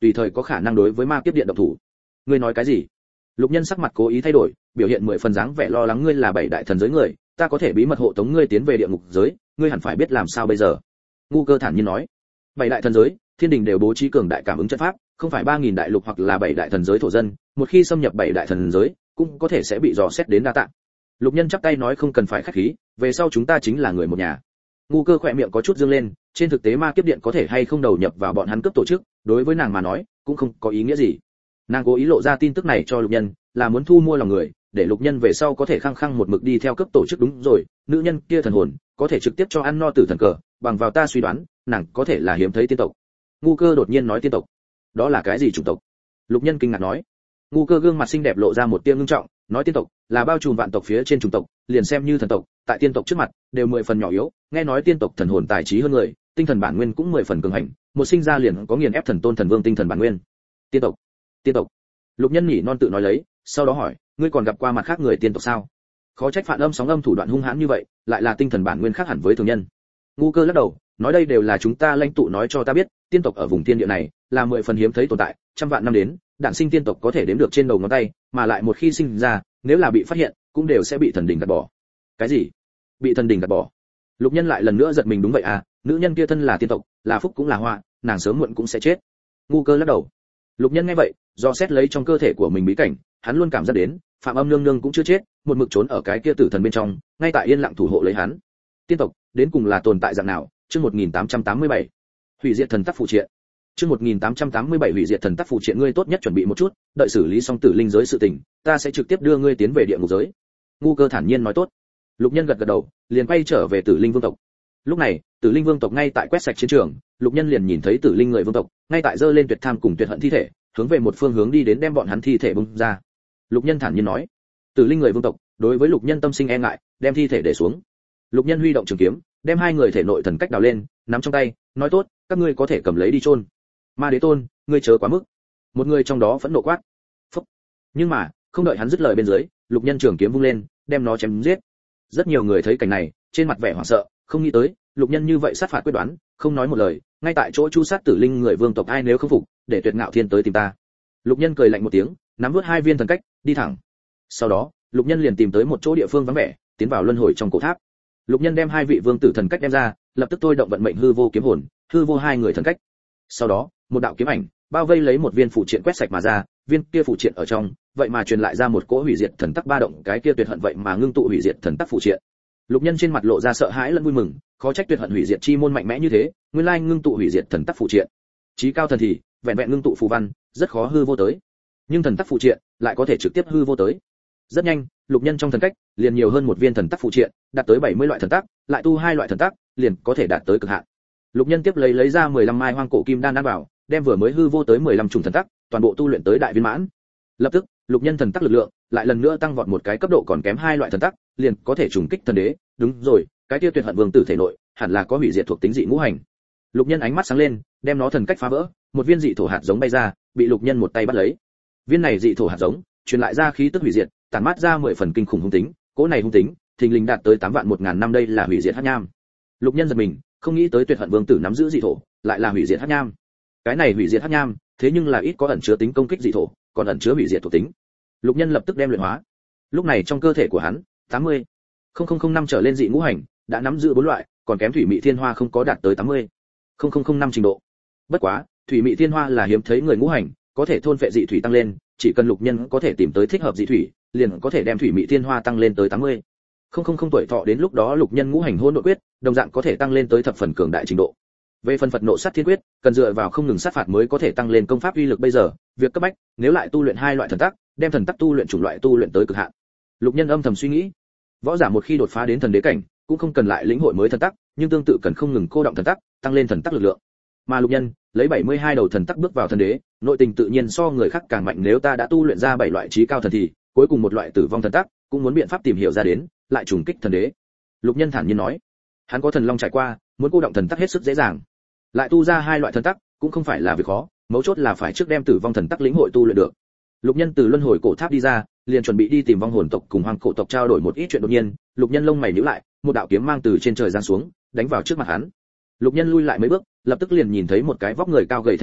tùy thời có khả năng đối với ma kiếp điện động thủ. Ngươi nói cái gì? Lục Nhân sắc mặt cố ý thay đổi, biểu hiện mười phần dáng vẻ lo lắng. Ngươi là bảy đại thần giới người, ta có thể bí mật hộ tống ngươi tiến về địa ngục giới, ngươi hẳn phải biết làm sao bây giờ. Ngu Cơ thản nhiên nói. Bảy đại thần giới, thiên đình đều bố trí cường đại cảm ứng trận pháp, không phải ba nghìn đại lục hoặc là bảy đại thần giới thổ dân, một khi xâm nhập bảy đại thần giới, cũng có thể sẽ bị dò xét đến đa tạng. Lục Nhân chắp tay nói không cần phải khách khí, về sau chúng ta chính là người một nhà. Ngu Cơ khỏe miệng có chút dương lên, trên thực tế ma kiếp điện có thể hay không đầu nhập vào bọn hắn cướp tổ chức, đối với nàng mà nói, cũng không có ý nghĩa gì. Nàng cố ý lộ ra tin tức này cho Lục Nhân, là muốn thu mua lòng người, để Lục Nhân về sau có thể khăng khăng một mực đi theo cướp tổ chức. Đúng rồi, nữ nhân kia thần hồn, có thể trực tiếp cho ăn no tử thần cờ, bằng vào ta suy đoán, nàng có thể là hiếm thấy tiên tộc. Ngu Cơ đột nhiên nói tiên tộc, đó là cái gì chủng tộc? Lục Nhân kinh ngạc nói. Ngu Cơ gương mặt xinh đẹp lộ ra một tia ngưng trọng, nói tiên tộc là bao trùm vạn tộc phía trên chủng tộc, liền xem như thần tộc, tại tiên tộc trước mặt đều mười phần nhỏ yếu. Nghe nói tiên tộc thần hồn tài trí hơn người, tinh thần bản nguyên cũng mười phần cường hành, một sinh ra liền có nghiền ép thần tôn thần vương tinh thần bản nguyên. Tiên tộc, tiên tộc. Lục Nhân nhỉ non tự nói lấy, sau đó hỏi, ngươi còn gặp qua mặt khác người tiên tộc sao? Khó trách Phản Âm sóng âm thủ đoạn hung hãn như vậy, lại là tinh thần bản nguyên khác hẳn với thường nhân. Ngu Cơ lắc đầu, nói đây đều là chúng ta lãnh tụ nói cho ta biết, tiên tộc ở vùng tiên địa này là mười phần hiếm thấy tồn tại, trăm vạn năm đến, đản sinh tiên tộc có thể đếm được trên đầu ngón tay, mà lại một khi sinh ra, nếu là bị phát hiện, cũng đều sẽ bị thần đình gạt bỏ. Cái gì? Bị thần đình gạt bỏ? Lục Nhân lại lần nữa giật mình. Đúng vậy à, nữ nhân kia thân là tiên tộc, là phúc cũng là họa, nàng sớm muộn cũng sẽ chết. Ngu Cơ lắc đầu. Lục Nhân nghe vậy, do xét lấy trong cơ thể của mình bí cảnh, hắn luôn cảm giác đến, Phạm Âm nương nương cũng chưa chết, một mực trốn ở cái kia tử thần bên trong, ngay tại yên lặng thủ hộ lấy hắn. Tiên tộc, đến cùng là tồn tại dạng nào? Chương một nghìn tám trăm tám mươi bảy, hủy diệt thần tắc phụ triện. Chương một nghìn tám trăm tám mươi bảy hủy diệt thần tắc phụ triện. Ngươi tốt nhất chuẩn bị một chút, đợi xử lý xong tử linh giới sự tình, ta sẽ trực tiếp đưa ngươi tiến về địa ngục giới. Ngu Cơ thản nhiên nói tốt. Lục Nhân gật gật đầu, liền quay trở về Tử Linh Vương tộc. Lúc này, Tử Linh Vương tộc ngay tại quét sạch chiến trường, Lục Nhân liền nhìn thấy Tử Linh người vương tộc, ngay tại giơ lên tuyệt tham cùng tuyệt hận thi thể, hướng về một phương hướng đi đến đem bọn hắn thi thể bung ra. Lục Nhân thản nhiên nói, Tử Linh người vương tộc, đối với Lục Nhân tâm sinh e ngại, đem thi thể để xuống. Lục Nhân huy động trường kiếm, đem hai người thể nội thần cách đào lên, nắm trong tay, nói tốt, các ngươi có thể cầm lấy đi chôn. Ma Đế Tôn, ngươi chớ quá mức. Một người trong đó phẫn nộ quát. Phúc. Nhưng mà, không đợi hắn dứt lời bên dưới, Lục Nhân trường kiếm vung lên, đem nó chém giết. Rất nhiều người thấy cảnh này, trên mặt vẻ hoảng sợ, không nghĩ tới, Lục Nhân như vậy sát phạt quyết đoán, không nói một lời, ngay tại chỗ chu sát Tử Linh người vương tộc. Ai nếu không phục, để Tuyệt Ngạo Thiên tới tìm ta. Lục Nhân cười lạnh một tiếng, nắm vút hai viên thần cách, đi thẳng. Sau đó, Lục Nhân liền tìm tới một chỗ địa phương vắng vẻ, tiến vào luân hồi trong cổ tháp. Lục Nhân đem hai vị vương tử thần cách đem ra, lập tức thôi động vận mệnh hư vô kiếm hồn, hư vô hai người thần cách. Sau đó, một đạo kiếm ảnh bao vây lấy một viên phụ triện quét sạch mà ra, viên kia phụ triện ở trong, vậy mà truyền lại ra một cỗ hủy diệt thần tắc ba động, cái kia tuyệt hận vậy mà ngưng tụ hủy diệt thần tắc phụ triện. Lục Nhân trên mặt lộ ra sợ hãi lẫn vui mừng, khó trách tuyệt hận hủy diệt chi môn mạnh mẽ như thế, nguyên lai ngưng tụ hủy diệt thần tắc phụ triện. Chí cao thần thì, vẹn vẹn ngưng tụ phù văn, rất khó hư vô tới. Nhưng thần tắc phụ triện lại có thể trực tiếp hư vô tới. Rất nhanh, Lục Nhân trong thần cách liền nhiều hơn một viên thần tắc phụ triện, đạt tới bảy mươi loại thần tắc, lại tu hai loại thần tắc, liền có thể đạt tới cực hạn. Lục Nhân tiếp lấy lấy ra mười lăm mai hoang cổ kim đan ăn vào, đem vừa mới hư vô tới mười lăm chủng thần tắc, toàn bộ tu luyện tới đại viên mãn. Lập tức, Lục Nhân thần tắc lực lượng lại lần nữa tăng vọt một cái cấp độ, còn kém hai loại thần tắc, liền có thể trùng kích thần đế. Đúng rồi, cái kia tuyệt hận vương tử thể nội hẳn là có hủy diệt thuộc tính dị ngũ hành. Lục Nhân ánh mắt sáng lên, đem nó thần cách phá vỡ, một viên dị thổ hạt giống bay ra, bị Lục Nhân một tay bắt lấy. Viên này dị thổ hạt giống truyền lại ra khí tức hủy diệt, tản mát ra mười phần kinh khủng hung tính, cỗ này hung tính, thình lình đạt tới tám vạn một ngàn năm, đây là hủy diệt hắc nham. Lục Nhân giật mình, không nghĩ tới tuyệt hận vương tử nắm giữ dị thổ, lại là hủy diệt hắc nham. Cái này hủy diệt hắc nham, thế nhưng là ít có ẩn chứa tính công kích dị thổ, còn ẩn chứa hủy diệt thuộc tính. Lục Nhân lập tức đem luyện hóa. Lúc này trong cơ thể của hắn, tám mươi nghìn năm trở lên dị ngũ hành đã nắm giữ bốn loại, còn kém thủy mị thiên hoa không có đạt tới tám mươi nghìn năm trình độ. Bất quá, thủy mị thiên hoa là hiếm thấy người ngũ hành, có thể thôn phệ dị thủy tăng lên, chỉ cần Lục Nhân có thể tìm tới thích hợp dị thủy, liền có thể đem thủy mị thiên hoa tăng lên tới tám mươi nghìn tuổi thọ. Đến lúc đó Lục Nhân ngũ hành hỗn độn quyết, đồng dạng có thể tăng lên tới thập phần cường đại trình độ. Về phần Phật nộ sát thiên quyết, cần dựa vào không ngừng sát phạt mới có thể tăng lên công pháp uy lực. Bây giờ, việc cấp bách, nếu lại tu luyện hai loại thần tắc, đem thần tắc tu luyện chủng loại tu luyện tới cực hạn. Lục Nhân âm thầm suy nghĩ, võ giả một khi đột phá đến thần đế cảnh, cũng không cần lại lĩnh hội mới thần tắc, nhưng tương tự cần không ngừng cô động thần tắc, tăng lên thần tắc lực lượng. Mà Lục Nhân, lấy bảy mươi hai đầu thần tắc bước vào thần đế, nội tình tự nhiên so người khác càng mạnh. Nếu ta đã tu luyện ra bảy loại chí cao thần thì, cuối cùng một loại tử vong thần tắc, cũng muốn biện pháp tìm hiểu ra đến, lại trùng kích thần đế. Lục Nhân thản nhiên nói, hắn có thần long trải qua, muốn cô động thần tắc hết sức dễ dàng. Lại tu ra hai loại thần tắc, cũng không phải là việc khó, mấu chốt là phải trước đem tử vong thần tắc lĩnh hội tu luyện được. Lục Nhân từ luân hồi cổ tháp đi ra, liền chuẩn bị đi tìm vong hồn tộc cùng hoang cổ tộc trao đổi một ít chuyện. Đột nhiên, Lục Nhân lông mày nhíu lại, một đạo kiếm mang từ trên trời giáng xuống, đánh vào trước mặt hắn. Lục Nhân lui lại mấy bước, lập tức liền nhìn thấy một cái vóc người cao gầy thanh niên,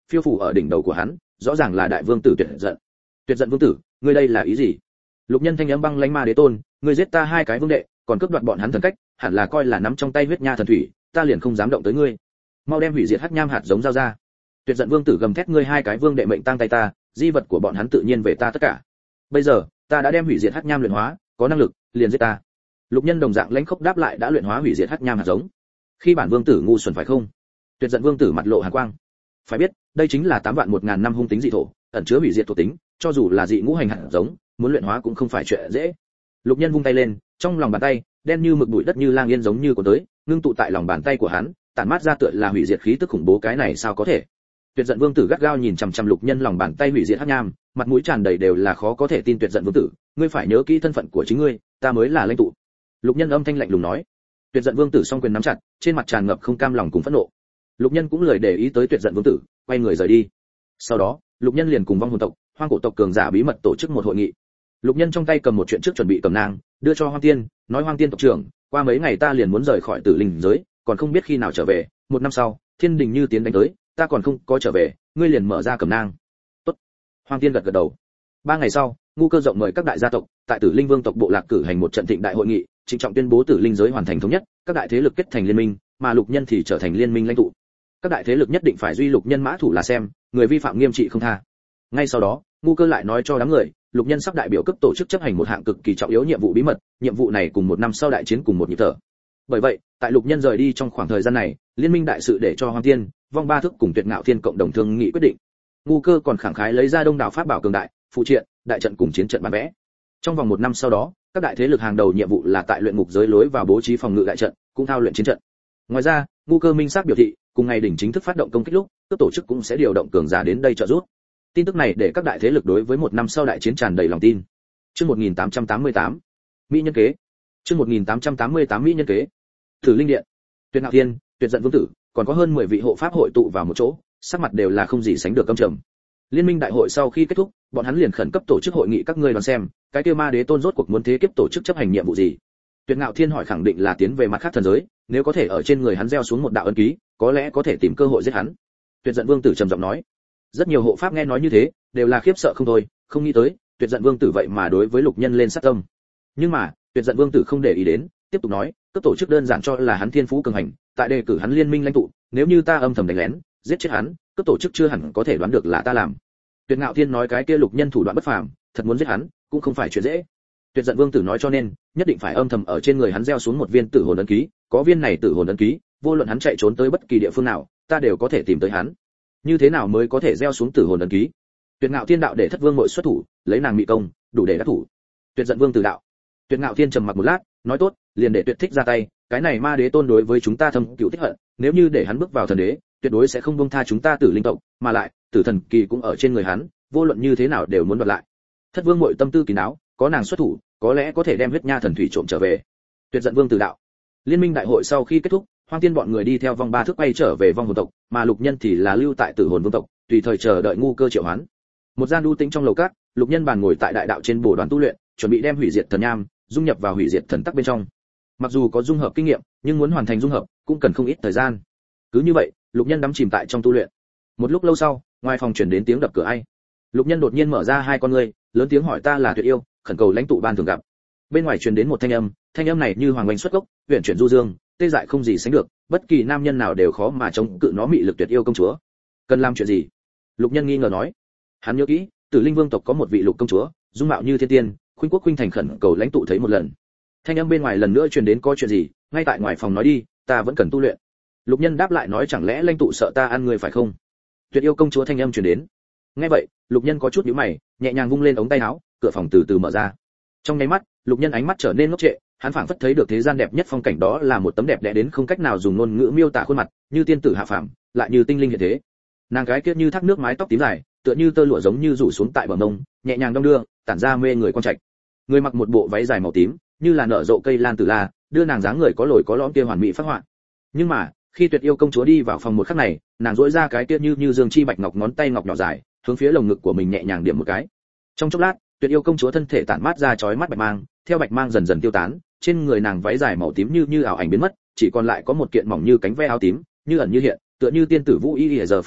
phiêu phù ở đỉnh đầu của hắn, rõ ràng là đại vương tử Tuyệt Giận. Tuyệt Giận vương tử, ngươi đây là ý gì? Lục Nhân thanh âm băng lãnh ma đế tôn, ngươi giết ta hai cái vương đệ, còn cướp đoạt bọn hắn thần cách, hẳn là coi là nắm trong tay huyết nha thần thủy, ta liền không dám động tới ngươi. Mau đem hủy diệt hắc nham hạt giống giao ra. Tuyệt Giận vương tử gầm thét, ngươi hai cái vương đệ mệnh tang tay ta, di vật của bọn hắn tự nhiên về ta tất cả. Bây giờ, ta đã đem hủy diệt hắc nham luyện hóa, có năng lực, liền giết ta. Lục Nhân đồng dạng lãnh khốc đáp lại, đã luyện hóa hủy diệt hắc nham hạt giống. Khi bản vương tử ngu xuẩn phải không? Tuyệt Giận vương tử mặt lộ hàn quang. Phải biết, đây chính là tám vạn một ngàn năm hung tính dị thổ, ẩn chứa hủy diệt thuộc tính, cho dù là dị ngũ hành hạt giống, muốn luyện hóa cũng không phải chuyện dễ. Lục Nhân vung tay lên, trong lòng bàn tay, đen như mực bụi đất như lang yên giống như cuốn tới, ngưng tụ tại lòng bàn tay của hắn, tản mát ra tựa là hủy diệt khí tức khủng bố, cái này sao có thể? Tuyệt Giận vương tử gắt gao nhìn chằm chằm Lục Nhân lòng bàn tay hủy diệt hắc nham, mặt mũi tràn đầy đều là khó có thể tin. Tuyệt Giận vương tử, ngươi phải nhớ kỹ thân phận của chính ngươi, ta mới là lãnh tụ. Lục Nhân âm thanh lạnh lùng nói. Tuyệt Giận vương tử song quyền nắm chặt, trên mặt tràn ngập không cam lòng cùng phẫn nộ. Lục Nhân cũng lười để ý tới Tuyệt Giận vương tử, quay người rời đi. Sau đó, Lục Nhân liền cùng vong hồn tộc, hoang cổ tộc cường giả bí mật tổ chức một hội nghị. Lục Nhân trong tay cầm một chuyện trước chuẩn bị cầm nang, đưa cho Hoang Tiên, nói Hoang Tiên tộc trưởng, qua mấy ngày ta liền muốn rời khỏi Tử Linh giới, còn không biết khi nào trở về, một năm sau, Thiên Đình như tiến đánh tới, ta còn không có trở về, ngươi liền mở ra cầm nang. Tốt. Hoang Tiên gật gật đầu. Ba ngày sau, ngu cơ rộng mời các đại gia tộc, tại Tử Linh Vương tộc bộ lạc cử hành một trận thịnh đại hội nghị, trịnh trọng tuyên bố Tử Linh giới hoàn thành thống nhất, các đại thế lực kết thành liên minh, mà Lục Nhân thì trở thành liên minh lãnh tụ. Các đại thế lực nhất định phải duy Lục Nhân mã thủ là xem, người vi phạm nghiêm trị không tha. Ngay sau đó, ngu cơ lại nói cho đám người, Lục Nhân sắp đại biểu cấp tổ chức chấp hành một hạng cực kỳ trọng yếu nhiệm vụ bí mật, nhiệm vụ này cùng một năm sau đại chiến cùng một nhịp thở. Bởi vậy, tại Lục Nhân rời đi trong khoảng thời gian này, liên minh đại sự để cho Hoang Tiên, Vong Ba Thức cùng Tuyệt Ngạo Thiên cộng đồng thương nghị quyết định. Ngu cơ còn khẳng khái lấy ra đông đảo pháp bảo cường đại, phụ triện, đại trận cùng chiến trận bản vẽ. Trong vòng một năm sau đó, các đại thế lực hàng đầu nhiệm vụ là tại luyện ngục giới lối vào bố trí phòng ngự đại trận, cũng thao luyện chiến trận. Ngoài ra, ngu cơ minh xác biểu thị, cùng ngày đỉnh chính thức phát động công kích lúc, các tổ chức cũng sẽ điều động cường giả đến đây trợ giúp. Tin tức này để các đại thế lực đối với một năm sau đại chiến tràn đầy lòng tin. Chương một nghìn tám trăm tám mươi tám, Mỹ nhân kế. Chương một nghìn tám trăm tám mươi tám Mỹ nhân kế. Tử Linh điện. Tuyệt Ngạo Thiên, Tuyệt Giận vương tử, còn có hơn mười vị hộ pháp hội tụ vào một chỗ, sắc mặt đều là không gì sánh được căm trầm. Liên minh đại hội sau khi kết thúc, bọn hắn liền khẩn cấp tổ chức hội nghị, các ngươi đoán xem, cái kia ma đế tôn rốt cuộc muốn thế kiếp tổ chức chấp hành nhiệm vụ gì? Tuyệt Ngạo Thiên hỏi, khẳng định là tiến về mặt khác thần giới, nếu có thể ở trên người hắn gieo xuống một đạo ấn ký, có lẽ có thể tìm cơ hội giết hắn. Tuyệt Giận vương tử trầm giọng nói. Rất nhiều hộ pháp nghe nói như thế, đều là khiếp sợ không thôi, không nghĩ tới, Tuyệt Giận vương tử vậy mà đối với Lục Nhân lên sát tâm. Nhưng mà, Tuyệt Giận vương tử không để ý đến, tiếp tục nói, cấp tổ chức đơn giản cho là hắn thiên phú cường hành, tại đề cử hắn liên minh lãnh tụ, nếu như ta âm thầm đánh lén, giết chết hắn, cấp tổ chức chưa hẳn có thể đoán được là ta làm. Tuyệt Ngạo Thiên nói, cái kia Lục Nhân thủ đoạn bất phàm, thật muốn giết hắn, cũng không phải chuyện dễ. Tuyệt Giận vương tử nói, cho nên, nhất định phải âm thầm ở trên người hắn gieo xuống một viên tử hồn ấn ký, có viên này tử hồn ấn ký, vô luận hắn chạy trốn tới bất kỳ địa phương nào, ta đều có thể tìm tới hắn. Như thế nào mới có thể gieo xuống tử hồn ấn ký? Tuyệt Ngạo Thiên đạo để Thất Vương muội xuất thủ, lấy nàng mị công, đủ để đắc thủ. Tuyệt Giận vương tử đạo. Tuyệt Ngạo Thiên trầm mặc một lát, nói tốt, liền để Tuyệt Thích ra tay, cái này ma đế tôn đối với chúng ta thâm cửu tích hận, nếu như để hắn bước vào thần đế, tuyệt đối sẽ không buông tha chúng ta Tử Linh tộc, mà lại, tử thần kỳ cũng ở trên người hắn, vô luận như thế nào đều muốn đoạt lại. Thất Vương muội tâm tư kín đáo, có nàng xuất thủ, có lẽ có thể đem huyết nha thần thủy trộm trở về. Tuyệt Giận vương tử đạo. Liên minh đại hội sau khi kết thúc, Hoang Tiên bọn người đi theo Vong Ba Thức quay trở về Vong hồn tộc, mà Lục Nhân thì là lưu tại Tử hồn vương tộc, tùy thời chờ đợi ngu cơ triệu hoán. Một gian đu tĩnh trong lầu các, Lục Nhân bàn ngồi tại đại đạo trên bồ đoàn tu luyện, chuẩn bị đem hủy diệt thần nham dung nhập vào hủy diệt thần tắc bên trong. Mặc dù có dung hợp kinh nghiệm, nhưng muốn hoàn thành dung hợp cũng cần không ít thời gian. Cứ như vậy, Lục Nhân đắm chìm tại trong tu luyện. Một lúc lâu sau, ngoài phòng truyền đến tiếng đập cửa ai. Lục Nhân đột nhiên mở ra hai con ngươi, lớn tiếng hỏi, ta là Tuyệt Yêu, khẩn cầu lãnh tụ ban thường gặp. Bên ngoài truyền đến một thanh âm, thanh âm này như hoàng oanh xuất gốc, huyền chuyển du dương, tê dại không gì sánh được, bất kỳ nam nhân nào đều khó mà chống cự nó mị lực. Tuyệt Yêu công chúa, cần làm chuyện gì? Lục Nhân nghi ngờ nói. Hắn nhớ kỹ, Tử Linh Vương tộc có một vị lục công chúa, dung mạo như thiên tiên, khuynh quốc khuynh thành, khẩn cầu lãnh tụ thấy một lần. Thanh âm bên ngoài lần nữa truyền đến, có chuyện gì? Ngay tại ngoài phòng nói đi, ta vẫn cần tu luyện. Lục Nhân đáp lại nói, chẳng lẽ lãnh tụ sợ ta ăn người phải không? Tuyệt Yêu công chúa thanh âm truyền đến. Nghe vậy, Lục Nhân có chút nhíu mày, nhẹ nhàng vung lên ống tay áo, cửa phòng từ từ mở ra. Trong nháy mắt, Lục Nhân ánh mắt trở nên ngốc trệ, hắn phảng phất thấy được thế gian đẹp nhất phong cảnh, đó là một tấm đẹp đẽ đến không cách nào dùng ngôn ngữ miêu tả khuôn mặt, như tiên tử hạ phàm, lại như tinh linh hiện thế. Nàng gái kia như thác nước, mái tóc tím dài, tựa như tơ lụa giống như rủ xuống tại bờ mông, nhẹ nhàng đong đưa, tản ra mê người quan trạch. Người mặc một bộ váy dài màu tím, như là nở rộ cây lan tử la, đưa nàng dáng người có lồi có lõm kia hoàn mỹ phát họa. Nhưng mà, khi Tuyệt Yêu công chúa đi vào phòng một khắc này, nàng duỗi ra cái kia như như dương chi bạch ngọc ngón tay ngọc nhỏ dài, hướng phía lồng ngực của mình nhẹ nhàng điểm một cái. Trong chốc lát, Tuyệt Yêu công chúa thân thể tản mát ra chói mắt bạch mang, theo bạch mang dần dần tiêu tán, trên người nàng váy dài màu tím như như ảo ảnh biến mất, chỉ còn lại có một kiện mỏng như cánh ve áo tím, như ẩn như hiện, tựa như tiên tử Vũ Y. Giờ phút này,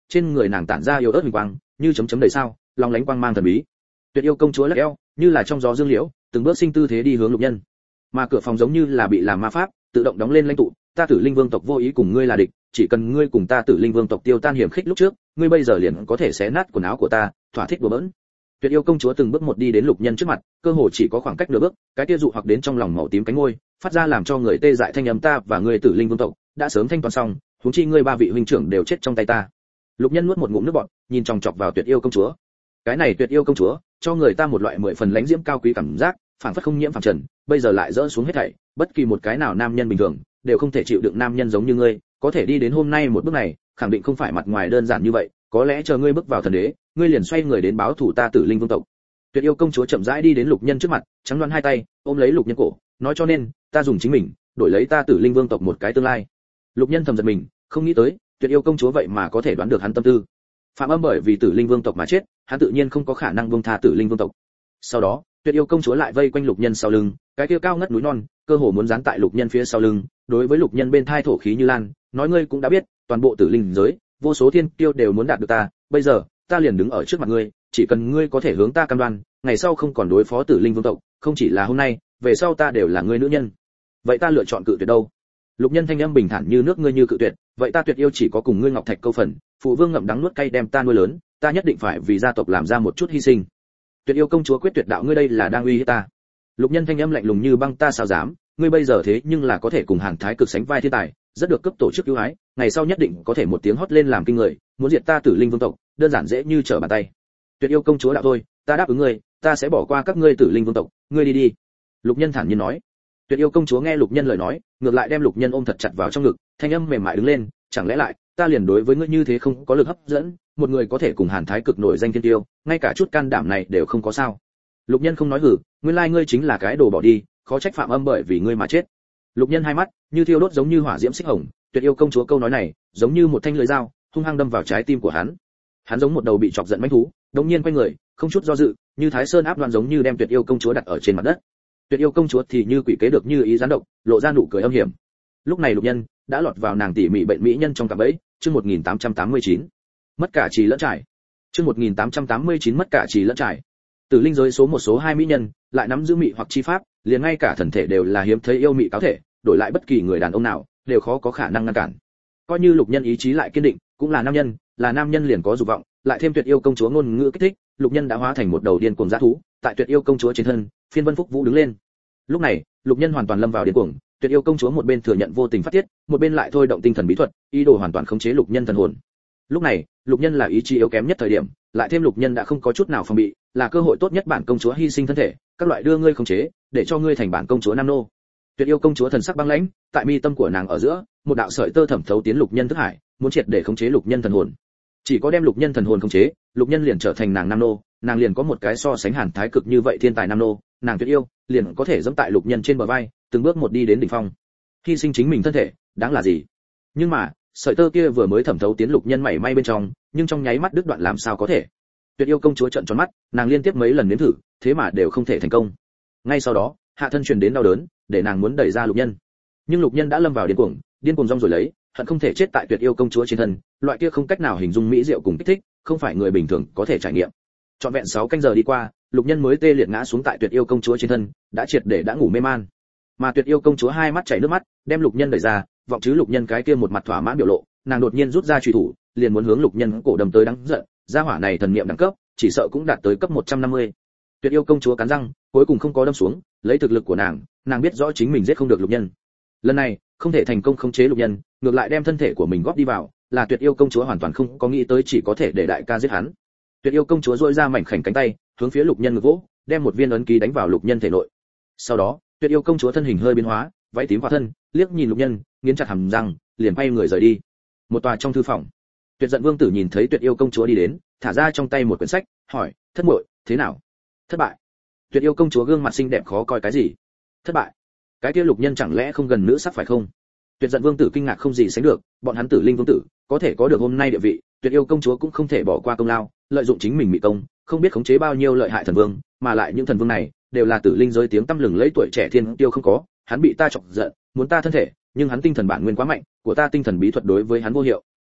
trên người nàng tản ra yếu ớt huỳnh quang, như chấm chấm đầy sao, long lánh quang mang thần bí. Tuyệt yêu công chúa lắc eo, như là trong gió dương liễu, từng bước sinh tư thế đi hướng Lục Nhân. Mà cửa phòng giống như là bị làm ma pháp, tự động đóng lên lãnh tụ, ta Tử Linh Vương tộc vô ý cùng ngươi là địch, chỉ cần ngươi cùng ta Tử Linh Vương tộc tiêu tan hiểm khích lúc trước, ngươi bây giờ liền có thể xé nát quần áo của ta, thỏa thích đùa bỡn. Tuyệt yêu công chúa từng bước một đi đến Lục Nhân trước mặt, cơ hồ chỉ có khoảng cách nửa bước, cái kia dụ hoặc đến trong lòng màu tím cánh ngôi, phát ra làm cho người tê dại thanh âm, ta và ngươi Tử Linh Vương tộc đã sớm thanh toán xong, huống chi ngươi ba vị huynh trưởng đều chết trong tay ta. Lục Nhân nuốt một ngụm nước bọt, nhìn chòng chọc vào Tuyệt yêu công chúa. Cái này Tuyệt yêu công chúa, cho người ta một loại mười phần lãnh diễm cao quý cảm giác, phảng phất không nhiễm phàm trần, bây giờ lại dỡ xuống hết thảy, bất kỳ một cái nào nam nhân bình thường đều không thể chịu đựng nam nhân giống như ngươi, có thể đi đến hôm nay một bước này, khẳng định không phải mặt ngoài đơn giản như vậy, có lẽ chờ ngươi bước vào thần đế, ngươi liền xoay người đến báo thủ ta Tử Linh Vương tộc. Tuyệt yêu công chúa chậm rãi đi đến Lục Nhân trước mặt, trắng đoán hai tay ôm lấy Lục Nhân cổ, nói cho nên, ta dùng chính mình đổi lấy ta Tử Linh Vương tộc một cái tương lai. Lục Nhân thầm giật mình, không nghĩ tới, Tuyệt yêu công chúa vậy mà có thể đoán được hắn tâm tư. Phạm Âm bởi vì Tử Linh Vương tộc mà chết, hắn tự nhiên không có khả năng buông tha Tử Linh Vương tộc. Sau đó, Tuyệt yêu công chúa lại vây quanh Lục Nhân sau lưng, cái kia cao ngất núi non, cơ hồ muốn dán tại Lục Nhân phía sau lưng, đối với Lục Nhân bên thai thổ khí như lan, nói ngươi cũng đã biết, toàn bộ Tử Linh giới, vô số thiên kiêu đều muốn đạt được ta, bây giờ, ta liền đứng ở trước mặt ngươi, chỉ cần ngươi có thể hướng ta cam đoan, ngày sau không còn đối phó Tử Linh Vương tộc, không chỉ là hôm nay, về sau ta đều là ngươi nữ nhân. Vậy ta lựa chọn cự tuyệt đâu? Lục Nhân thanh âm bình thản như nước, ngươi như cự tuyệt, vậy ta tuyệt yêu chỉ có cùng ngươi ngọc thạch câu phần, phụ vương ngậm đắng nuốt cay đem ta nuôi lớn, ta nhất định phải vì gia tộc làm ra một chút hy sinh. Tuyệt yêu công chúa quyết tuyệt đạo, ngươi đây là đang uy hiếp ta. Lục Nhân thanh âm lạnh lùng như băng, ta sao dám, ngươi bây giờ thế nhưng là có thể cùng Hàn Thái Cực sánh vai thiên tài, rất được cấp tổ chức ưu ái, ngày sau nhất định có thể một tiếng hót lên làm kinh người, muốn diệt ta Tử Linh Vương tộc, đơn giản dễ như trở bàn tay. Tuyệt yêu công chúa đạo, thôi, ta đáp ứng ngươi, ta sẽ bỏ qua các ngươi Tử Linh Vương tộc, ngươi đi đi. Lục Nhân thản nhiên nói. Tuyệt yêu công chúa nghe Lục Nhân lời nói, ngược lại đem Lục Nhân ôm thật chặt vào trong ngực, thanh âm mềm mại đứng lên, chẳng lẽ lại, ta liền đối với ngươi như thế không có lực hấp dẫn, một người có thể cùng Hàn Thái Cực nổi danh thiên tiêu, ngay cả chút can đảm này đều không có sao? Lục Nhân không nói hử, nguyên lai ngươi chính là cái đồ bỏ đi, khó trách Phạm Âm bởi vì ngươi mà chết. Lục Nhân hai mắt như thiêu đốt giống như hỏa diễm xích hồng, Tuyệt yêu công chúa câu nói này, giống như một thanh lưỡi dao, hung hăng đâm vào trái tim của hắn. Hắn giống một đầu bị chọc giận mãnh thú, đống nhiên quay người, không chút do dự, như Thái Sơn áp đoan giống như đem Tuyệt yêu công chúa đặt ở trên mặt đất. Tuyệt yêu công chúa thì như quỷ kế được như ý gián động, lộ ra nụ cười âm hiểm. Lúc này Lục Nhân đã lọt vào nàng tỉ mỉ bệnh mỹ nhân trong cạm bẫy, chương một nghìn tám trăm tám mươi chín. Mất cả trì lẫn trải. Chương một nghìn tám trăm tám mươi chín mất cả trì lẫn trải. Tử Linh giới số một số hai mỹ nhân, lại nắm giữ mị hoặc chi pháp, liền ngay cả thần thể đều là hiếm thấy yêu mị cáo thể, đổi lại bất kỳ người đàn ông nào, đều khó có khả năng ngăn cản. Coi như Lục Nhân ý chí lại kiên định, cũng là nam nhân, là nam nhân liền có dục vọng, lại thêm Tuyệt yêu công chúa ngôn ngữ kích thích, Lục Nhân đã hóa thành một đầu điên cuồng dã thú, tại Tuyệt yêu công chúa trên thân, phiên vân phúc vũ đứng lên. Lúc này, Lục Nhân hoàn toàn lâm vào điên cuồng, Tuyệt yêu công chúa một bên thừa nhận vô tình phát tiết, một bên lại thôi động tinh thần bí thuật, ý đồ hoàn toàn khống chế Lục Nhân thần hồn. Lúc này, Lục Nhân là ý chí yếu kém nhất thời điểm, lại thêm Lục Nhân đã không có chút nào phòng bị, là cơ hội tốt nhất bản công chúa hy sinh thân thể, các loại đưa ngươi khống chế, để cho ngươi thành bản công chúa nam nô. Tuyệt yêu công chúa thần sắc băng lãnh, tại mi tâm của nàng ở giữa, một đạo sợi tơ thẩm thấu tiến Lục Nhân thức hải, muốn triệt để khống chế Lục Nhân thần hồn. Chỉ có đem Lục Nhân thần hồn khống chế, Lục Nhân liền trở thành nàng nam nô, nàng liền có một cái so sánh Hàn Thái Cực như vậy thiên tài nam nô, nàng Tuyệt yêu liền có thể dẫm tại Lục Nhân trên bờ vai, từng bước một đi đến đỉnh phong. Hy sinh chính mình thân thể, đáng là gì? Nhưng mà, sợi tơ kia vừa mới thẩm thấu tiến Lục Nhân mảy may bên trong, nhưng trong nháy mắt đứt đoạn làm sao có thể? Tuyệt yêu công chúa trợn tròn mắt, nàng liên tiếp mấy lần nếm thử, thế mà đều không thể thành công. Ngay sau đó, hạ thân truyền đến đau đớn, để nàng muốn đẩy ra Lục Nhân. Nhưng Lục Nhân đã lâm vào điên cuồng, điên cuồng rong rồi lấy, hận không thể chết tại Tuyệt yêu công chúa trên thân, loại kia không cách nào hình dung mỹ diệu cùng kích thích, không phải người bình thường có thể trải nghiệm. Trọn vẹn sáu canh giờ đi qua, Lục Nhân mới tê liệt ngã xuống tại Tuyệt yêu công chúa trên thân, đã triệt để đã ngủ mê man. Mà Tuyệt yêu công chúa hai mắt chảy nước mắt, đem Lục Nhân đẩy ra, vọng chứ Lục Nhân cái kia một mặt thỏa mãn biểu lộ, nàng đột nhiên rút ra chùy thủ, liền muốn hướng Lục Nhân cổ đâm tới đáng giận, gia hỏa này thần niệm đẳng cấp, chỉ sợ cũng đạt tới cấp một trăm năm mươi. Tuyệt yêu công chúa cắn răng, cuối cùng không có đâm xuống, lấy thực lực của nàng, nàng biết rõ chính mình giết không được Lục Nhân. Lần này, không thể thành công khống chế Lục Nhân, ngược lại đem thân thể của mình góp đi vào, là Tuyệt yêu công chúa hoàn toàn không có nghĩ tới chỉ có thể để đại ca giết hắn. Tuyệt yêu công chúa duỗi ra mảnh khảnh cánh tay, hướng phía Lục Nhân ngực vỗ, đem một viên ấn ký đánh vào Lục Nhân thể nội. Sau đó, Tuyệt yêu công chúa thân hình hơi biến hóa, váy tím hóa thân, liếc nhìn Lục Nhân, nghiến chặt hàm răng, liền quay người rời đi. Một tòa trong thư phòng, Tuyệt giận vương tử nhìn thấy Tuyệt yêu công chúa đi đến, thả ra trong tay một quyển sách, hỏi, thất muội, thế nào? Thất bại. Tuyệt yêu công chúa gương mặt xinh đẹp khó coi, cái gì? Thất bại? Cái kia Lục Nhân chẳng lẽ không gần nữ sắc phải không? Tuyệt giận vương tử kinh ngạc không gì sánh được, bọn hắn Tử Linh vương tử có thể có được hôm nay địa vị, Tuyệt yêu công chúa cũng không thể bỏ qua công lao, lợi dụng chính mình mỹ công, không biết khống chế bao nhiêu lợi hại thần vương, mà lại những thần vương này đều là Tử Linh giới tiếng tăm lừng lẫy tuổi trẻ thiên tiêu không có, hắn bị ta chọc giận, muốn ta thân thể, nhưng hắn tinh thần bản nguyên quá mạnh, của ta tinh thần bí thuật đối với hắn vô hiệu.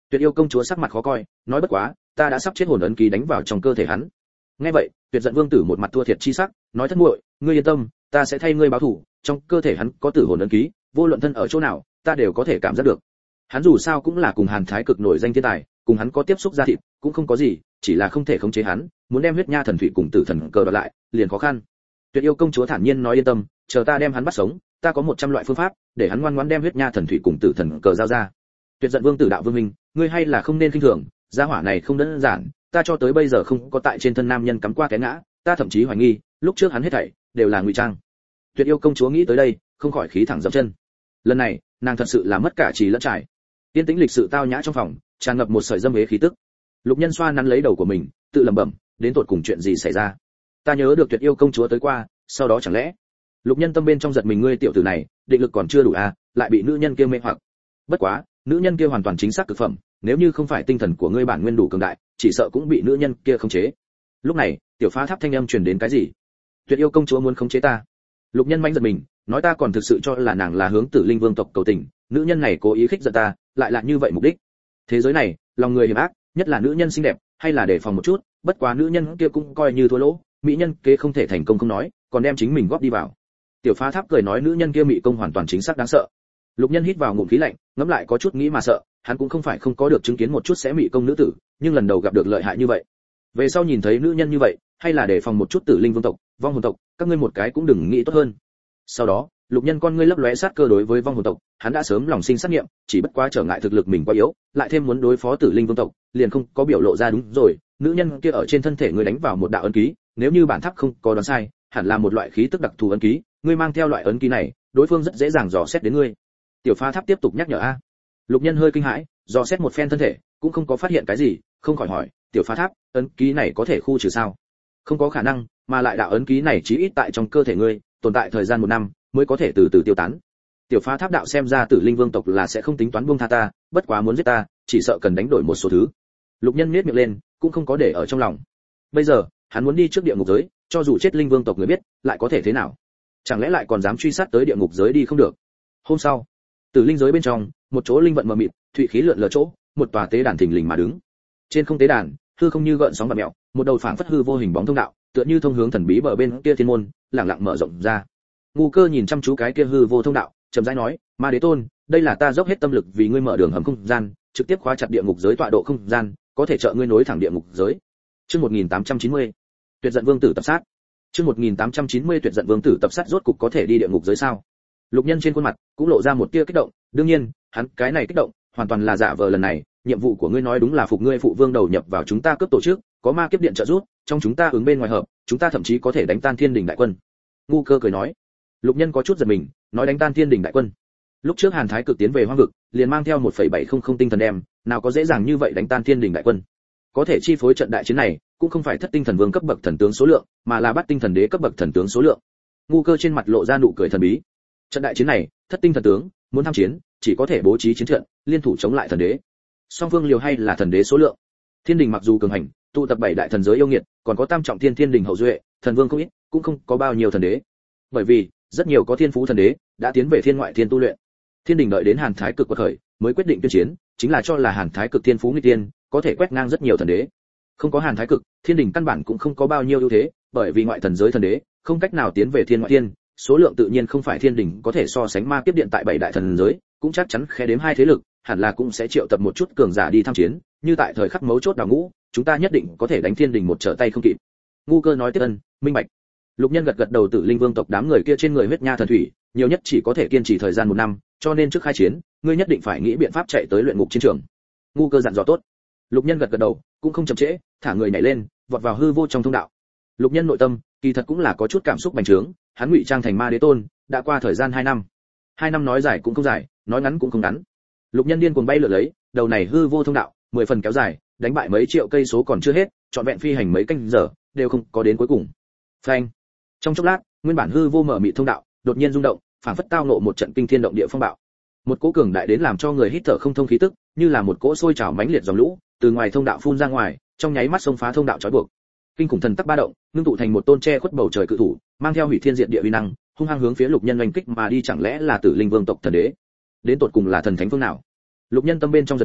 Tuyệt yêu công chúa sắc mặt khó coi, nói bất quá, ta đã sắp chết hồn ấn ký đánh vào trong cơ thể hắn. Nghe vậy, Tuyệt giận vương tử một mặt thua thiệt chi sắc, nói thất muội, ngươi yên tâm, ta sẽ thay ngươi báo thù, trong cơ thể hắn có tử hồn ấn ký, vô luận thân ở chỗ nào, ta đều có thể cảm giác được. Hắn dù sao cũng là cùng Hàn Thái Cực nổi danh thiên tài, cùng hắn có tiếp xúc ra thịt, cũng không có gì, chỉ là không thể khống chế hắn, muốn đem huyết nha thần thủy cùng tử thần cờ đoạt lại, liền khó khăn. Tuyệt yêu công chúa thản nhiên nói yên tâm, chờ ta đem hắn bắt sống, ta có một trăm loại phương pháp, để hắn ngoan ngoãn đem huyết nha thần thủy cùng tử thần cờ giao ra. Tuyệt giận vương tử đạo vương minh, ngươi hay là không nên khinh thường, gia hỏa này không đơn giản, ta cho tới bây giờ không có tại trên thân nam nhân cắm qua té ngã, ta thậm chí hoài nghi, lúc trước hắn hết thảy đều là ngụy trang. Tuyệt yêu công chúa nghĩ tới đây, không khỏi khí thẳng dậm chân. Lần này, nàng thật sự là mất cả trí lẫn trải. Tiên tĩnh lịch sự tao nhã trong phòng, tràn ngập một sợi dâm ế khí tức. Lục Nhân xoa nắn lấy đầu của mình, tự lẩm bẩm, đến tột cùng chuyện gì xảy ra? Ta nhớ được Tuyệt yêu công chúa tới qua, sau đó chẳng lẽ? Lục Nhân tâm bên trong giật mình, ngươi tiểu tử này, định lực còn chưa đủ à, lại bị nữ nhân kia mê hoặc. Bất quá, nữ nhân kia hoàn toàn chính xác cực phẩm, nếu như không phải tinh thần của ngươi bản nguyên đủ cường đại, chỉ sợ cũng bị nữ nhân kia khống chế. Lúc này, tiểu phá tháp thanh âm truyền đến cái gì? Tuyệt yêu công chúa muốn khống chế ta. Lục Nhân manh giật mình, nói ta còn thực sự cho là nàng là hướng Tử Linh Vương tộc cầu tình, nữ nhân này cố ý khích giận ta, lại là như vậy mục đích. Thế giới này, lòng người hiểm ác, nhất là nữ nhân xinh đẹp, hay là đề phòng một chút, bất quá nữ nhân kia cũng coi như thua lỗ, mỹ nhân kế không thể thành công không nói, còn đem chính mình góp đi vào. Tiểu phá tháp cười nói nữ nhân kia mị công hoàn toàn chính xác đáng sợ. Lục Nhân hít vào ngụm khí lạnh, ngẫm lại có chút nghĩ mà sợ, hắn cũng không phải không có được chứng kiến một chút sẽ mị công nữ tử, nhưng lần đầu gặp được lợi hại như vậy. Về sau nhìn thấy nữ nhân như vậy, hay là đề phòng một chút Tử Linh Vương tộc, vong hồn tộc, các ngươi một cái cũng đừng nghĩ tốt hơn. Sau đó, Lục Nhân con ngươi lấp lóe sát cơ đối với vong hồn tộc, hắn đã sớm lòng sinh sát niệm, chỉ bất quá trở ngại thực lực mình quá yếu, lại thêm muốn đối phó Tử Linh Vương tộc, liền không có biểu lộ ra. Đúng rồi, nữ nhân kia ở trên thân thể ngươi đánh vào một đạo ấn ký, nếu như bản tháp không có đoán sai, hẳn là một loại khí tức đặc thù ấn ký, ngươi mang theo loại ấn ký này, đối phương rất dễ dàng dò xét đến ngươi. Tiểu phá tháp tiếp tục nhắc nhở a. Lục Nhân hơi kinh hãi, dò xét một phen thân thể, cũng không có phát hiện cái gì, không khỏi hỏi, tiểu phá tháp, ấn ký này có thể khu trừ sao? Không có khả năng, mà lại đạo ấn ký này chỉ ít tại trong cơ thể ngươi, tồn tại thời gian một năm, mới có thể từ từ tiêu tán. Tiểu phá tháp đạo xem ra Tử Linh Vương tộc là sẽ không tính toán buông tha ta, bất quá muốn giết ta, chỉ sợ cần đánh đổi một số thứ. Lục Nhân nhếch miệng lên, cũng không có để ở trong lòng. Bây giờ, hắn muốn đi trước địa ngục giới, cho dù chết Linh Vương tộc người biết, lại có thể thế nào? Chẳng lẽ lại còn dám truy sát tới địa ngục giới đi không được? Hôm sau, Tử Linh giới bên trong, một chỗ linh vận mờ mịt, thủy khí lượn lờ chỗ, một tòa tế đàn thình lình mà đứng. Trên không tế đàn, hư không như gợn sóng bạt mèo, một đầu phảng phất hư vô hình bóng thông đạo, tựa như thông hướng thần bí bờ bên kia thiên môn, lặng lặng mở rộng ra. Ngu Cơ nhìn chăm chú cái kia hư vô thông đạo, chậm rãi nói, Ma Đế Tôn, đây là ta dốc hết tâm lực vì ngươi mở đường hầm không gian, trực tiếp khóa chặt địa ngục giới tọa độ không gian, có thể trợ ngươi nối thẳng địa ngục giới. Chương một nghìn tám trăm chín mươi, Tuyệt giận vương tử tập sát. Chương một nghìn tám trăm chín mươi Tuyệt giận vương tử tập sát rốt cục có thể đi địa ngục giới sao? Lục Nhân trên khuôn mặt cũng lộ ra một tia kích động, đương nhiên, hắn cái này kích động, hoàn toàn là giả vờ. Lần này, nhiệm vụ của ngươi nói đúng là phục ngươi phụ vương đầu nhập vào chúng ta cướp tổ chức, có ma kiếp điện trợ giúp, trong chúng ta ứng bên ngoài hợp, chúng ta thậm chí có thể đánh tan Thiên Đình đại quân. Ngu Cơ cười nói. Lục Nhân có chút giật mình, nói đánh tan Thiên Đình đại quân. Lúc trước Hàn Thái Cực tiến về Hoang vực, liền mang theo một phẩy bảy không không tinh thần đem, nào có dễ dàng như vậy đánh tan Thiên Đình đại quân. Có thể chi phối trận đại chiến này, cũng không phải thất tinh thần vương cấp bậc thần tướng số lượng, mà là bát tinh thần đế cấp bậc thần tướng số lượng. Ngu Cơ trên mặt lộ ra nụ cười thần bí. Trận đại chiến này, thất tinh thần tướng muốn tham chiến, chỉ có thể bố trí chiến trận, liên thủ chống lại thần đế. Song phương liều hay là thần đế số lượng. Thiên Đình mặc dù cường hành, tụ tập bảy đại thần giới yêu nghiệt, còn có tam trọng thiên Thiên Đình hậu duệ, thần vương không ít, cũng không có bao nhiêu thần đế. Bởi vì, rất nhiều có thiên phú thần đế đã tiến về thiên ngoại thiên tu luyện. Thiên Đình đợi đến Hàn Thái Cực quật khởi, mới quyết định tuyên chiến, chính là cho là Hàn Thái Cực thiên phú nghịch tiên, có thể quét ngang rất nhiều thần đế. Không có Hàn Thái Cực, Thiên Đình căn bản cũng không có bao nhiêu ưu thế, bởi vì ngoại thần giới thần đế không cách nào tiến về thiên ngoại thiên, số lượng tự nhiên không phải Thiên Đình có thể so sánh. Ma kiếp điện tại bảy đại thần giới, cũng chắc chắn khẽ đếm hai thế lực, hẳn là cũng sẽ triệu tập một chút cường giả đi tham chiến, như tại thời khắc mấu chốt đào ngũ, chúng ta nhất định có thể đánh Thiên Đình một trở tay không kịp. Ngu Cơ nói tiếp ân, minh bạch. Lục Nhân gật gật đầu. Tử Linh Vương tộc đám người kia trên người huyết nha thần thủy, nhiều nhất chỉ có thể kiên trì thời gian một năm, cho nên trước khai chiến, ngươi nhất định phải nghĩ biện pháp chạy tới luyện ngục chiến trường. Ngu Cơ dặn dò tốt. Lục Nhân gật gật đầu, cũng không chậm trễ, thả người nhảy lên, vọt vào hư vô trong thông đạo. Lục Nhân nội tâm, kỳ thật cũng là có chút cảm xúc bành trướng, hắn ngụy trang thành Ma Đế Tôn, đã qua thời gian hai năm. hai năm nói dài cũng không dài, nói ngắn cũng không ngắn. Lục Nhân điên cuồng bay lượn lấy, đầu này hư vô thông đạo, mười phần kéo dài, đánh bại mấy triệu cây số còn chưa hết, trọn vẹn phi hành mấy canh giờ, đều không có đến cuối cùng. Phanh. Trong chốc lát, nguyên bản hư vô mở mịt thông đạo, đột nhiên rung động, phảng phất tao ngộ một trận kinh thiên động địa phong bạo. Một cỗ cường đại đến làm cho người hít thở không thông khí tức, như là một cỗ sôi trào mãnh liệt dòng lũ, từ ngoài thông đạo phun ra ngoài, trong nháy mắt xông phá thông đạo trói buộc. Kinh khủng thần tắc ba động, ngưng tụ thành một tôn che khuất bầu trời cự thủ, mang theo hủy thiên diệt địa uy năng, hung hăng hướng phía Lục Nhân oanh kích mà đi. Chẳng lẽ là Tử Linh Vương tộc thần đế? Đến tột cùng là thần thánh phương nào? Lục Nhân tâm bên trong giật mình,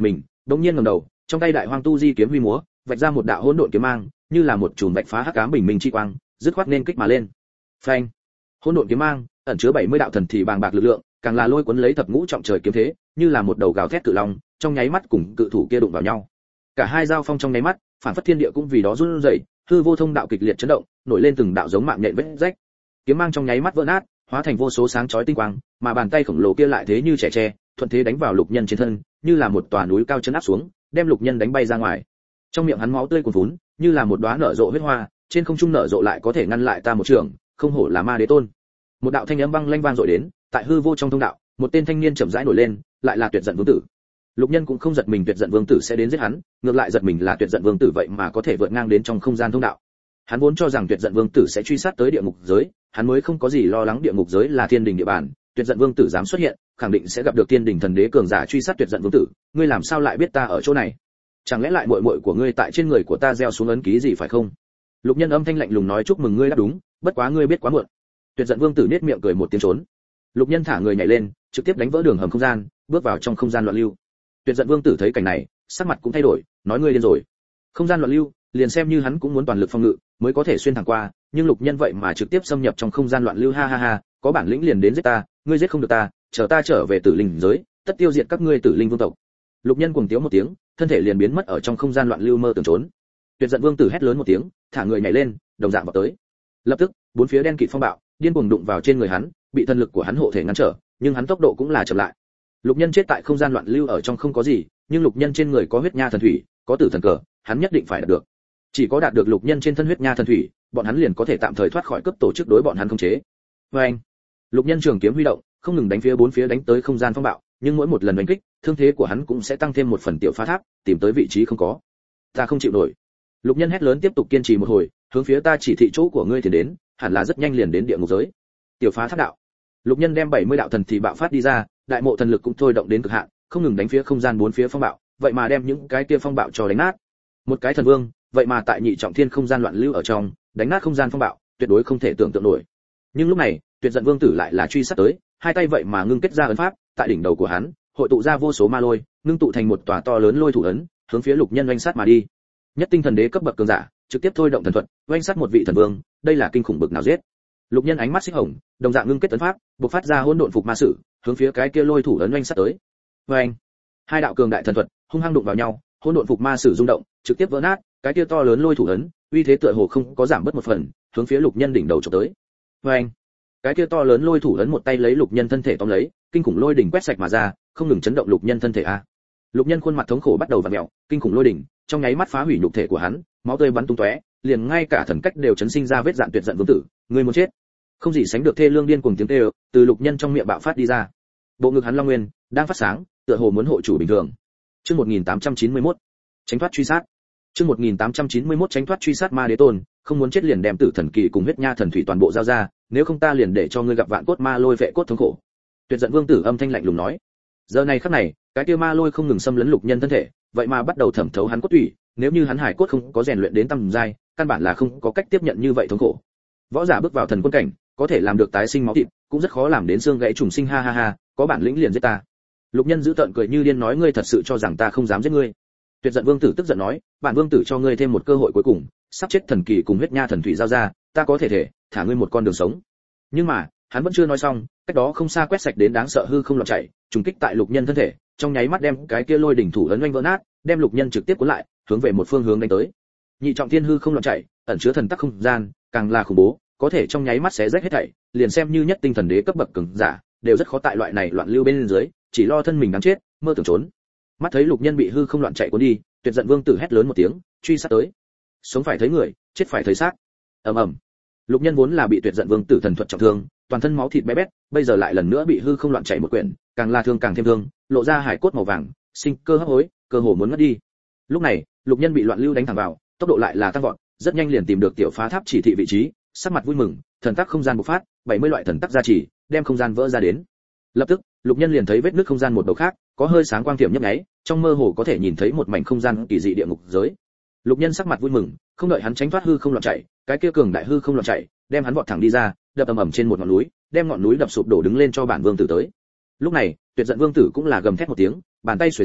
đống nhiên ngẩng đầu, trong tay đại hoang tu di kiếm huy múa, vạch ra một đạo hỗn độn kiếm mang, như là một chùm bạch phá hắc ám bình minh chi quang, dứt khoát nên kích mà lên. Phanh! Hỗn độn kiếm mang ẩn chứa bảy mươi đạo thần thì bàng bạc lực lượng, càng là lôi cuốn lấy thập ngũ trọng trời kiếm thế, như là một đầu gào thét cự long, trong nháy mắt cùng cự thủ kia đụng vào nhau. Cả hai giao phong trong nháy mắt, phản phất thiên địa cũng vì đó run rẩy, hư vô thông đạo kịch liệt chấn động, nổi lên từng đạo giống mạng nhện vết rách. Kiếm mang trong nháy mắt vỡ nát, hóa thành vô số sáng chói tinh quang, mà bàn tay khổng lồ kia lại thế như trẻ tre, thuận thế đánh vào Lục Nhân trên thân, như là một tòa núi cao chấn áp xuống, đem Lục Nhân đánh bay ra ngoài. Trong miệng hắn máu tươi cuồn vún, như là một đóa nở rộ huyết hoa, trên không trung nở rộ lại có thể ngăn lại ta một trường, không hổ là ma đế tôn. Một đạo thanh âm băng lanh vang dội đến, tại hư vô trong thông đạo, một tên thanh niên chậm rãi nổi lên, lại là Tuyệt Giận Vương tử. Lục Nhân cũng không giật mình Tuyệt Giận Vương tử sẽ đến giết hắn, ngược lại giật mình là Tuyệt Giận Vương tử vậy mà có thể vượt ngang đến trong không gian thông đạo. Hắn vốn cho rằng Tuyệt Giận Vương tử sẽ truy sát tới địa ngục giới, hắn mới không có gì lo lắng địa ngục giới là thiên đình địa bàn, Tuyệt Giận Vương tử dám xuất hiện, khẳng định sẽ gặp được thiên đình thần đế cường giả truy sát Tuyệt Giận Vương tử, ngươi làm sao lại biết ta ở chỗ này? Chẳng lẽ lại muội muội của ngươi tại trên người của ta gieo xuống ấn ký gì phải không? Lục Nhân âm thanh lạnh lùng nói chúc mừng ngươi đã đúng, bất quá ngươi biết quá muộn. Tuyệt Giận Vương tử nhếch miệng cười một tiếng trốn. Lục Nhân thả người nhảy lên, trực tiếp đánh vỡ đường hầm không gian, bước vào trong không gian loạn lưu. Tuyệt Giận Vương tử thấy cảnh này, sắc mặt cũng thay đổi, nói ngươi điên rồi. Không gian loạn lưu, liền xem như hắn cũng muốn toàn lực phòng ngự, mới có thể xuyên thẳng qua, nhưng Lục Nhân vậy mà trực tiếp xâm nhập trong không gian loạn lưu ha ha ha, có bản lĩnh liền đến giết ta, ngươi giết không được ta, chờ ta trở về Tử Linh giới, tất tiêu diệt các ngươi Tử Linh vương tộc. Lục Nhân cuồng tiếu một tiếng, thân thể liền biến mất ở trong không gian loạn lưu mơ tưởng trốn. Tuyệt Giận Vương tử hét lớn một tiếng, thả người nhảy lên, đồng dạng vào tới. Lập tức, bốn phía đen kịt phong bạo, điên cuồng đụng vào trên người hắn, bị thần lực của hắn hộ thể ngăn trở, nhưng hắn tốc độ cũng là chậm lại. Lục Nhân chết tại không gian loạn lưu ở trong không có gì, nhưng Lục Nhân trên người có huyết nha thần thủy, có tử thần cờ, hắn nhất định phải đạt được. Chỉ có đạt được Lục Nhân trên thân huyết nha thần thủy, bọn hắn liền có thể tạm thời thoát khỏi cấp tổ chức đối bọn hắn khống chế. Oeng! Lục Nhân trường kiếm huy động, không ngừng đánh phía bốn phía đánh tới không gian phong bạo, nhưng mỗi một lần đánh kích, thương thế của hắn cũng sẽ tăng thêm một phần tiểu phá tháp, tìm tới vị trí không có. Ta không chịu nổi. Lục Nhân hét lớn tiếp tục kiên trì một hồi, hướng phía ta chỉ thị chỗ của ngươi thì đến, hẳn là rất nhanh liền đến địa ngục giới. Tiểu phá tháp đạo. Lục Nhân đem bảy mươi đạo thần thì bạo phát đi ra, đại mộ thần lực cũng thôi động đến cực hạn, không ngừng đánh phía không gian bốn phía phong bạo, vậy mà đem những cái kia phong bạo cho đánh nát. Một cái thần vương, vậy mà tại nhị trọng thiên không gian loạn lưu ở trong, đánh nát không gian phong bạo, tuyệt đối không thể tưởng tượng nổi. Nhưng lúc này, Tuyệt Giận Vương tử lại là truy sát tới, hai tay vậy mà ngưng kết ra ấn pháp, tại đỉnh đầu của hắn, hội tụ ra vô số ma lôi, ngưng tụ thành một tòa to lớn lôi thủ ấn, hướng phía Lục Nhân oanh sát mà đi. Nhất tinh thần đế cấp bậc cường giả, trực tiếp thôi động thần thuật, oanh sát một vị thần vương, đây là kinh khủng bực nào giết. Lục Nhân ánh mắt xích hồng, đồng dạng ngưng kết ấn pháp, bộc phát ra hỗn độn phục ma sử, hướng phía cái kia lôi thủ ấn oanh sát tới. Oanh! Hai đạo cường đại thần thuật hung hăng đụng vào nhau, hỗn độn phục ma sử rung động, trực tiếp vỡ nát, cái kia to lớn lôi thủ ấn, uy thế tựa hồ không có giảm bớt một phần, hướng phía Lục Nhân đỉnh đầu chụp tới. Oanh! Cái kia to lớn lôi thủ ấn một tay lấy Lục Nhân thân thể tóm lấy, kinh khủng lôi đỉnh quét sạch mà ra, không ngừng chấn động Lục Nhân thân thể a. Lục Nhân khuôn mặt thống khổ bắt đầu vặn mèo, kinh khủng lôi đỉnh, trong nháy mắt phá hủy nhục thể của hắn, máu tươi bắn tung tóe, liền ngay cả thần cách đều chấn sinh ra vết dạn. Tuyệt Giận Vương tử, ngươi muốn chết. Không gì sánh được thê lương điên cuồng tiếng kêu từ Lục Nhân trong miệng bạo phát đi ra. Bộ ngực hắn long nguyên đang phát sáng, tựa hồ muốn hộ chủ bình thường. Chương một nghìn tám trăm chín mươi mốt, tránh thoát truy sát. Chương một nghìn tám trăm chín mươi mốt tránh thoát truy sát ma đế tôn, không muốn chết liền đem tử thần kỳ cùng huyết nha thần thủy toàn bộ giao ra, nếu không ta liền để cho ngươi gặp vạn cốt ma lôi vệ cốt thống khổ. Tuyệt Giận Vương tử âm thanh lạnh lùng nói. Giờ này khắc này, cái kia ma lôi không ngừng xâm lấn Lục Nhân thân thể, vậy mà bắt đầu thẩm thấu hắn cốt tủy, nếu như hắn hải cốt không có rèn luyện đến tầm giai, căn bản là không có cách tiếp nhận như vậy thống khổ. Võ giả bước vào thần quân cảnh, có thể làm được tái sinh máu thịt, cũng rất khó làm đến xương gãy trùng sinh ha ha ha, có bản lĩnh liền giết ta. Lục Nhân giữ tợn cười như điên nói ngươi thật sự cho rằng ta không dám giết ngươi. Tuyệt Giận Vương tử tức giận nói, bản vương tử cho ngươi thêm một cơ hội cuối cùng, sắp chết thần kỳ cùng huyết nha thần thủy giao ra, ta có thể thể thả ngươi một con đường sống. Nhưng mà, hắn vẫn chưa nói xong, cách đó không xa quét sạch đến đáng sợ hư không loạn chạy, trùng kích tại Lục Nhân thân thể, trong nháy mắt đem cái kia lôi đỉnh thủ ấn oanh vỡ nát, đem Lục Nhân trực tiếp cuốn lại, hướng về một phương hướng đánh tới. Nhị trọng thiên hư không loạn chạy, ẩn chứa thần tắc không gian, càng là khủng bố, có thể trong nháy mắt xé rách hết thảy, liền xem như nhất tinh thần đế cấp bậc cường giả, đều rất khó tại loại này loạn lưu bên dưới, chỉ lo thân mình đáng chết, mơ tưởng trốn. Mắt thấy Lục Nhân bị hư không loạn chạy cuốn đi, Tuyệt Giận Vương tử hét lớn một tiếng, truy sát tới. Sống phải thấy người, chết phải thấy xác. Ầm ầm. Lục Nhân vốn là bị Tuyệt Giận Vương tử thần thuật trọng thương, toàn thân máu thịt bé bét, bây giờ lại lần nữa bị hư không loạn chạy một quyển, càng là thương càng thêm thương, lộ ra hải cốt màu vàng, sinh cơ hấp hối, cơ hồ muốn ngất đi. Lúc này, Lục Nhân bị loạn lưu đánh thẳng vào, tốc độ lại là tăng vọt, rất nhanh liền tìm được tiểu phá tháp chỉ thị vị trí, sắc mặt vui mừng, thần tắc không gian bộc phát, bảy mươi loại thần tắc gia trì, đem không gian vỡ ra đến. Lập tức, Lục Nhân liền thấy vết nứt không gian một đầu khác, có hơi sáng quang tiệm nhấp nháy, trong mơ hồ có thể nhìn thấy một mảnh không gian kỳ dị địa ngục giới. Lục Nhân sắc mặt vui mừng, không đợi hắn tránh thoát hư không loạn chạy, cái kia cường đại hư không loạn chạy, đem hắn vọt thẳng đi ra, đập ầm ầm trên một ngọn núi, đem ngọn núi đập sụp đổ đứng lên cho bản vương tử tới. Lúc này, Tuyệt Giận Vương tử cũng là gầm thét một tiếng, bàn tay xuề ra,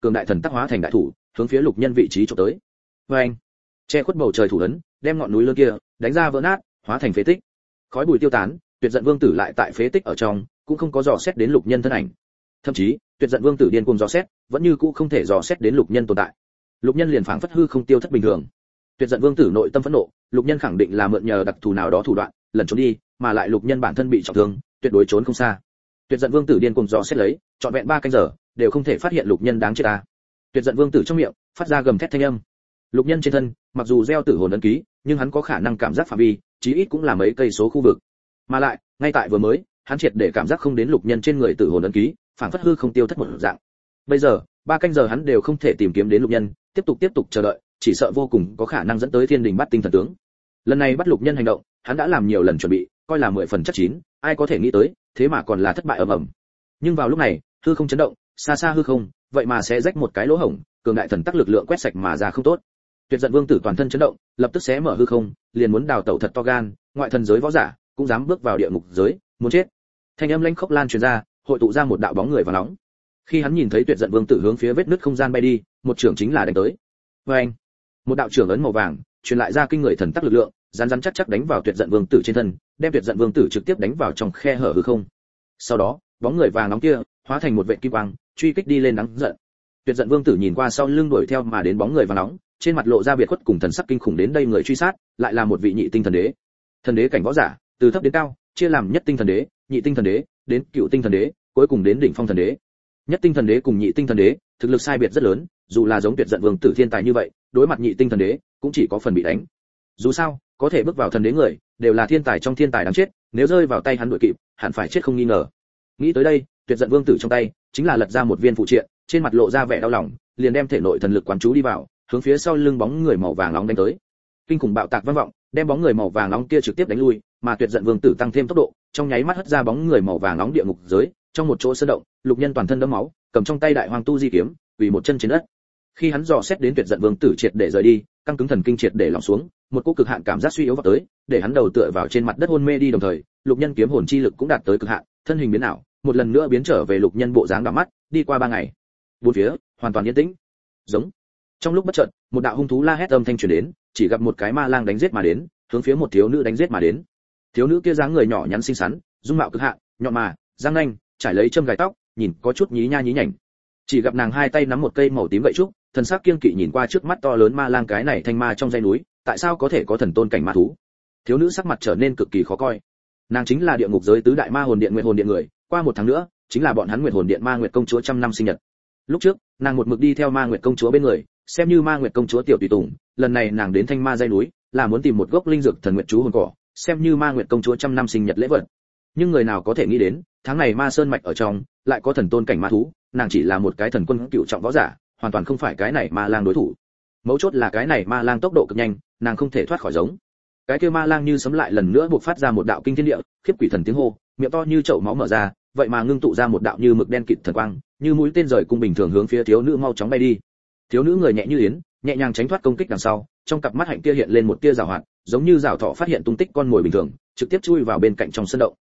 cường đại thần tác hóa thành đại thủ, hướng phía lục nhân vị trí chụp tới. Và anh, che khuất bầu trời thủ ấn, đem ngọn núi lớn kia đánh ra vỡ nát, hóa thành phế tích. Khói bụi tiêu tán, Tuyệt Giận Vương tử lại tại phế tích ở trong, cũng không có dò xét đến lục nhân thân ảnh. Thậm chí, Tuyệt Giận Vương tử điên cuồng dò xét, vẫn như cũ không thể dò xét đến lục nhân tồn tại. Lục nhân liền phảng phất hư không tiêu thất bình thường. Tuyệt Giận Vương tử nội tâm phẫn nộ, lục nhân khẳng định là mượn nhờ đặc thù nào đó thủ đoạn, lẩn trốn đi, mà lại lục nhân bản thân bị trọng thương, tuyệt đối trốn không xa. Tuyệt Giận Vương tử điên cuồng dò xét lấy, trọn vẹn ba canh giờ, đều không thể phát hiện lục nhân đáng chết ta. Tuyệt Giận Vương tử trong miệng phát ra gầm thét thanh âm. Lục nhân trên thân, mặc dù gieo tử hồn ấn ký, nhưng hắn có khả năng cảm giác phạm vi, chí ít cũng là mấy cây số khu vực. Mà lại, ngay tại vừa mới, hắn triệt để cảm giác không đến lục nhân trên người tử hồn ấn ký, phảng phất hư không tiêu thất một dạng. Bây giờ, ba canh giờ hắn đều không thể tìm kiếm đến lục nhân, tiếp tục tiếp tục chờ đợi, chỉ sợ vô cùng có khả năng dẫn tới thiên đình bắt tinh thần tướng. Lần này bắt lục nhân hành động, hắn đã làm nhiều lần chuẩn bị, coi là mười phần chắc chín, ai có thể nghĩ tới, thế mà còn là thất bại ầm ầm. Nhưng vào lúc này, hư không chấn động, xa xa hư không, vậy mà sẽ rách một cái lỗ hổng, cường đại thần tắc lực lượng quét sạch mà ra không tốt. Tuyệt Giận Vương tử toàn thân chấn động, lập tức xé mở hư không, liền muốn đào tẩu thật to gan, ngoại thần giới võ giả, cũng dám bước vào địa ngục giới, muốn chết. Thanh âm lãnh khốc lan truyền ra, hội tụ ra một đạo bóng người vào nóng. Khi hắn nhìn thấy Tuyệt Giận Vương tử hướng phía vết nứt không gian bay đi, một trưởng chính là đánh tới. Và anh, một đạo trưởng ấn màu vàng, truyền lại ra kinh người thần tắc lực lượng, rắn rắn chắc chắc đánh vào Tuyệt Giận Vương tử trên thân, đem Tuyệt Giận Vương tử trực tiếp đánh vào trong khe hở hư không. Sau đó, bóng người vàng nóng kia hóa thành một vệt kim quang, truy kích đi lên đáng giận. Tuyệt Giận Vương tử nhìn qua sau lưng đuổi theo mà đến bóng người vàng nóng, trên mặt lộ ra biệt khuất cùng thần sắc kinh khủng, đến đây người truy sát, lại là một vị nhị tinh thần đế. Thần đế cảnh võ giả, từ thấp đến cao, chia làm nhất tinh thần đế, nhị tinh thần đế, đến cựu tinh thần đế, cuối cùng đến đỉnh phong thần đế. Nhất tinh thần đế cùng nhị tinh thần đế, thực lực sai biệt rất lớn, dù là giống Tuyệt Giận Vương tử thiên tài như vậy, đối mặt nhị tinh thần đế, cũng chỉ có phần bị đánh. Dù sao, có thể bước vào thần đế người, đều là thiên tài trong thiên tài đáng chết, nếu rơi vào tay hắn đuổi kịp, hẳn phải chết không nghi ngờ. Nghĩ tới đây, Tuyệt Giận Vương tử trong tay chính là lật ra một viên phụ triện, trên mặt lộ ra vẻ đau lòng, liền đem thể nội thần lực quán chú đi vào, hướng phía sau lưng bóng người màu vàng nóng đánh tới. Kinh khủng bạo tạc vang vọng, đem bóng người màu vàng nóng kia trực tiếp đánh lui, mà Tuyệt Giận Vương tử tăng thêm tốc độ, trong nháy mắt hất ra bóng người màu vàng nóng địa ngục giới, trong một chỗ sơn động, lục nhân toàn thân đẫm máu, cầm trong tay đại hoàng tu di kiếm, quỳ một chân trên đất. Khi hắn dò xét đến Tuyệt Giận Vương tử triệt để rời đi, căng cứng thần kinh triệt để lỏng xuống, một cỗ cực hạn cảm giác suy yếu vào tới, để hắn đầu tựa vào trên mặt đất hôn mê đi, đồng thời, lục nhân kiếm hồn chi lực cũng đạt tới cực hạn, thân hình biến ảo, một lần nữa biến trở về lục nhân bộ dáng đỏ mắt. Đi qua ba ngày, bốn phía hoàn toàn yên tĩnh. Giống. Trong lúc bất chợt, một đạo hung thú la hét âm thanh truyền đến, chỉ gặp một cái ma lang đánh giết mà đến, hướng phía một thiếu nữ đánh giết mà đến. Thiếu nữ kia dáng người nhỏ nhắn xinh xắn, dung mạo cực hạn, nhọn mà, răng nanh, trải lấy châm gài tóc, nhìn có chút nhí nha nhí nhảnh. Chỉ gặp nàng hai tay nắm một cây màu tím gậy trúc, thần sắc kiêng kỵ nhìn qua trước mắt to lớn ma lang, cái này thanh ma trong dãy núi, tại sao có thể có thần tôn cảnh ma thú? Thiếu nữ sắc mặt trở nên cực kỳ khó coi. Nàng chính là địa ngục giới tứ đại ma hồn điện Nguyệt hồn điện người, qua một tháng nữa, chính là bọn hắn Nguyệt hồn điện ma Nguyệt công chúa trăm năm sinh nhật. Lúc trước, nàng một mực đi theo ma Nguyệt công chúa bên người, xem như ma Nguyệt công chúa tiểu tùy tùng, lần này nàng đến thanh ma dãy núi, là muốn tìm một gốc linh dược thần nguyệt chú hồn cỏ, xem như ma Nguyệt công chúa trăm năm sinh nhật lễ vật. Nhưng người nào có thể nghĩ đến, tháng này ma sơn mạch ở trong, lại có thần tôn cảnh ma thú, nàng chỉ là một cái thần quân cựu trọng võ giả, hoàn toàn không phải cái này ma lang đối thủ. Mấu chốt là cái này ma lang tốc độ cực nhanh, nàng không thể thoát khỏi giống. Cái kia ma lang như sấm lại lần nữa buộc phát ra một đạo kinh thiên địa, khiếp quỷ thần tiếng hô, miệng to như chậu máu mở ra, vậy mà ngưng tụ ra một đạo như mực đen kịt thần quang, như mũi tên rời cung bình thường hướng phía thiếu nữ mau chóng bay đi. Thiếu nữ người nhẹ như yến, nhẹ nhàng tránh thoát công kích đằng sau, trong cặp mắt hạnh kia hiện lên một tia giảo hoạt, giống như giảo thọ phát hiện tung tích con mồi bình thường, trực tiếp chui vào bên cạnh trong sân động.